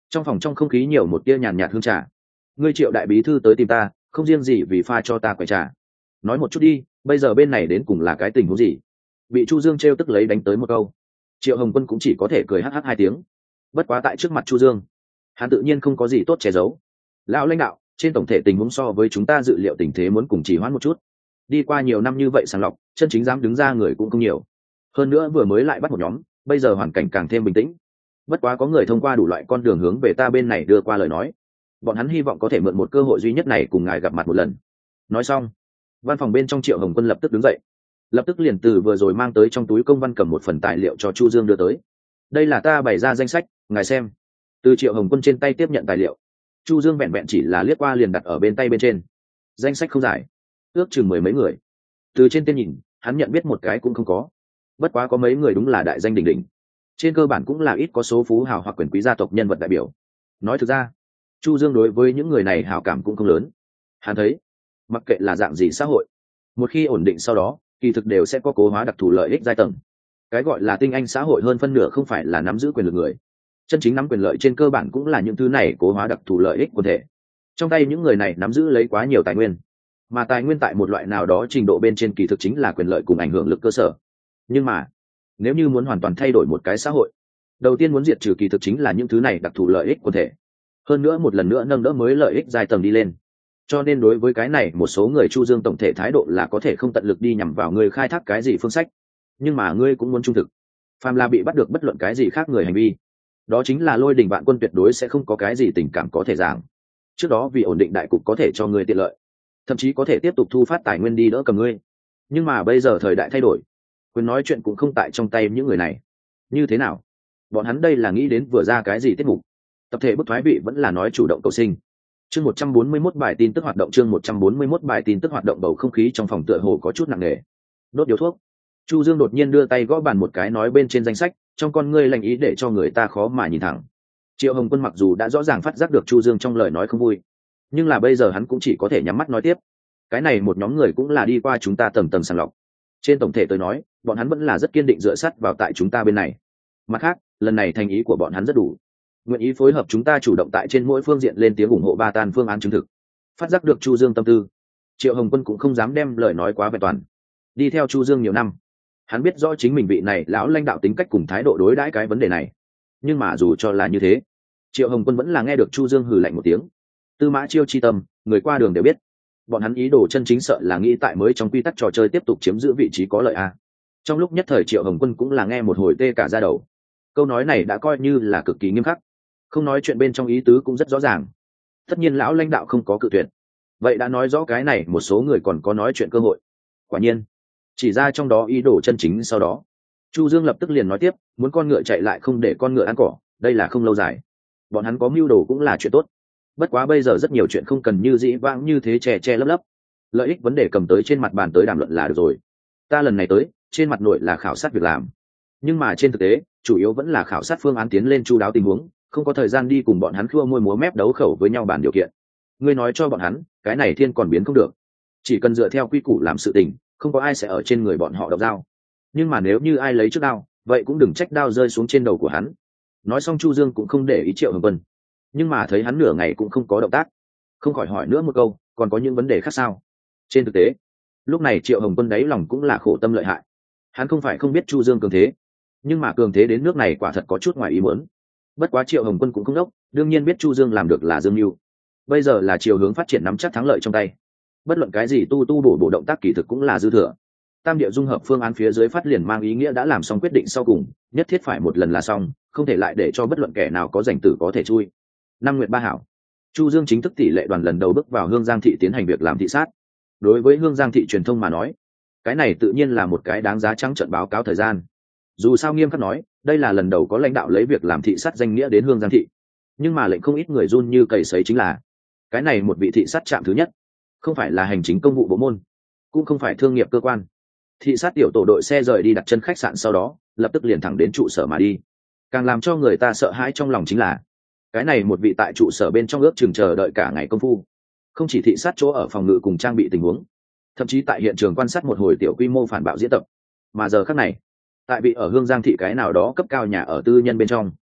Trong phòng trong không khí nhiều một tia nhàn nhạt hương trà. Ngươi Triệu đại bí thư tới tìm ta, không riêng gì vì pha cho ta quậy trà. Nói một chút đi, bây giờ bên này đến cùng là cái tình huống gì? Bị Chu Dương trêu tức lấy đánh tới một câu. Triệu Hồng Quân cũng chỉ có thể cười hắc hắc hai tiếng. Bất quá tại trước mặt Chu Dương, hắn tự nhiên không có gì tốt che giấu. Lão lãnh đạo, trên tổng thể tình huống so với chúng ta dự liệu tình thế muốn cùng trì hoãn một chút. Đi qua nhiều năm như vậy sàng lọc, chân chính dám đứng ra người cũng không nhiều. Hơn nữa vừa mới lại bắt một nhóm, bây giờ hoàn cảnh càng thêm bình tĩnh. Bất quá có người thông qua đủ loại con đường hướng về ta bên này đưa qua lời nói. Bọn hắn hy vọng có thể mượn một cơ hội duy nhất này cùng ngài gặp mặt một lần. Nói xong, văn phòng bên trong Triệu Hồng Quân lập tức đứng dậy, lập tức liền từ vừa rồi mang tới trong túi công văn cầm một phần tài liệu cho Chu Dương đưa tới. Đây là ta bày ra danh sách, ngài xem. Từ Triệu Hồng Quân trên tay tiếp nhận tài liệu, Chu Dương vẹn vẹn chỉ là liếc qua liền đặt ở bên tay bên trên. Danh sách không dài, ước chừng mười mấy người. Từ trên tên nhìn, hắn nhận biết một cái cũng không có. Bất quá có mấy người đúng là đại danh đỉnh đỉnh, trên cơ bản cũng là ít có số phú hào hoặc quyền quý gia tộc nhân vật đại biểu. Nói thực ra, Chu Dương đối với những người này hảo cảm cũng không lớn. Hắn thấy, mặc kệ là dạng gì xã hội, một khi ổn định sau đó, kỳ thực đều sẽ có cố hóa đặc thù lợi ích giai tầng. Cái gọi là tinh anh xã hội hơn phân nửa không phải là nắm giữ quyền lực người, chân chính nắm quyền lợi trên cơ bản cũng là những thứ này cố hóa đặc thù lợi ích quần thể. Trong tay những người này nắm giữ lấy quá nhiều tài nguyên, mà tài nguyên tại một loại nào đó trình độ bên trên kỳ thực chính là quyền lợi cùng ảnh hưởng lực cơ sở. Nhưng mà nếu như muốn hoàn toàn thay đổi một cái xã hội, đầu tiên muốn diệt trừ kỳ thực chính là những thứ này đặc thù lợi ích quần thể, hơn nữa một lần nữa nâng đỡ mới lợi ích giai tầng đi lên. Cho nên đối với cái này một số người Chu Dương tổng thể thái độ là có thể không tận lực đi nhằm vào người khai thác cái gì phương sách, nhưng mà ngươi cũng muốn trung thực. Phàm là bị bắt được bất luận cái gì khác người hành vi, đó chính là lôi đình vạn quân, tuyệt đối sẽ không có cái gì tình cảm có thể giảng. Trước đó vì ổn định đại cục có thể cho ngươi tiện lợi, thậm chí có thể tiếp tục thu phát tài nguyên đi đỡ cầm ngươi. Nhưng mà bây giờ thời đại thay đổi, quyền nói chuyện cũng không tại trong tay những người này. Như thế nào? Bọn hắn đây là nghĩ đến vừa ra cái gì tiết mục? Tập thể bức thoái vị vẫn là nói chủ động cầu sinh. Chương 141 bài tin tức hoạt động, chương 141 bài tin tức hoạt động. Bầu không khí trong phòng tựa hồ có chút nặng nề. Đốt điếu thuốc. Chu Dương đột nhiên đưa tay gõ bàn một cái, nói bên trên danh sách, trong con ngươi lành ý để cho người ta khó mà nhìn thẳng. Triệu Hồng Quân mặc dù đã rõ ràng phát giác được Chu Dương trong lời nói không vui, nhưng là bây giờ hắn cũng chỉ có thể nhắm mắt nói tiếp. Cái này một nhóm người cũng là đi qua chúng ta tầng tầng sàng lọc. Trên tổng thể tôi nói, bọn hắn vẫn là rất kiên định dựa sắt vào tại chúng ta bên này. Mặt khác, lần này thành ý của bọn hắn rất đủ, nguyện ý phối hợp chúng ta chủ động tại trên mỗi phương diện lên tiếng ủng hộ ba tan phương án chứng thực. Phát giác được Chu Dương tâm tư, Triệu Hồng Quân cũng không dám đem lời nói quá vẹn toàn. Đi theo Chu Dương nhiều năm, hắn biết rõ chính mình vị này lão lãnh đạo tính cách cùng thái độ đối đãi cái vấn đề này. Nhưng mà dù cho là như thế, Triệu Hồng Quân vẫn là nghe được Chu Dương hừ lạnh một tiếng. Tư mã chiêu chi tâm, người qua đường đều biết. Bọn hắn ý đồ chân chính sợ là nghĩ tại mới trong quy tắc trò chơi tiếp tục chiếm giữ vị trí có lợi a. Trong lúc nhất thời Triệu Hồng Quân cũng là nghe một hồi tê cả da đầu. Câu nói này đã coi như là cực kỳ nghiêm khắc, không nói chuyện bên trong ý tứ cũng rất rõ ràng. Tất nhiên lão lãnh đạo không có cự tuyệt, vậy đã nói rõ cái này một số người còn có nói chuyện cơ hội. Quả nhiên, chỉ ra trong đó ý đồ chân chính sau đó, Chu Dương lập tức liền nói tiếp, muốn con ngựa chạy lại không để con ngựa ăn cỏ, đây là không lâu dài. Bọn hắn có mưu đồ cũng là chuyện tốt, bất quá bây giờ rất nhiều chuyện không cần như dĩ vãng như thế che che lấp lấp, lợi ích vấn đề cầm tới trên mặt bàn tới đàm luận là được rồi. Ta lần này tới trên mặt nội là khảo sát việc làm, nhưng mà trên thực tế chủ yếu vẫn là khảo sát phương án tiến lên chu đáo tình huống, không có thời gian đi cùng bọn hắn khua môi múa mép đấu khẩu với nhau bàn điều kiện. Ngươi nói cho bọn hắn cái này thiên còn biến không được, chỉ cần dựa theo quy củ làm sự tình, không có ai sẽ ở trên người bọn họ độc dao. Nhưng mà nếu như ai lấy trước đao, vậy cũng đừng trách đao rơi xuống trên đầu của hắn. Nói xong Chu Dương cũng không để ý Triệu Hồng Quân, nhưng mà thấy hắn nửa ngày cũng không có động tác, không khỏi hỏi nữa một câu, còn có những vấn đề khác sao? Trên thực tế lúc này Triệu Hồng Quân đáy lòng cũng là khổ tâm lợi hại. Hắn không phải không biết Chu Dương cường thế, nhưng mà cường thế đến nước này quả thật có chút ngoài ý muốn. Bất quá Triệu Hồng Quân cũng không đốc, đương nhiên biết Chu Dương làm được là Dương mưu. Bây giờ là chiều hướng phát triển nắm chắc thắng lợi trong tay, bất luận cái gì tu bổ động tác kỳ thực cũng là dư thừa. Tam địa dung hợp phương án phía dưới phát liền mang ý nghĩa đã làm xong quyết định sau cùng, nhất thiết phải một lần là xong, không thể lại để cho bất luận kẻ nào có giành tử có thể chui. Năm nguyệt ba hảo, Chu Dương chính thức tỷ lệ đoàn lần đầu bước vào Hương Giang thị tiến hành việc làm thị sát. Đối với Hương Giang thị truyền thông mà nói, cái này tự nhiên là một cái đáng giá trắng trợn báo cáo thời gian. Dù sao nghiêm khắc nói, đây là lần đầu có lãnh đạo lấy việc làm thị sát danh nghĩa đến Hương Giang thị. Nhưng mà lệnh không ít người run như cầy sấy chính là, cái này một vị thị sát trạm thứ nhất, không phải là hành chính công vụ bộ môn, cũng không phải thương nghiệp cơ quan. Thị sát tiểu tổ đội xe rời đi đặt chân khách sạn sau đó, lập tức liền thẳng đến trụ sở mà đi. Càng làm cho người ta sợ hãi trong lòng chính là, cái này một vị tại trụ sở bên trong ước chừng chờ đợi cả ngày công phu, không chỉ thị sát chỗ ở phòng ngự cùng trang bị tình huống, thậm chí tại hiện trường quan sát một hồi tiểu quy mô phản bạo diễn tập. Mà giờ khắc này, tại vị ở Hương Giang thị cái nào đó cấp cao nhà ở tư nhân bên trong,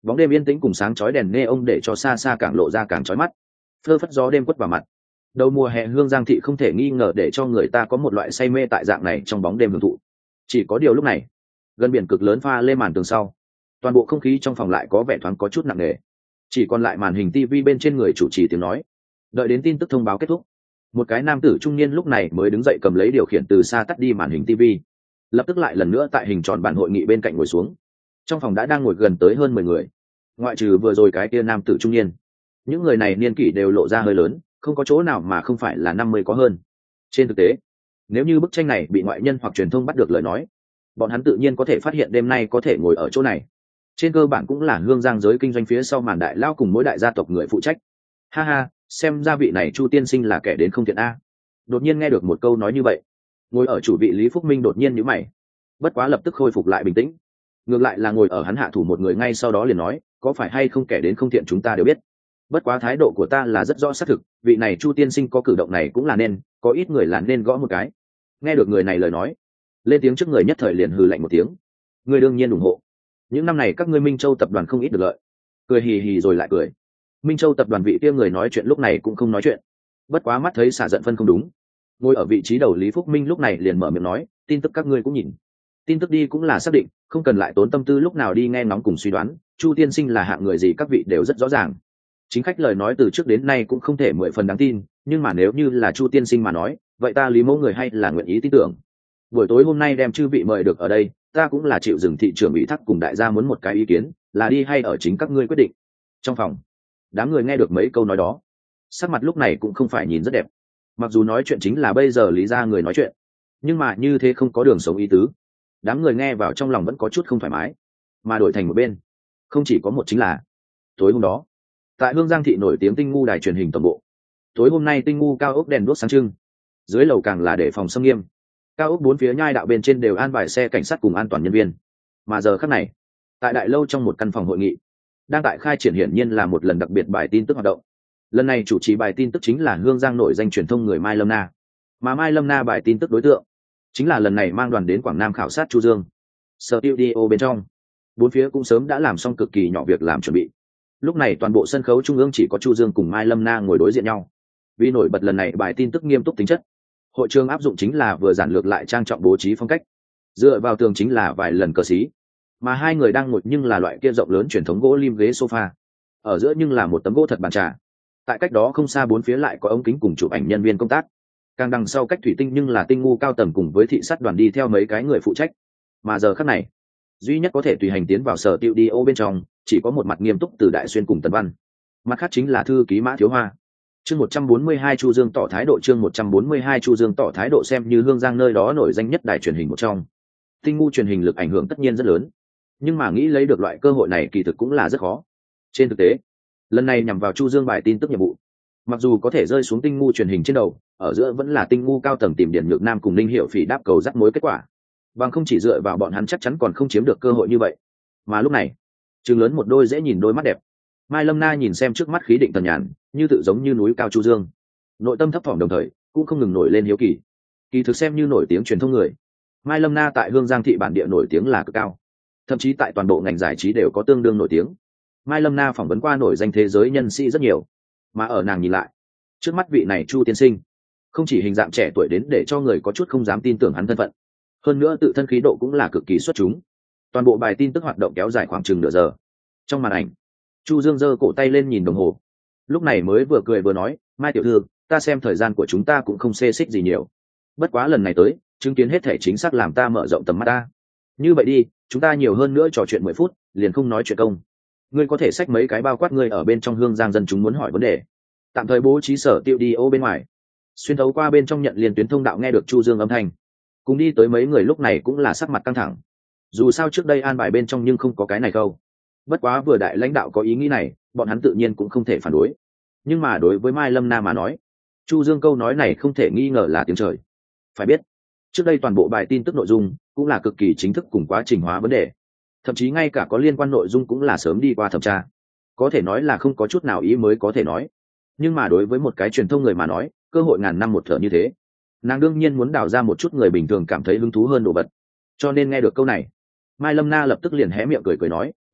bóng đêm yên tĩnh cùng sáng chói đèn neon để cho xa xa càng lộ ra càng chói mắt, phơ phất gió đêm quất vào mặt. Đầu mùa hè Hương Giang thị không thể nghi ngờ để cho người ta có một loại say mê tại dạng này trong bóng đêm hưởng thụ. Chỉ có điều lúc này, gần biển cực lớn pha lên màn tường sau, toàn bộ không khí trong phòng lại có vẻ thoáng có chút nặng nề. Chỉ còn lại màn hình TV bên trên người chủ trì tiếng nói. Đợi đến tin tức thông báo kết thúc, một cái nam tử trung niên lúc này mới đứng dậy cầm lấy điều khiển từ xa tắt đi màn hình TV, lập tức lại lần nữa tại hình tròn bàn hội nghị bên cạnh ngồi xuống. Trong phòng đã đang ngồi gần tới hơn 10 người, ngoại trừ vừa rồi cái kia nam tử trung niên, những người này niên kỷ đều lộ ra hơi lớn, không có chỗ nào mà không phải là 50 có hơn. Trên thực tế, nếu như bức tranh này bị ngoại nhân hoặc truyền thông bắt được lời nói, bọn hắn tự nhiên có thể phát hiện đêm nay có thể ngồi ở chỗ này trên cơ bản cũng là Hương Giang giới kinh doanh phía sau màn đại lao cùng mỗi đại gia tộc người phụ trách. Ha ha, xem ra vị này Chu tiên sinh là kẻ đến không thiện a. Đột nhiên nghe được một câu nói như vậy, ngồi ở chủ vị Lý Phúc Minh đột nhiên nhíu mày, bất quá lập tức khôi phục lại bình tĩnh. Ngược lại là ngồi ở hắn hạ thủ một người ngay sau đó liền nói, có phải hay không kẻ đến không thiện chúng ta đều biết, bất quá thái độ của ta là rất rõ xác thực, vị này Chu tiên sinh có cử động này cũng là nên, có ít người là nên gõ một cái. Nghe được người này lời nói, lên tiếng trước người nhất thời liền hừ lạnh một tiếng. Người đương nhiên ủng hộ. Những năm này các ngươi Minh Châu tập đoàn không ít được lợi. Cười hì hì rồi lại cười. Minh Châu tập đoàn vị kia người nói chuyện lúc này cũng không nói chuyện, bất quá mắt thấy xả giận phân không đúng, ngồi ở vị trí đầu Lý Phúc Minh lúc này liền mở miệng nói, tin tức các ngươi cũng nhìn, tin tức đi cũng là xác định, không cần lại tốn tâm tư lúc nào đi nghe ngóng cùng suy đoán, Chu tiên sinh là hạng người gì các vị đều rất rõ ràng. Chính khách lời nói từ trước đến nay cũng không thể 10 phần đáng tin, nhưng mà nếu như là Chu tiên sinh mà nói, vậy ta Lý Mẫu người hay là nguyện ý tin tưởng. Buổi tối hôm nay đem chư vị mời được ở đây, ta cũng là chịu dừng thị trường ủy thác cùng đại gia muốn một cái ý kiến, là đi hay ở chính các ngươi quyết định. Trong phòng, đám người nghe được mấy câu nói đó, sắc mặt lúc này cũng không phải nhìn rất đẹp. Mặc dù nói chuyện chính là bây giờ Lý gia người nói chuyện, nhưng mà như thế không có đường sống ý tứ, đám người nghe vào trong lòng vẫn có chút không thoải mái. Mà đổi thành một bên, không chỉ có một chính là tối hôm đó tại Hương Giang thị nổi tiếng Tinh Ngu đài truyền hình tổng bộ, tối hôm nay Tinh Ngu cao ốc đèn đuốc sáng trưng, dưới lầu càng là để phòng xâm nghiêm, cao ốc bốn phía nhai đạo bên trên đều an bài xe cảnh sát cùng an toàn nhân viên. Mà giờ khắc này, tại đại lâu trong một căn phòng hội nghị, đang tại khai triển hiển nhiên là một lần đặc biệt bài tin tức hoạt động. Lần này chủ trì bài tin tức chính là Hương Giang nổi danh truyền thông người Mai Lâm Na, mà Mai Lâm Na bài tin tức đối tượng chính là lần này mang đoàn đến Quảng Nam khảo sát Chu Dương. Studio bên trong, bốn phía cũng sớm đã làm xong cực kỳ nhỏ việc làm chuẩn bị. Lúc này toàn bộ sân khấu trung ương chỉ có Chu Dương cùng Mai Lâm Na ngồi đối diện nhau. Vì nổi bật lần này bài tin tức nghiêm túc tính chất, hội trường áp dụng chính là vừa giản lược lại trang trọng bố trí phong cách, dựa vào tường chính là vài lần cờ xí, mà hai người đang ngồi nhưng là loại kia rộng lớn truyền thống gỗ lim ghế sofa, ở giữa nhưng là một tấm gỗ thật bàn trà. Tại cách đó không xa bốn phía lại có ống kính cùng chụp ảnh nhân viên công tác, càng đằng sau cách thủy tinh nhưng là Tinh Ngu cao tầng cùng với thị sát đoàn đi theo mấy cái người phụ trách. Mà giờ khắc này, duy nhất có thể tùy hành tiến vào sở tiêu đi ô bên trong chỉ có một mặt nghiêm túc từ Đại Xuyên cùng Tần Văn, mặt khác chính là thư ký Mã Thiếu Hoa. Chương 142 Chu Dương tỏ thái độ. Chương 142 Chu Dương tỏ thái độ. Xem như Hương Giang nơi đó nổi danh nhất đài truyền hình một trong, Tinh Ngu truyền hình lực ảnh hưởng tất nhiên rất lớn, nhưng mà nghĩ lấy được loại cơ hội này kỳ thực cũng là rất khó. Trên thực tế, lần này nhằm vào Chu Dương bài tin tức nhiệm vụ, mặc dù có thể rơi xuống Tinh Ngu truyền hình trên đầu, ở giữa vẫn là Tinh Ngu cao tầng tìm Điền Nhược Nam cùng Ninh Hiểu Phỉ đáp cầu dắt mối kết quả, bằng không chỉ dựa vào bọn hắn chắc chắn còn không chiếm được cơ hội như vậy. Mà lúc này, trừng lớn một đôi dễ nhìn đôi mắt đẹp, Mai Lâm Na nhìn xem trước mắt khí định tần nhàn, như tự giống như núi cao Chu Dương, nội tâm thấp thỏm đồng thời cũng không ngừng nổi lên hiếu kỳ. Kỳ thực xem như nổi tiếng truyền thông người, Mai Lâm Na tại Hương Giang thị bản địa nổi tiếng là cực cao, thậm chí tại toàn bộ ngành giải trí đều có tương đương nổi tiếng. Mai Lâm Na phỏng vấn qua nổi danh thế giới nhân sĩ rất nhiều, mà ở nàng nhìn lại, trước mắt vị này Chu tiên sinh không chỉ hình dạng trẻ tuổi đến để cho người có chút không dám tin tưởng hắn thân phận, hơn nữa tự thân khí độ cũng là cực kỳ xuất chúng. Toàn bộ bài tin tức hoạt động kéo dài khoảng chừng nửa giờ. Trong màn ảnh, Chu Dương giơ cổ tay lên nhìn đồng hồ, lúc này mới vừa cười vừa nói, Mai tiểu thư, ta xem thời gian của chúng ta cũng không xê xích gì nhiều, bất quá lần này tới chứng kiến hết thể chính xác làm ta mở rộng tầm mắt ta. Như vậy đi, chúng ta nhiều hơn nữa trò chuyện 10 phút, liền không nói chuyện công. Ngươi có thể xách mấy cái bao quát ngươi ở bên trong Hương Giang dân chúng muốn hỏi vấn đề, tạm thời bố trí sở tiêu đi ô bên ngoài. Xuyên thấu qua bên trong nhận liền tuyến thông đạo nghe được Chu Dương âm thanh, cùng đi tới mấy người lúc này cũng là sắc mặt căng thẳng. Dù sao trước đây an bài bên trong nhưng không có cái này câu, bất quá vừa đại lãnh đạo có ý nghĩ này, bọn hắn tự nhiên cũng không thể phản đối. Nhưng mà đối với Mai Lâm Na mà nói, Chu Dương câu nói này không thể nghi ngờ là tiếng trời. Phải biết, trước đây toàn bộ bài tin tức nội dung cũng là cực kỳ chính thức cùng quá trình hóa vấn đề, thậm chí ngay cả có liên quan nội dung cũng là sớm đi qua thẩm tra, có thể nói là không có chút nào ý mới có thể nói. Nhưng mà đối với một cái truyền thông người mà nói, cơ hội ngàn năm một thở như thế, nàng đương nhiên muốn đào ra một chút người bình thường cảm thấy hứng thú hơn đồ vật. Cho nên nghe được câu này, Mai Lâm Na lập tức liền hé miệng cười nói,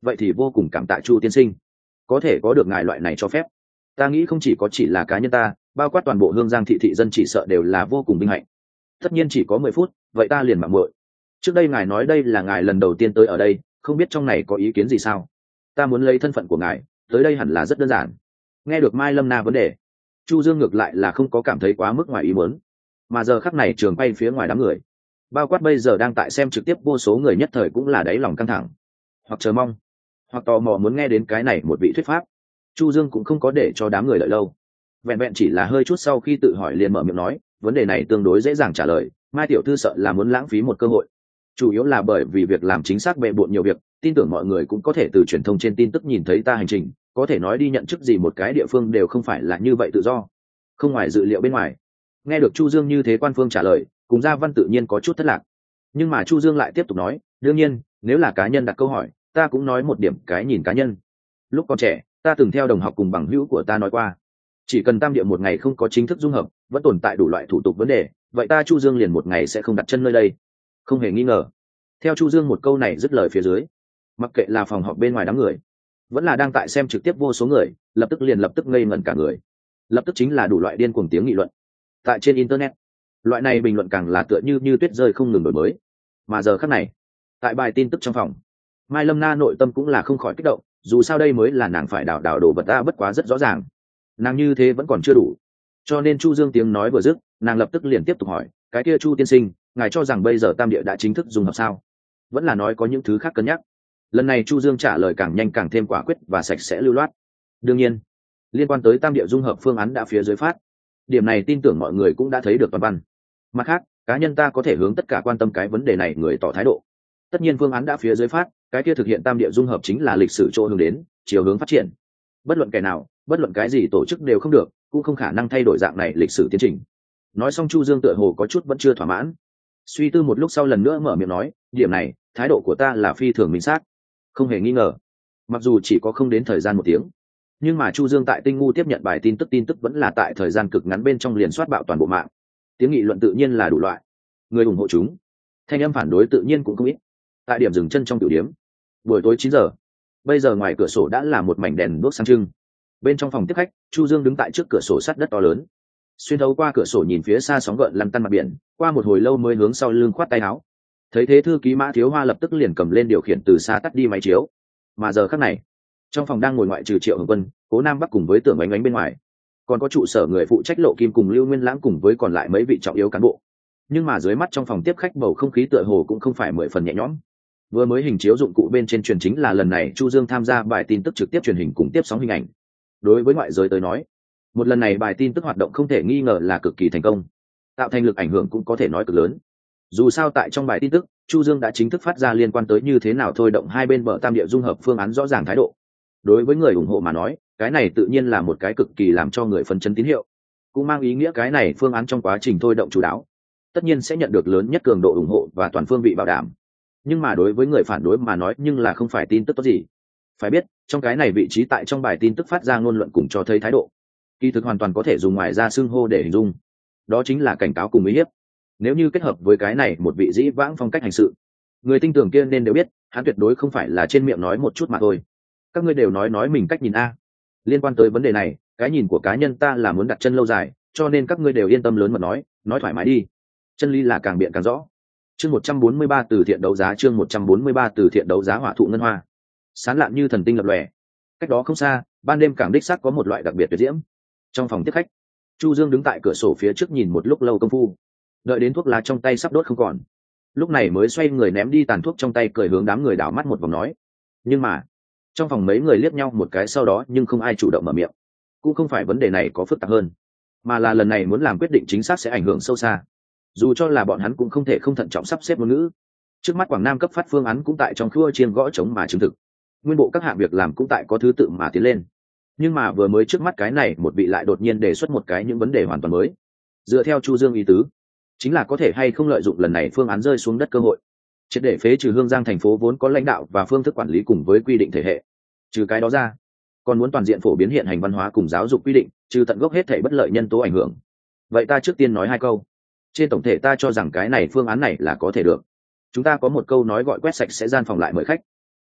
vậy thì vô cùng cảm tạ Chu tiên sinh, có thể có được ngài loại này cho phép, ta nghĩ không chỉ là cá nhân ta, bao quát toàn bộ Hương Giang thị thị dân chỉ sợ đều là vô cùng vinh hạnh. Tất nhiên chỉ có 10 phút, vậy ta liền mạng muội. Trước đây ngài nói đây là ngài lần đầu tiên tới ở đây, không biết trong này có ý kiến gì sao? Ta muốn lấy thân phận của ngài, tới đây hẳn là rất đơn giản. Nghe được Mai Lâm Na vấn đề, Chu Dương ngược lại là không có cảm thấy quá mức ngoài ý muốn, mà giờ khắc này trường bay phía ngoài đám người, bao quát bây giờ đang tại xem trực tiếp vô số người nhất thời cũng là đáy lòng căng thẳng, hoặc chờ mong, hoặc tò mò muốn nghe đến cái này một vị thuyết pháp. Chu Dương cũng không có để cho đám người đợi lâu, vẹn vẹn chỉ là hơi chút sau khi tự hỏi liền mở miệng nói, vấn đề này tương đối dễ dàng trả lời, Mai tiểu thư sợ là muốn lãng phí một cơ hội, chủ yếu là bởi vì việc làm chính xác bệ bộn nhiều việc, tin tưởng mọi người cũng có thể từ truyền thông trên tin tức nhìn thấy ta hành trình, có thể nói đi nhận chức gì một cái địa phương đều không phải là như vậy tự do, không ngoài dự liệu bên ngoài. Nghe được Chu Dương như thế quan phương trả lời, cùng Gia Văn tự nhiên có chút thất lạc, nhưng mà Chu Dương lại tiếp tục nói, đương nhiên nếu là cá nhân đặt câu hỏi, ta cũng nói một điểm cái nhìn cá nhân. Lúc còn trẻ ta từng theo đồng học cùng bằng hữu của ta nói qua, chỉ cần tam địa một ngày không có chính thức dung hợp, vẫn tồn tại đủ loại thủ tục vấn đề, vậy ta Chu Dương liền một ngày sẽ không đặt chân nơi đây. Không hề nghi ngờ, theo Chu Dương một câu này dứt lời phía dưới, mặc kệ là phòng họp bên ngoài đám người, vẫn là đang tại xem trực tiếp vô số người, lập tức ngây ngẩn cả người, lập tức chính là đủ loại điên cuồng tiếng nghị luận. Tại trên internet, loại này bình luận càng là tựa như tuyết rơi không ngừng đổi mới. Mà giờ khắc này, tại bài tin tức trong phòng, Mai Lâm Na nội tâm cũng là không khỏi kích động, dù sao đây mới là nàng phải đào đồ vật ta, bất quá rất rõ ràng nàng như thế vẫn còn chưa đủ, cho nên Chu Dương tiếng nói vừa dứt, nàng lập tức liền tiếp tục hỏi, cái kia Chu tiên sinh, ngài cho rằng bây giờ tam địa đã chính thức dung hợp sao, vẫn là nói có những thứ khác cân nhắc? Lần này Chu Dương trả lời càng nhanh càng thêm quả quyết và sạch sẽ lưu loát. Đương nhiên, liên quan tới tam địa dung hợp phương án đã phía dưới phát, điểm này tin tưởng mọi người cũng đã thấy được toàn văn. Mặt khác, cá nhân ta có thể hướng tất cả quan tâm cái vấn đề này người tỏ thái độ. Tất nhiên phương án đã phía dưới phát, cái kia thực hiện tam địa dung hợp chính là lịch sử chỗ hướng đến, chiều hướng phát triển. Bất luận kẻ nào, bất luận cái gì tổ chức đều không được, cũng không khả năng thay đổi dạng này lịch sử tiến trình. Nói xong Chu Dương tựa hồ có chút vẫn chưa thỏa mãn, suy tư một lúc sau lần nữa mở miệng nói, điểm này thái độ của ta là phi thường minh xác. Không hề nghi ngờ, mặc dù chỉ có không đến thời gian 1 tiếng, nhưng mà Chu Dương tại Tinh Ngu tiếp nhận bài tin tức vẫn là tại thời gian cực ngắn bên trong liền soát bạo toàn bộ mạng. Tiếng nghị luận tự nhiên là đủ loại, người ủng hộ chúng, thanh âm phản đối tự nhiên cũng không ít. Tại điểm dừng chân trong tiểu điếm, buổi tối 9 giờ, bây giờ ngoài cửa sổ đã là một mảnh đèn đuốc sáng trưng. Bên trong phòng tiếp khách, Chu Dương đứng tại trước cửa sổ sắt đất to lớn, xuyên thấu qua cửa sổ nhìn phía xa sóng gợn lăn tăn mặt biển, qua một hồi lâu mới hướng sau lưng khoát tay áo. Thấy thế thư ký Mã Thiếu Hoa lập tức liền cầm lên điều khiển từ xa tắt đi máy chiếu. Mà giờ khắc này, trong phòng đang ngồi ngoại trừ Triệu Hồng Quân, Cố Nam Bắc cùng với Tưởng Ánh Ánh bên ngoài, còn có trụ sở người phụ trách Lộ Kim cùng Lưu Nguyên Lãng cùng với còn lại mấy vị trọng yếu cán bộ. Nhưng mà dưới mắt trong phòng tiếp khách bầu không khí tựa hồ cũng không phải 10 phần nhẹ nhõm. Vừa mới hình chiếu dụng cụ bên trên truyền chính là lần này Chu Dương tham gia bài tin tức trực tiếp truyền hình cùng tiếp sóng hình ảnh. Đối với ngoại giới tới nói, một lần này bài tin tức hoạt động không thể nghi ngờ là cực kỳ thành công, tạo thành lực ảnh hưởng cũng có thể nói cực lớn. Dù sao tại trong bài tin tức, Chu Dương đã chính thức phát ra liên quan tới như thế nào thôi động hai bên bờ tam địa dung hợp phương án rõ ràng thái độ. Đối với người ủng hộ mà nói, cái này tự nhiên là một cái cực kỳ làm cho người phấn chấn tín hiệu, cũng mang ý nghĩa cái này phương án trong quá trình thôi động chủ đáo, tất nhiên sẽ nhận được lớn nhất cường độ ủng hộ và toàn phương vị bảo đảm. Nhưng mà đối với người phản đối mà nói nhưng là không phải tin tức tốt gì. Phải biết, trong cái này vị trí tại trong bài tin tức phát ra ngôn luận cùng cho thấy thái độ, kỳ thực hoàn toàn có thể dùng ngoài ra xưng hô để hình dung, đó chính là cảnh cáo cùng uy hiếp. Nếu như kết hợp với cái này một vị dĩ vãng phong cách hành sự, người tinh tường kia nên đều biết hắn tuyệt đối không phải là trên miệng nói một chút mà thôi. Các ngươi đều nói mình cách nhìn a, liên quan tới vấn đề này, cái nhìn của cá nhân ta là muốn đặt chân lâu dài, cho nên các ngươi đều yên tâm lớn mật nói thoải mái đi, chân lý là càng biện càng rõ. Chương 143 từ thiện đấu giá, chương 143 từ thiện đấu giá hỏa thụ ngân hoa, sáng lạn như thần tinh lập lòe. Cách đó không xa, ban đêm cảng đích xác có một loại đặc biệt tuyệt diễm. Trong phòng tiếp khách, Chu Dương đứng tại cửa sổ phía trước nhìn một lúc lâu công phu, đợi đến thuốc lá trong tay sắp đốt không còn, lúc này mới xoay người ném đi tàn thuốc trong tay, cười hướng đám người đảo mắt một vòng nói. Nhưng mà trong phòng mấy người liếc nhau một cái sau đó nhưng không ai chủ động mở miệng. Cũng không phải vấn đề này có phức tạp hơn, mà là lần này muốn làm quyết định chính xác sẽ ảnh hưởng sâu xa. Dù cho là bọn hắn cũng không thể không thận trọng sắp xếp ngôn ngữ. Trước mắt Quảng Nam cấp phát phương án cũng tại trong khua chiên gõ trống mà chứng thực, nguyên bộ các hạng việc làm cũng tại có thứ tự mà tiến lên. Nhưng mà vừa mới trước mắt cái này một vị lại đột nhiên đề xuất một cái những vấn đề hoàn toàn mới. Dựa theo Chu Dương ý tứ, chính là có thể hay không lợi dụng lần này phương án rơi xuống đất cơ hội, triệt để phế trừ Hương Giang thành phố vốn có lãnh đạo và phương thức quản lý cùng với quy định thể hệ. Trừ cái đó ra, còn muốn toàn diện phổ biến hiện hành văn hóa cùng giáo dục quy định, trừ tận gốc hết thể bất lợi nhân tố ảnh hưởng. Vậy ta trước tiên nói 2 câu. Trên tổng thể ta cho rằng cái này phương án này là có thể được. Chúng ta có một câu nói gọi quét sạch sẽ gian phòng lại mời khách.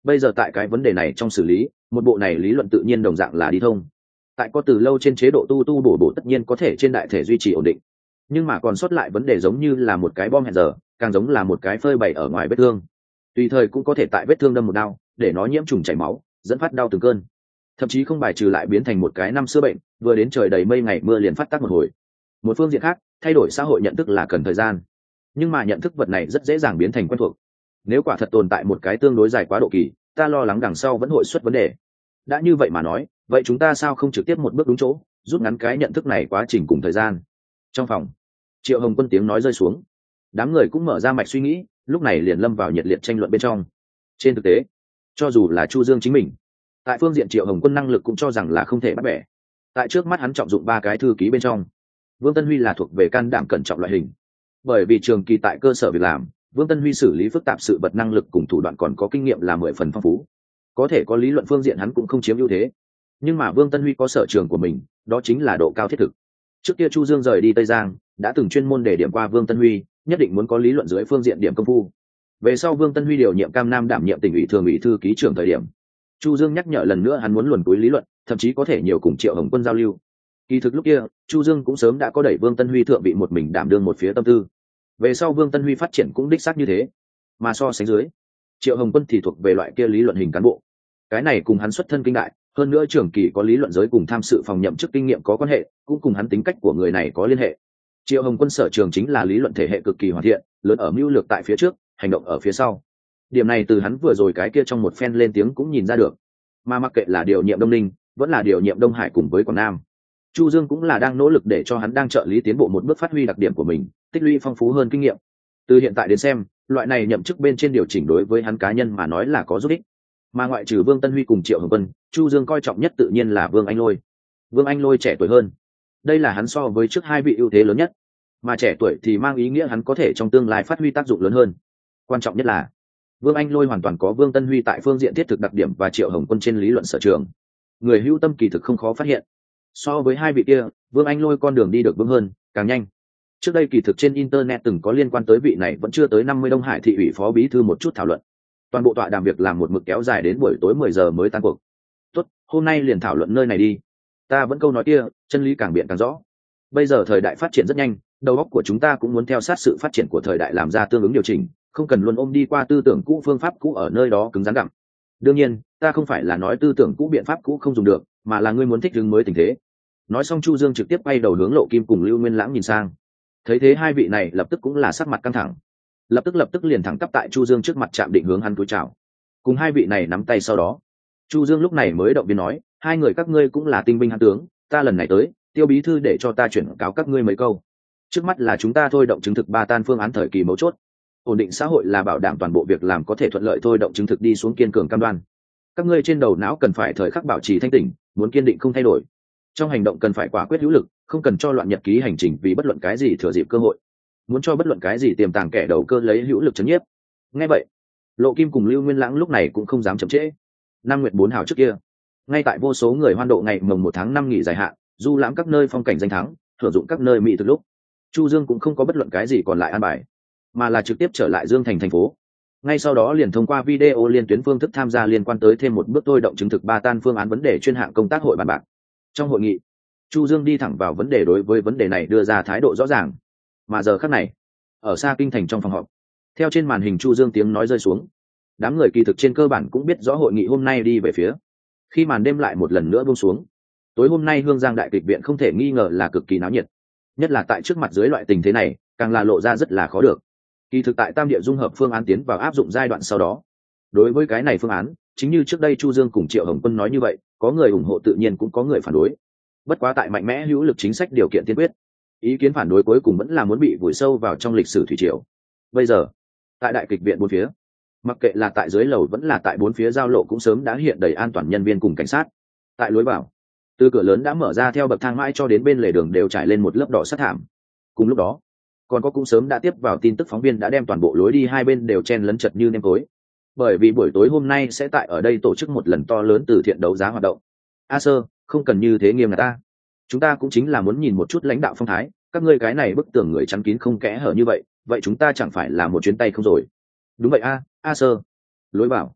Bây giờ tại cái vấn đề này trong xử lý, một bộ này lý luận tự nhiên đồng dạng là đi thông. Tại có từ lâu trên chế độ tu tu bổ bổ tất nhiên có thể trên đại thể duy trì ổn định, nhưng mà còn sót lại vấn đề giống như là một cái bom hẹn giờ, càng giống là một cái phơi bày ở ngoài vết thương. Tùy thời cũng có thể tại vết thương đâm một đao, để nó nhiễm trùng chảy máu, dẫn phát đau từng cơn. Thậm chí không bài trừ lại biến thành một cái năm xưa bệnh, vừa đến trời đầy mây ngày mưa liền phát tác một hồi. Một phương diện khác, thay đổi xã hội nhận thức là cần thời gian, nhưng mà nhận thức vật này rất dễ dàng biến thành quen thuộc. Nếu quả thật tồn tại một cái tương đối dài quá độ kỳ, ta lo lắng đằng sau vẫn hội xuất vấn đề. Đã như vậy mà nói, vậy chúng ta sao không trực tiếp một bước đúng chỗ, rút ngắn cái nhận thức này quá trình cùng thời gian. Trong phòng, Triệu Hồng Quân tiếng nói rơi xuống, đám người cũng mở ra mạch suy nghĩ, lúc này liền lâm vào nhiệt liệt tranh luận bên trong. Trên thực tế, cho dù là Chu Dương chính mình, tại phương diện Triệu Hồng Quân năng lực cũng cho rằng là không thể bắt bẻ. Tại trước mắt hắn trọng dụng ba cái thư ký bên trong, Vương Tân Huy là thuộc về can đảm cẩn trọng loại hình, bởi vì trường kỳ tại cơ sở việc làm, Vương Tân Huy xử lý phức tạp sự vật năng lực cùng thủ đoạn còn có kinh nghiệm là 10 phần phong phú. Có thể có lý luận phương diện hắn cũng không chiếm ưu thế, nhưng mà Vương Tân Huy có sở trường của mình, đó chính là độ cao thiết thực. Trước kia Chu Dương rời đi Tây Giang, đã từng chuyên môn để điểm qua Vương Tân Huy, nhất định muốn có lý luận dưới phương diện điểm công phu. Về sau Vương Tân Huy điều nhiệm Cam Nam đảm nhiệm tỉnh ủy thường ủy thư ký trưởng thời điểm, Chu Dương nhắc nhở lần nữa hắn muốn luồn túi lý luận, thậm chí có thể nhiều cùng Triệu Hồng Quân giao lưu. Kỳ thực lúc kia, Chu Dương cũng sớm đã có đẩy Vương Tân Huy thượng vị một mình đảm đương một phía tâm tư. Về sau Vương Tân Huy phát triển cũng đích xác như thế, mà so sánh dưới, Triệu Hồng Quân thì thuộc về loại kia lý luận hình cán bộ. Cái này cùng hắn xuất thân kinh đại, hơn nữa trường kỳ có lý luận giới cùng tham sự phòng nhậm chức kinh nghiệm có quan hệ, cũng cùng hắn tính cách của người này có liên hệ. Triệu Hồng Quân sở trường chính là lý luận thể hệ cực kỳ hoàn thiện, lớn ở mưu lược tại phía trước, hành động ở phía sau. Điểm này từ hắn vừa rồi cái kia trong một phen lên tiếng cũng nhìn ra được. Mà mặc kệ là điều nhiệm Đông Ninh, vẫn là điều nhiệm Đông Hải cùng với Quảng Nam, Chu Dương cũng là đang nỗ lực để cho hắn đang trợ lý tiến bộ một bước phát huy đặc điểm của mình, tích lũy phong phú hơn kinh nghiệm. Từ hiện tại đến xem, loại này nhậm chức bên trên điều chỉnh đối với hắn cá nhân mà nói là có giúp ích. Mà ngoại trừ Vương Tân Huy cùng Triệu Hồng Quân, Chu Dương coi trọng nhất tự nhiên là Vương Anh Lôi. Vương Anh Lôi trẻ tuổi hơn, đây là hắn so với trước hai vị ưu thế lớn nhất, mà trẻ tuổi thì mang ý nghĩa hắn có thể trong tương lai phát huy tác dụng lớn hơn. Quan trọng nhất là Vương Anh Lôi hoàn toàn có Vương Tân Huy tại phương diện thiết thực đặc điểm và Triệu Hồng Quân trên lý luận sở trường. Người hữu tâm kỳ thực không khó phát hiện, so với hai vị kia, Vương Anh Lôi con đường đi được vững hơn, càng nhanh. Trước đây kỳ thực trên internet từng có liên quan tới vị này vẫn chưa tới 50 Đông Hải thị ủy phó bí thư một chút thảo luận. Toàn bộ tọa đàm việc làm một mực kéo dài đến buổi tối 10 giờ mới tan cuộc. Tốt, hôm nay liền thảo luận nơi này đi. Ta vẫn câu nói kia, chân lý càng biện càng rõ. Bây giờ thời đại phát triển rất nhanh, đầu óc của chúng ta cũng muốn theo sát sự phát triển của thời đại làm ra tương ứng điều chỉnh, không cần luôn ôm đi qua tư tưởng cũ phương pháp cũ ở nơi đó cứng rắn gặm. Đương nhiên, ta không phải là nói tư tưởng cũ biện pháp cũ không dùng được, mà là ngươi muốn thích ứng mới tình thế. Nói xong Chu Dương trực tiếp quay đầu hướng Lộ Kim cùng Lưu Nguyên Lãng nhìn sang. Thấy thế hai vị này lập tức cũng là sắc mặt căng thẳng, lập tức liền thẳng tắp tại Chu Dương trước mặt chạm định hướng hắn cúi chào. Cùng hai vị này nắm tay sau đó, Chu Dương lúc này mới động viên nói, hai người các ngươi cũng là tinh binh hãn tướng, ta lần này tới, Tiêu bí thư để cho ta chuyển cáo các ngươi mấy câu. Trước mắt là chúng ta thôi động chứng thực ba tan phương án thời kỳ mấu chốt. Ổn định xã hội là bảo đảm toàn bộ việc làm có thể thuận lợi thôi động chứng thực đi xuống kiên cường cam đoan. Các ngươi trên đầu não cần phải thời khắc bảo trì thanh tỉnh, muốn kiên định không thay đổi. Trong hành động cần phải quả quyết hữu lực, không cần cho loạn nhật ký hành trình vì bất luận cái gì thừa dịp cơ hội. Muốn cho bất luận cái gì tiềm tàng kẻ đầu cơ lấy hữu lực chấn nhiếp. Nghe vậy, Lộ Kim cùng Lưu Nguyên Lãng lúc này cũng không dám chậm trễ. Năm Nguyệt 4 hào trước kia, ngay tại vô số người hoan độ ngày mồng 1 tháng 5 nghỉ dài hạn, du lãm các nơi phong cảnh danh thắng, thưởng dụng các nơi mỹ thực lúc, Chu Dương cũng không có bất luận cái gì còn lại an bài, mà là trực tiếp trở lại Dương Thành thành phố. Ngay sau đó liền thông qua video liên tuyến phương thức tham gia liên quan tới thêm một bước thôi động chứng thực ba tan phương án vấn đề chuyên hạng công tác hội bàn bạc. Trong hội nghị, Chu Dương đi thẳng vào vấn đề, đối với vấn đề này đưa ra thái độ rõ ràng. Mà giờ khắc này, ở xa kinh thành trong phòng họp, theo trên màn hình Chu Dương tiếng nói rơi xuống, đám người kỳ thực trên cơ bản cũng biết rõ hội nghị hôm nay đi về phía. Khi màn đêm lại một lần nữa buông xuống, tối hôm nay Hương Giang Đại Kịch Viện không thể nghi ngờ là cực kỳ náo nhiệt, nhất là tại trước mặt dưới loại tình thế này, càng là lộ ra rất là khó được. Kỳ thực tại tam địa dung hợp phương án tiến vào áp dụng giai đoạn sau đó, đối với cái này phương án, chính như trước đây Chu Dương cùng Triệu Hồng Quân nói như vậy, có người ủng hộ tự nhiên cũng có người phản đối. Bất quá tại mạnh mẽ hữu lực chính sách điều kiện tiên quyết, ý kiến phản đối cuối cùng vẫn là muốn bị vùi sâu vào trong lịch sử thủy triều. Bây giờ, tại Đại Kịch Viện bốn phía, mặc kệ là tại dưới lầu vẫn là tại bốn phía giao lộ cũng sớm đã hiện đầy an toàn nhân viên cùng cảnh sát. Tại lối vào, từ cửa lớn đã mở ra theo bậc thang mãi cho đến bên lề đường đều trải lên một lớp đỏ sắt thảm. Cùng lúc đó, còn có cũng sớm đã tiếp vào tin tức phóng viên đã đem toàn bộ lối đi hai bên đều chen lấn chật như nêm tối. Bởi vì buổi tối hôm nay sẽ tại ở đây tổ chức một lần to lớn từ thiện đấu giá hoạt động. A Sơ, không cần như thế nghiêm ngặt ta. Chúng ta cũng chính là muốn nhìn một chút lãnh đạo phong thái, các ngươi cái này bức tường người chắn kín không kẽ hở như vậy, vậy chúng ta chẳng phải là một chuyến tay không rồi. Đúng vậy A Sơ. Lối vào,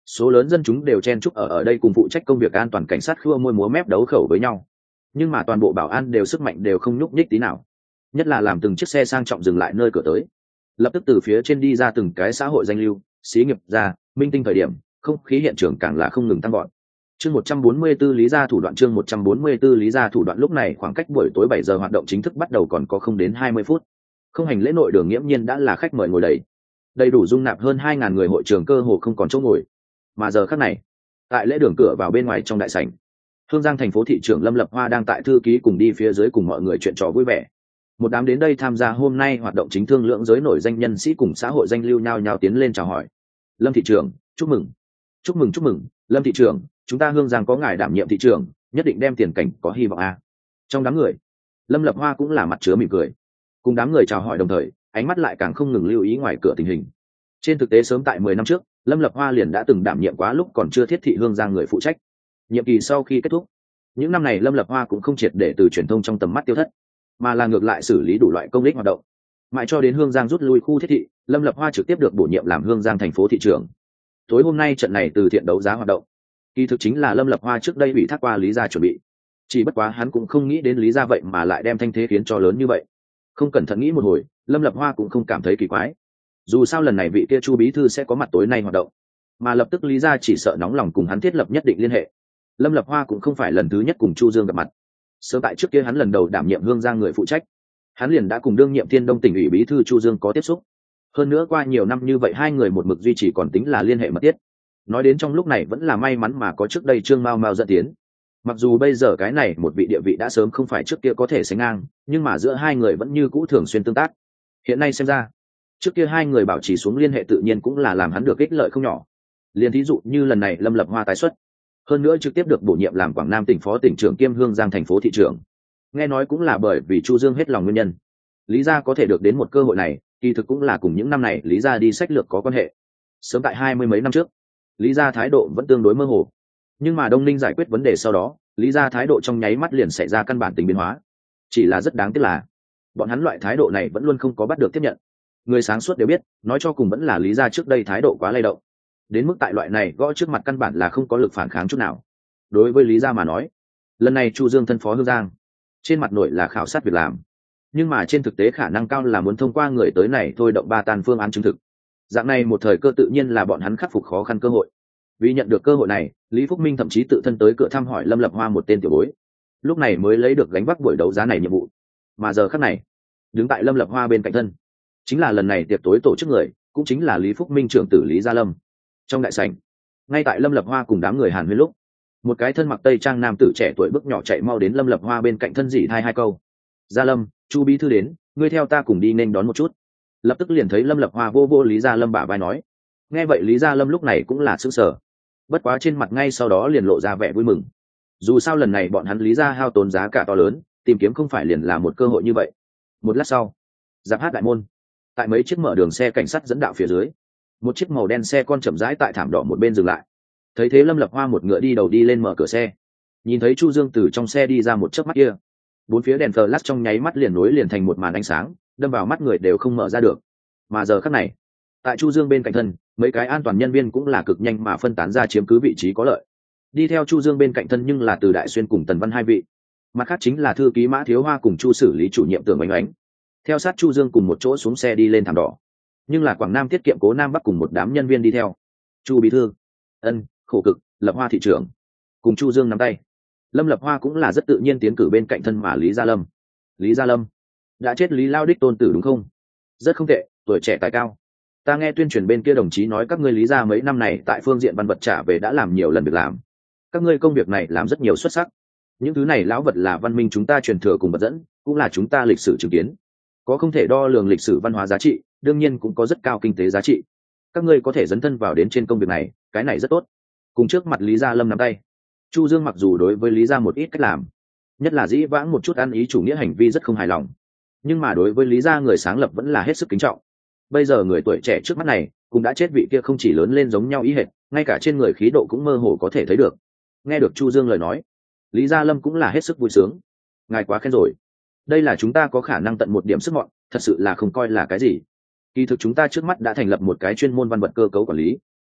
số lớn dân chúng đều chen chúc ở đây cùng phụ trách công việc an toàn cảnh sát khua môi múa mép đấu khẩu với nhau, nhưng mà toàn bộ bảo an đều sức mạnh đều không nhúc nhích tí nào, nhất là làm từng chiếc xe sang trọng dừng lại nơi cửa tới, lập tức từ phía trên đi ra từng cái xã hội danh lưu, xí nghiệp ra, minh tinh. Thời điểm không khí hiện trường càng là không ngừng tăng gọn. Chương 144 lý gia thủ đoạn. Chương 144 lý gia thủ đoạn. Lúc này khoảng cách buổi tối 7 giờ hoạt động chính thức bắt đầu còn có không đến 20 phút. Không hành lễ nội đường nghiễm nhiên đã là khách mời ngồi đầy đủ dung nạp hơn 2.000 người, hội trường cơ hồ không còn chỗ ngồi. Mà giờ khắc này, tại lễ đường cửa vào bên ngoài trong đại sảnh, Hương Giang thành phố thị trưởng Lâm Lập Hoa đang tại thư ký cùng đi phía dưới cùng mọi người chuyện trò vui vẻ. Một đám đến đây tham gia hôm nay hoạt động chính thương lượng giới nổi danh nhân sĩ cùng xã hội danh lưu nhao nhao tiến lên chào hỏi. Lâm thị trưởng, chúc mừng. Chúc mừng, Lâm thị trưởng, chúng ta Hương Giang có ngài đảm nhiệm thị trưởng, nhất định đem tiền cảnh có hy vọng a. Trong đám người, Lâm Lập Hoa cũng là mặt chứa mỉm cười, cùng đám người chào hỏi đồng thời, ánh mắt lại càng không ngừng lưu ý ngoài cửa tình hình. Trên thực tế sớm tại 10 năm trước, Lâm Lập Hoa liền đã từng đảm nhiệm quá lúc còn chưa thiết thị Hương Giang người phụ trách. Nhiệm kỳ sau khi kết thúc, những năm này Lâm Lập Hoa cũng không triệt để từ truyền thông trong tầm mắt tiêu thất, mà là ngược lại xử lý đủ loại công ích hoạt động. Mãi cho đến Hương Giang rút lui khu thiết thị, Lâm Lập Hoa trực tiếp được bổ nhiệm làm Hương Giang thành phố thị trưởng. Tối hôm nay trận này từ thiện đấu giá hoạt động, kỳ thực chính là Lâm Lập Hoa trước đây ủy thác qua Lý gia chuẩn bị. Chỉ bất quá hắn cũng không nghĩ đến Lý gia vậy mà lại đem thanh thế khiến cho lớn như vậy. Không cẩn thận nghĩ một hồi, Lâm Lập Hoa cũng không cảm thấy kỳ quái. Dù sao lần này vị kia Chu bí thư sẽ có mặt tối nay hoạt động, mà lập tức Lý gia chỉ sợ nóng lòng cùng hắn thiết lập nhất định liên hệ. Lâm Lập Hoa cũng không phải lần thứ nhất cùng Chu Dương gặp mặt. Sớm tại trước kia hắn lần đầu đảm nhiệm Hương Giang người phụ trách, hắn liền đã cùng đương nhiệm Thiên Đông tỉnh ủy bí thư Chu Dương có tiếp xúc. Hơn nữa qua nhiều năm như vậy hai người một mực duy trì còn tính là liên hệ mật thiết. Nói đến trong lúc này vẫn là may mắn mà có trước đây Trương Mao Mao dẫn tiến. Mặc dù bây giờ cái này một vị địa vị đã sớm không phải trước kia có thể sánh ngang, nhưng mà giữa hai người vẫn như cũ thường xuyên tương tác. Hiện nay xem ra, trước kia hai người bảo trì xuống liên hệ tự nhiên cũng là làm hắn được ích lợi không nhỏ. Liên thí dụ như lần này Lâm Lập Hoa tái xuất, hơn nữa trực tiếp được bổ nhiệm làm Quảng Nam tỉnh phó tỉnh trưởng kiêm Hương Giang thành phố thị trưởng. Nghe nói cũng là bởi vì Chu Dương hết lòng nguyên nhân. Lý gia có thể được đến một cơ hội này, kỳ thực cũng là cùng những năm này Lý gia đi sách lược có quan hệ. Sớm tại 20 mấy năm trước, Lý gia thái độ vẫn tương đối mơ hồ, nhưng mà Đông Ninh giải quyết vấn đề sau đó, Lý gia thái độ trong nháy mắt liền xảy ra căn bản tính biến hóa. Chỉ là rất đáng tiếc là bọn hắn loại thái độ này vẫn luôn không có bắt được tiếp nhận. Người sáng suốt đều biết, nói cho cùng vẫn là Lý gia trước đây thái độ quá lay động, đến mức tại loại này gõ trước mặt căn bản là không có lực phản kháng chút nào. Đối với Lý gia mà nói, lần này Chu Dương thân phó Hương Giang, trên mặt nội là khảo sát việc làm, nhưng mà trên thực tế khả năng cao là muốn thông qua người tới này thôi động ba tan phương án chứng thực. Dạng này một thời cơ tự nhiên là bọn hắn khắc phục khó khăn cơ hội. Vì nhận được cơ hội này, Lý Phúc Minh thậm chí tự thân tới cửa thăm hỏi Lâm Lập Hoa một tên tiểu bối, lúc này mới lấy được gánh vác buổi đấu giá này nhiệm vụ. Mà giờ khắc này, đứng tại Lâm Lập Hoa bên cạnh thân, chính là lần này tiệc tối tổ chức người, cũng chính là Lý Phúc Minh trưởng tử Lý Gia Lâm. Trong đại sảnh, ngay tại Lâm Lập Hoa cùng đám người Hàn Huyên lúc, một cái thân mặc tây trang nam tử trẻ tuổi bước nhỏ chạy mau đến Lâm Lập Hoa bên cạnh thân dỉ thai hai câu: Gia Lâm, Chu bí thư đến, ngươi theo ta cùng đi nên đón một chút. Lập tức liền thấy Lâm Lập Hoa vô vô Lý Gia Lâm bả vai nói. Nghe vậy Lý Gia Lâm lúc này cũng là sững sờ, bất quá trên mặt ngay sau đó liền lộ ra vẻ vui mừng. Dù sao lần này bọn hắn Lý Gia hao tốn giá cả to lớn, tìm kiếm không phải liền là một cơ hội như vậy. Một lát sau, giáp hát đại môn, tại mấy chiếc mở đường xe cảnh sát dẫn đạo phía dưới, một chiếc màu đen xe con chậm rãi tại thảm đỏ một bên dừng lại. Thấy thế Lâm Lập Hoa một ngựa đi đầu đi lên mở cửa xe, nhìn thấy Chu Dương từ trong xe đi ra một chớp mắt kia, bốn phía đèn flash trong nháy mắt liền nối liền thành một màn ánh sáng, đâm vào mắt người đều không mở ra được. Mà giờ khắc này, tại Chu Dương bên cạnh thân, mấy cái an toàn nhân viên cũng là cực nhanh mà phân tán ra chiếm cứ vị trí có lợi. Đi theo Chu Dương bên cạnh thân nhưng là Từ Đại Xuyên cùng Tần Văn hai vị, mặt khác chính là thư ký Mã Thiếu Hoa cùng Chu xử lý chủ nhiệm Tưởng Oánh Oánh. Theo sát Chu Dương cùng một chỗ xuống xe đi lên thảm đỏ, nhưng là Quảng Nam tiết kiệm Cố Nam Bắc cùng một đám nhân viên đi theo. Chu bí thư, ân, khổ cực, Lập Hoa thị trưởng, cùng Chu Dương nắm tay. Lâm Lập Hoa cũng là rất tự nhiên tiến cử bên cạnh thân mà Lý Gia Lâm. Lý Gia Lâm, đã chết Lý Lao đích tôn tử đúng không? Rất không tệ, tuổi trẻ tài cao. Ta nghe tuyên truyền bên kia đồng chí nói các ngươi Lý gia mấy năm này tại phương diện văn vật trả về đã làm nhiều lần việc làm. Các ngươi công việc này làm rất nhiều xuất sắc. Những thứ này lão vật là văn minh chúng ta truyền thừa cùng vật dẫn, cũng là chúng ta lịch sử chứng kiến. Có không thể đo lường lịch sử văn hóa giá trị, đương nhiên cũng có rất cao kinh tế giá trị. Các ngươi có thể dấn thân vào đến trên công việc này, cái này rất tốt. Cùng trước mặt Lý Gia Lâm nắm tay. Chu Dương mặc dù đối với Lý Gia một ít cách làm, nhất là dĩ vãng một chút ăn ý chủ nghĩa hành vi rất không hài lòng, nhưng mà đối với Lý Gia người sáng lập vẫn là hết sức kính trọng. Bây giờ người tuổi trẻ trước mắt này cũng đã chết vị kia không chỉ lớn lên giống nhau ý hệt, ngay cả trên người khí độ cũng mơ hồ có thể thấy được. Nghe được Chu Dương lời nói, Lý Gia Lâm cũng là hết sức vui sướng. Ngài quá khen rồi, đây là chúng ta có khả năng tận một điểm sức mọn, thật sự là không coi là cái gì. Kỳ thực chúng ta trước mắt đã thành lập một cái chuyên môn văn vật cơ cấu quản lý,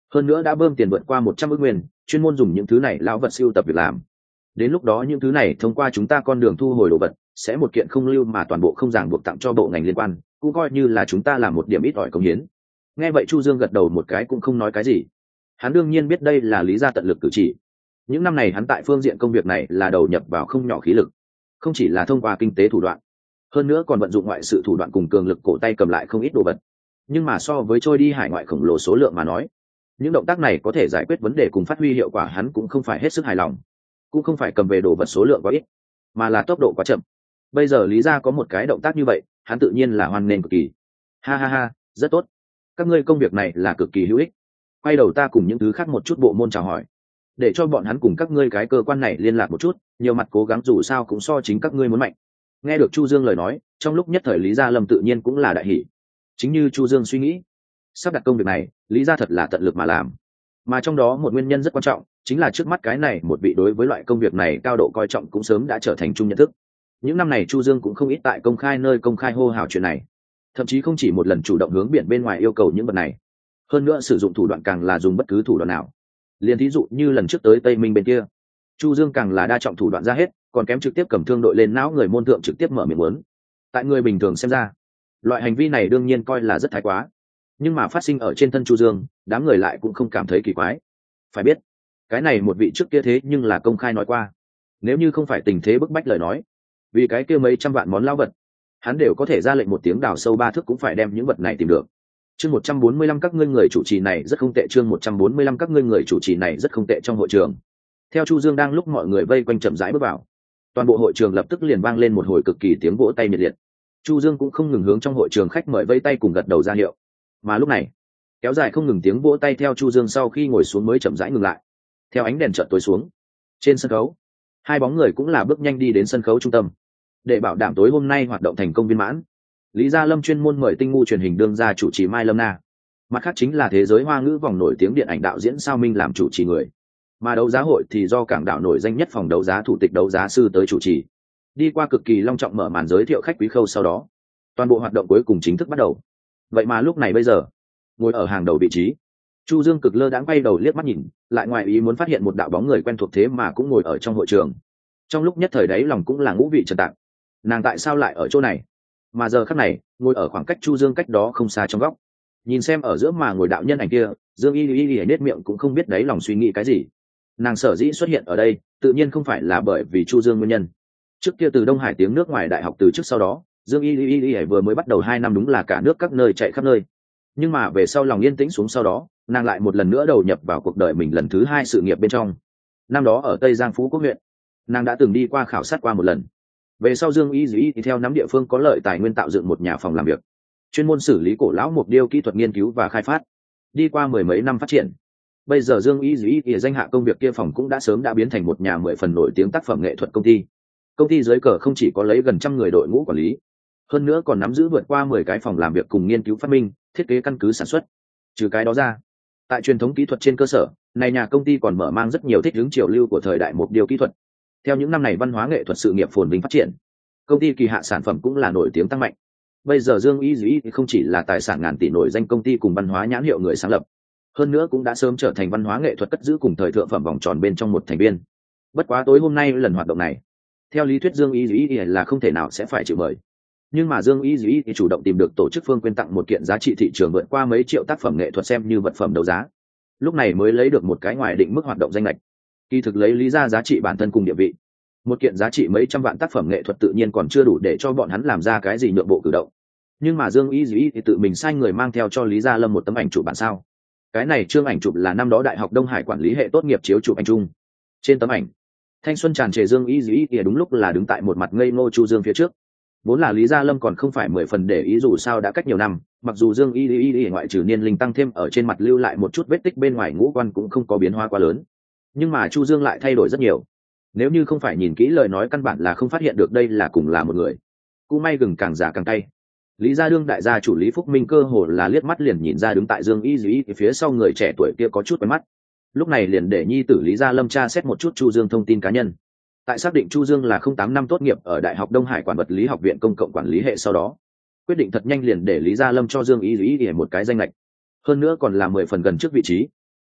hơn nữa đã bơm tiền vượt qua 100 ức nguyên, chuyên môn dùng những thứ này lão vật siêu tập việc làm. Đến lúc đó những thứ này thông qua chúng ta con đường thu hồi đồ vật, sẽ một kiện không lưu mà toàn bộ không ràng buộc tặng cho bộ ngành liên quan, cũng coi như là chúng ta làm một điểm ít ỏi công hiến. Nghe vậy Chu Dương gật đầu một cái cũng không nói cái gì. Hắn đương nhiên biết đây là Lý gia tận lực cử chỉ. Những năm này hắn tại phương diện công việc này là đầu nhập vào không nhỏ khí lực, không chỉ là thông qua kinh tế thủ đoạn, hơn nữa còn vận dụng ngoại sự thủ đoạn cùng cường lực cổ tay cầm lại không ít đồ vật. Nhưng mà so với trôi đi hải ngoại khổng lồ số lượng mà nói, những động tác này có thể giải quyết vấn đề cùng phát huy hiệu quả hắn cũng không phải hết sức hài lòng, cũng không phải cầm về đồ vật số lượng quá ít, mà là tốc độ quá chậm. Bây giờ Lý gia có một cái động tác như vậy, hắn tự nhiên là hoan nghênh cực kỳ. Ha ha ha, rất tốt, các ngươi công việc này là cực kỳ hữu ích. Quay đầu ta cùng những thứ khác một chút bộ môn chào hỏi, để cho bọn hắn cùng các ngươi cái cơ quan này liên lạc một chút, nhiều mặt cố gắng dù sao cũng so chính các ngươi muốn mạnh. Nghe được Chu Dương lời nói, trong lúc nhất thời Lý Gia Lâm tự nhiên cũng là đại hỉ. Chính như Chu Dương suy nghĩ, sắp đặt công việc này, Lý Gia thật là tận lực mà làm. Mà trong đó một nguyên nhân rất quan trọng, chính là trước mắt cái này một vị đối với loại công việc này cao độ coi trọng cũng sớm đã trở thành chung nhận thức. Những năm này Chu Dương cũng không ít tại công khai nơi công khai hô hào chuyện này, thậm chí không chỉ một lần chủ động hướng biển bên ngoài yêu cầu những vật này. Hơn nữa sử dụng thủ đoạn càng là dùng bất cứ thủ đoạn nào. Liên thí dụ như lần trước tới Tây Minh bên kia, Chu Dương càng là đa trọng thủ đoạn ra hết, còn kém trực tiếp cầm thương đội lên não người môn thượng trực tiếp mở miệng muốn. Tại người bình thường xem ra, loại hành vi này đương nhiên coi là rất thái quá, nhưng mà phát sinh ở trên thân Chu Dương, đám người lại cũng không cảm thấy kỳ quái. Phải biết, cái này một vị trước kia thế nhưng là công khai nói qua, nếu như không phải tình thế bức bách lời nói, vì cái kia mấy trăm vạn món lao vật, hắn đều có thể ra lệnh một tiếng đào sâu 3 thước cũng phải đem những vật này tìm được. Chương 145 các ngươi người chủ trì này rất không tệ, chương 145 các ngươi người chủ trì này rất không tệ. Trong hội trường, theo Chu Dương đang lúc mọi người vây quanh chậm rãi bước vào, toàn bộ hội trường lập tức liền vang lên một hồi cực kỳ tiếng vỗ tay nhiệt liệt. Chu Dương cũng không ngừng hướng trong hội trường khách mời vây tay cùng gật đầu ra hiệu. Mà lúc này, kéo dài không ngừng tiếng vỗ tay theo Chu Dương sau khi ngồi xuống mới chậm rãi ngừng lại. Theo ánh đèn chợt tối xuống, trên sân khấu, hai bóng người cũng là bước nhanh đi đến sân khấu trung tâm. Để bảo đảm tối hôm nay hoạt động thành công viên mãn, Lý Gia Lâm chuyên môn mời tinh ngu truyền hình đương gia chủ trì Mai Lâm Na. Mặt khác chính là thế giới hoa ngữ vòng nổi tiếng điện ảnh đạo diễn Sao Minh làm chủ trì người. Mà đấu giá hội thì do cảng đảo nổi danh nhất phòng đấu giá thủ tịch đấu giá sư tới chủ trì. Đi qua cực kỳ long trọng mở màn giới thiệu khách quý khâu sau đó, toàn bộ hoạt động cuối cùng chính thức bắt đầu. Vậy mà lúc này bây giờ, ngồi ở hàng đầu vị trí, Chu Dương cực lơ đãng quay đầu liếc mắt nhìn, lại ngoài ý muốn phát hiện một đạo bóng người quen thuộc thế mà cũng ngồi ở trong hội trường. Trong lúc nhất thời đấy lòng cũng là ngũ vị trần tạng. Nàng tại sao lại ở chỗ này? Mà giờ khắc này, ngồi ở khoảng cách Chu Dương cách đó không xa trong góc, nhìn xem ở giữa mà ngồi đạo nhân ảnh kia, Dương Y nết miệng cũng không biết đấy lòng suy nghĩ cái gì. Nàng sở dĩ xuất hiện ở đây, tự nhiên không phải là bởi vì Chu Dương nguyên nhân. Trước kia từ Đông Hải tiếng nước ngoài đại học từ trước sau đó, Dương Y vừa mới bắt đầu 2 năm đúng là cả nước các nơi chạy khắp nơi. Nhưng mà về sau lòng yên tĩnh xuống sau đó, nàng lại một lần nữa đầu nhập vào cuộc đời mình lần thứ 2 sự nghiệp bên trong. Năm đó ở Tây Giang Phú Quốc huyện, nàng đã từng đi qua khảo sát qua một lần. Về sau Dương Y thì theo nắm địa phương có lợi tài nguyên tạo dựng một nhà phòng làm việc, chuyên môn xử lý cổ lão mục điêu kỹ thuật nghiên cứu và khai phát. Đi qua 10 mấy năm phát triển, bây giờ Dương Y thì danh hạ công việc kia phòng cũng đã sớm đã biến thành một nhà 10 phần nổi tiếng tác phẩm nghệ thuật công ty. Công ty dưới cờ không chỉ có lấy gần 100 người đội ngũ quản lý, hơn nữa còn nắm giữ vượt qua 10 cái phòng làm việc cùng nghiên cứu phát minh, thiết kế căn cứ sản xuất. Trừ cái đó ra, tại truyền thống kỹ thuật trên cơ sở này, nhà công ty còn mở mang rất nhiều thích ứng chiều lưu của thời đại mục điêu kỹ thuật. Theo những năm này văn hóa nghệ thuật sự nghiệp phồn vinh phát triển, công ty kỳ hạ sản phẩm cũng là nổi tiếng tăng mạnh. Bây giờ Dương Y không chỉ là tài sản ngàn tỷ nổi danh công ty cùng văn hóa nhãn hiệu người sáng lập, hơn nữa cũng đã sớm trở thành văn hóa nghệ thuật cất giữ cùng thời thượng phẩm vòng tròn bên trong một thành viên. Bất quá tối hôm nay lần hoạt động này, theo lý thuyết Dương Y là không thể nào sẽ phải chịu mời. Nhưng mà Dương Y chủ động tìm được tổ chức phương quyên tặng một kiện giá trị thị trường vượt qua mấy triệu tác phẩm nghệ thuật xem như vật phẩm đấu giá. Lúc này mới lấy được một cái ngoài định mức hoạt động danh lệch. Kỳ thực lấy lý ra giá trị bản thân cùng địa vị, một kiện giá trị mấy trăm vạn tác phẩm nghệ thuật tự nhiên còn chưa đủ để cho bọn hắn làm ra cái gì nhượng bộ cử động. Nhưng mà Dương Y thì tự mình sai người mang theo cho Lý Gia Lâm một tấm ảnh chụp bản sao. Cái này trương ảnh chụp là năm đó Đại học Đông Hải quản lý hệ tốt nghiệp chiếu chụp ảnh chung. Trên tấm ảnh, thanh xuân tràn trề Dương Y thì đúng lúc là đứng tại một mặt ngây ngô Chu Dương phía trước. Vốn là Lý Gia Lâm còn không phải 10 phần để ý dù sao đã cách nhiều năm, mặc dù Dương Y ngoại trừ niên linh tăng thêm ở trên mặt lưu lại một chút vết tích bên ngoài ngũ quan cũng không có biến hóa quá lớn. Nhưng mà Chu Dương lại thay đổi rất nhiều. Nếu như không phải nhìn kỹ lời nói căn bản là không phát hiện được đây là cùng là một người. Cú may gừng càng già càng cay. Lý Gia đương đại gia chủ Lý Phúc Minh cơ hồ là liếc mắt liền nhìn ra đứng tại Dương Y phía sau người trẻ tuổi kia có chút quen mắt. Lúc này liền để nhi tử Lý Gia Lâm tra xét một chút Chu Dương thông tin cá nhân. Tại xác định Chu Dương là 08 năm tốt nghiệp ở Đại học Đông Hải Quản vật lý học viện công cộng quản lý hệ sau đó, quyết định thật nhanh liền để Lý Gia Lâm cho Dương Y một cái danh lệch. Hơn nữa còn là 10 phần gần trước vị trí.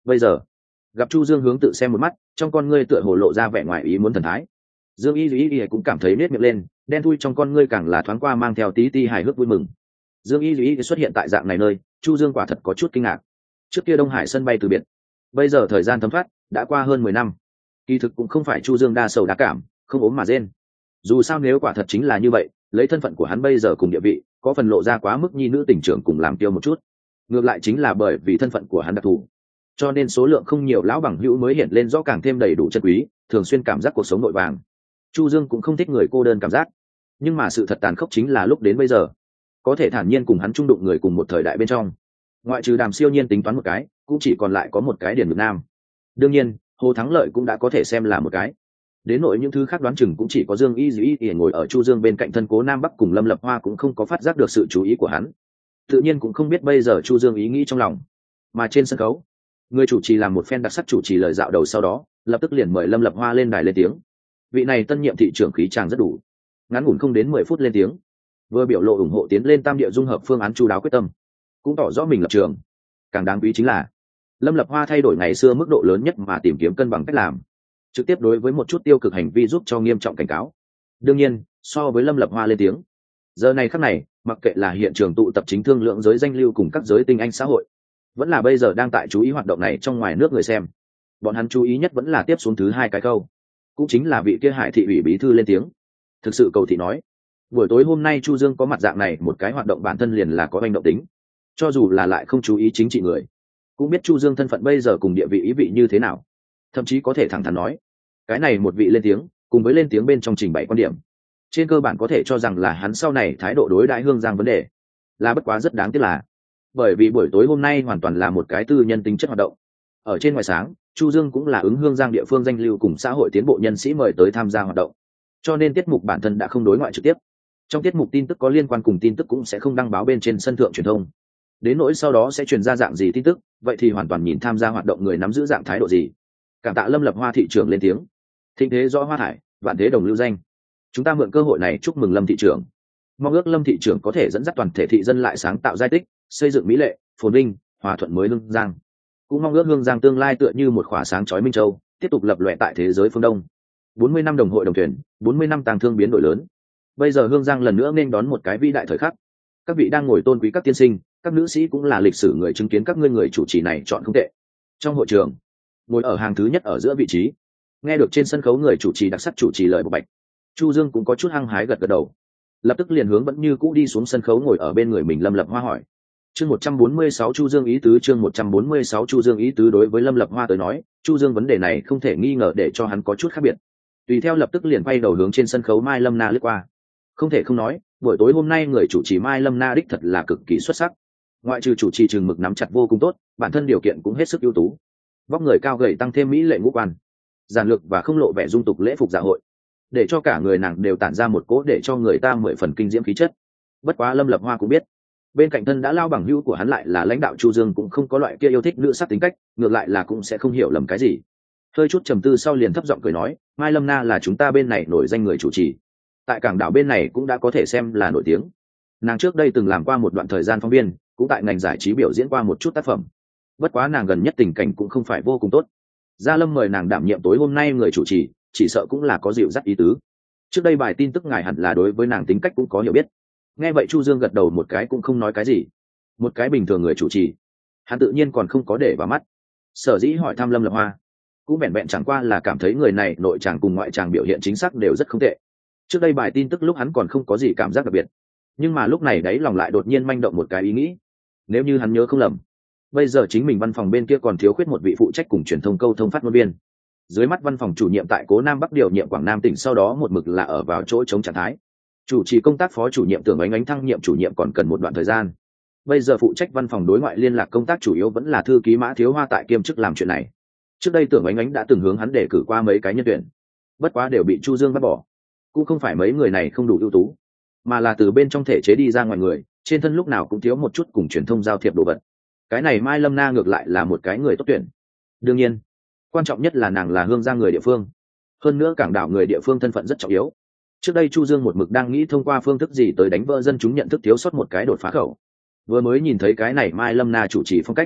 bây giờ gặp Chu Dương hướng tự xem một mắt, trong con ngươi tựa hồ lộ ra vẻ ngoài ý muốn thần thái. Dương Y cũng cảm thấy nết miệng lên, đen thui trong con ngươi càng là thoáng qua mang theo tí ti hài hước vui mừng. Dương Y xuất hiện tại dạng này nơi, Chu Dương quả thật có chút kinh ngạc. Trước kia Đông Hải sân bay từ biệt, bây giờ thời gian thấm thoát đã qua hơn 10 năm. Kỳ thực cũng không phải Chu Dương đa sầu đa cảm, không ốm mà rên. Dù sao nếu quả thật chính là như vậy, lấy thân phận của hắn bây giờ cùng địa vị, có phần lộ ra quá mức nhi nữ tình trưởng cùng làm tiêu một chút. Ngược lại chính là bởi vì thân phận của hắn đặc thù, cho nên số lượng không nhiều lão bằng hữu mới hiện lên rõ càng thêm đầy đủ chân quý, thường xuyên cảm giác cuộc sống nội vàng. Chu Dương cũng không thích người cô đơn cảm giác, nhưng mà sự thật tàn khốc chính là lúc đến bây giờ, có thể thản nhiên cùng hắn chung đụng người cùng một thời đại bên trong, ngoại trừ Đàm Siêu Nhiên tính toán một cái, cũng chỉ còn lại có một cái Điền Ngược Nam. Đương nhiên, Hồ Thắng Lợi cũng đã có thể xem là một cái. Đến nội những thứ khác đoán chừng cũng chỉ có Dương Y ngồi ở Chu Dương bên cạnh thân Cố Nam Bắc cùng Lâm Lập Hoa cũng không có phát giác được sự chú ý của hắn. Tự nhiên cũng không biết bây giờ Chu Dương ý nghĩ trong lòng. Mà trên sân khấu, người chủ trì làm một phen đặc sắc chủ trì lời dạo đầu, sau đó lập tức liền mời Lâm Lập Hoa lên đài lên tiếng. Vị này tân nhiệm thị trưởng khí chàng rất đủ, ngắn ngủn không đến 10 phút lên tiếng, vừa biểu lộ ủng hộ tiến lên tam địa dung hợp phương án chu đáo quyết tâm, cũng tỏ rõ mình lập trường. Càng đáng quý chính là Lâm Lập Hoa thay đổi ngày xưa mức độ lớn nhất mà tìm kiếm cân bằng cách làm, trực tiếp đối với một chút tiêu cực hành vi giúp cho nghiêm trọng cảnh cáo. Đương nhiên, so với Lâm Lập Hoa lên tiếng, giờ này khắc này, mặc kệ là hiện trường tụ tập chính thương lượng giới danh lưu cùng các giới tinh anh xã hội, vẫn là bây giờ đang tại chú ý hoạt động này trong ngoài nước người xem, bọn hắn chú ý nhất vẫn là tiếp xuống thứ hai cái câu, cũng chính là vị kia Hải thị ủy bí thư lên tiếng. Thực sự cầu thị nói, buổi tối hôm nay Chu Dương có mặt dạng này một cái hoạt động bản thân liền là có hành động tính, cho dù là lại không chú ý chính trị người, cũng biết Chu Dương thân phận bây giờ cùng địa vị ý vị như thế nào, thậm chí có thể thẳng thắn nói, cái này một vị lên tiếng cùng với lên tiếng bên trong trình bày quan điểm, trên cơ bản có thể cho rằng là hắn sau này thái độ đối đãi Hương Giang vấn đề. Là bất quá rất đáng tiếc là, bởi vì buổi tối hôm nay hoàn toàn là một cái tư nhân tính chất hoạt động, ở trên ngoài sáng Chu Dương cũng là ứng Hương Giang địa phương danh lưu cùng xã hội tiến bộ nhân sĩ mời tới tham gia hoạt động, cho nên tiết mục bản thân đã không đối ngoại trực tiếp. Trong tiết mục tin tức có liên quan cùng tin tức cũng sẽ không đăng báo bên trên sân thượng truyền thông. Đến nỗi sau đó sẽ truyền ra dạng gì tin tức, vậy thì hoàn toàn nhìn tham gia hoạt động người nắm giữ dạng thái độ gì. Cảm tạ Lâm Lập Hoa thị trưởng lên tiếng. Thịnh thế rõ hoa thải, vạn thế đồng lưu danh. Chúng ta mượn cơ hội này chúc mừng Lâm thị trưởng. Mong ước Lâm thị trưởng có thể dẫn dắt toàn thể thị dân lại sáng tạo giai tích, xây dựng mỹ lệ, phồn vinh, hòa thuận mới Hương Giang. Cũng mong ước Hương Giang tương lai tựa như một khỏa sáng chói minh châu, tiếp tục lập lòe tại thế giới phương Đông. 40 năm đồng hội đồng thuyền, 40 năm tàng thương biến đổi lớn. Bây giờ Hương Giang lần nữa nên đón một cái vĩ đại thời khắc. Các vị đang ngồi tôn quý các tiên sinh, các nữ sĩ cũng là lịch sử người chứng kiến các ngươi người chủ trì này chọn không tệ. Trong hội trường, ngồi ở hàng thứ nhất ở giữa vị trí, nghe được trên sân khấu người chủ trì đặc sắc chủ trì lời bộc bạch, Chu Dương cũng có chút hăng hái gật gật đầu, lập tức liền hướng vẫn như cũ đi xuống sân khấu ngồi ở bên người mình Lâm Lập Hoa hỏi. Chương 146 Chu Dương ý tứ. Chương 146 Chu Dương ý tứ. Đối với Lâm Lập Hoa tới nói, Chu Dương vấn đề này không thể nghi ngờ để cho hắn có chút khác biệt. Tùy theo lập tức liền quay đầu hướng trên sân khấu Mai Lâm Na lướt qua. Không thể không nói, buổi tối hôm nay người chủ trì Mai Lâm Na đích thật là cực kỳ xuất sắc. Ngoại trừ chủ trì chừng mực nắm chặt vô cùng tốt, bản thân điều kiện cũng hết sức ưu tú. Vóc người cao gầy tăng thêm mỹ lệ ngũ quan, giản lược và không lộ vẻ dung tục lễ phục dạ hội, để cho cả người nàng đều tản ra một cỗ để cho người ta 10 phần kinh diễm khí chất. Bất quá Lâm Lập Hoa cũng biết, bên cạnh thân đã lao bằng hữu của hắn lại là lãnh đạo Chu Dương cũng không có loại kia yêu thích nữ sắc tính cách, ngược lại là cũng sẽ không hiểu lầm cái gì. Hơi chút trầm tư sau liền thấp giọng cười nói, Mai Lâm Na là chúng ta bên này nổi danh người chủ trì, tại cảng đảo bên này cũng đã có thể xem là nổi tiếng. Nàng trước đây từng làm qua một đoạn thời gian phóng viên, cũng tại ngành giải trí biểu diễn qua một chút tác phẩm. Bất quá nàng gần nhất tình cảnh cũng không phải vô cùng tốt. Gia Lâm mời nàng đảm nhiệm tối hôm nay người chủ trì, chỉ sợ cũng là có dịu dắt ý tứ. Trước đây bài tin tức ngài hẳn là đối với nàng tính cách cũng có hiểu biết. Nghe vậy Chu Dương gật đầu một cái cũng không nói cái gì. Một cái bình thường người chủ trì, hắn tự nhiên còn không có để vào mắt. Sở dĩ hỏi thăm Lâm Lập Hoa, cũng vẹn vẹn chẳng qua là cảm thấy người này nội tràng cùng ngoại tràng biểu hiện chính xác đều rất không tệ. Trước đây bài tin tức lúc hắn còn không có gì cảm giác đặc biệt, nhưng mà lúc này đáy lòng lại đột nhiên manh động một cái ý nghĩ. Nếu như hắn nhớ không lầm, bây giờ chính mình văn phòng bên kia còn thiếu khuyết một vị phụ trách cùng truyền thông câu thông phát ngôn viên. Dưới mắt văn phòng chủ nhiệm tại Cố Nam Bắc điều nhiệm Quảng Nam tỉnh sau đó một mực là ở vào chỗ chống trạng thái. Chủ trì công tác phó chủ nhiệm Tưởng Ánh Ánh thăng nhiệm chủ nhiệm còn cần một đoạn thời gian. Bây giờ phụ trách văn phòng đối ngoại liên lạc công tác chủ yếu vẫn là thư ký Mã Thiếu Hoa tại kiêm chức làm chuyện này. Trước đây Tưởng Ánh Ánh đã từng hướng hắn đề cử qua mấy cái nhân tuyển, bất quá đều bị Chu Dương bắt bỏ. Cũng không phải mấy người này không đủ ưu tú, mà là từ bên trong thể chế đi ra ngoài người, trên thân lúc nào cũng thiếu một chút cùng truyền thông giao thiệp đồ vật. Cái này Mai Lâm Na ngược lại là một cái người tốt tuyển. Đương nhiên, quan trọng nhất là nàng là Hương Giang người địa phương, hơn nữa cảng đảo người địa phương thân phận rất trọng yếu. Trước đây Chu Dương một mực đang nghĩ thông qua phương thức gì tới đánh vỡ dân chúng nhận thức thiếu sót một cái đột phá khẩu. Vừa mới nhìn thấy cái này Mai Lâm Na chủ trì phong cách,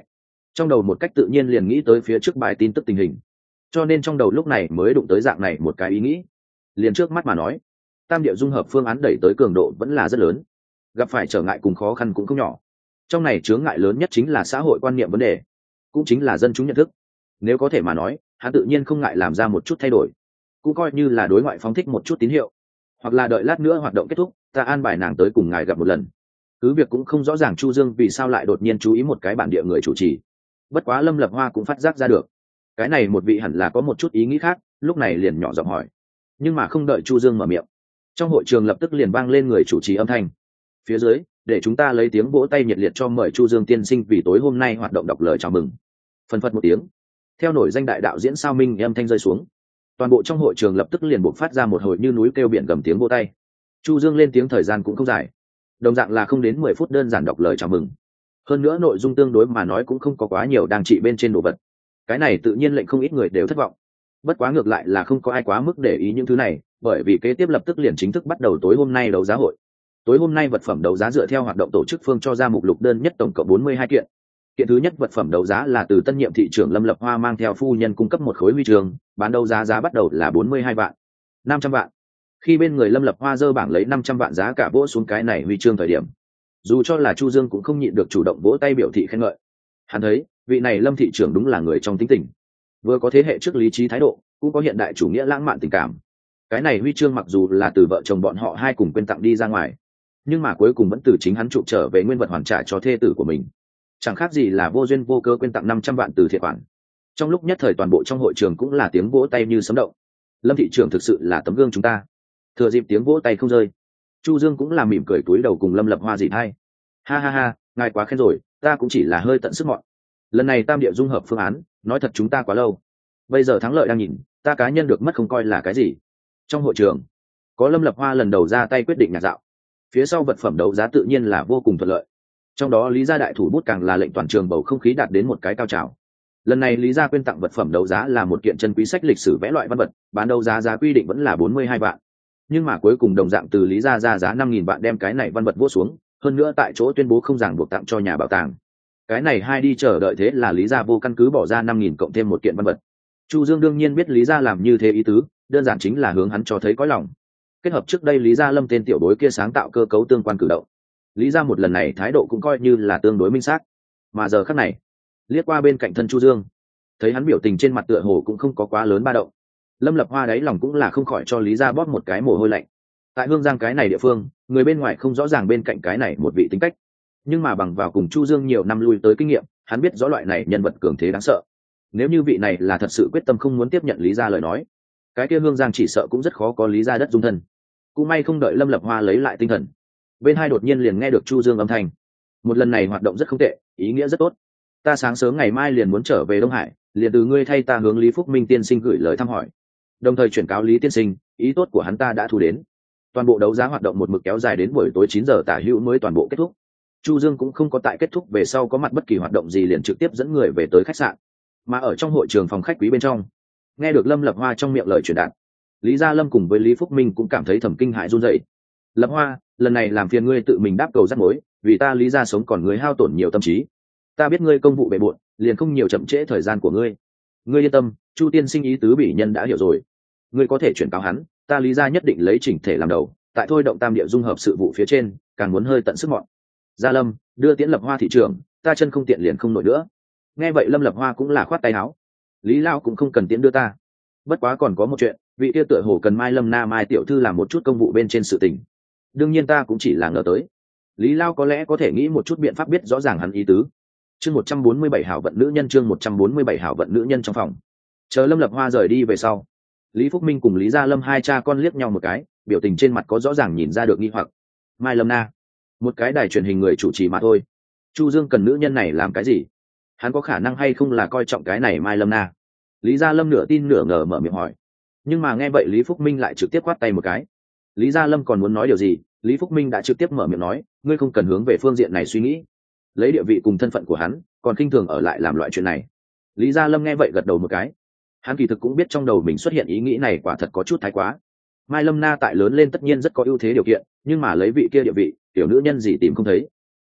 trong đầu một cách tự nhiên liền nghĩ tới phía trước bài tin tức tình hình, cho nên trong đầu lúc này mới đụng tới dạng này một cái ý nghĩ. Liền trước mắt mà nói, tam địa dung hợp phương án đẩy tới cường độ vẫn là rất lớn, gặp phải trở ngại cùng khó khăn cũng không nhỏ. Trong này chướng ngại lớn nhất chính là xã hội quan niệm vấn đề, cũng chính là dân chúng nhận thức. Nếu có thể mà nói, hắn tự nhiên không ngại làm ra một chút thay đổi, cũng coi như là đối ngoại phóng thích một chút tín hiệu, hoặc là đợi lát nữa hoạt động kết thúc, ta an bài nàng tới cùng ngài gặp một lần. Cứ việc cũng không rõ ràng Chu Dương vì sao lại đột nhiên chú ý một cái bản địa người chủ trì, bất quá Lâm Lập Hoa cũng phát giác ra được, cái này một vị hẳn là có một chút ý nghĩ khác, lúc này liền nhỏ giọng hỏi. Nhưng mà không đợi Chu Dương mở miệng, trong hội trường lập tức liền vang lên người chủ trì âm thanh. Phía dưới, để chúng ta lấy tiếng vỗ tay nhiệt liệt cho mời Chu Dương tiên sinh vì tối hôm nay hoạt động đọc lời chào mừng. Phần phật một tiếng, theo nổi danh đại đạo diễn Sao Minh âm thanh rơi xuống, toàn bộ trong hội trường lập tức liền buộc phát ra một hồi như núi kêu biển gầm tiếng vỗ tay. Chu Dương lên tiếng thời gian cũng không dài, đồng dạng là không đến 10 phút đơn giản đọc lời chào mừng. Hơn nữa nội dung tương đối mà nói cũng không có quá nhiều đang trị bên trên đồ vật. Cái này tự nhiên lệnh không ít người đều thất vọng. Bất quá ngược lại là không có ai quá mức để ý những thứ này, bởi vì kế tiếp lập tức liền chính thức bắt đầu tối hôm nay đấu giá hội. Tối hôm nay vật phẩm đấu giá dựa theo hoạt động tổ chức phương cho ra mục lục đơn nhất tổng cộng 42 kiện. Kiện thứ nhất vật phẩm đấu giá là từ tân nhiệm thị trưởng Lâm Lập Hoa mang theo phu nhân cung cấp một khối huy chương, bán đấu giá bắt đầu là 42 vạn, 500 vạn. Khi bên người Lâm Lập Hoa dơ bảng lấy 500 vạn giá cả vỗ xuống cái này huy chương thời điểm, dù cho là Chu Dương cũng không nhịn được chủ động vỗ tay biểu thị khen ngợi. Hắn thấy, vị này Lâm thị trưởng đúng là người trong tính tình, vừa có thế hệ trước lý trí thái độ, cũng có hiện đại chủ nghĩa lãng mạn tình cảm. Cái này huy chương mặc dù là từ vợ chồng bọn họ hai cùng quên tặng đi ra ngoài, nhưng mà cuối cùng vẫn từ chính hắn chụp trở về nguyên vật hoàn trả cho thê tử của mình, chẳng khác gì là vô duyên vô cớ quên tặng 500 vạn từ thiệt khoản. Trong lúc nhất thời toàn bộ trong hội trường cũng là tiếng vỗ tay như sấm động. Lâm thị trưởng thực sự là tấm gương chúng ta. Thừa dịp tiếng vỗ tay không rơi, Chu Dương cũng là mỉm cười cúi đầu cùng Lâm Lập Hoa dịt hai. Ha ha ha, ngài quá khen rồi, ta cũng chỉ là hơi tận sức mọn. Lần này tam địa dung hợp phương án, nói thật chúng ta quá lâu. Bây giờ thắng lợi đang nhìn, ta cá nhân được mất không coi là cái gì. Trong hội trường, có Lâm Lập Hoa lần đầu ra tay quyết định nhạc dạo. Phía sau vật phẩm đấu giá tự nhiên là vô cùng thuận lợi. Trong đó Lý gia đại thủ bút càng là lệnh toàn trường bầu không khí đạt đến một cái cao trào. Lần này Lý gia quyên tặng vật phẩm đấu giá là một kiện chân quý sách lịch sử vẽ loại văn vật, bán đấu giá quy định vẫn là 42 vạn. Nhưng mà cuối cùng đồng dạng từ Lý gia ra giá 5.000 vạn đem cái này văn vật vỗ xuống, hơn nữa tại chỗ tuyên bố không ràng buộc tặng cho nhà bảo tàng. Cái này hai đi chờ đợi thế là Lý gia vô căn cứ bỏ ra 5.000 cộng thêm một kiện văn vật. Chu Dương đương nhiên biết Lý gia làm như thế ý tứ, đơn giản chính là hướng hắn cho thấy cõi lòng. Kết hợp trước đây Lý gia Lâm tên tiểu bối kia sáng tạo cơ cấu tương quan cử động, Lý gia một lần này thái độ cũng coi như là tương đối minh xác. Mà giờ khắc này, liếc qua bên cạnh thân Chu Dương, thấy hắn biểu tình trên mặt tựa hồ cũng không có quá lớn ba động. Lâm Lập Hoa đáy lòng cũng là không khỏi cho Lý gia bóp một cái mồ hôi lạnh. Tại Hương Giang cái này địa phương, người bên ngoài không rõ ràng bên cạnh cái này một vị tính cách, nhưng mà bằng vào cùng Chu Dương nhiều năm lui tới kinh nghiệm, hắn biết rõ loại này nhân vật cường thế đáng sợ. Nếu như vị này là thật sự quyết tâm không muốn tiếp nhận Lý gia lời nói, cái kia Hương Giang chỉ sợ cũng rất khó có Lý gia đất dung thân. Cũng may không đợi Lâm Lập Hoa lấy lại tinh thần, bên hai đột nhiên liền nghe được Chu Dương âm thanh. Một lần này hoạt động rất không tệ, ý nghĩa rất tốt. Ta sáng sớm ngày mai liền muốn trở về Đông Hải, liền từ ngươi thay ta hướng Lý Phúc Minh tiên sinh gửi lời thăm hỏi, đồng thời chuyển cáo Lý tiên sinh, ý tốt của hắn ta đã thu đến. Toàn bộ đấu giá hoạt động một mực kéo dài đến buổi tối 9 giờ tả hữu mới toàn bộ kết thúc. Chu Dương cũng không có tại kết thúc về sau có mặt bất kỳ hoạt động gì, liền trực tiếp dẫn người về tới khách sạn. Mà ở trong hội trường phòng khách quý bên trong, nghe được Lâm Lập Hoa trong miệng lời truyền đạt, Lý Gia Lâm cùng với Lý Phúc Minh cũng cảm thấy thầm kinh hãi run rẩy. Lập Hoa, lần này làm phiền ngươi tự mình đáp cầu rắc mối, vì ta Lý Gia sống còn ngươi hao tổn nhiều tâm trí. Ta biết ngươi công vụ bề bộn, liền không nhiều chậm trễ thời gian của ngươi. Ngươi yên tâm, Chu tiên sinh ý tứ bỉ nhân đã hiểu rồi. Ngươi có thể chuyển cáo hắn, ta Lý Gia nhất định lấy chỉnh thể làm đầu, tại thôi động tam địa dung hợp sự vụ phía trên, càng muốn hơi tận sức mọn. Gia Lâm, đưa Tiễn Lập Hoa thị trưởng, ta chân không tiện liền không nổi nữa. Nghe vậy Lâm Lập Hoa cũng là khoát tay áo. Lý Lao cũng không cần tiễn đưa ta. Bất quá còn có một chuyện, vị kia tựa hồ cần Mai Lâm Na Mai tiểu thư làm một chút công vụ bên trên sự tình. Đương nhiên ta cũng chỉ là ngờ tới. Lý Lao có lẽ có thể nghĩ một chút biện pháp biết rõ ràng hắn ý tứ. Chương 147 hảo vận nữ nhân, chương 147 hảo vận nữ nhân trong phòng. Chờ Lâm Lập Hoa rời đi về sau, Lý Phúc Minh cùng Lý Gia Lâm hai cha con liếc nhau một cái, biểu tình trên mặt có rõ ràng nhìn ra được nghi hoặc. Mai Lâm Na, một cái đài truyền hình người chủ trì mà thôi. Chu Dương cần nữ nhân này làm cái gì? Hắn có khả năng hay không là coi trọng cái này Mai Lâm Na? Lý Gia Lâm nửa tin nửa ngờ mở miệng hỏi. Nhưng mà nghe vậy Lý Phúc Minh lại trực tiếp quát tay một cái. Lý Gia Lâm còn muốn nói điều gì, Lý Phúc Minh đã trực tiếp mở miệng nói, ngươi không cần hướng về phương diện này suy nghĩ. Lấy địa vị cùng thân phận của hắn, còn khinh thường ở lại làm loại chuyện này. Lý Gia Lâm nghe vậy gật đầu một cái. Hắn kỳ thực cũng biết trong đầu mình xuất hiện ý nghĩ này quả thật có chút thái quá. Mai Lâm Na tại lớn lên tất nhiên rất có ưu thế điều kiện, nhưng mà lấy vị kia địa vị, tiểu nữ nhân gì tìm không thấy.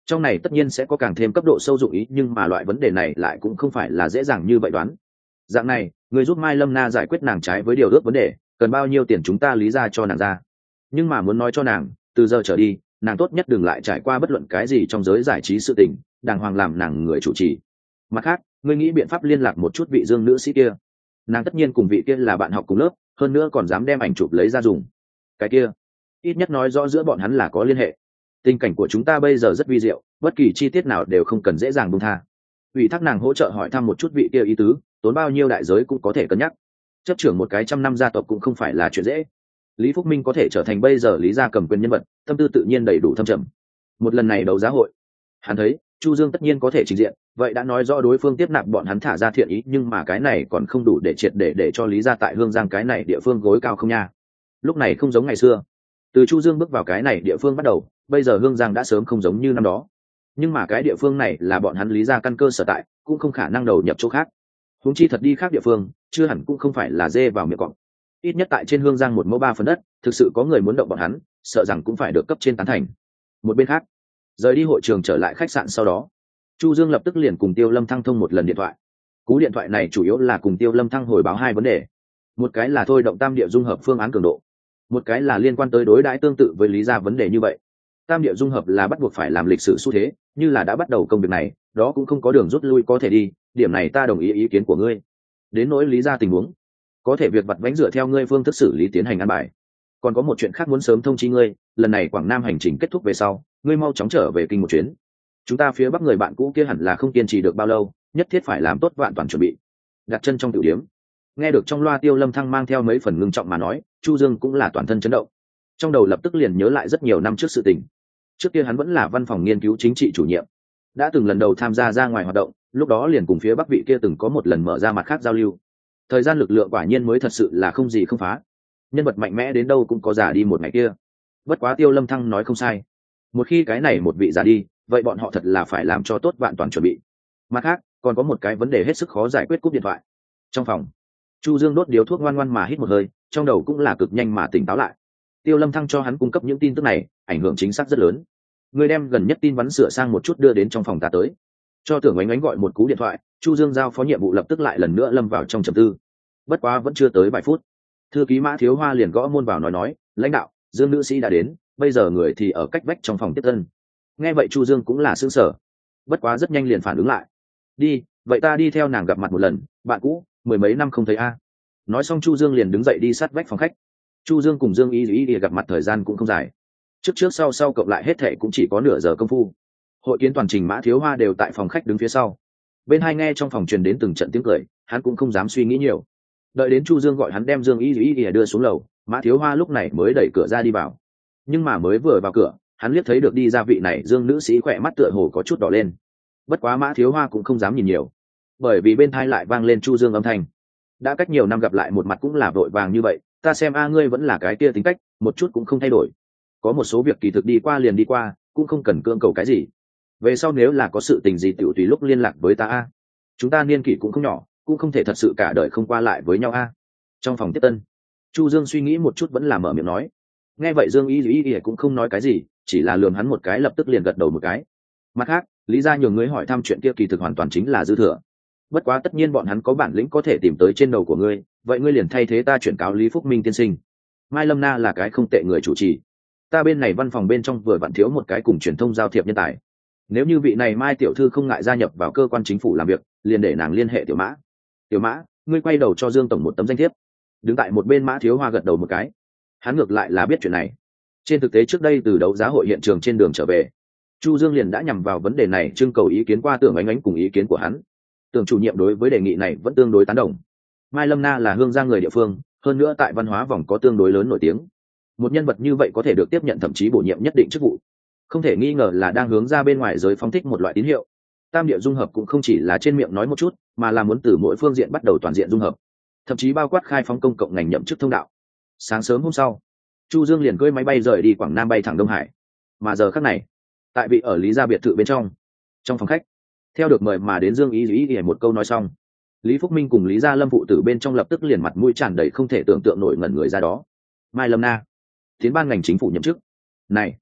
trong này tất nhiên sẽ có càng thêm cấp độ sâu dụng ý, nhưng mà loại vấn đề này lại cũng không phải là dễ dàng như vậy đoán. Dạng này, người giúp Mai Lâm Na giải quyết nàng trái với điều ước vấn đề, cần bao nhiêu tiền chúng ta lý ra cho nàng ra. Nhưng mà muốn nói cho nàng, từ giờ trở đi, nàng tốt nhất đừng lại trải qua bất luận cái gì trong giới giải trí sự tình, đàng hoàng làm nàng người chủ trì. Mặt khác, ngươi nghĩ biện pháp liên lạc một chút vị Dương nữ sĩ kia. Nàng tất nhiên cùng vị kia là bạn học cùng lớp, hơn nữa còn dám đem ảnh chụp lấy ra dùng. Cái kia, ít nhất nói rõ giữa bọn hắn là có liên hệ. Tình cảnh của chúng ta bây giờ rất vi diệu, bất kỳ chi tiết nào đều không cần dễ dàng buông tha. Ủy thác nàng hỗ trợ hỏi thăm một chút vị kia ý tứ, tốn bao nhiêu đại giới cũng có thể cân nhắc. Chấp trưởng một cái 100 năm gia tộc cũng không phải là chuyện dễ. Lý Phúc Minh có thể trở thành bây giờ Lý gia cầm quyền nhân vật, tâm tư tự nhiên đầy đủ thâm trầm. Một lần này đấu giá hội, hắn thấy Chu Dương tất nhiên có thể trình diện, vậy đã nói rõ đối phương tiếp nạp bọn hắn thả ra thiện ý, nhưng mà cái này còn không đủ để triệt để cho Lý gia tại Hương Giang cái này địa phương gối cao không nha. Lúc này không giống ngày xưa, từ Chu Dương bước vào cái này địa phương bắt đầu, bây giờ Hương Giang đã sớm không giống như năm đó. Nhưng mà cái địa phương này là bọn hắn Lý gia căn cơ sở tại, cũng không khả năng đầu nhập chỗ khác. Huống chi thật đi khác địa phương, chưa hẳn cũng không phải là dê vào miệng cọp. Ít nhất tại trên Hương Giang 1 mẫu 3 phần đất, thực sự có người muốn động bọn hắn, sợ rằng cũng phải được cấp trên tán thành. Một bên khác, rời đi hội trường trở lại khách sạn sau đó, Chu Dương lập tức liền cùng Tiêu Lâm Thăng thông một lần điện thoại. Cú điện thoại này chủ yếu là cùng Tiêu Lâm Thăng hồi báo hai vấn đề. Một cái là thôi động tam địa dung hợp phương án cường độ, một cái là liên quan tới đối đãi tương tự với Lý gia vấn đề như vậy. Tam địa dung hợp là bắt buộc phải làm lịch sử xu thế, như là đã bắt đầu công việc này, đó cũng không có đường rút lui có thể đi, điểm này ta đồng ý ý kiến của ngươi. Đến nỗi Lý gia tình huống, có thể việc vặt vãnh dựa theo ngươi phương thức xử lý tiến hành ăn bài. Còn có một chuyện khác muốn sớm thông chi ngươi, lần này Quảng Nam hành trình kết thúc về sau, ngươi mau chóng trở về kinh một chuyến. Chúng ta phía bắc người bạn cũ kia hẳn là không kiên trì được bao lâu, nhất thiết phải làm tốt vạn toàn chuẩn bị. Đặt chân trong tiểu điếm, nghe được trong loa Tiêu Lâm Thăng mang theo mấy phần ngưng trọng mà nói, Chu Dương cũng là toàn thân chấn động, trong đầu lập tức liền nhớ lại rất nhiều năm trước sự tình. Trước kia hắn vẫn là văn phòng nghiên cứu chính trị chủ nhiệm, đã từng lần đầu tham gia ra ngoài hoạt động, lúc đó liền cùng phía bắc vị kia từng có một lần mở ra mặt khác giao lưu. Thời gian lực lượng quả nhiên mới thật sự là không gì không phá, nhân vật mạnh mẽ đến đâu cũng có giả đi một ngày kia. Bất quá Tiêu Lâm Thăng nói không sai, một khi cái này một vị giả đi, vậy bọn họ thật là phải làm cho tốt vạn toàn chuẩn bị. Mặt khác còn có một cái vấn đề hết sức khó giải quyết. Cúp điện thoại trong phòng, Chu Dương đốt điếu thuốc ngoan ngoan mà hít một hơi, trong đầu cũng là cực nhanh mà tỉnh táo lại. Tiêu Lâm Thăng cho hắn cung cấp những tin tức này, ảnh hưởng chính xác rất lớn. Người đem gần nhất tin vắn sửa sang một chút đưa đến trong phòng ta tới. Cho Tưởng Ánh Ánh gọi một cú điện thoại, Chu Dương giao phó nhiệm vụ lập tức lại lần nữa lâm vào trong trầm tư. Bất quá vẫn chưa tới vài phút, thư ký Mã Thiếu Hoa liền gõ môn vào nói, lãnh đạo, Dương nữ sĩ đã đến, bây giờ người thì ở cách vách trong phòng tiếp tân. Nghe vậy Chu Dương cũng là sững sờ, bất quá rất nhanh liền phản ứng lại. Đi, vậy ta đi theo nàng gặp mặt một lần, bạn cũ, 10 mấy năm không thấy a. Nói xong Chu Dương liền đứng dậy đi sát vách phòng khách. Chu Dương cùng Dương Y gặp mặt thời gian cũng không dài, trước sau cộng lại hết thệ cũng chỉ có nửa giờ công phu. Hội kiến toàn trình Mã Thiếu Hoa đều tại phòng khách đứng phía sau, bên hai nghe trong phòng truyền đến từng trận tiếng cười, hắn cũng không dám suy nghĩ nhiều. Đợi đến Chu Dương gọi hắn đem Dương Y đưa xuống lầu, Mã Thiếu Hoa lúc này mới đẩy cửa ra đi vào. Nhưng mà mới vừa vào cửa, hắn liếc thấy được đi ra vị này Dương nữ sĩ khỏe mắt tựa hồ có chút đỏ lên. Bất quá Mã Thiếu Hoa cũng không dám nhìn nhiều, bởi vì bên thai lại vang lên Chu Dương âm thanh. Đã cách nhiều năm gặp lại một mặt cũng là vội vàng như vậy, ta xem ngươi vẫn là cái kia tính cách, một chút cũng không thay đổi. Có một số việc kỳ thực đi qua liền đi qua, cũng không cần cưỡng cầu cái gì. Về sau nếu là có sự tình gì tiểu tùy lúc liên lạc với ta chúng ta niên kỷ cũng không nhỏ, cũng không thể thật sự cả đời không qua lại với nhau Trong phòng tiếp tân, Chu Dương suy nghĩ một chút vẫn là mở miệng nói. Nghe vậy Dương Y cũng không nói cái gì, chỉ là lườm hắn một cái lập tức liền gật đầu một cái. Mặt khác, Lý gia nhường ngươi hỏi thăm chuyện kia kỳ thực hoàn toàn chính là dư thừa. Bất quá tất nhiên bọn hắn có bản lĩnh có thể tìm tới trên đầu của ngươi, vậy ngươi liền thay thế ta chuyển cáo Lý Phúc Minh tiên sinh. Mai Lâm Na là cái không tệ người chủ trì, ta bên này văn phòng bên trong vừa vặn thiếu một cái cùng truyền thông giao thiệp nhân tài. Nếu như vị này Mai tiểu thư không ngại gia nhập vào cơ quan chính phủ làm việc, liền để nàng liên hệ Tiểu Mã. Tiểu Mã, ngươi quay đầu cho Dương tổng một tấm danh thiếp. Đứng tại một bên Mã Thiếu Hoa gật đầu một cái, hắn ngược lại là biết chuyện này. Trên thực tế trước đây từ đấu giá hội hiện trường trên đường trở về, Chu Dương liền đã nhằm vào vấn đề này trưng cầu ý kiến qua Tưởng Ánh Ánh cùng ý kiến của hắn. Tưởng chủ nhiệm đối với đề nghị này vẫn tương đối tán đồng. Mai Lâm Na là Hương Giang người địa phương, hơn nữa tại văn hóa vòng có tương đối lớn nổi tiếng. Một nhân vật như vậy có thể được tiếp nhận thậm chí bổ nhiệm nhất định chức vụ, không thể nghi ngờ là đang hướng ra bên ngoài giới phóng thích một loại tín hiệu. Tam địa dung hợp cũng không chỉ là trên miệng nói một chút, mà là muốn từ mỗi phương diện bắt đầu toàn diện dung hợp, thậm chí bao quát khai phóng công cộng ngành nhậm chức thông đạo. Sáng sớm hôm sau, Chu Dương liền cưỡi máy bay rời đi Quảng Nam bay thẳng Đông Hải. Mà giờ khắc này, tại vị ở Lý gia biệt thự bên trong phòng khách, theo được mời mà đến Dương Y một câu nói xong, Lý Phúc Minh cùng Lý gia Lâm phụ tử bên trong lập tức liền mặt mũi tràn đầy không thể tưởng tượng nổi ngẩn người ra đó. Mai Lâm Na tiến ban ngành chính phủ nhậm chức này,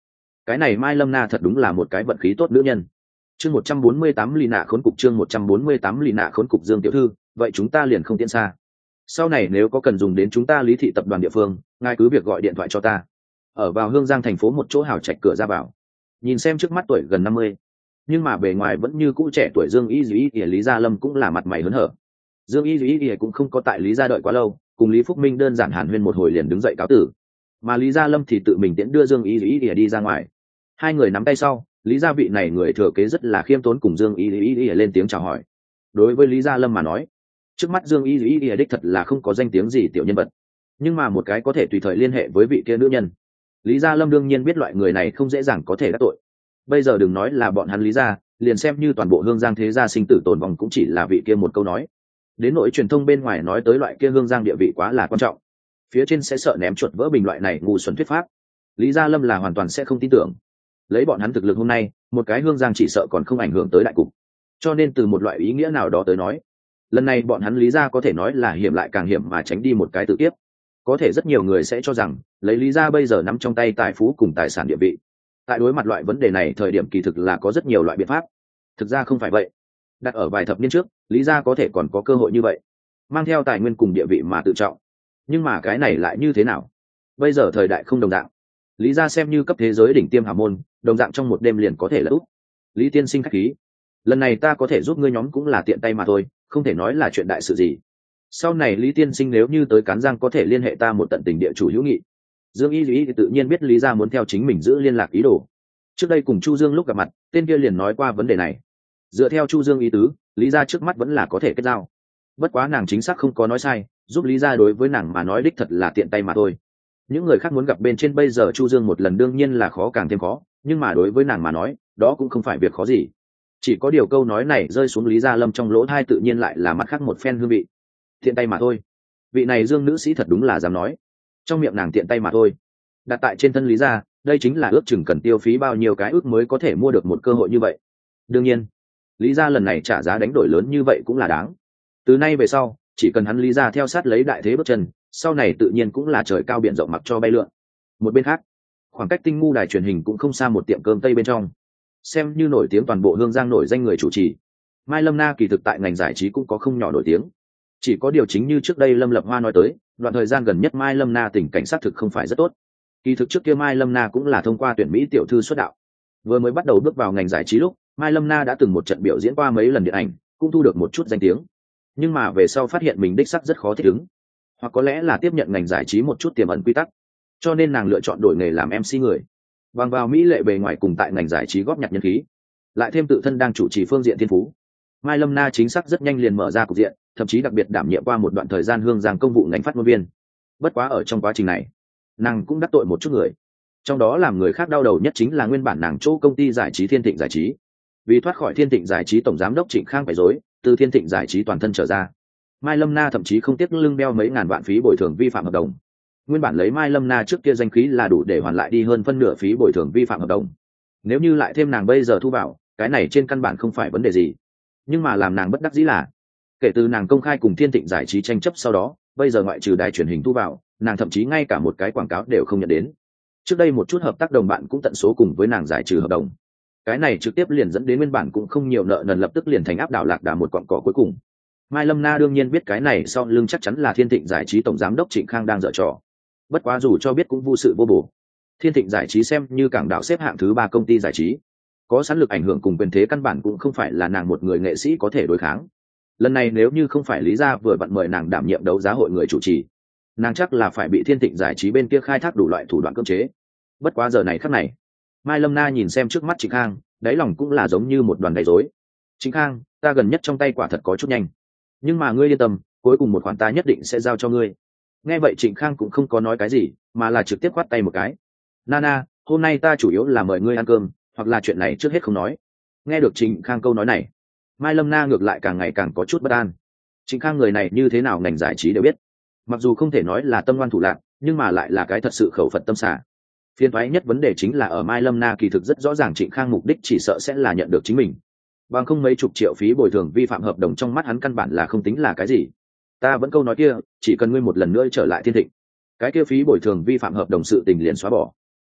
cái này Mai Lâm Na thật đúng là một cái vận khí tốt nữ nhân. Chương 148 lì nạ khốn cục, chương 148 lì nạ khốn cục. Dương tiểu thư, vậy chúng ta liền không tiễn xa. Sau này nếu có cần dùng đến chúng ta Lý thị tập đoàn địa phương, ngài cứ việc gọi điện thoại cho ta. Ở vào Hương Giang thành phố một chỗ hào trạch cửa ra vào. Nhìn xem trước mắt tuổi gần 50, nhưng mà bề ngoài vẫn như cũ trẻ tuổi Dương Y Dĩ Ỉa Lý Gia Lâm cũng là mặt mày hớn hở. Dương Y Dĩ Ỉa cũng không có tại Lý Gia đợi quá lâu, cùng Lý Phúc Minh đơn giản hàn huyên một hồi liền đứng dậy cáo tử. Mà Lý Gia Lâm thì tự mình tiễn đưa Dương Y Dĩ Ỉa đi ra ngoài. Hai người nắm tay sau, Lý gia vị này người thừa kế rất là khiêm tốn cùng Dương Y Dĩ Ỉa lên tiếng chào hỏi. Đối với Lý Gia Lâm mà nói, trước mắt Dương Y Dĩ Ỉa đích thật là không có danh tiếng gì tiểu nhân vật, nhưng mà một cái có thể tùy thời liên hệ với vị kia nữ nhân. Lý Gia Lâm đương nhiên biết loại người này không dễ dàng có thể đắc tội. Bây giờ đừng nói là bọn hắn Lý gia, liền xem như toàn bộ Hương Giang thế gia sinh tử tồn vong cũng chỉ là vị kia một câu nói. Đến nỗi truyền thông bên ngoài nói tới loại kia Hương Giang địa vị quá là quan trọng, phía trên sẽ sợ ném chuột vỡ bình loại này ngu xuẩn thuyết pháp. Lý Gia Lâm là hoàn toàn sẽ không tin tưởng. Lấy bọn hắn thực lực hôm nay, một cái Hương Giang chỉ sợ còn không ảnh hưởng tới đại cục. Cho nên từ một loại ý nghĩa nào đó tới nói, lần này bọn hắn Lý gia có thể nói là hiểm lại càng hiểm mà tránh đi một cái tự tiếp. Có thể rất nhiều người sẽ cho rằng lấy Lý gia bây giờ nắm trong tay tài phú cùng tài sản địa vị, tại đối mặt loại vấn đề này thời điểm kỳ thực là có rất nhiều loại biện pháp. Thực ra không phải vậy. Đặt ở vài thập niên trước, Lý gia có thể còn có cơ hội như vậy, mang theo tài nguyên cùng địa vị mà tự trọng. Nhưng mà cái này lại như thế nào? Bây giờ thời đại không đồng dạng. Lý gia xem như cấp thế giới đỉnh tiêm hào môn, đồng dạng trong một đêm liền có thể là úp. Lý tiên sinh khách khí, lần này ta có thể giúp ngươi nhóm cũng là tiện tay mà thôi, không thể nói là chuyện đại sự gì. Sau này Lý tiên sinh nếu như tới Cán Giang có thể liên hệ ta một tận tình địa chủ hữu nghị. Dương Y Lý thì tự nhiên biết Lý gia muốn theo chính mình giữ liên lạc ý đồ. Trước đây cùng Chu Dương lúc gặp mặt, tên kia liền nói qua vấn đề này. Dựa theo Chu Dương ý tứ, Lý gia trước mắt vẫn là có thể kết giao. Bất quá nàng chính xác không có nói sai, giúp Lý gia đối với nàng mà nói đích thật là tiện tay mà thôi. Những người khác muốn gặp bên trên bây giờ Chu Dương một lần đương nhiên là khó càng thêm khó, nhưng mà đối với nàng mà nói, đó cũng không phải việc khó gì. Chỉ có điều câu nói này rơi xuống Lý Gia Lâm trong lỗ tai tự nhiên lại là mặt khác một phen hương vị. Tiện tay mà thôi. Vị này Dương nữ sĩ thật đúng là dám nói. Trong miệng nàng tiện tay mà thôi. Đặt tại trên thân Lý Gia, đây chính là ước chừng cần tiêu phí bao nhiêu cái ước mới có thể mua được một cơ hội như vậy. Đương nhiên, Lý Gia lần này trả giá đánh đổi lớn như vậy cũng là đáng. Từ nay về sau, chỉ cần hắn Lý Gia theo sát lấy đại thế bước chân, sau này tự nhiên cũng là trời cao biển rộng mặc cho bay lượn. Một bên khác, khoảng cách Tinh Ngu đài truyền hình cũng không xa một tiệm cơm tây bên trong, xem như nổi tiếng toàn bộ Hương Giang nổi danh người chủ trì, Mai Lâm Na kỳ thực tại ngành giải trí cũng có không nhỏ nổi tiếng. Chỉ có điều chính như trước đây Lâm Lập Hoa nói tới, đoạn thời gian gần nhất Mai Lâm Na tình cảnh sát thực không phải rất tốt. Kỳ thực trước kia Mai Lâm Na cũng là thông qua tuyển mỹ tiểu thư xuất đạo. Vừa mới bắt đầu bước vào ngành giải trí lúc, Mai Lâm Na đã từng một trận biểu diễn qua mấy lần điện ảnh, cũng thu được một chút danh tiếng. Nhưng mà về sau phát hiện mình đích sắc rất khó thích ứng, hoặc có lẽ là tiếp nhận ngành giải trí một chút tiềm ẩn quy tắc, cho nên nàng lựa chọn đổi nghề làm MC người. Bằng vào mỹ lệ bề ngoài cùng tại ngành giải trí góp nhặt nhân khí, lại thêm tự thân đang chủ trì phương diện thiên phú, Mai Lâm Na chính xác rất nhanh liền mở ra cục diện, thậm chí đặc biệt đảm nhiệm qua một đoạn thời gian Hương Giang công vụ ngành phát ngôn viên. Bất quá ở trong quá trình này, nàng cũng đắc tội một chút người. Trong đó làm người khác đau đầu nhất chính là nguyên bản nàng chỗ công ty giải trí Thiên Thịnh Giải Trí. Vì thoát khỏi Thiên Thịnh Giải Trí tổng giám đốc Trịnh Khang phải dối, từ Thiên Thịnh Giải Trí toàn thân trở ra, Mai Lâm Na thậm chí không tiếc lưng đeo mấy ngàn vạn phí bồi thường vi phạm hợp đồng. Nguyên bản lấy Mai Lâm Na trước kia danh khí là đủ để hoàn lại đi hơn phân nửa phí bồi thường vi phạm hợp đồng. Nếu như lại thêm nàng bây giờ thu vào, cái này trên căn bản không phải vấn đề gì. Nhưng mà làm nàng bất đắc dĩ là, kể từ nàng công khai cùng Thiên Thịnh Giải Trí tranh chấp sau đó, bây giờ ngoại trừ đài truyền hình thu vào, nàng thậm chí ngay cả một cái quảng cáo đều không nhận đến. Trước đây một chút hợp tác đồng bạn cũng tận số cùng với nàng giải trừ hợp đồng. Cái này trực tiếp liền dẫn đến nguyên bản cũng không nhiều nợ nần lập tức liền thành áp đảo lạc đà một cọn cỏ cuối cùng. Mai Lâm Na đương nhiên biết cái này sau lưng chắc chắn là Thiên Thịnh Giải Trí tổng giám đốc Trịnh Khang đang giở trò. Bất quá dù cho biết cũng vô sự vô bổ. Thiên Thịnh Giải Trí xem như cảng đảo xếp hạng thứ 3 công ty giải trí, có sẵn lực ảnh hưởng cùng quyền thế căn bản cũng không phải là nàng một người nghệ sĩ có thể đối kháng. Lần này nếu như không phải Lý Gia vừa vặn mời nàng đảm nhiệm đấu giá hội người chủ trì, nàng chắc là phải bị Thiên Thịnh Giải Trí bên kia khai thác đủ loại thủ đoạn cưỡng chế. Bất quá giờ này khắc này, Mai Lâm Na nhìn xem trước mắt Trịnh Khang, đáy lòng cũng là giống như một đoàn đầy rối. Trịnh Khang, ta gần nhất trong tay quả thật có chút nhanh, nhưng mà ngươi yên tâm, cuối cùng một khoản ta nhất định sẽ giao cho ngươi. Nghe vậy Trịnh Khang cũng không có nói cái gì, mà là trực tiếp khoát tay một cái. Nana, hôm nay ta chủ yếu là mời ngươi ăn cơm, hoặc là chuyện này trước hết không nói. Nghe được Trịnh Khang câu nói này, Mai Lâm Na ngược lại càng ngày càng có chút bất an. Trịnh Khang người này như thế nào ngành giải trí đều biết, mặc dù không thể nói là tâm ngoan thủ lạn, nhưng mà lại là cái thật sự khẩu Phật tâm xả. Phiền toái nhất vấn đề chính là ở Mai Lâm Na kỳ thực rất rõ ràng Trịnh Khang mục đích chỉ sợ sẽ là nhận được chính mình. Bằng không mấy chục triệu phí bồi thường vi phạm hợp đồng trong mắt hắn căn bản là không tính là cái gì. Ta vẫn câu nói kia, chỉ cần ngươi một lần nữa trở lại Thiên Thịnh, cái kia phí bồi thường vi phạm hợp đồng sự tình liền xóa bỏ.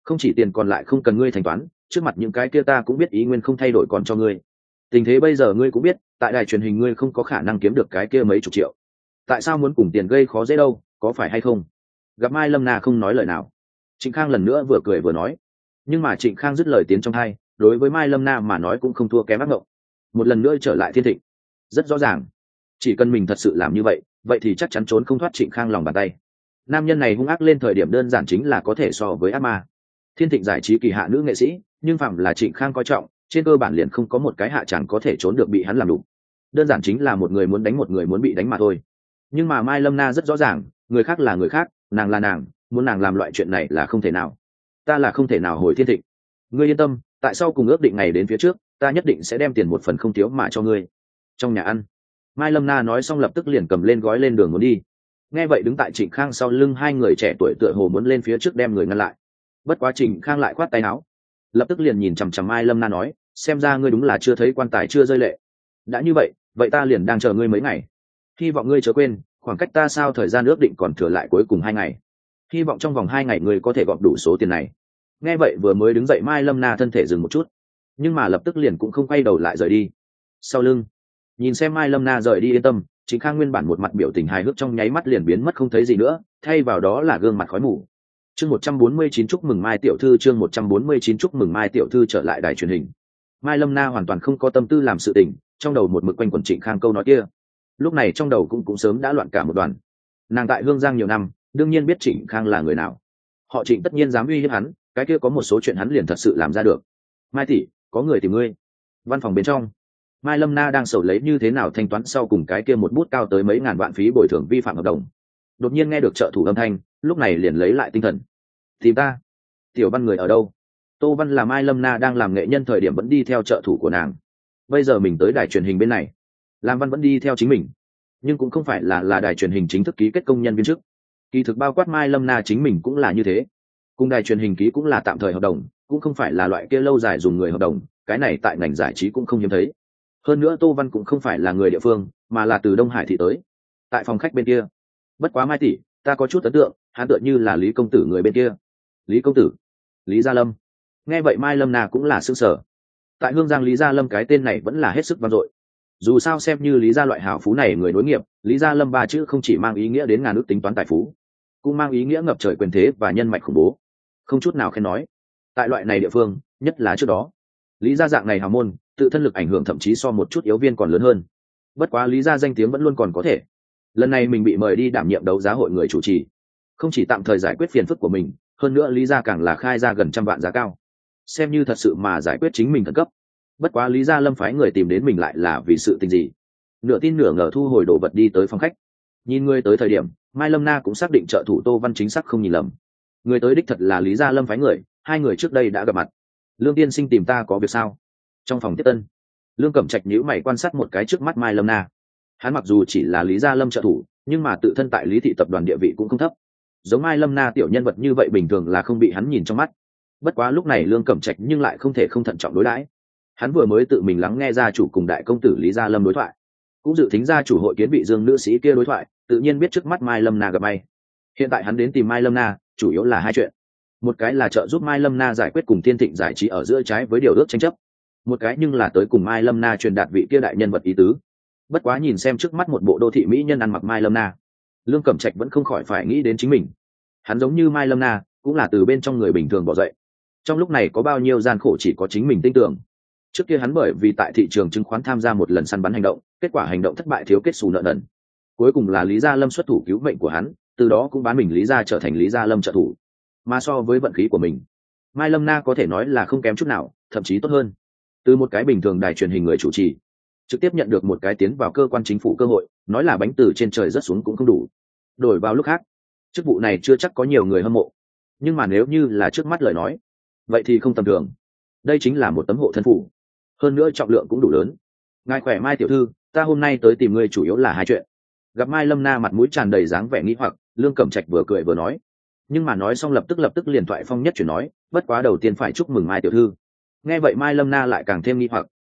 không chỉ tiền còn lại không cần ngươi thanh toán, trước mặt những cái kia ta cũng biết ý nguyên không thay đổi còn cho ngươi. Tình thế bây giờ ngươi cũng biết, tại đài truyền hình ngươi không có khả năng kiếm được cái kia mấy chục triệu, tại sao muốn cùng tiền gây khó dễ đâu, có phải hay không? Gặp Mai Lâm Na không nói lời nào, Trịnh Khang lần nữa vừa cười vừa nói. Nhưng mà Trịnh Khang dứt lời tiến trong hai, đối với Mai Lâm Na mà nói cũng không thua kém ác mộng. Một lần nữa trở lại thiên thịnh, rất rõ ràng, chỉ cần mình thật sự làm như vậy, vậy thì chắc chắn trốn không thoát Trịnh Khang lòng bàn tay. Nam nhân này hung ác lên thời điểm đơn giản chính là có thể so với ác ma. Thiên thịnh giải trí kỳ hạ nữ nghệ sĩ, nhưng phạm là Trịnh Khang coi trọng, trên cơ bản liền không có một cái hạ chẳng có thể trốn được bị hắn làm đủ. Đơn giản chính là một người muốn đánh một người muốn bị đánh mà thôi. Nhưng mà Mai Lâm Na rất rõ ràng, người khác là người khác, nàng là nàng, muốn nàng làm loại chuyện này là không thể nào. Ta là không thể nào hồi thiên thịnh. Ngươi yên tâm, tại sao cùng ước định ngày đến phía trước, ta nhất định sẽ đem tiền một phần không thiếu mà cho ngươi. Trong nhà ăn, Mai Lâm Na nói xong lập tức liền cầm lên gói lên đường muốn đi. Nghe vậy đứng tại Trịnh Khang sau lưng hai người trẻ tuổi tựa hồ muốn lên phía trước đem người ngăn lại. Bất quá Trịnh Khang lại khoát tay áo, lập tức liền nhìn chằm chằm Mai Lâm Na nói, xem ra ngươi đúng là chưa thấy quan tài chưa rơi lệ. Đã như vậy, vậy ta liền đang chờ ngươi mấy ngày. Hy vọng ngươi chớ quên, khoảng cách ta sao thời gian ước định còn thừa lại cuối cùng 2 ngày. Hy vọng trong vòng 2 ngày ngươi có thể gọp đủ số tiền này. Nghe vậy vừa mới đứng dậy Mai Lâm Na thân thể dừng một chút, nhưng mà lập tức liền cũng không quay đầu lại rời đi. Sau lưng, nhìn xem Mai Lâm Na rời đi yên tâm, Trịnh Khang nguyên bản một mặt biểu tình hài hước trong nháy mắt liền biến mất không thấy gì nữa, thay vào đó là gương mặt khói mù. Chương 149 chúc mừng Mai tiểu thư, chương 149 chúc mừng Mai tiểu thư trở lại đài truyền hình. Mai Lâm Na hoàn toàn không có tâm tư làm sự tình, trong đầu một mực quanh quẩn Trịnh Khang câu nói kia. Lúc này trong đầu cũng sớm đã loạn cả một đoàn. Nàng tại Hương Giang nhiều năm, đương nhiên biết Trịnh Khang là người nào. Họ Trịnh tất nhiên dám uy hiếp hắn, cái kia có một số chuyện hắn liền thật sự làm ra được. Mai tỷ, có người tìm ngươi. Văn phòng bên trong, Mai Lâm Na đang sầu lấy như thế nào thanh toán sau cùng cái kia một bút cao tới mấy ngàn vạn phí bồi thường vi phạm hợp đồng. Đột nhiên nghe được trợ thủ âm thanh, lúc này liền lấy lại tinh thần. Tìm ta? Tiểu Văn người ở đâu? Tô Văn là Mai Lâm Na đang làm nghệ nhân thời điểm vẫn đi theo trợ thủ của nàng. Bây giờ mình tới đài truyền hình bên này, Lam Văn vẫn đi theo chính mình, nhưng cũng không phải là đài truyền hình chính thức ký kết công nhân viên chức. Kỳ thực bao quát Mai Lâm Na chính mình cũng là như thế. Cùng đài truyền hình ký cũng là tạm thời hợp đồng, cũng không phải là loại kia lâu dài dùng người hợp đồng, cái này tại ngành giải trí cũng không hiếm thấy. Hơn nữa Tô Văn cũng không phải là người địa phương, mà là từ Đông Hải thị tới. Tại phòng khách bên kia, bất quá Mai tỷ, ta có chút ấn tượng, hắn tựa như là Lý công tử người bên kia. Lý công tử? Lý Gia Lâm. Nghe vậy Mai Lâm Na cũng là sửng sở. Tại Hương Giang Lý Gia Lâm cái tên này vẫn là hết sức vang dội. Dù sao xem như Lý Gia loại hảo phú này người nối nghiệp, Lý Gia Lâm ba chữ không chỉ mang ý nghĩa đến ngàn ước tính toán tài phú, cũng mang ý nghĩa ngập trời quyền thế và nhân mạch khủng bố, không chút nào khen nói. Tại loại này địa phương, nhất là trước đó, Lý Gia dạng này hào môn, tự thân lực ảnh hưởng thậm chí so một chút yếu viên còn lớn hơn. Bất quá Lý Gia danh tiếng vẫn luôn còn có thể. Lần này mình bị mời đi đảm nhiệm đấu giá hội người chủ trì, không chỉ tạm thời giải quyết phiền phức của mình, hơn nữa Lý Gia càng là khai ra gần 100 vạn giá cao, xem như thật sự mà giải quyết chính mình khẩn cấp. Bất quá Lý Gia Lâm phái người tìm đến mình lại là vì sự tình gì? Nửa tin nửa ngờ thu hồi đồ vật đi tới phòng khách. Nhìn người tới thời điểm, Mai Lâm Na cũng xác định trợ thủ Tô Văn chính xác không nhìn lầm. Người tới đích thật là Lý Gia Lâm phái người, hai người trước đây đã gặp mặt. Lương tiên sinh tìm ta có việc sao? Trong phòng tiếp tân, Lương Cẩm Trạch nhíu mày quan sát một cái trước mắt Mai Lâm Na. Hắn mặc dù chỉ là Lý Gia Lâm trợ thủ, nhưng mà tự thân tại Lý thị tập đoàn địa vị cũng không thấp. Giống Mai Lâm Na tiểu nhân vật như vậy bình thường là không bị hắn nhìn trong mắt. Bất quá lúc này Lương Cẩm Trạch nhưng lại không thể không thận trọng đối đãi. Hắn vừa mới tự mình lắng nghe gia chủ cùng đại công tử Lý Gia Lâm đối thoại, cũng dự tính gia chủ hội kiến bị Dương nữ sĩ kia đối thoại, tự nhiên biết trước mắt Mai Lâm Na gặp may. Hiện tại hắn đến tìm Mai Lâm Na chủ yếu là hai chuyện. Một cái là trợ giúp Mai Lâm Na giải quyết cùng Thiên Thịnh giải trí ở giữa trái với điều ước tranh chấp, một cái nhưng là tới cùng Mai Lâm Na truyền đạt vị kia đại nhân vật ý tứ. Bất quá nhìn xem trước mắt một bộ đô thị mỹ nhân ăn mặc Mai Lâm Na, Lương Cẩm Trạch vẫn không khỏi phải nghĩ đến chính mình. Hắn giống như Mai Lâm Na, cũng là từ bên trong người bình thường bỏ dậy. Trong lúc này có bao nhiêu gian khổ chỉ có chính mình tin tưởng. Trước kia hắn bởi vì tại thị trường chứng khoán tham gia một lần săn bắn hành động, kết quả hành động thất bại thiếu kết xù nợ nần. Cuối cùng là Lý Gia Lâm xuất thủ cứu mệnh của hắn, từ đó cũng bán mình Lý Gia trở thành Lý Gia Lâm trợ thủ. Mà so với vận khí của mình, Mai Lâm Na có thể nói là không kém chút nào, thậm chí tốt hơn. Từ một cái bình thường đài truyền hình người chủ trì, trực tiếp nhận được một cái tiến vào cơ quan chính phủ cơ hội, nói là bánh từ trên trời rớt xuống cũng không đủ. Đổi vào lúc khác, chức vụ này chưa chắc có nhiều người hâm mộ, nhưng mà nếu như là trước mắt lời nói, vậy thì không tầm thường. Đây chính là một tấm hộ thân phủ, hơn nữa trọng lượng cũng đủ lớn. Ngài khỏe Mai tiểu thư, ta hôm nay tới tìm ngươi chủ yếu là hai chuyện. Gặp Mai Lâm Na mặt mũi tràn đầy dáng vẻ nghi hoặc, Lương Cẩm Trạch vừa cười vừa nói, nhưng mà nói xong lập tức liền thoại phong nhất chuyển nói, bất quá đầu tiên phải chúc mừng Mai tiểu thư. Nghe vậy Mai Lâm Na lại càng thêm nghi hoặc,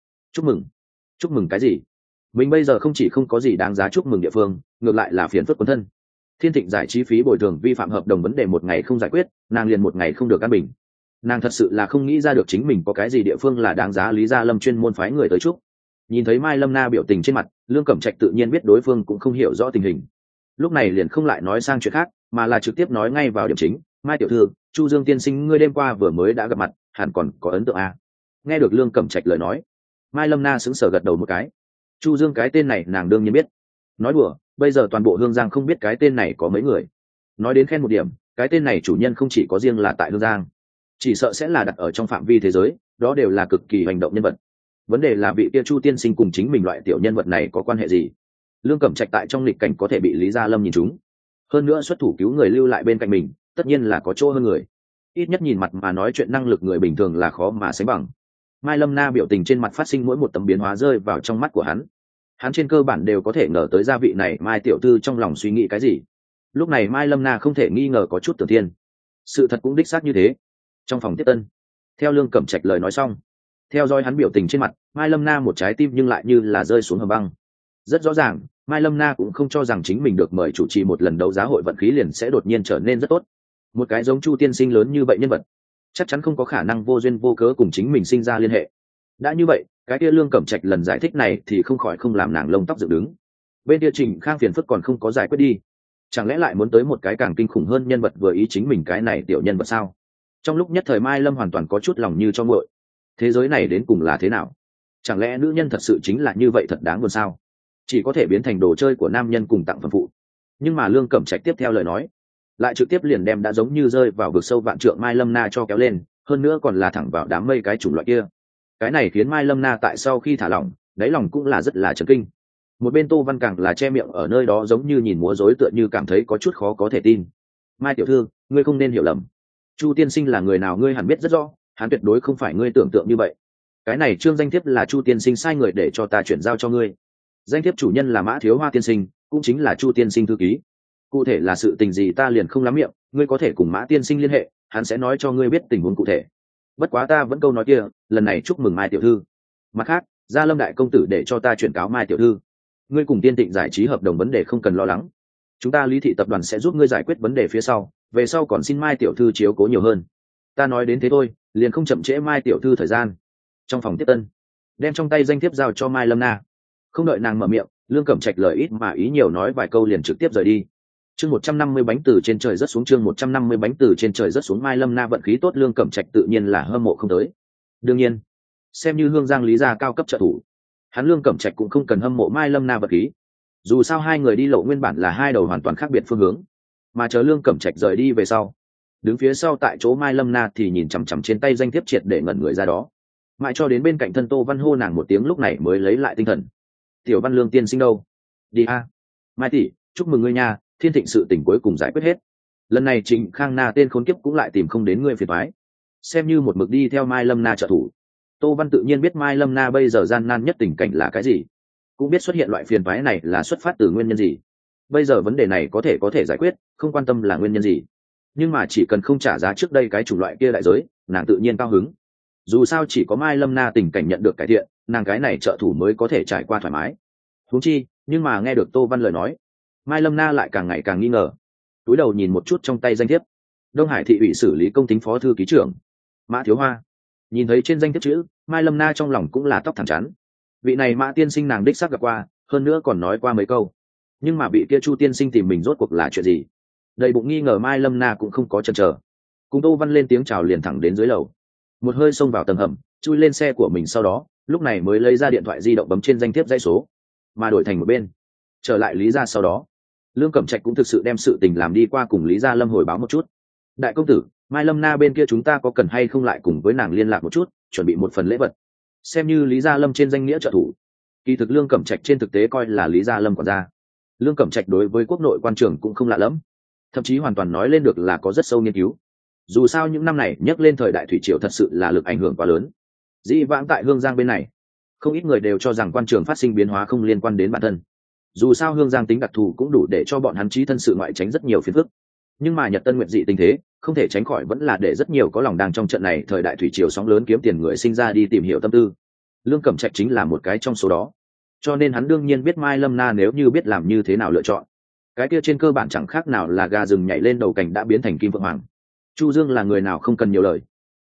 chúc mừng cái gì? Mình bây giờ không chỉ không có gì đáng giá chúc mừng địa phương, ngược lại là phiền phức quấn thân. Thiên Thịnh giải trí phí bồi thường vi phạm hợp đồng vấn đề một ngày không giải quyết, nàng liền một ngày không được an bình. Nàng thật sự là không nghĩ ra được chính mình có cái gì địa phương là đáng giá Lý Gia Lâm chuyên môn phái người tới chúc. Nhìn thấy Mai Lâm Na biểu tình trên mặt, Lương Cẩm Trạch tự nhiên biết đối phương cũng không hiểu rõ tình hình. Lúc này liền không lại nói sang chuyện khác, mà là trực tiếp nói ngay vào điểm chính. Mai tiểu thư, Chu Dương tiên sinh ngươi đêm qua vừa mới đã gặp mặt, hẳn còn có ấn tượng à? Nghe được Lương Cẩm Trạch lời nói, Mai Lâm Na sững sờ gật đầu một cái. Chu Dương cái tên này nàng đương nhiên biết. Nói đùa, bây giờ toàn bộ Hương Giang không biết cái tên này có mấy người. Nói đến khen một điểm, cái tên này chủ nhân không chỉ có riêng là tại Hương Giang, chỉ sợ sẽ là đặt ở trong phạm vi thế giới, đó đều là cực kỳ hành động nhân vật. Vấn đề là vị kia Chu tiên sinh cùng chính mình loại tiểu nhân vật này có quan hệ gì? Lương Cẩm Trạch tại trong lịch cảnh có thể bị Lý Gia Lâm nhìn trúng, hơn nữa xuất thủ cứu người lưu lại bên cạnh mình, tất nhiên là có chỗ hơn người. Ít nhất nhìn mặt mà nói chuyện năng lực người bình thường là khó mà sánh bằng. Mai Lâm Na biểu tình trên mặt phát sinh mỗi một tấm biến hóa rơi vào trong mắt của hắn trên cơ bản đều có thể ngờ tới gia vị này Mai tiểu thư trong lòng suy nghĩ cái gì. Lúc này Mai Lâm Na không thể nghi ngờ có chút tưởng thiên. Sự thật cũng đích xác như thế. Trong phòng tiếp tân, theo Lương Cẩm Trạch lời nói xong, theo dõi hắn biểu tình trên mặt, Mai Lâm Na một trái tim nhưng lại như là rơi xuống hầm băng. Rất rõ ràng, Mai Lâm Na cũng không cho rằng chính mình được mời chủ trì một lần đấu giá hội vận khí liền sẽ đột nhiên trở nên rất tốt. Một cái giống Chu tiên sinh lớn như vậy nhân vật, chắc chắn không có khả năng vô duyên vô cớ cùng chính mình sinh ra liên hệ. Đã như vậy, cái kia Lương Cẩm Trạch lần giải thích này thì không khỏi không làm nàng lông tóc dựng đứng. Bên kia Trình Khang phiền phức còn không có giải quyết đi, chẳng lẽ lại muốn tới một cái càng kinh khủng hơn nhân vật vừa ý chính mình cái này tiểu nhân vật sao? Trong lúc nhất thời Mai Lâm hoàn toàn có chút lòng như cho nguội. Thế giới này đến cùng là thế nào? Chẳng lẽ nữ nhân thật sự chính là như vậy thật đáng buồn sao? Chỉ có thể biến thành đồ chơi của nam nhân cùng tặng phẩm phụ. Nhưng mà Lương Cẩm Trạch tiếp theo lời nói, lại trực tiếp liền đem đã giống như rơi vào vực sâu vạn trượng Mai Lâm Na cho kéo lên, hơn nữa còn là thẳng vào đám mây cái chủng loại kia. Cái này khiến Mai Lâm Na tại sau khi thả lỏng, đáy lòng cũng là rất là chấn kinh. Một bên Tô Văn càng là che miệng ở nơi đó giống như nhìn múa rối, tựa như cảm thấy có chút khó có thể tin. Mai tiểu thư, ngươi không nên hiểu lầm. Chu tiên sinh là người nào ngươi hẳn biết rất rõ, hắn tuyệt đối không phải ngươi tưởng tượng như vậy. Cái này trương danh thiếp là Chu tiên sinh sai người để cho ta chuyển giao cho ngươi. Danh thiếp chủ nhân là Mã Thiếu Hoa tiên sinh, cũng chính là Chu tiên sinh thư ký. Cụ thể là sự tình gì ta liền không lắm miệng, ngươi có thể cùng Mã tiên sinh liên hệ, hắn sẽ nói cho ngươi biết tình huống cụ thể. Bất quá ta vẫn câu nói kia, lần này chúc mừng Mai tiểu thư. Mặt khác, Gia Lâm đại công tử để cho ta chuyển cáo Mai tiểu thư, ngươi cùng Tiên Tịnh giải trí hợp đồng vấn đề không cần lo lắng, chúng ta Lý thị tập đoàn sẽ giúp ngươi giải quyết vấn đề phía sau, về sau còn xin Mai tiểu thư chiếu cố nhiều hơn. Ta nói đến thế thôi, liền không chậm trễ Mai tiểu thư thời gian. Trong phòng tiếp tân, đem trong tay danh thiếp giao cho Mai Lâm Na. Không đợi nàng mở miệng, Lương Cẩm Trạch lời ít mà ý nhiều nói vài câu liền trực tiếp rời đi. Chương 150 bánh từ trên trời rớt xuống, chương 150 bánh từ trên trời rớt xuống. Mai Lâm Na vận khí tốt, Lương Cẩm Trạch tự nhiên là hâm mộ không tới. Đương nhiên, xem như Hương Giang Lý gia cao cấp trợ thủ, hắn Lương Cẩm Trạch cũng không cần hâm mộ Mai Lâm Na vận khí. Dù sao hai người đi lộ nguyên bản là hai đầu hoàn toàn khác biệt phương hướng, mà chờ Lương Cẩm Trạch rời đi về sau, đứng phía sau tại chỗ Mai Lâm Na thì nhìn chằm chằm trên tay danh thiếp triệt để ngẩn người ra đó, mãi cho đến bên cạnh thân Tô Văn hô nàng một tiếng lúc này mới lấy lại tinh thần. Tiểu Văn Lương tiên sinh đâu? Đi a. Mai tỷ, chúc mừng ngươi nha, Thiên Thịnh sự tình cuối cùng giải quyết hết. Lần này Trịnh Khang Na tên khốn kiếp cũng lại tìm không đến ngươi phiền toái. Xem như một mực đi theo Mai Lâm Na trợ thủ, Tô Văn tự nhiên biết Mai Lâm Na bây giờ gian nan nhất tình cảnh là cái gì, cũng biết xuất hiện loại phiền toái này là xuất phát từ nguyên nhân gì. Bây giờ vấn đề này có thể giải quyết, không quan tâm là nguyên nhân gì, nhưng mà chỉ cần không trả giá trước đây cái chủng loại kia đại giới, nàng tự nhiên cao hứng. Dù sao chỉ có Mai Lâm Na tình cảnh nhận được cải thiện, nàng cái này trợ thủ mới có thể trải qua thoải mái. Huống chi, nhưng mà nghe được Tô Văn lời nói, Mai Lâm Na lại càng ngày càng nghi ngờ. Túi đầu nhìn một chút trong tay danh thiếp, Đông Hải thị ủy xử lý công tính phó thư ký trưởng Mã Thiếu Hoa. Nhìn thấy trên danh thiếp chữ, Mai Lâm Na trong lòng cũng là tóc thẳng chắn. Vị này Mã tiên sinh nàng đích xác gặp qua, hơn nữa còn nói qua mấy câu. Nhưng mà bị kia Chu tiên sinh tìm mình rốt cuộc là chuyện gì? Đầy bụng nghi ngờ Mai Lâm Na cũng không có chần chờ, cùng Tô Văn lên tiếng chào liền thẳng đến dưới lầu, một hơi xông vào tầng hầm, chui lên xe của mình, sau đó lúc này mới lấy ra điện thoại di động bấm trên danh thiếp dãy số, mà đổi thành một bên. Trở lại Lý gia sau đó, Lương Cẩm Trạch cũng thực sự đem sự tình làm đi qua cùng Lý gia Lâm hồi báo một chút. Đại công tử, Mai Lâm Na bên kia chúng ta có cần hay không lại cùng với nàng liên lạc một chút, chuẩn bị một phần lễ vật, xem như Lý gia Lâm trên danh nghĩa trợ thủ. Kỳ thực Lương Cẩm Trạch trên thực tế coi là Lý gia Lâm quản gia. Lương Cẩm Trạch đối với quốc nội quan trường cũng không lạ lẫm, thậm chí hoàn toàn nói lên được là có rất sâu nghiên cứu. Dù sao những năm này nhắc lên thời đại thủy triều thật sự là lực ảnh hưởng quá lớn. Dĩ vãng tại Hương Giang bên này, không ít người đều cho rằng quan trường phát sinh biến hóa không liên quan đến bản thân. Dù sao Hương Giang tính đặc thù cũng đủ để cho bọn hắn trí thân sự ngoại tránh rất nhiều phiền phức. Nhưng mà Nhật Tân Nguyệt dị tình thế, không thể tránh khỏi vẫn là để rất nhiều có lòng đang trong trận này thời đại thủy triều sóng lớn kiếm tiền người sinh ra đi tìm hiểu tâm tư. Lương Cẩm Trạch chính là một cái trong số đó. Cho nên hắn đương nhiên biết Mai Lâm Na nếu như biết làm như thế nào lựa chọn, cái kia trên cơ bản chẳng khác nào là gà rừng nhảy lên đầu cảnh đã biến thành kim phượng hoàng. Chu Dương là người nào không cần nhiều lời,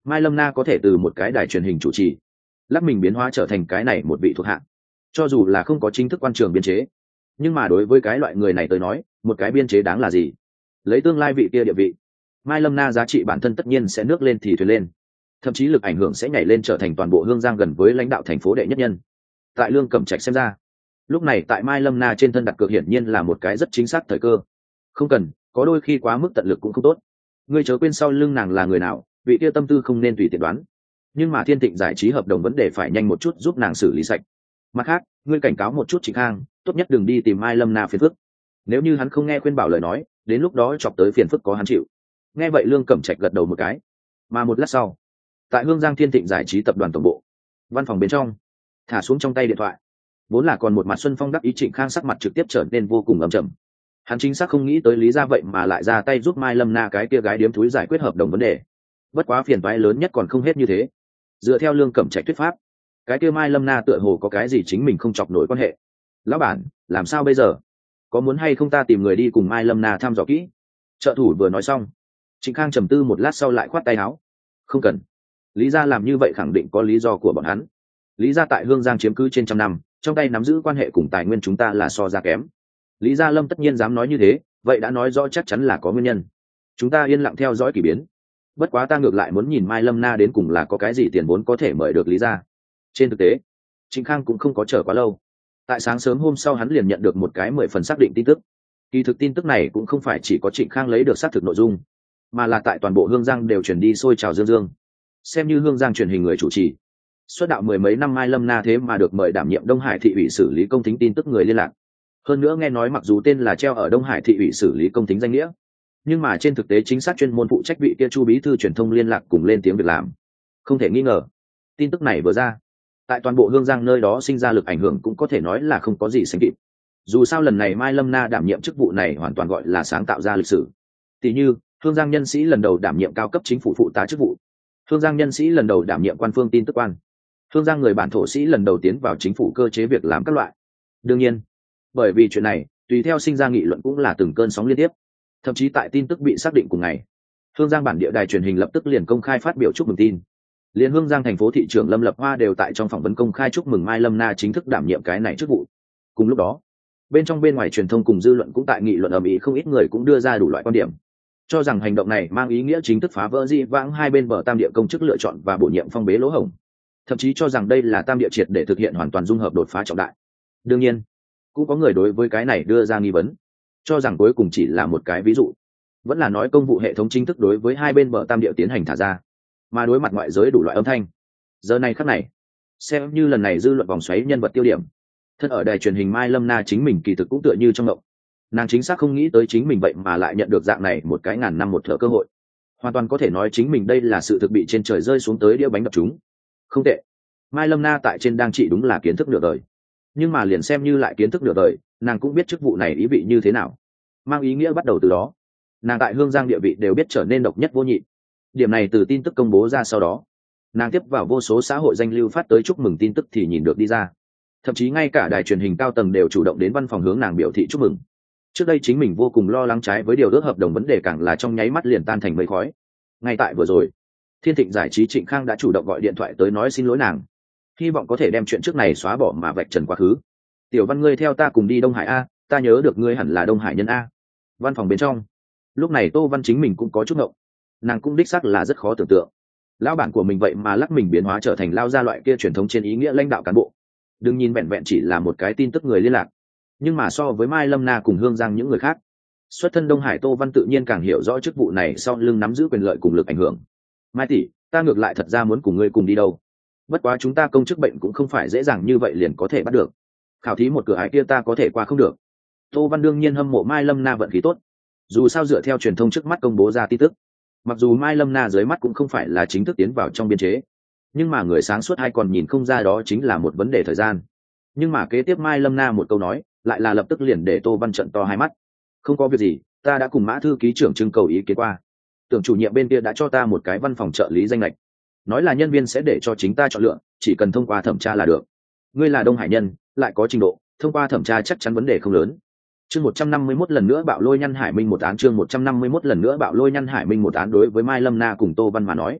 Mai Lâm Na có thể từ một cái đài truyền hình chủ trì lắp mình biến hóa trở thành cái này một vị thuộc hạ, cho dù là không có chính thức quan trường biên chế, nhưng mà đối với cái loại người này tới nói, một cái biên chế đáng là gì? Lấy tương lai vị kia địa vị, Mai Lâm Na giá trị bản thân tất nhiên sẽ nước lên thì thuyền lên, thậm chí lực ảnh hưởng sẽ nhảy lên trở thành toàn bộ Hương Giang gần với lãnh đạo thành phố đệ nhất nhân. Tại Lương Cẩm Trạch xem ra, lúc này tại Mai Lâm Na trên thân đặt cược hiển nhiên là một cái rất chính xác thời cơ. Không cần, có đôi khi quá mức tận lực cũng không tốt. Ngươi chớ quên sau lưng nàng là người nào, vị kia tâm tư không nên tùy tiện đoán. Nhưng mà Thiên Thịnh giải trí hợp đồng vấn đề phải nhanh một chút giúp nàng xử lý sạch. Mặt khác, ngươi cảnh cáo một chút Trịnh Khang, tốt nhất đừng đi tìm Mai Lâm Na phiền phức. Nếu như hắn không nghe khuyên bảo lời nói, đến lúc đó chọc tới phiền phức có hắn chịu. Nghe vậy Lương Cẩm Trạch gật đầu một cái. Mà một lát sau, tại Hương Giang Thiên Thịnh giải trí tập đoàn tổng bộ, văn phòng bên trong, thả xuống trong tay điện thoại, vốn là còn một mặt xuân phong đắc ý Trịnh Khang sắc mặt trực tiếp trở nên vô cùng ầm trầm. Hắn chính xác không nghĩ tới lý ra vậy mà lại ra tay giúp Mai Lâm Na cái kia gái điếm thúi giải quyết hợp đồng vấn đề. Bất quá phiền toái lớn nhất còn không hết như thế. Dựa theo Lương Cẩm Trạch thuyết pháp, cái kia Mai Lâm Na tựa hồ có cái gì chính mình không chọc nổi quan hệ. Lão bản, làm sao bây giờ? Có muốn hay không ta tìm người đi cùng Mai Lâm Na thăm dò kỹ? Trợ thủ vừa nói xong, Trịnh Khang trầm tư một lát sau lại khoát tay áo. Không cần. Lý gia làm như vậy khẳng định có lý do của bọn hắn. Lý gia tại Hương Giang chiếm cứ trên trăm năm, trong tay nắm giữ quan hệ cùng tài nguyên chúng ta là so ra kém. Lý gia Lâm tất nhiên dám nói như thế, vậy đã nói rõ chắc chắn là có nguyên nhân. Chúng ta yên lặng theo dõi kỳ biến. Bất quá ta ngược lại muốn nhìn Mai Lâm Na đến cùng là có cái gì tiền vốn có thể mời được Lý gia. Trên thực tế, Trịnh Khang cũng không có chờ quá lâu. Tại sáng sớm hôm sau hắn liền nhận được một cái 10 phần xác định tin tức. Kỳ thực tin tức này cũng không phải chỉ có Trịnh Khang lấy được xác thực nội dung, mà là tại toàn bộ Hương Giang đều truyền đi sôi trào dương dương. Xem như Hương Giang truyền hình người chủ trì, xuất đạo mười mấy năm Mai Lâm Na thế mà được mời đảm nhiệm Đông Hải thị ủy xử lý công tính tin tức người liên lạc. Hơn nữa nghe nói mặc dù tên là treo ở Đông Hải thị ủy xử lý công tính danh nghĩa, nhưng mà trên thực tế chính xác chuyên môn phụ trách vị kia Chu bí thư truyền thông liên lạc cùng lên tiếng việc làm. Không thể nghi ngờ, tin tức này vừa ra, tại toàn bộ Hương Giang nơi đó sinh ra lực ảnh hưởng cũng có thể nói là không có gì sánh kịp. Dù sao lần này Mai Lâm Na đảm nhiệm chức vụ này hoàn toàn gọi là sáng tạo ra lịch sử. Tỷ như Hương Giang nhân sĩ lần đầu đảm nhiệm cao cấp chính phủ phụ tá chức vụ, Hương Giang nhân sĩ lần đầu đảm nhiệm quan phương tin tức quan, Hương Giang người bản thổ sĩ lần đầu tiến vào chính phủ cơ chế việc làm các loại. Đương nhiên, bởi vì chuyện này, tùy theo sinh ra nghị luận cũng là từng cơn sóng liên tiếp. Thậm chí tại tin tức bị xác định cùng ngày, Hương Giang bản địa đài truyền hình lập tức liền công khai phát biểu chúc mừng tin. Liên Hương Giang thành phố thị trưởng Lâm Lập Hoa đều tại trong phỏng vấn công khai chúc mừng Mai Lâm Na chính thức đảm nhiệm cái này chức vụ. Cùng lúc đó, bên trong bên ngoài truyền thông cùng dư luận cũng tại nghị luận ầm ĩ, không ít người cũng đưa ra đủ loại quan điểm, cho rằng hành động này mang ý nghĩa chính thức phá vỡ dị vãng hai bên bờ tam địa công chức lựa chọn và bổ nhiệm phong bế lỗ hổng, thậm chí cho rằng đây là tam địa triệt để thực hiện hoàn toàn dung hợp đột phá trọng đại. Đương nhiên, cũng có người đối với cái này đưa ra nghi vấn, cho rằng cuối cùng chỉ là một cái ví dụ, vẫn là nói công vụ hệ thống chính thức đối với hai bên bờ tam địa tiến hành thả ra, mà đối mặt ngoại giới đủ loại âm thanh. Giờ này khắc này, xem như lần này dư luận vòng xoáy nhân vật tiêu điểm, thân ở đài truyền hình Mai Lâm Na chính mình kỳ thực cũng tựa như trong ngộng. Nàng chính xác không nghĩ tới chính mình vậy mà lại nhận được dạng này một cái ngàn năm một thở cơ hội. Hoàn toàn có thể nói chính mình đây là sự thực bị trên trời rơi xuống tới đĩa bánh đập chúng. Không tệ, Mai Lâm Na tại trên đang trị đúng là kiến thức nửa đời. Nhưng mà liền xem như lại kiến thức nửa đời, nàng cũng biết chức vụ này ý vị như thế nào. Mang ý nghĩa bắt đầu từ đó, nàng tại Hương Giang địa vị đều biết trở nên độc nhất vô nhị. Điểm này từ tin tức công bố ra sau đó, nàng tiếp vào vô số xã hội danh lưu phát tới chúc mừng tin tức thì nhìn được đi ra. Thậm chí ngay cả đài truyền hình cao tầng đều chủ động đến văn phòng hướng nàng biểu thị chúc mừng. Trước đây chính mình vô cùng lo lắng trái với điều ước hợp đồng vấn đề càng là trong nháy mắt liền tan thành mây khói. Ngay tại vừa rồi, Thiên Thịnh giải trí Trịnh Khang đã chủ động gọi điện thoại tới nói xin lỗi nàng, hy vọng có thể đem chuyện trước này xóa bỏ mà vạch trần quá khứ. Tiểu Văn, ngươi theo ta cùng đi Đông Hải a, ta nhớ được ngươi hẳn là Đông Hải nhân a. Văn phòng bên trong, lúc này Tô Văn chính mình cũng có chút ngộng, nàng cũng đích xác là rất khó tưởng tượng, lão bản của mình vậy mà lắc mình biến hóa trở thành lao ra loại kia truyền thống trên ý nghĩa lãnh đạo cán bộ. Đừng nhìn vẹn vẹn chỉ là một cái tin tức người liên lạc, nhưng mà so với Mai Lâm Na cùng Hương Giang những người khác, xuất thân Đông Hải Tô Văn tự nhiên càng hiểu rõ chức vụ này sau lưng nắm giữ quyền lợi cùng lực ảnh hưởng. Mai tỷ, ta ngược lại thật ra muốn cùng ngươi cùng đi đâu, bất quá chúng ta công chức bệnh cũng không phải dễ dàng như vậy liền có thể bắt được, khảo thí một cửa ải kia ta có thể qua không được. Tô Văn đương nhiên hâm mộ Mai Lâm Na vận khí tốt, dù sao dựa theo truyền thông trước mắt công bố ra tin tức, mặc dù Mai Lâm Na dưới mắt cũng không phải là chính thức tiến vào trong biên chế, nhưng mà người sáng suốt hay còn nhìn không ra đó chính là một vấn đề thời gian. Nhưng mà kế tiếp Mai Lâm Na một câu nói lại là lập tức liền để Tô Văn trận to hai mắt. Không có việc gì, ta đã cùng Mã thư ký trưởng trưng cầu ý kiến qua, tưởng chủ nhiệm bên kia đã cho ta một cái văn phòng trợ lý danh lệch, nói là nhân viên sẽ để cho chính ta chọn lựa, chỉ cần thông qua thẩm tra là được. Ngươi là Đông Hải nhân, lại có trình độ, thông qua thẩm tra chắc chắn vấn đề không lớn. Chương 151 lần nữa bạo lôi Nhăn Hải Minh một án. Chương 151 lần nữa bạo lôi Nhăn Hải Minh một án. Đối với Mai Lâm Na cùng Tô Văn mà nói,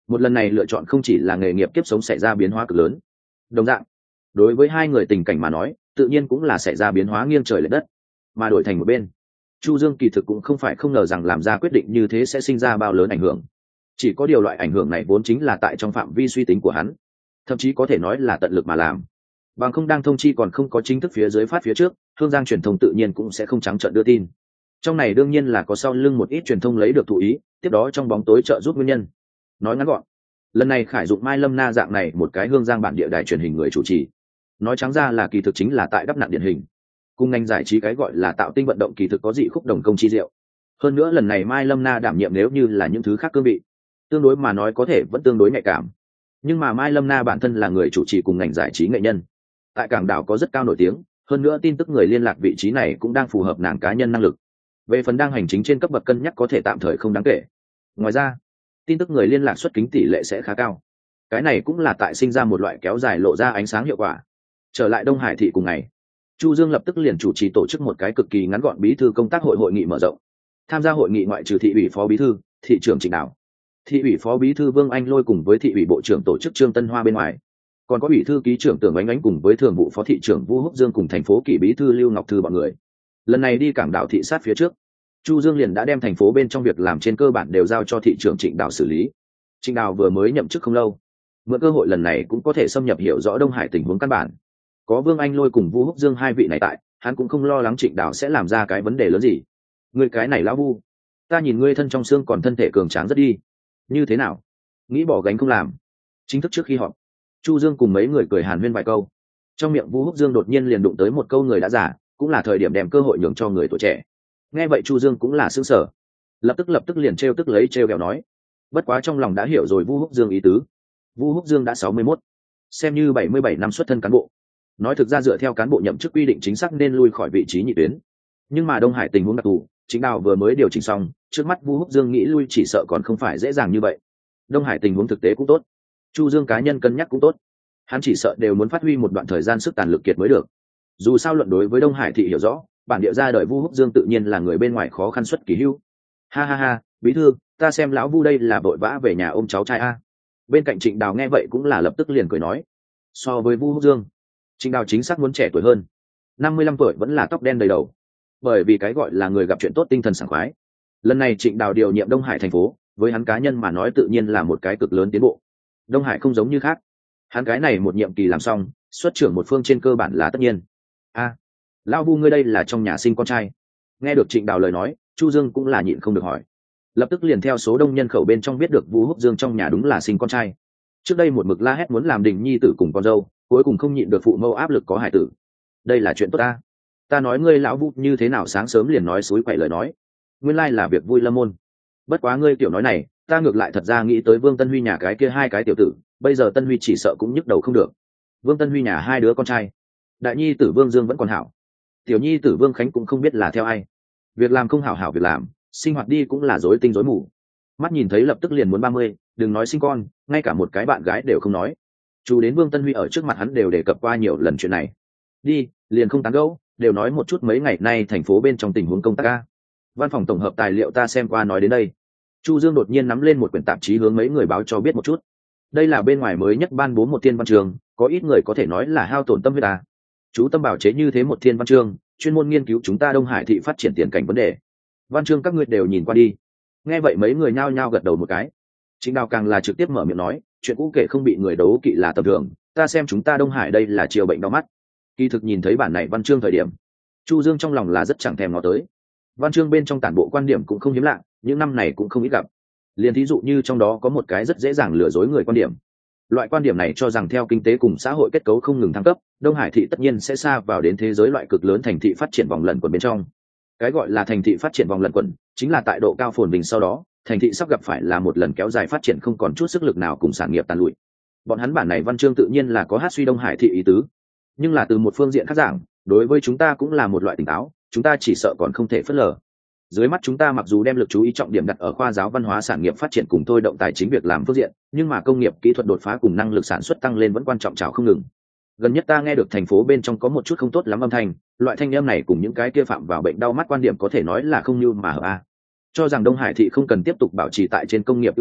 Một lần này lựa chọn không chỉ là nghề nghiệp kiếp sống xảy ra biến hóa cực lớn, đồng dạng đối với hai người tình cảnh mà nói tự nhiên cũng là xảy ra biến hóa nghiêng trời lệch đất. Mà đổi thành một bên, Chu Dương kỳ thực cũng không phải không ngờ rằng làm ra quyết định như thế sẽ sinh ra bao lớn ảnh hưởng. Chỉ có điều loại ảnh hưởng này vốn chính là tại trong phạm vi suy tính của hắn, thậm chí có thể nói là tận lực mà làm. Bằng không đang thông chi còn không có chính thức phía dưới phát phía trước, Hương Giang truyền thông tự nhiên cũng sẽ không trắng trợn đưa tin. Trong này đương nhiên là có sau lưng một ít truyền thông lấy được thụ ý, tiếp đó trong bóng tối trợ giúp nguyên nhân. Nói ngắn gọn, lần này khải dụng Mai Lâm Na dạng này một cái Hương Giang bản địa đài truyền hình người chủ trì, nói trắng ra là kỳ thực chính là tại đắp nặn điển hình. Cùng ngành giải trí cái gọi là tạo tinh vận động kỳ thực có dị khúc đồng công chi diệu. Hơn nữa lần này Mai Lâm Na đảm nhiệm nếu như là những thứ khác cương vị, tương đối mà nói có thể vẫn tương đối nhạy cảm. Nhưng mà Mai Lâm Na bản thân là người chủ trì cùng ngành giải trí nghệ nhân, tại cảng đảo có rất cao nổi tiếng, hơn nữa tin tức người liên lạc vị trí này cũng đang phù hợp nàng cá nhân năng lực. Về phần đang hành chính trên cấp bậc cân nhắc có thể tạm thời không đáng kể. Ngoài ra, tin tức người liên lạc xuất kính tỷ lệ sẽ khá cao. Cái này cũng là tại sinh ra một loại kéo dài lộ ra ánh sáng hiệu quả. Trở lại Đông Hải thị cùng ngày, Chu Dương lập tức liền chủ trì tổ chức một cái cực kỳ ngắn gọn bí thư công tác hội nghị mở rộng. Tham gia hội nghị ngoại trừ thị ủy phó bí thư, thị trưởng Trịnh Đào, thị ủy phó bí thư Vương Anh Lôi cùng với thị ủy bộ trưởng tổ chức Trương Tân Hoa bên ngoài, còn có ủy thư ký trưởng Tưởng Ánh Ánh cùng với thường vụ phó thị trưởng Vu Húc Dương cùng thành phố kỷ bí thư Lưu Ngọc Thư bọn người. Lần này đi cảng đảo thị sát phía trước, Chu Dương liền đã đem thành phố bên trong việc làm trên cơ bản đều giao cho thị trưởng Trịnh Đào xử lý. Trịnh Đào vừa mới nhậm chức không lâu, mượn cơ hội lần này cũng có thể xâm nhập hiểu rõ Đông Hải tình huống căn bản. Có Vương Anh Lôi cùng Vu Húc Dương hai vị này tại, hắn cũng không lo lắng Trịnh Đào sẽ làm ra cái vấn đề lớn gì. Ngươi cái này lão Vu, ta nhìn ngươi thân trong xương còn thân thể cường tráng rất đi, như thế nào? Nghĩ bỏ gánh không làm? Chính thức trước khi họp, Chu Dương cùng mấy người cười hàn huyên vài câu. Trong miệng Vu Húc Dương đột nhiên liền đụng tới một câu người đã già, cũng là thời điểm đem cơ hội nhường cho người tuổi trẻ. Nghe vậy Chu Dương cũng là sững sờ, lập tức liền trêu tức lấy trêu ghẹo nói, bất quá trong lòng đã hiểu rồi Vu Húc Dương ý tứ. Vu Húc Dương đã 61, xem như 77 năm xuất thân cán bộ. Nói thực ra dựa theo cán bộ nhậm chức quy định chính xác nên lui khỏi vị trí nhị tuyến, nhưng mà Đông Hải tình huống đặc thù, Chính Đào vừa mới điều chỉnh xong, trước mắt Vu Húc Dương nghĩ lui chỉ sợ còn không phải dễ dàng như vậy. Đông Hải tình huống thực tế cũng tốt, Chu Dương cá nhân cân nhắc cũng tốt, hắn chỉ sợ đều muốn phát huy một đoạn thời gian sức tàn lực kiệt mới được. Dù sao luận đối với Đông Hải thị hiểu rõ, bản địa ra đời Vu Húc Dương tự nhiên là người bên ngoài khó khăn xuất kỳ hưu. Ha ha ha, bí thư, ta xem lão Vu đây là vội vã về nhà ôm cháu trai a. Bên cạnh Trịnh Đào nghe vậy cũng là lập tức liền cười nói, so với Vu Húc Dương, Trịnh Đào chính xác muốn trẻ tuổi hơn, 55 tuổi vẫn là tóc đen đầy đầu. Bởi vì cái gọi là người gặp chuyện tốt tinh thần sảng khoái. Lần này Trịnh Đào điều nhiệm Đông Hải thành phố, với hắn cá nhân mà nói tự nhiên là một cái cực lớn tiến bộ. Đông Hải không giống như khác, hắn cái này một nhiệm kỳ làm xong, xuất trưởng một phương trên cơ bản là tất nhiên. A, lão Vu ngươi đây là trong nhà sinh con trai? Nghe được Trịnh Đào lời nói, Chu Dương cũng là nhịn không được hỏi. Lập tức liền theo số đông nhân khẩu bên trong biết được Vu Húc Dương trong nhà đúng là sinh con trai. Trước đây một mực la hét muốn làm đình nhi tử cùng con dâu, cuối cùng không nhịn được phụ mâu áp lực có hải tử. Đây là chuyện tốt ta. Ta nói ngươi lão Vu như thế nào sáng sớm liền nói suối quậy lời nói, nguyên lai là việc vui lâm môn. Bất quá ngươi tiểu nói này, ta ngược lại thật ra nghĩ tới Vương Tân Huy nhà cái kia hai cái tiểu tử, bây giờ Tân Huy chỉ sợ cũng nhức đầu không được. Vương Tân Huy nhà hai đứa con trai, đại nhi tử Vương Dương vẫn còn hảo, tiểu nhi tử Vương Khánh cũng không biết là theo ai. Việc làm không hảo hảo việc làm, sinh hoạt đi cũng là rối tinh rối mù. Mắt nhìn thấy lập tức liền muốn 30, đừng nói sinh con, ngay cả một cái bạn gái đều không nói. Chú đến Vương Tân Huy ở trước mặt hắn đều đề cập qua nhiều lần chuyện này. Đi, liền không tán gẫu, đều nói một chút mấy ngày nay thành phố bên trong tình huống công tác ca. Văn phòng tổng hợp tài liệu ta xem qua nói đến đây. Chu Dương đột nhiên nắm lên một quyển tạp chí hướng mấy người báo cho biết một chút. Đây là bên ngoài mới nhất ban bố một thiên văn chương, có ít người có thể nói là hao tổn tâm huyết ta. Chú tâm bảo chế như thế một thiên văn chương, chuyên môn nghiên cứu chúng ta Đông Hải thị phát triển tiền cảnh vấn đề. Văn chương các ngươi đều nhìn qua đi. Nghe vậy mấy người nhao nhao gật đầu một cái. Chính Đào càng là trực tiếp mở miệng nói, chuyện cũ kể không bị người đấu kỵ là tầm thường, ta xem chúng ta Đông Hải đây là chiều bệnh đau mắt. Kỳ thực nhìn thấy bản này văn chương thời điểm, Chu Dương trong lòng là rất chẳng thèm ngó tới. Văn chương bên trong tản bộ quan điểm cũng không hiếm lạ, những năm này cũng không ít gặp. Liền thí dụ như trong đó có một cái rất dễ dàng lừa dối người quan điểm. Loại quan điểm này cho rằng theo kinh tế cùng xã hội kết cấu không ngừng thăng cấp, Đông Hải thị tất nhiên sẽ xa vào đến thế giới loại cực lớn thành thị phát triển vòng lẩn quẩn bên trong. Cái gọi là thành thị phát triển vòng lẩn quẩn, chính là tại độ cao phồn vinh sau đó, thành thị sắp gặp phải là một lần kéo dài phát triển không còn chút sức lực nào cùng sản nghiệp tàn lụi. Bọn hắn bản này văn chương tự nhiên là có hát suy Đông Hải thị ý tứ, nhưng là từ một phương diện khác giảng, đối với chúng ta cũng là một loại tỉnh táo, chúng ta chỉ sợ còn không thể phớt lờ. Dưới mắt chúng ta mặc dù đem lực chú ý trọng điểm đặt ở khoa giáo văn hóa sản nghiệp phát triển cùng thôi động tài chính việc làm phương diện, nhưng mà công nghiệp kỹ thuật đột phá cùng năng lực sản xuất tăng lên vẫn quan trọng trào không ngừng. Gần nhất ta nghe được thành phố bên trong có một chút không tốt lắm âm thanh, loại thanh âm này cùng những cái kia phạm vào bệnh đau mắt quan điểm có thể nói là không như mà hợp a. Cho rằng Đông Hải thị không cần tiếp tục bảo trì tại trên công nghiệp ưu thế,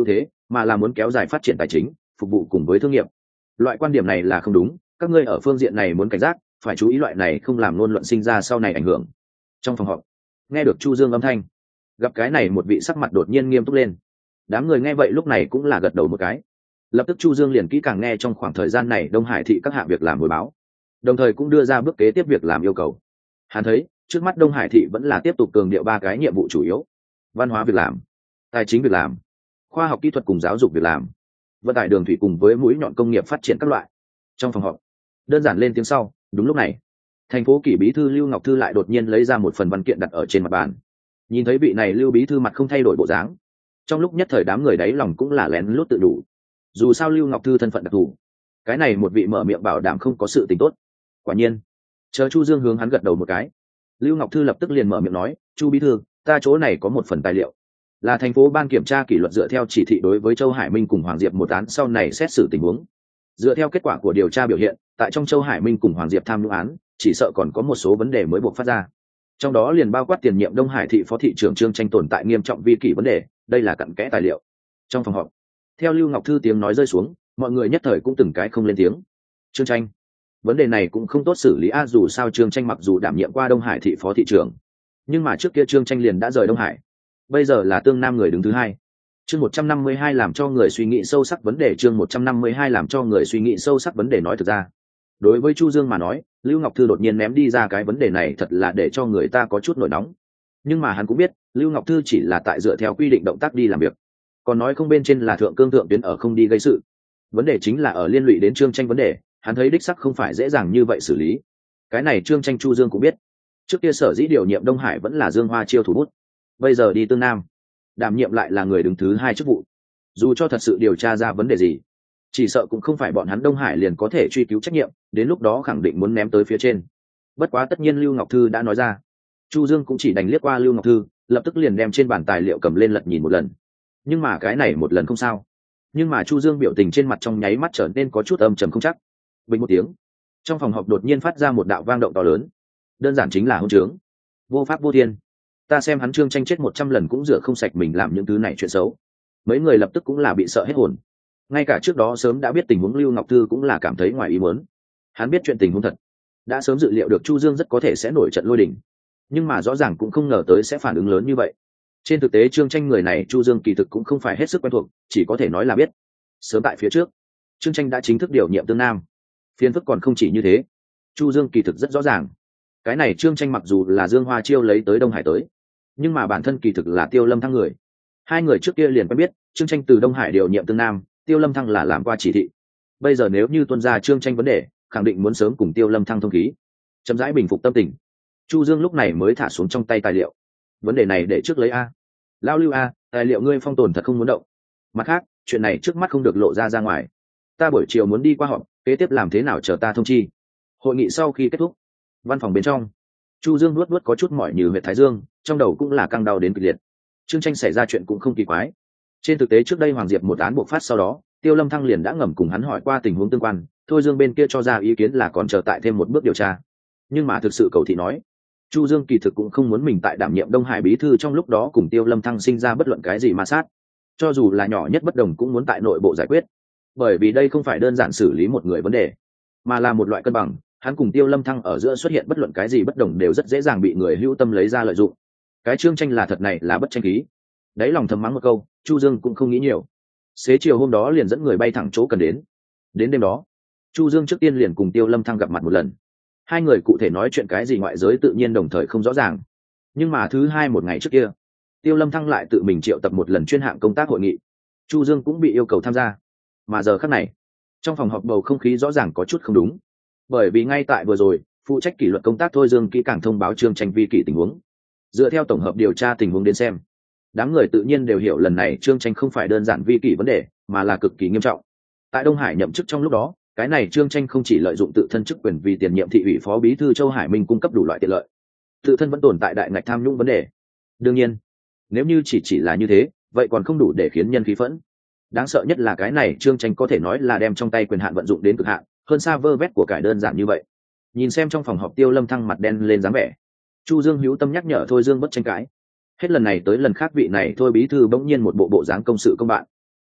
mà là muốn kéo dài phát triển tài chính phục vụ cùng với thương nghiệp. Loại quan điểm này là không đúng, các ngươi ở phương diện này muốn cảnh giác, phải chú ý loại này không làm ngôn luận sinh ra sau này ảnh hưởng. Trong phòng họp nghe được Chu Dương âm thanh, gặp cái này một vị sắc mặt đột nhiên nghiêm túc lên. Đám người nghe vậy lúc này cũng là gật đầu một cái. Lập tức Chu Dương liền kỹ càng nghe trong khoảng thời gian này Đông Hải thị các hạng việc làm hồi báo, đồng thời cũng đưa ra bước kế tiếp việc làm yêu cầu. Hắn thấy trước mắt Đông Hải thị vẫn là tiếp tục cường điệu ba cái nhiệm vụ chủ yếu: văn hóa việc làm, tài chính việc làm, khoa học kỹ thuật cùng giáo dục việc làm, vận tải đường thủy cùng với mũi nhọn công nghiệp phát triển các loại. Trong phòng họp đơn giản lên tiếng sau, đúng lúc này thành phố Kỷ bí thư Lưu Ngọc Thư lại đột nhiên lấy ra một phần văn kiện đặt ở trên mặt bàn. Nhìn thấy vị này Lưu bí thư mặt không thay đổi bộ dáng, trong lúc nhất thời đám người đáy lòng cũng là lén lút tự đủ. Dù sao Lưu Ngọc Thư thân phận đặc thù, cái này một vị mở miệng bảo đảm không có sự tình tốt. Quả nhiên chờ Chu Dương hướng hắn gật đầu một cái, Lưu Ngọc Thư lập tức liền mở miệng nói: Chu bí thư, ta chỗ này có một phần tài liệu, là thành phố ban kiểm tra kỷ luật dựa theo chỉ thị đối với Châu Hải Minh cùng Hoàng Diệp một án sau này xét xử tình huống. Dựa theo kết quả của điều tra biểu hiện, tại trong Châu Hải Minh cùng Hoàng Diệp tham nhũng án, chỉ sợ còn có một số vấn đề mới buộc phát ra. Trong đó liền bao quát tiền nhiệm Đông Hải thị phó thị trưởng Trương Tranh tồn tại nghiêm trọng vi kỷ vấn đề, đây là cặn kẽ tài liệu. Trong phòng họp, theo Lưu Ngọc Thư tiếng nói rơi xuống, mọi người nhất thời cũng từng cái không lên tiếng. Trương Tranh, vấn đề này cũng không tốt xử lý a, dù sao Trương Tranh mặc dù đảm nhiệm qua Đông Hải thị phó thị trưởng, nhưng mà trước kia Trương Tranh liền đã rời Đông Hải, bây giờ là tương nam người đứng thứ hai. Chương 152 làm cho người suy nghĩ sâu sắc vấn đề. Chương 152 làm cho người suy nghĩ sâu sắc vấn đề. Nói thực ra, đối với Chu Dương mà nói, Lưu Ngọc Thư đột nhiên ném đi ra cái vấn đề này thật là để cho người ta có chút nổi nóng. Nhưng mà hắn cũng biết, Lưu Ngọc Thư chỉ là tại dựa theo quy định động tác đi làm việc, còn nói không bên trên là thượng cương thượng tuyến ở không đi gây sự. Vấn đề chính là ở liên lụy đến Trương Tranh vấn đề, hắn thấy đích sắc không phải dễ dàng như vậy xử lý. Cái này Trương Tranh Chu Dương cũng biết, trước kia sở dĩ điều nhiệm Đông Hải vẫn là Dương Hoa Chiêu thủ bút, bây giờ đi Tương Nam đảm nhiệm lại là người đứng thứ hai chức vụ. Dù cho thật sự điều tra ra vấn đề gì, chỉ sợ cũng không phải bọn hắn Đông Hải liền có thể truy cứu trách nhiệm, đến lúc đó khẳng định muốn ném tới phía trên. Bất quá tất nhiên Lưu Ngọc Thư đã nói ra, Chu Dương cũng chỉ đành liếc qua Lưu Ngọc Thư, lập tức liền đem trên bản tài liệu cầm lên lật nhìn một lần. Nhưng mà cái này một lần không sao, nhưng mà Chu Dương biểu tình trên mặt trong nháy mắt trở nên có chút âm trầm không chắc. Bình một tiếng, trong phòng họp đột nhiên phát ra một đạo vang động to lớn, đơn giản chính là hỗn trướng, vô pháp vô thiên. Ta xem hắn Trương Tranh chết 100 lần cũng rửa không sạch mình làm những thứ này chuyện xấu. Mấy người lập tức cũng là bị sợ hết hồn. Ngay cả trước đó sớm đã biết tình huống Lưu Ngọc Thư cũng là cảm thấy ngoài ý muốn. Hắn biết chuyện tình huống thật, đã sớm dự liệu được Chu Dương rất có thể sẽ nổi trận lôi đình, nhưng mà rõ ràng cũng không ngờ tới sẽ phản ứng lớn như vậy. Trên thực tế Trương Tranh người này Chu Dương kỳ thực cũng không phải hết sức quen thuộc, chỉ có thể nói là biết. Sớm tại phía trước, Trương Tranh đã chính thức điều nhiệm Tương Nam. Phiền phức còn không chỉ như thế. Chu Dương kỳ thực rất rõ ràng, cái này Trương Tranh mặc dù là Dương Hoa Chiêu lấy tới Đông Hải tới, nhưng mà bản thân kỳ thực là Tiêu Lâm Thăng người. Hai người trước kia liền quen biết, Trương Tranh từ Đông Hải điều nhiệm Tương Nam, Tiêu Lâm Thăng là làm qua chỉ thị. Bây giờ nếu như tuân ra Trương Tranh vấn đề, khẳng định muốn sớm cùng Tiêu Lâm Thăng thông khí, chậm rãi bình phục tâm tình. Chu Dương lúc này mới thả xuống trong tay tài liệu. Vấn đề này để trước lấy a. Lao Lưu a, tài liệu ngươi phong tồn thật không muốn động. Mặt khác, chuyện này trước mắt không được lộ ra ngoài. Ta buổi chiều muốn đi qua họp, kế tiếp làm thế nào chờ ta thông chi. Hội nghị sau khi kết thúc, văn phòng bên trong, Chu Dương nuốt có chút mỏi như huyệt thái dương, trong đầu cũng là căng đau đến kịch liệt. Trương Tranh xảy ra chuyện cũng không kỳ quái. Trên thực tế trước đây Hoàng Diệp một án bộc phát sau đó, Tiêu Lâm Thăng liền đã ngầm cùng hắn hỏi qua tình huống tương quan, Thôi Dương bên kia cho ra ý kiến là còn chờ tại thêm một bước điều tra. Nhưng mà thực sự cầu thị nói, Chu Dương kỳ thực cũng không muốn mình tại đảm nhiệm Đông Hải bí thư trong lúc đó cùng Tiêu Lâm Thăng sinh ra bất luận cái gì ma sát, cho dù là nhỏ nhất bất đồng cũng muốn tại nội bộ giải quyết, bởi vì đây không phải đơn giản xử lý một người vấn đề, mà là một loại cân bằng. Hắn cùng Tiêu Lâm Thăng ở giữa xuất hiện bất luận cái gì bất đồng đều rất dễ dàng bị người hữu tâm lấy ra lợi dụng. Cái Trương Tranh là thật này là bất tranh khí. Đấy lòng thầm mắng một câu, Chu Dương cũng không nghĩ nhiều. Xế chiều hôm đó liền dẫn người bay thẳng chỗ cần đến. Đến đêm đó, Chu Dương trước tiên liền cùng Tiêu Lâm Thăng gặp mặt một lần. Hai người cụ thể nói chuyện cái gì ngoại giới tự nhiên đồng thời không rõ ràng. Nhưng mà thứ hai một ngày trước kia, Tiêu Lâm Thăng lại tự mình triệu tập một lần chuyên hạng công tác hội nghị. Chu Dương cũng bị yêu cầu tham gia. Mà giờ khắc này, trong phòng họp bầu không khí rõ ràng có chút không đúng. Bởi vì ngay tại vừa rồi, phụ trách kỷ luật công tác Thôi Dương kỹ càng thông báo Trương Tranh vi kỷ tình huống. Dựa theo tổng hợp điều tra tình huống đến xem, đám người tự nhiên đều hiểu lần này Trương Tranh không phải đơn giản vi kỷ vấn đề, mà là cực kỳ nghiêm trọng. Tại Đông Hải nhậm chức trong lúc đó, cái này Trương Tranh không chỉ lợi dụng tự thân chức quyền vì tiền nhiệm thị ủy phó bí thư Châu Hải Minh cung cấp đủ loại tiện lợi, tự thân vẫn tồn tại đại ngạch tham nhũng vấn đề. Đương nhiên, nếu như chỉ là như thế, vậy còn không đủ để khiến nhân khí phẫn. Đáng sợ nhất là cái này Trương Tranh có thể nói là đem trong tay quyền hạn vận dụng đến cực hạn, hơn xa vơ vét của cải đơn giản như vậy. Nhìn xem trong phòng họp Tiêu Lâm Thăng mặt đen lên dáng vẻ, Chu Dương hữu tâm nhắc nhở Thôi Dương bất tranh cãi. Hết lần này tới lần khác vị này Thôi bí thư bỗng nhiên một bộ dáng công sự công bạn.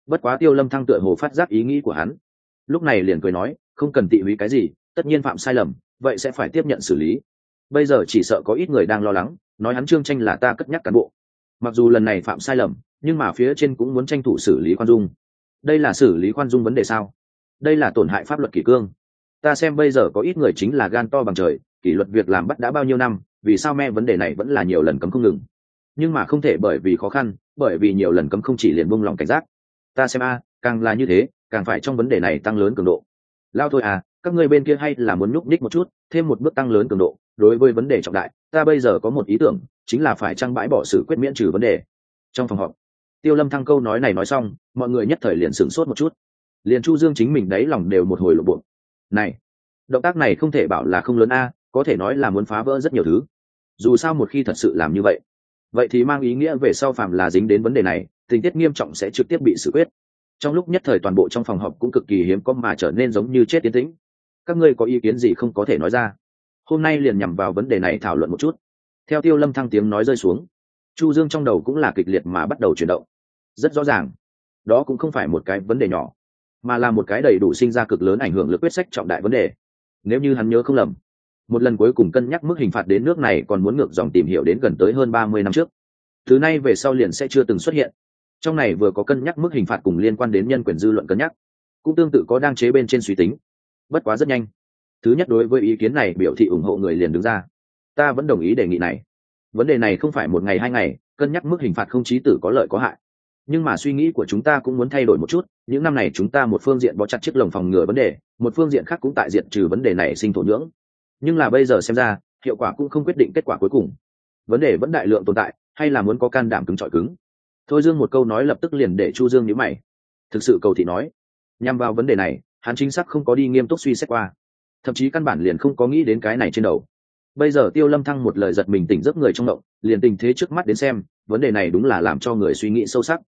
Bất quá Tiêu Lâm Thăng tựa hồ phát giác ý nghĩ của hắn, lúc này liền cười nói, không cần tị húy cái gì, tất nhiên phạm sai lầm vậy sẽ phải tiếp nhận xử lý. Bây giờ chỉ sợ có ít người đang lo lắng, nói hắn Trương Tranh là ta cất nhắc cán bộ. Mặc dù lần này phạm sai lầm, nhưng mà phía trên cũng muốn tranh thủ xử lý khoan dung. Đây là xử lý khoan dung vấn đề sao? Đây là tổn hại pháp luật kỷ cương. Ta xem bây giờ có ít người chính là gan to bằng trời, kỷ luật việc làm bắt đã bao nhiêu năm, vì sao me vấn đề này vẫn là nhiều lần cấm không ngừng. Nhưng mà không thể bởi vì khó khăn, bởi vì nhiều lần cấm không chỉ liền buông lòng cảnh giác. Ta xem càng là như thế, càng phải trong vấn đề này tăng lớn cường độ. Lao thôi các ngươi bên kia hay là muốn nhúc nhích một chút, thêm một bước tăng lớn cường độ. Đối với vấn đề trọng đại, ta bây giờ có một ý tưởng, chính là phải trang bãi bỏ xử quyết miễn trừ vấn đề. Trong phòng họp, Tiêu Lâm Thăng câu nói này nói xong, mọi người nhất thời liền sửng sốt một chút. Liền Chu Dương chính mình đáy lòng đều một hồi lộ bộ. Này, động tác này không thể bảo là không lớn có thể nói là muốn phá vỡ rất nhiều thứ. Dù sao một khi thật sự làm như vậy thì mang ý nghĩa về sau phàm là dính đến vấn đề này, tình tiết nghiêm trọng sẽ trực tiếp bị xử quyết. Trong lúc nhất thời toàn bộ trong phòng họp cũng cực kỳ hiếm có mà trở nên giống như chết tiến tĩnh. Các ngươi có ý kiến gì không có thể nói ra? Hôm nay liền nhằm vào vấn đề này thảo luận một chút. Theo Tiêu Lâm Thăng tiếng nói rơi xuống, Chu Dương trong đầu cũng là kịch liệt mà bắt đầu chuyển động. Rất rõ ràng, đó cũng không phải một cái vấn đề nhỏ, mà là một cái đầy đủ sinh ra cực lớn ảnh hưởng lực quyết sách trọng đại vấn đề. Nếu như hắn nhớ không lầm, một lần cuối cùng cân nhắc mức hình phạt đến nước này còn muốn ngược dòng tìm hiểu đến gần tới hơn 30 năm trước. Từ nay về sau liền sẽ chưa từng xuất hiện. Trong này vừa có cân nhắc mức hình phạt cùng liên quan đến nhân quyền dư luận cân nhắc, cũng tương tự có đang chế bên trên suy tính. Bất quá rất nhanh, thứ nhất đối với ý kiến này biểu thị ủng hộ người liền đứng ra. Ta vẫn đồng ý đề nghị này. Vấn đề này không phải một ngày hai ngày, cân nhắc mức hình phạt không chí tử có lợi có hại. Nhưng mà suy nghĩ của chúng ta cũng muốn thay đổi một chút. Những năm này chúng ta một phương diện bó chặt chiếc lồng phòng ngừa vấn đề, một phương diện khác cũng tại diện trừ vấn đề này sinh thổ nhưỡng. Nhưng là bây giờ xem ra, hiệu quả cũng không quyết định kết quả cuối cùng. Vấn đề vẫn đại lượng tồn tại, hay là muốn có can đảm cứng trọi cứng. Thôi Dương một câu nói lập tức liền để Chu Dương nhíu mày. Thực sự cầu thị nói, nhằm vào vấn đề này, hắn chính xác không có đi nghiêm túc suy xét qua, thậm chí căn bản liền không có nghĩ đến cái này trên đầu. Bây giờ Tiêu Lâm Thăng một lời giật mình tỉnh giấc người trong động, liền tình thế trước mắt đến xem, vấn đề này đúng là làm cho người suy nghĩ sâu sắc.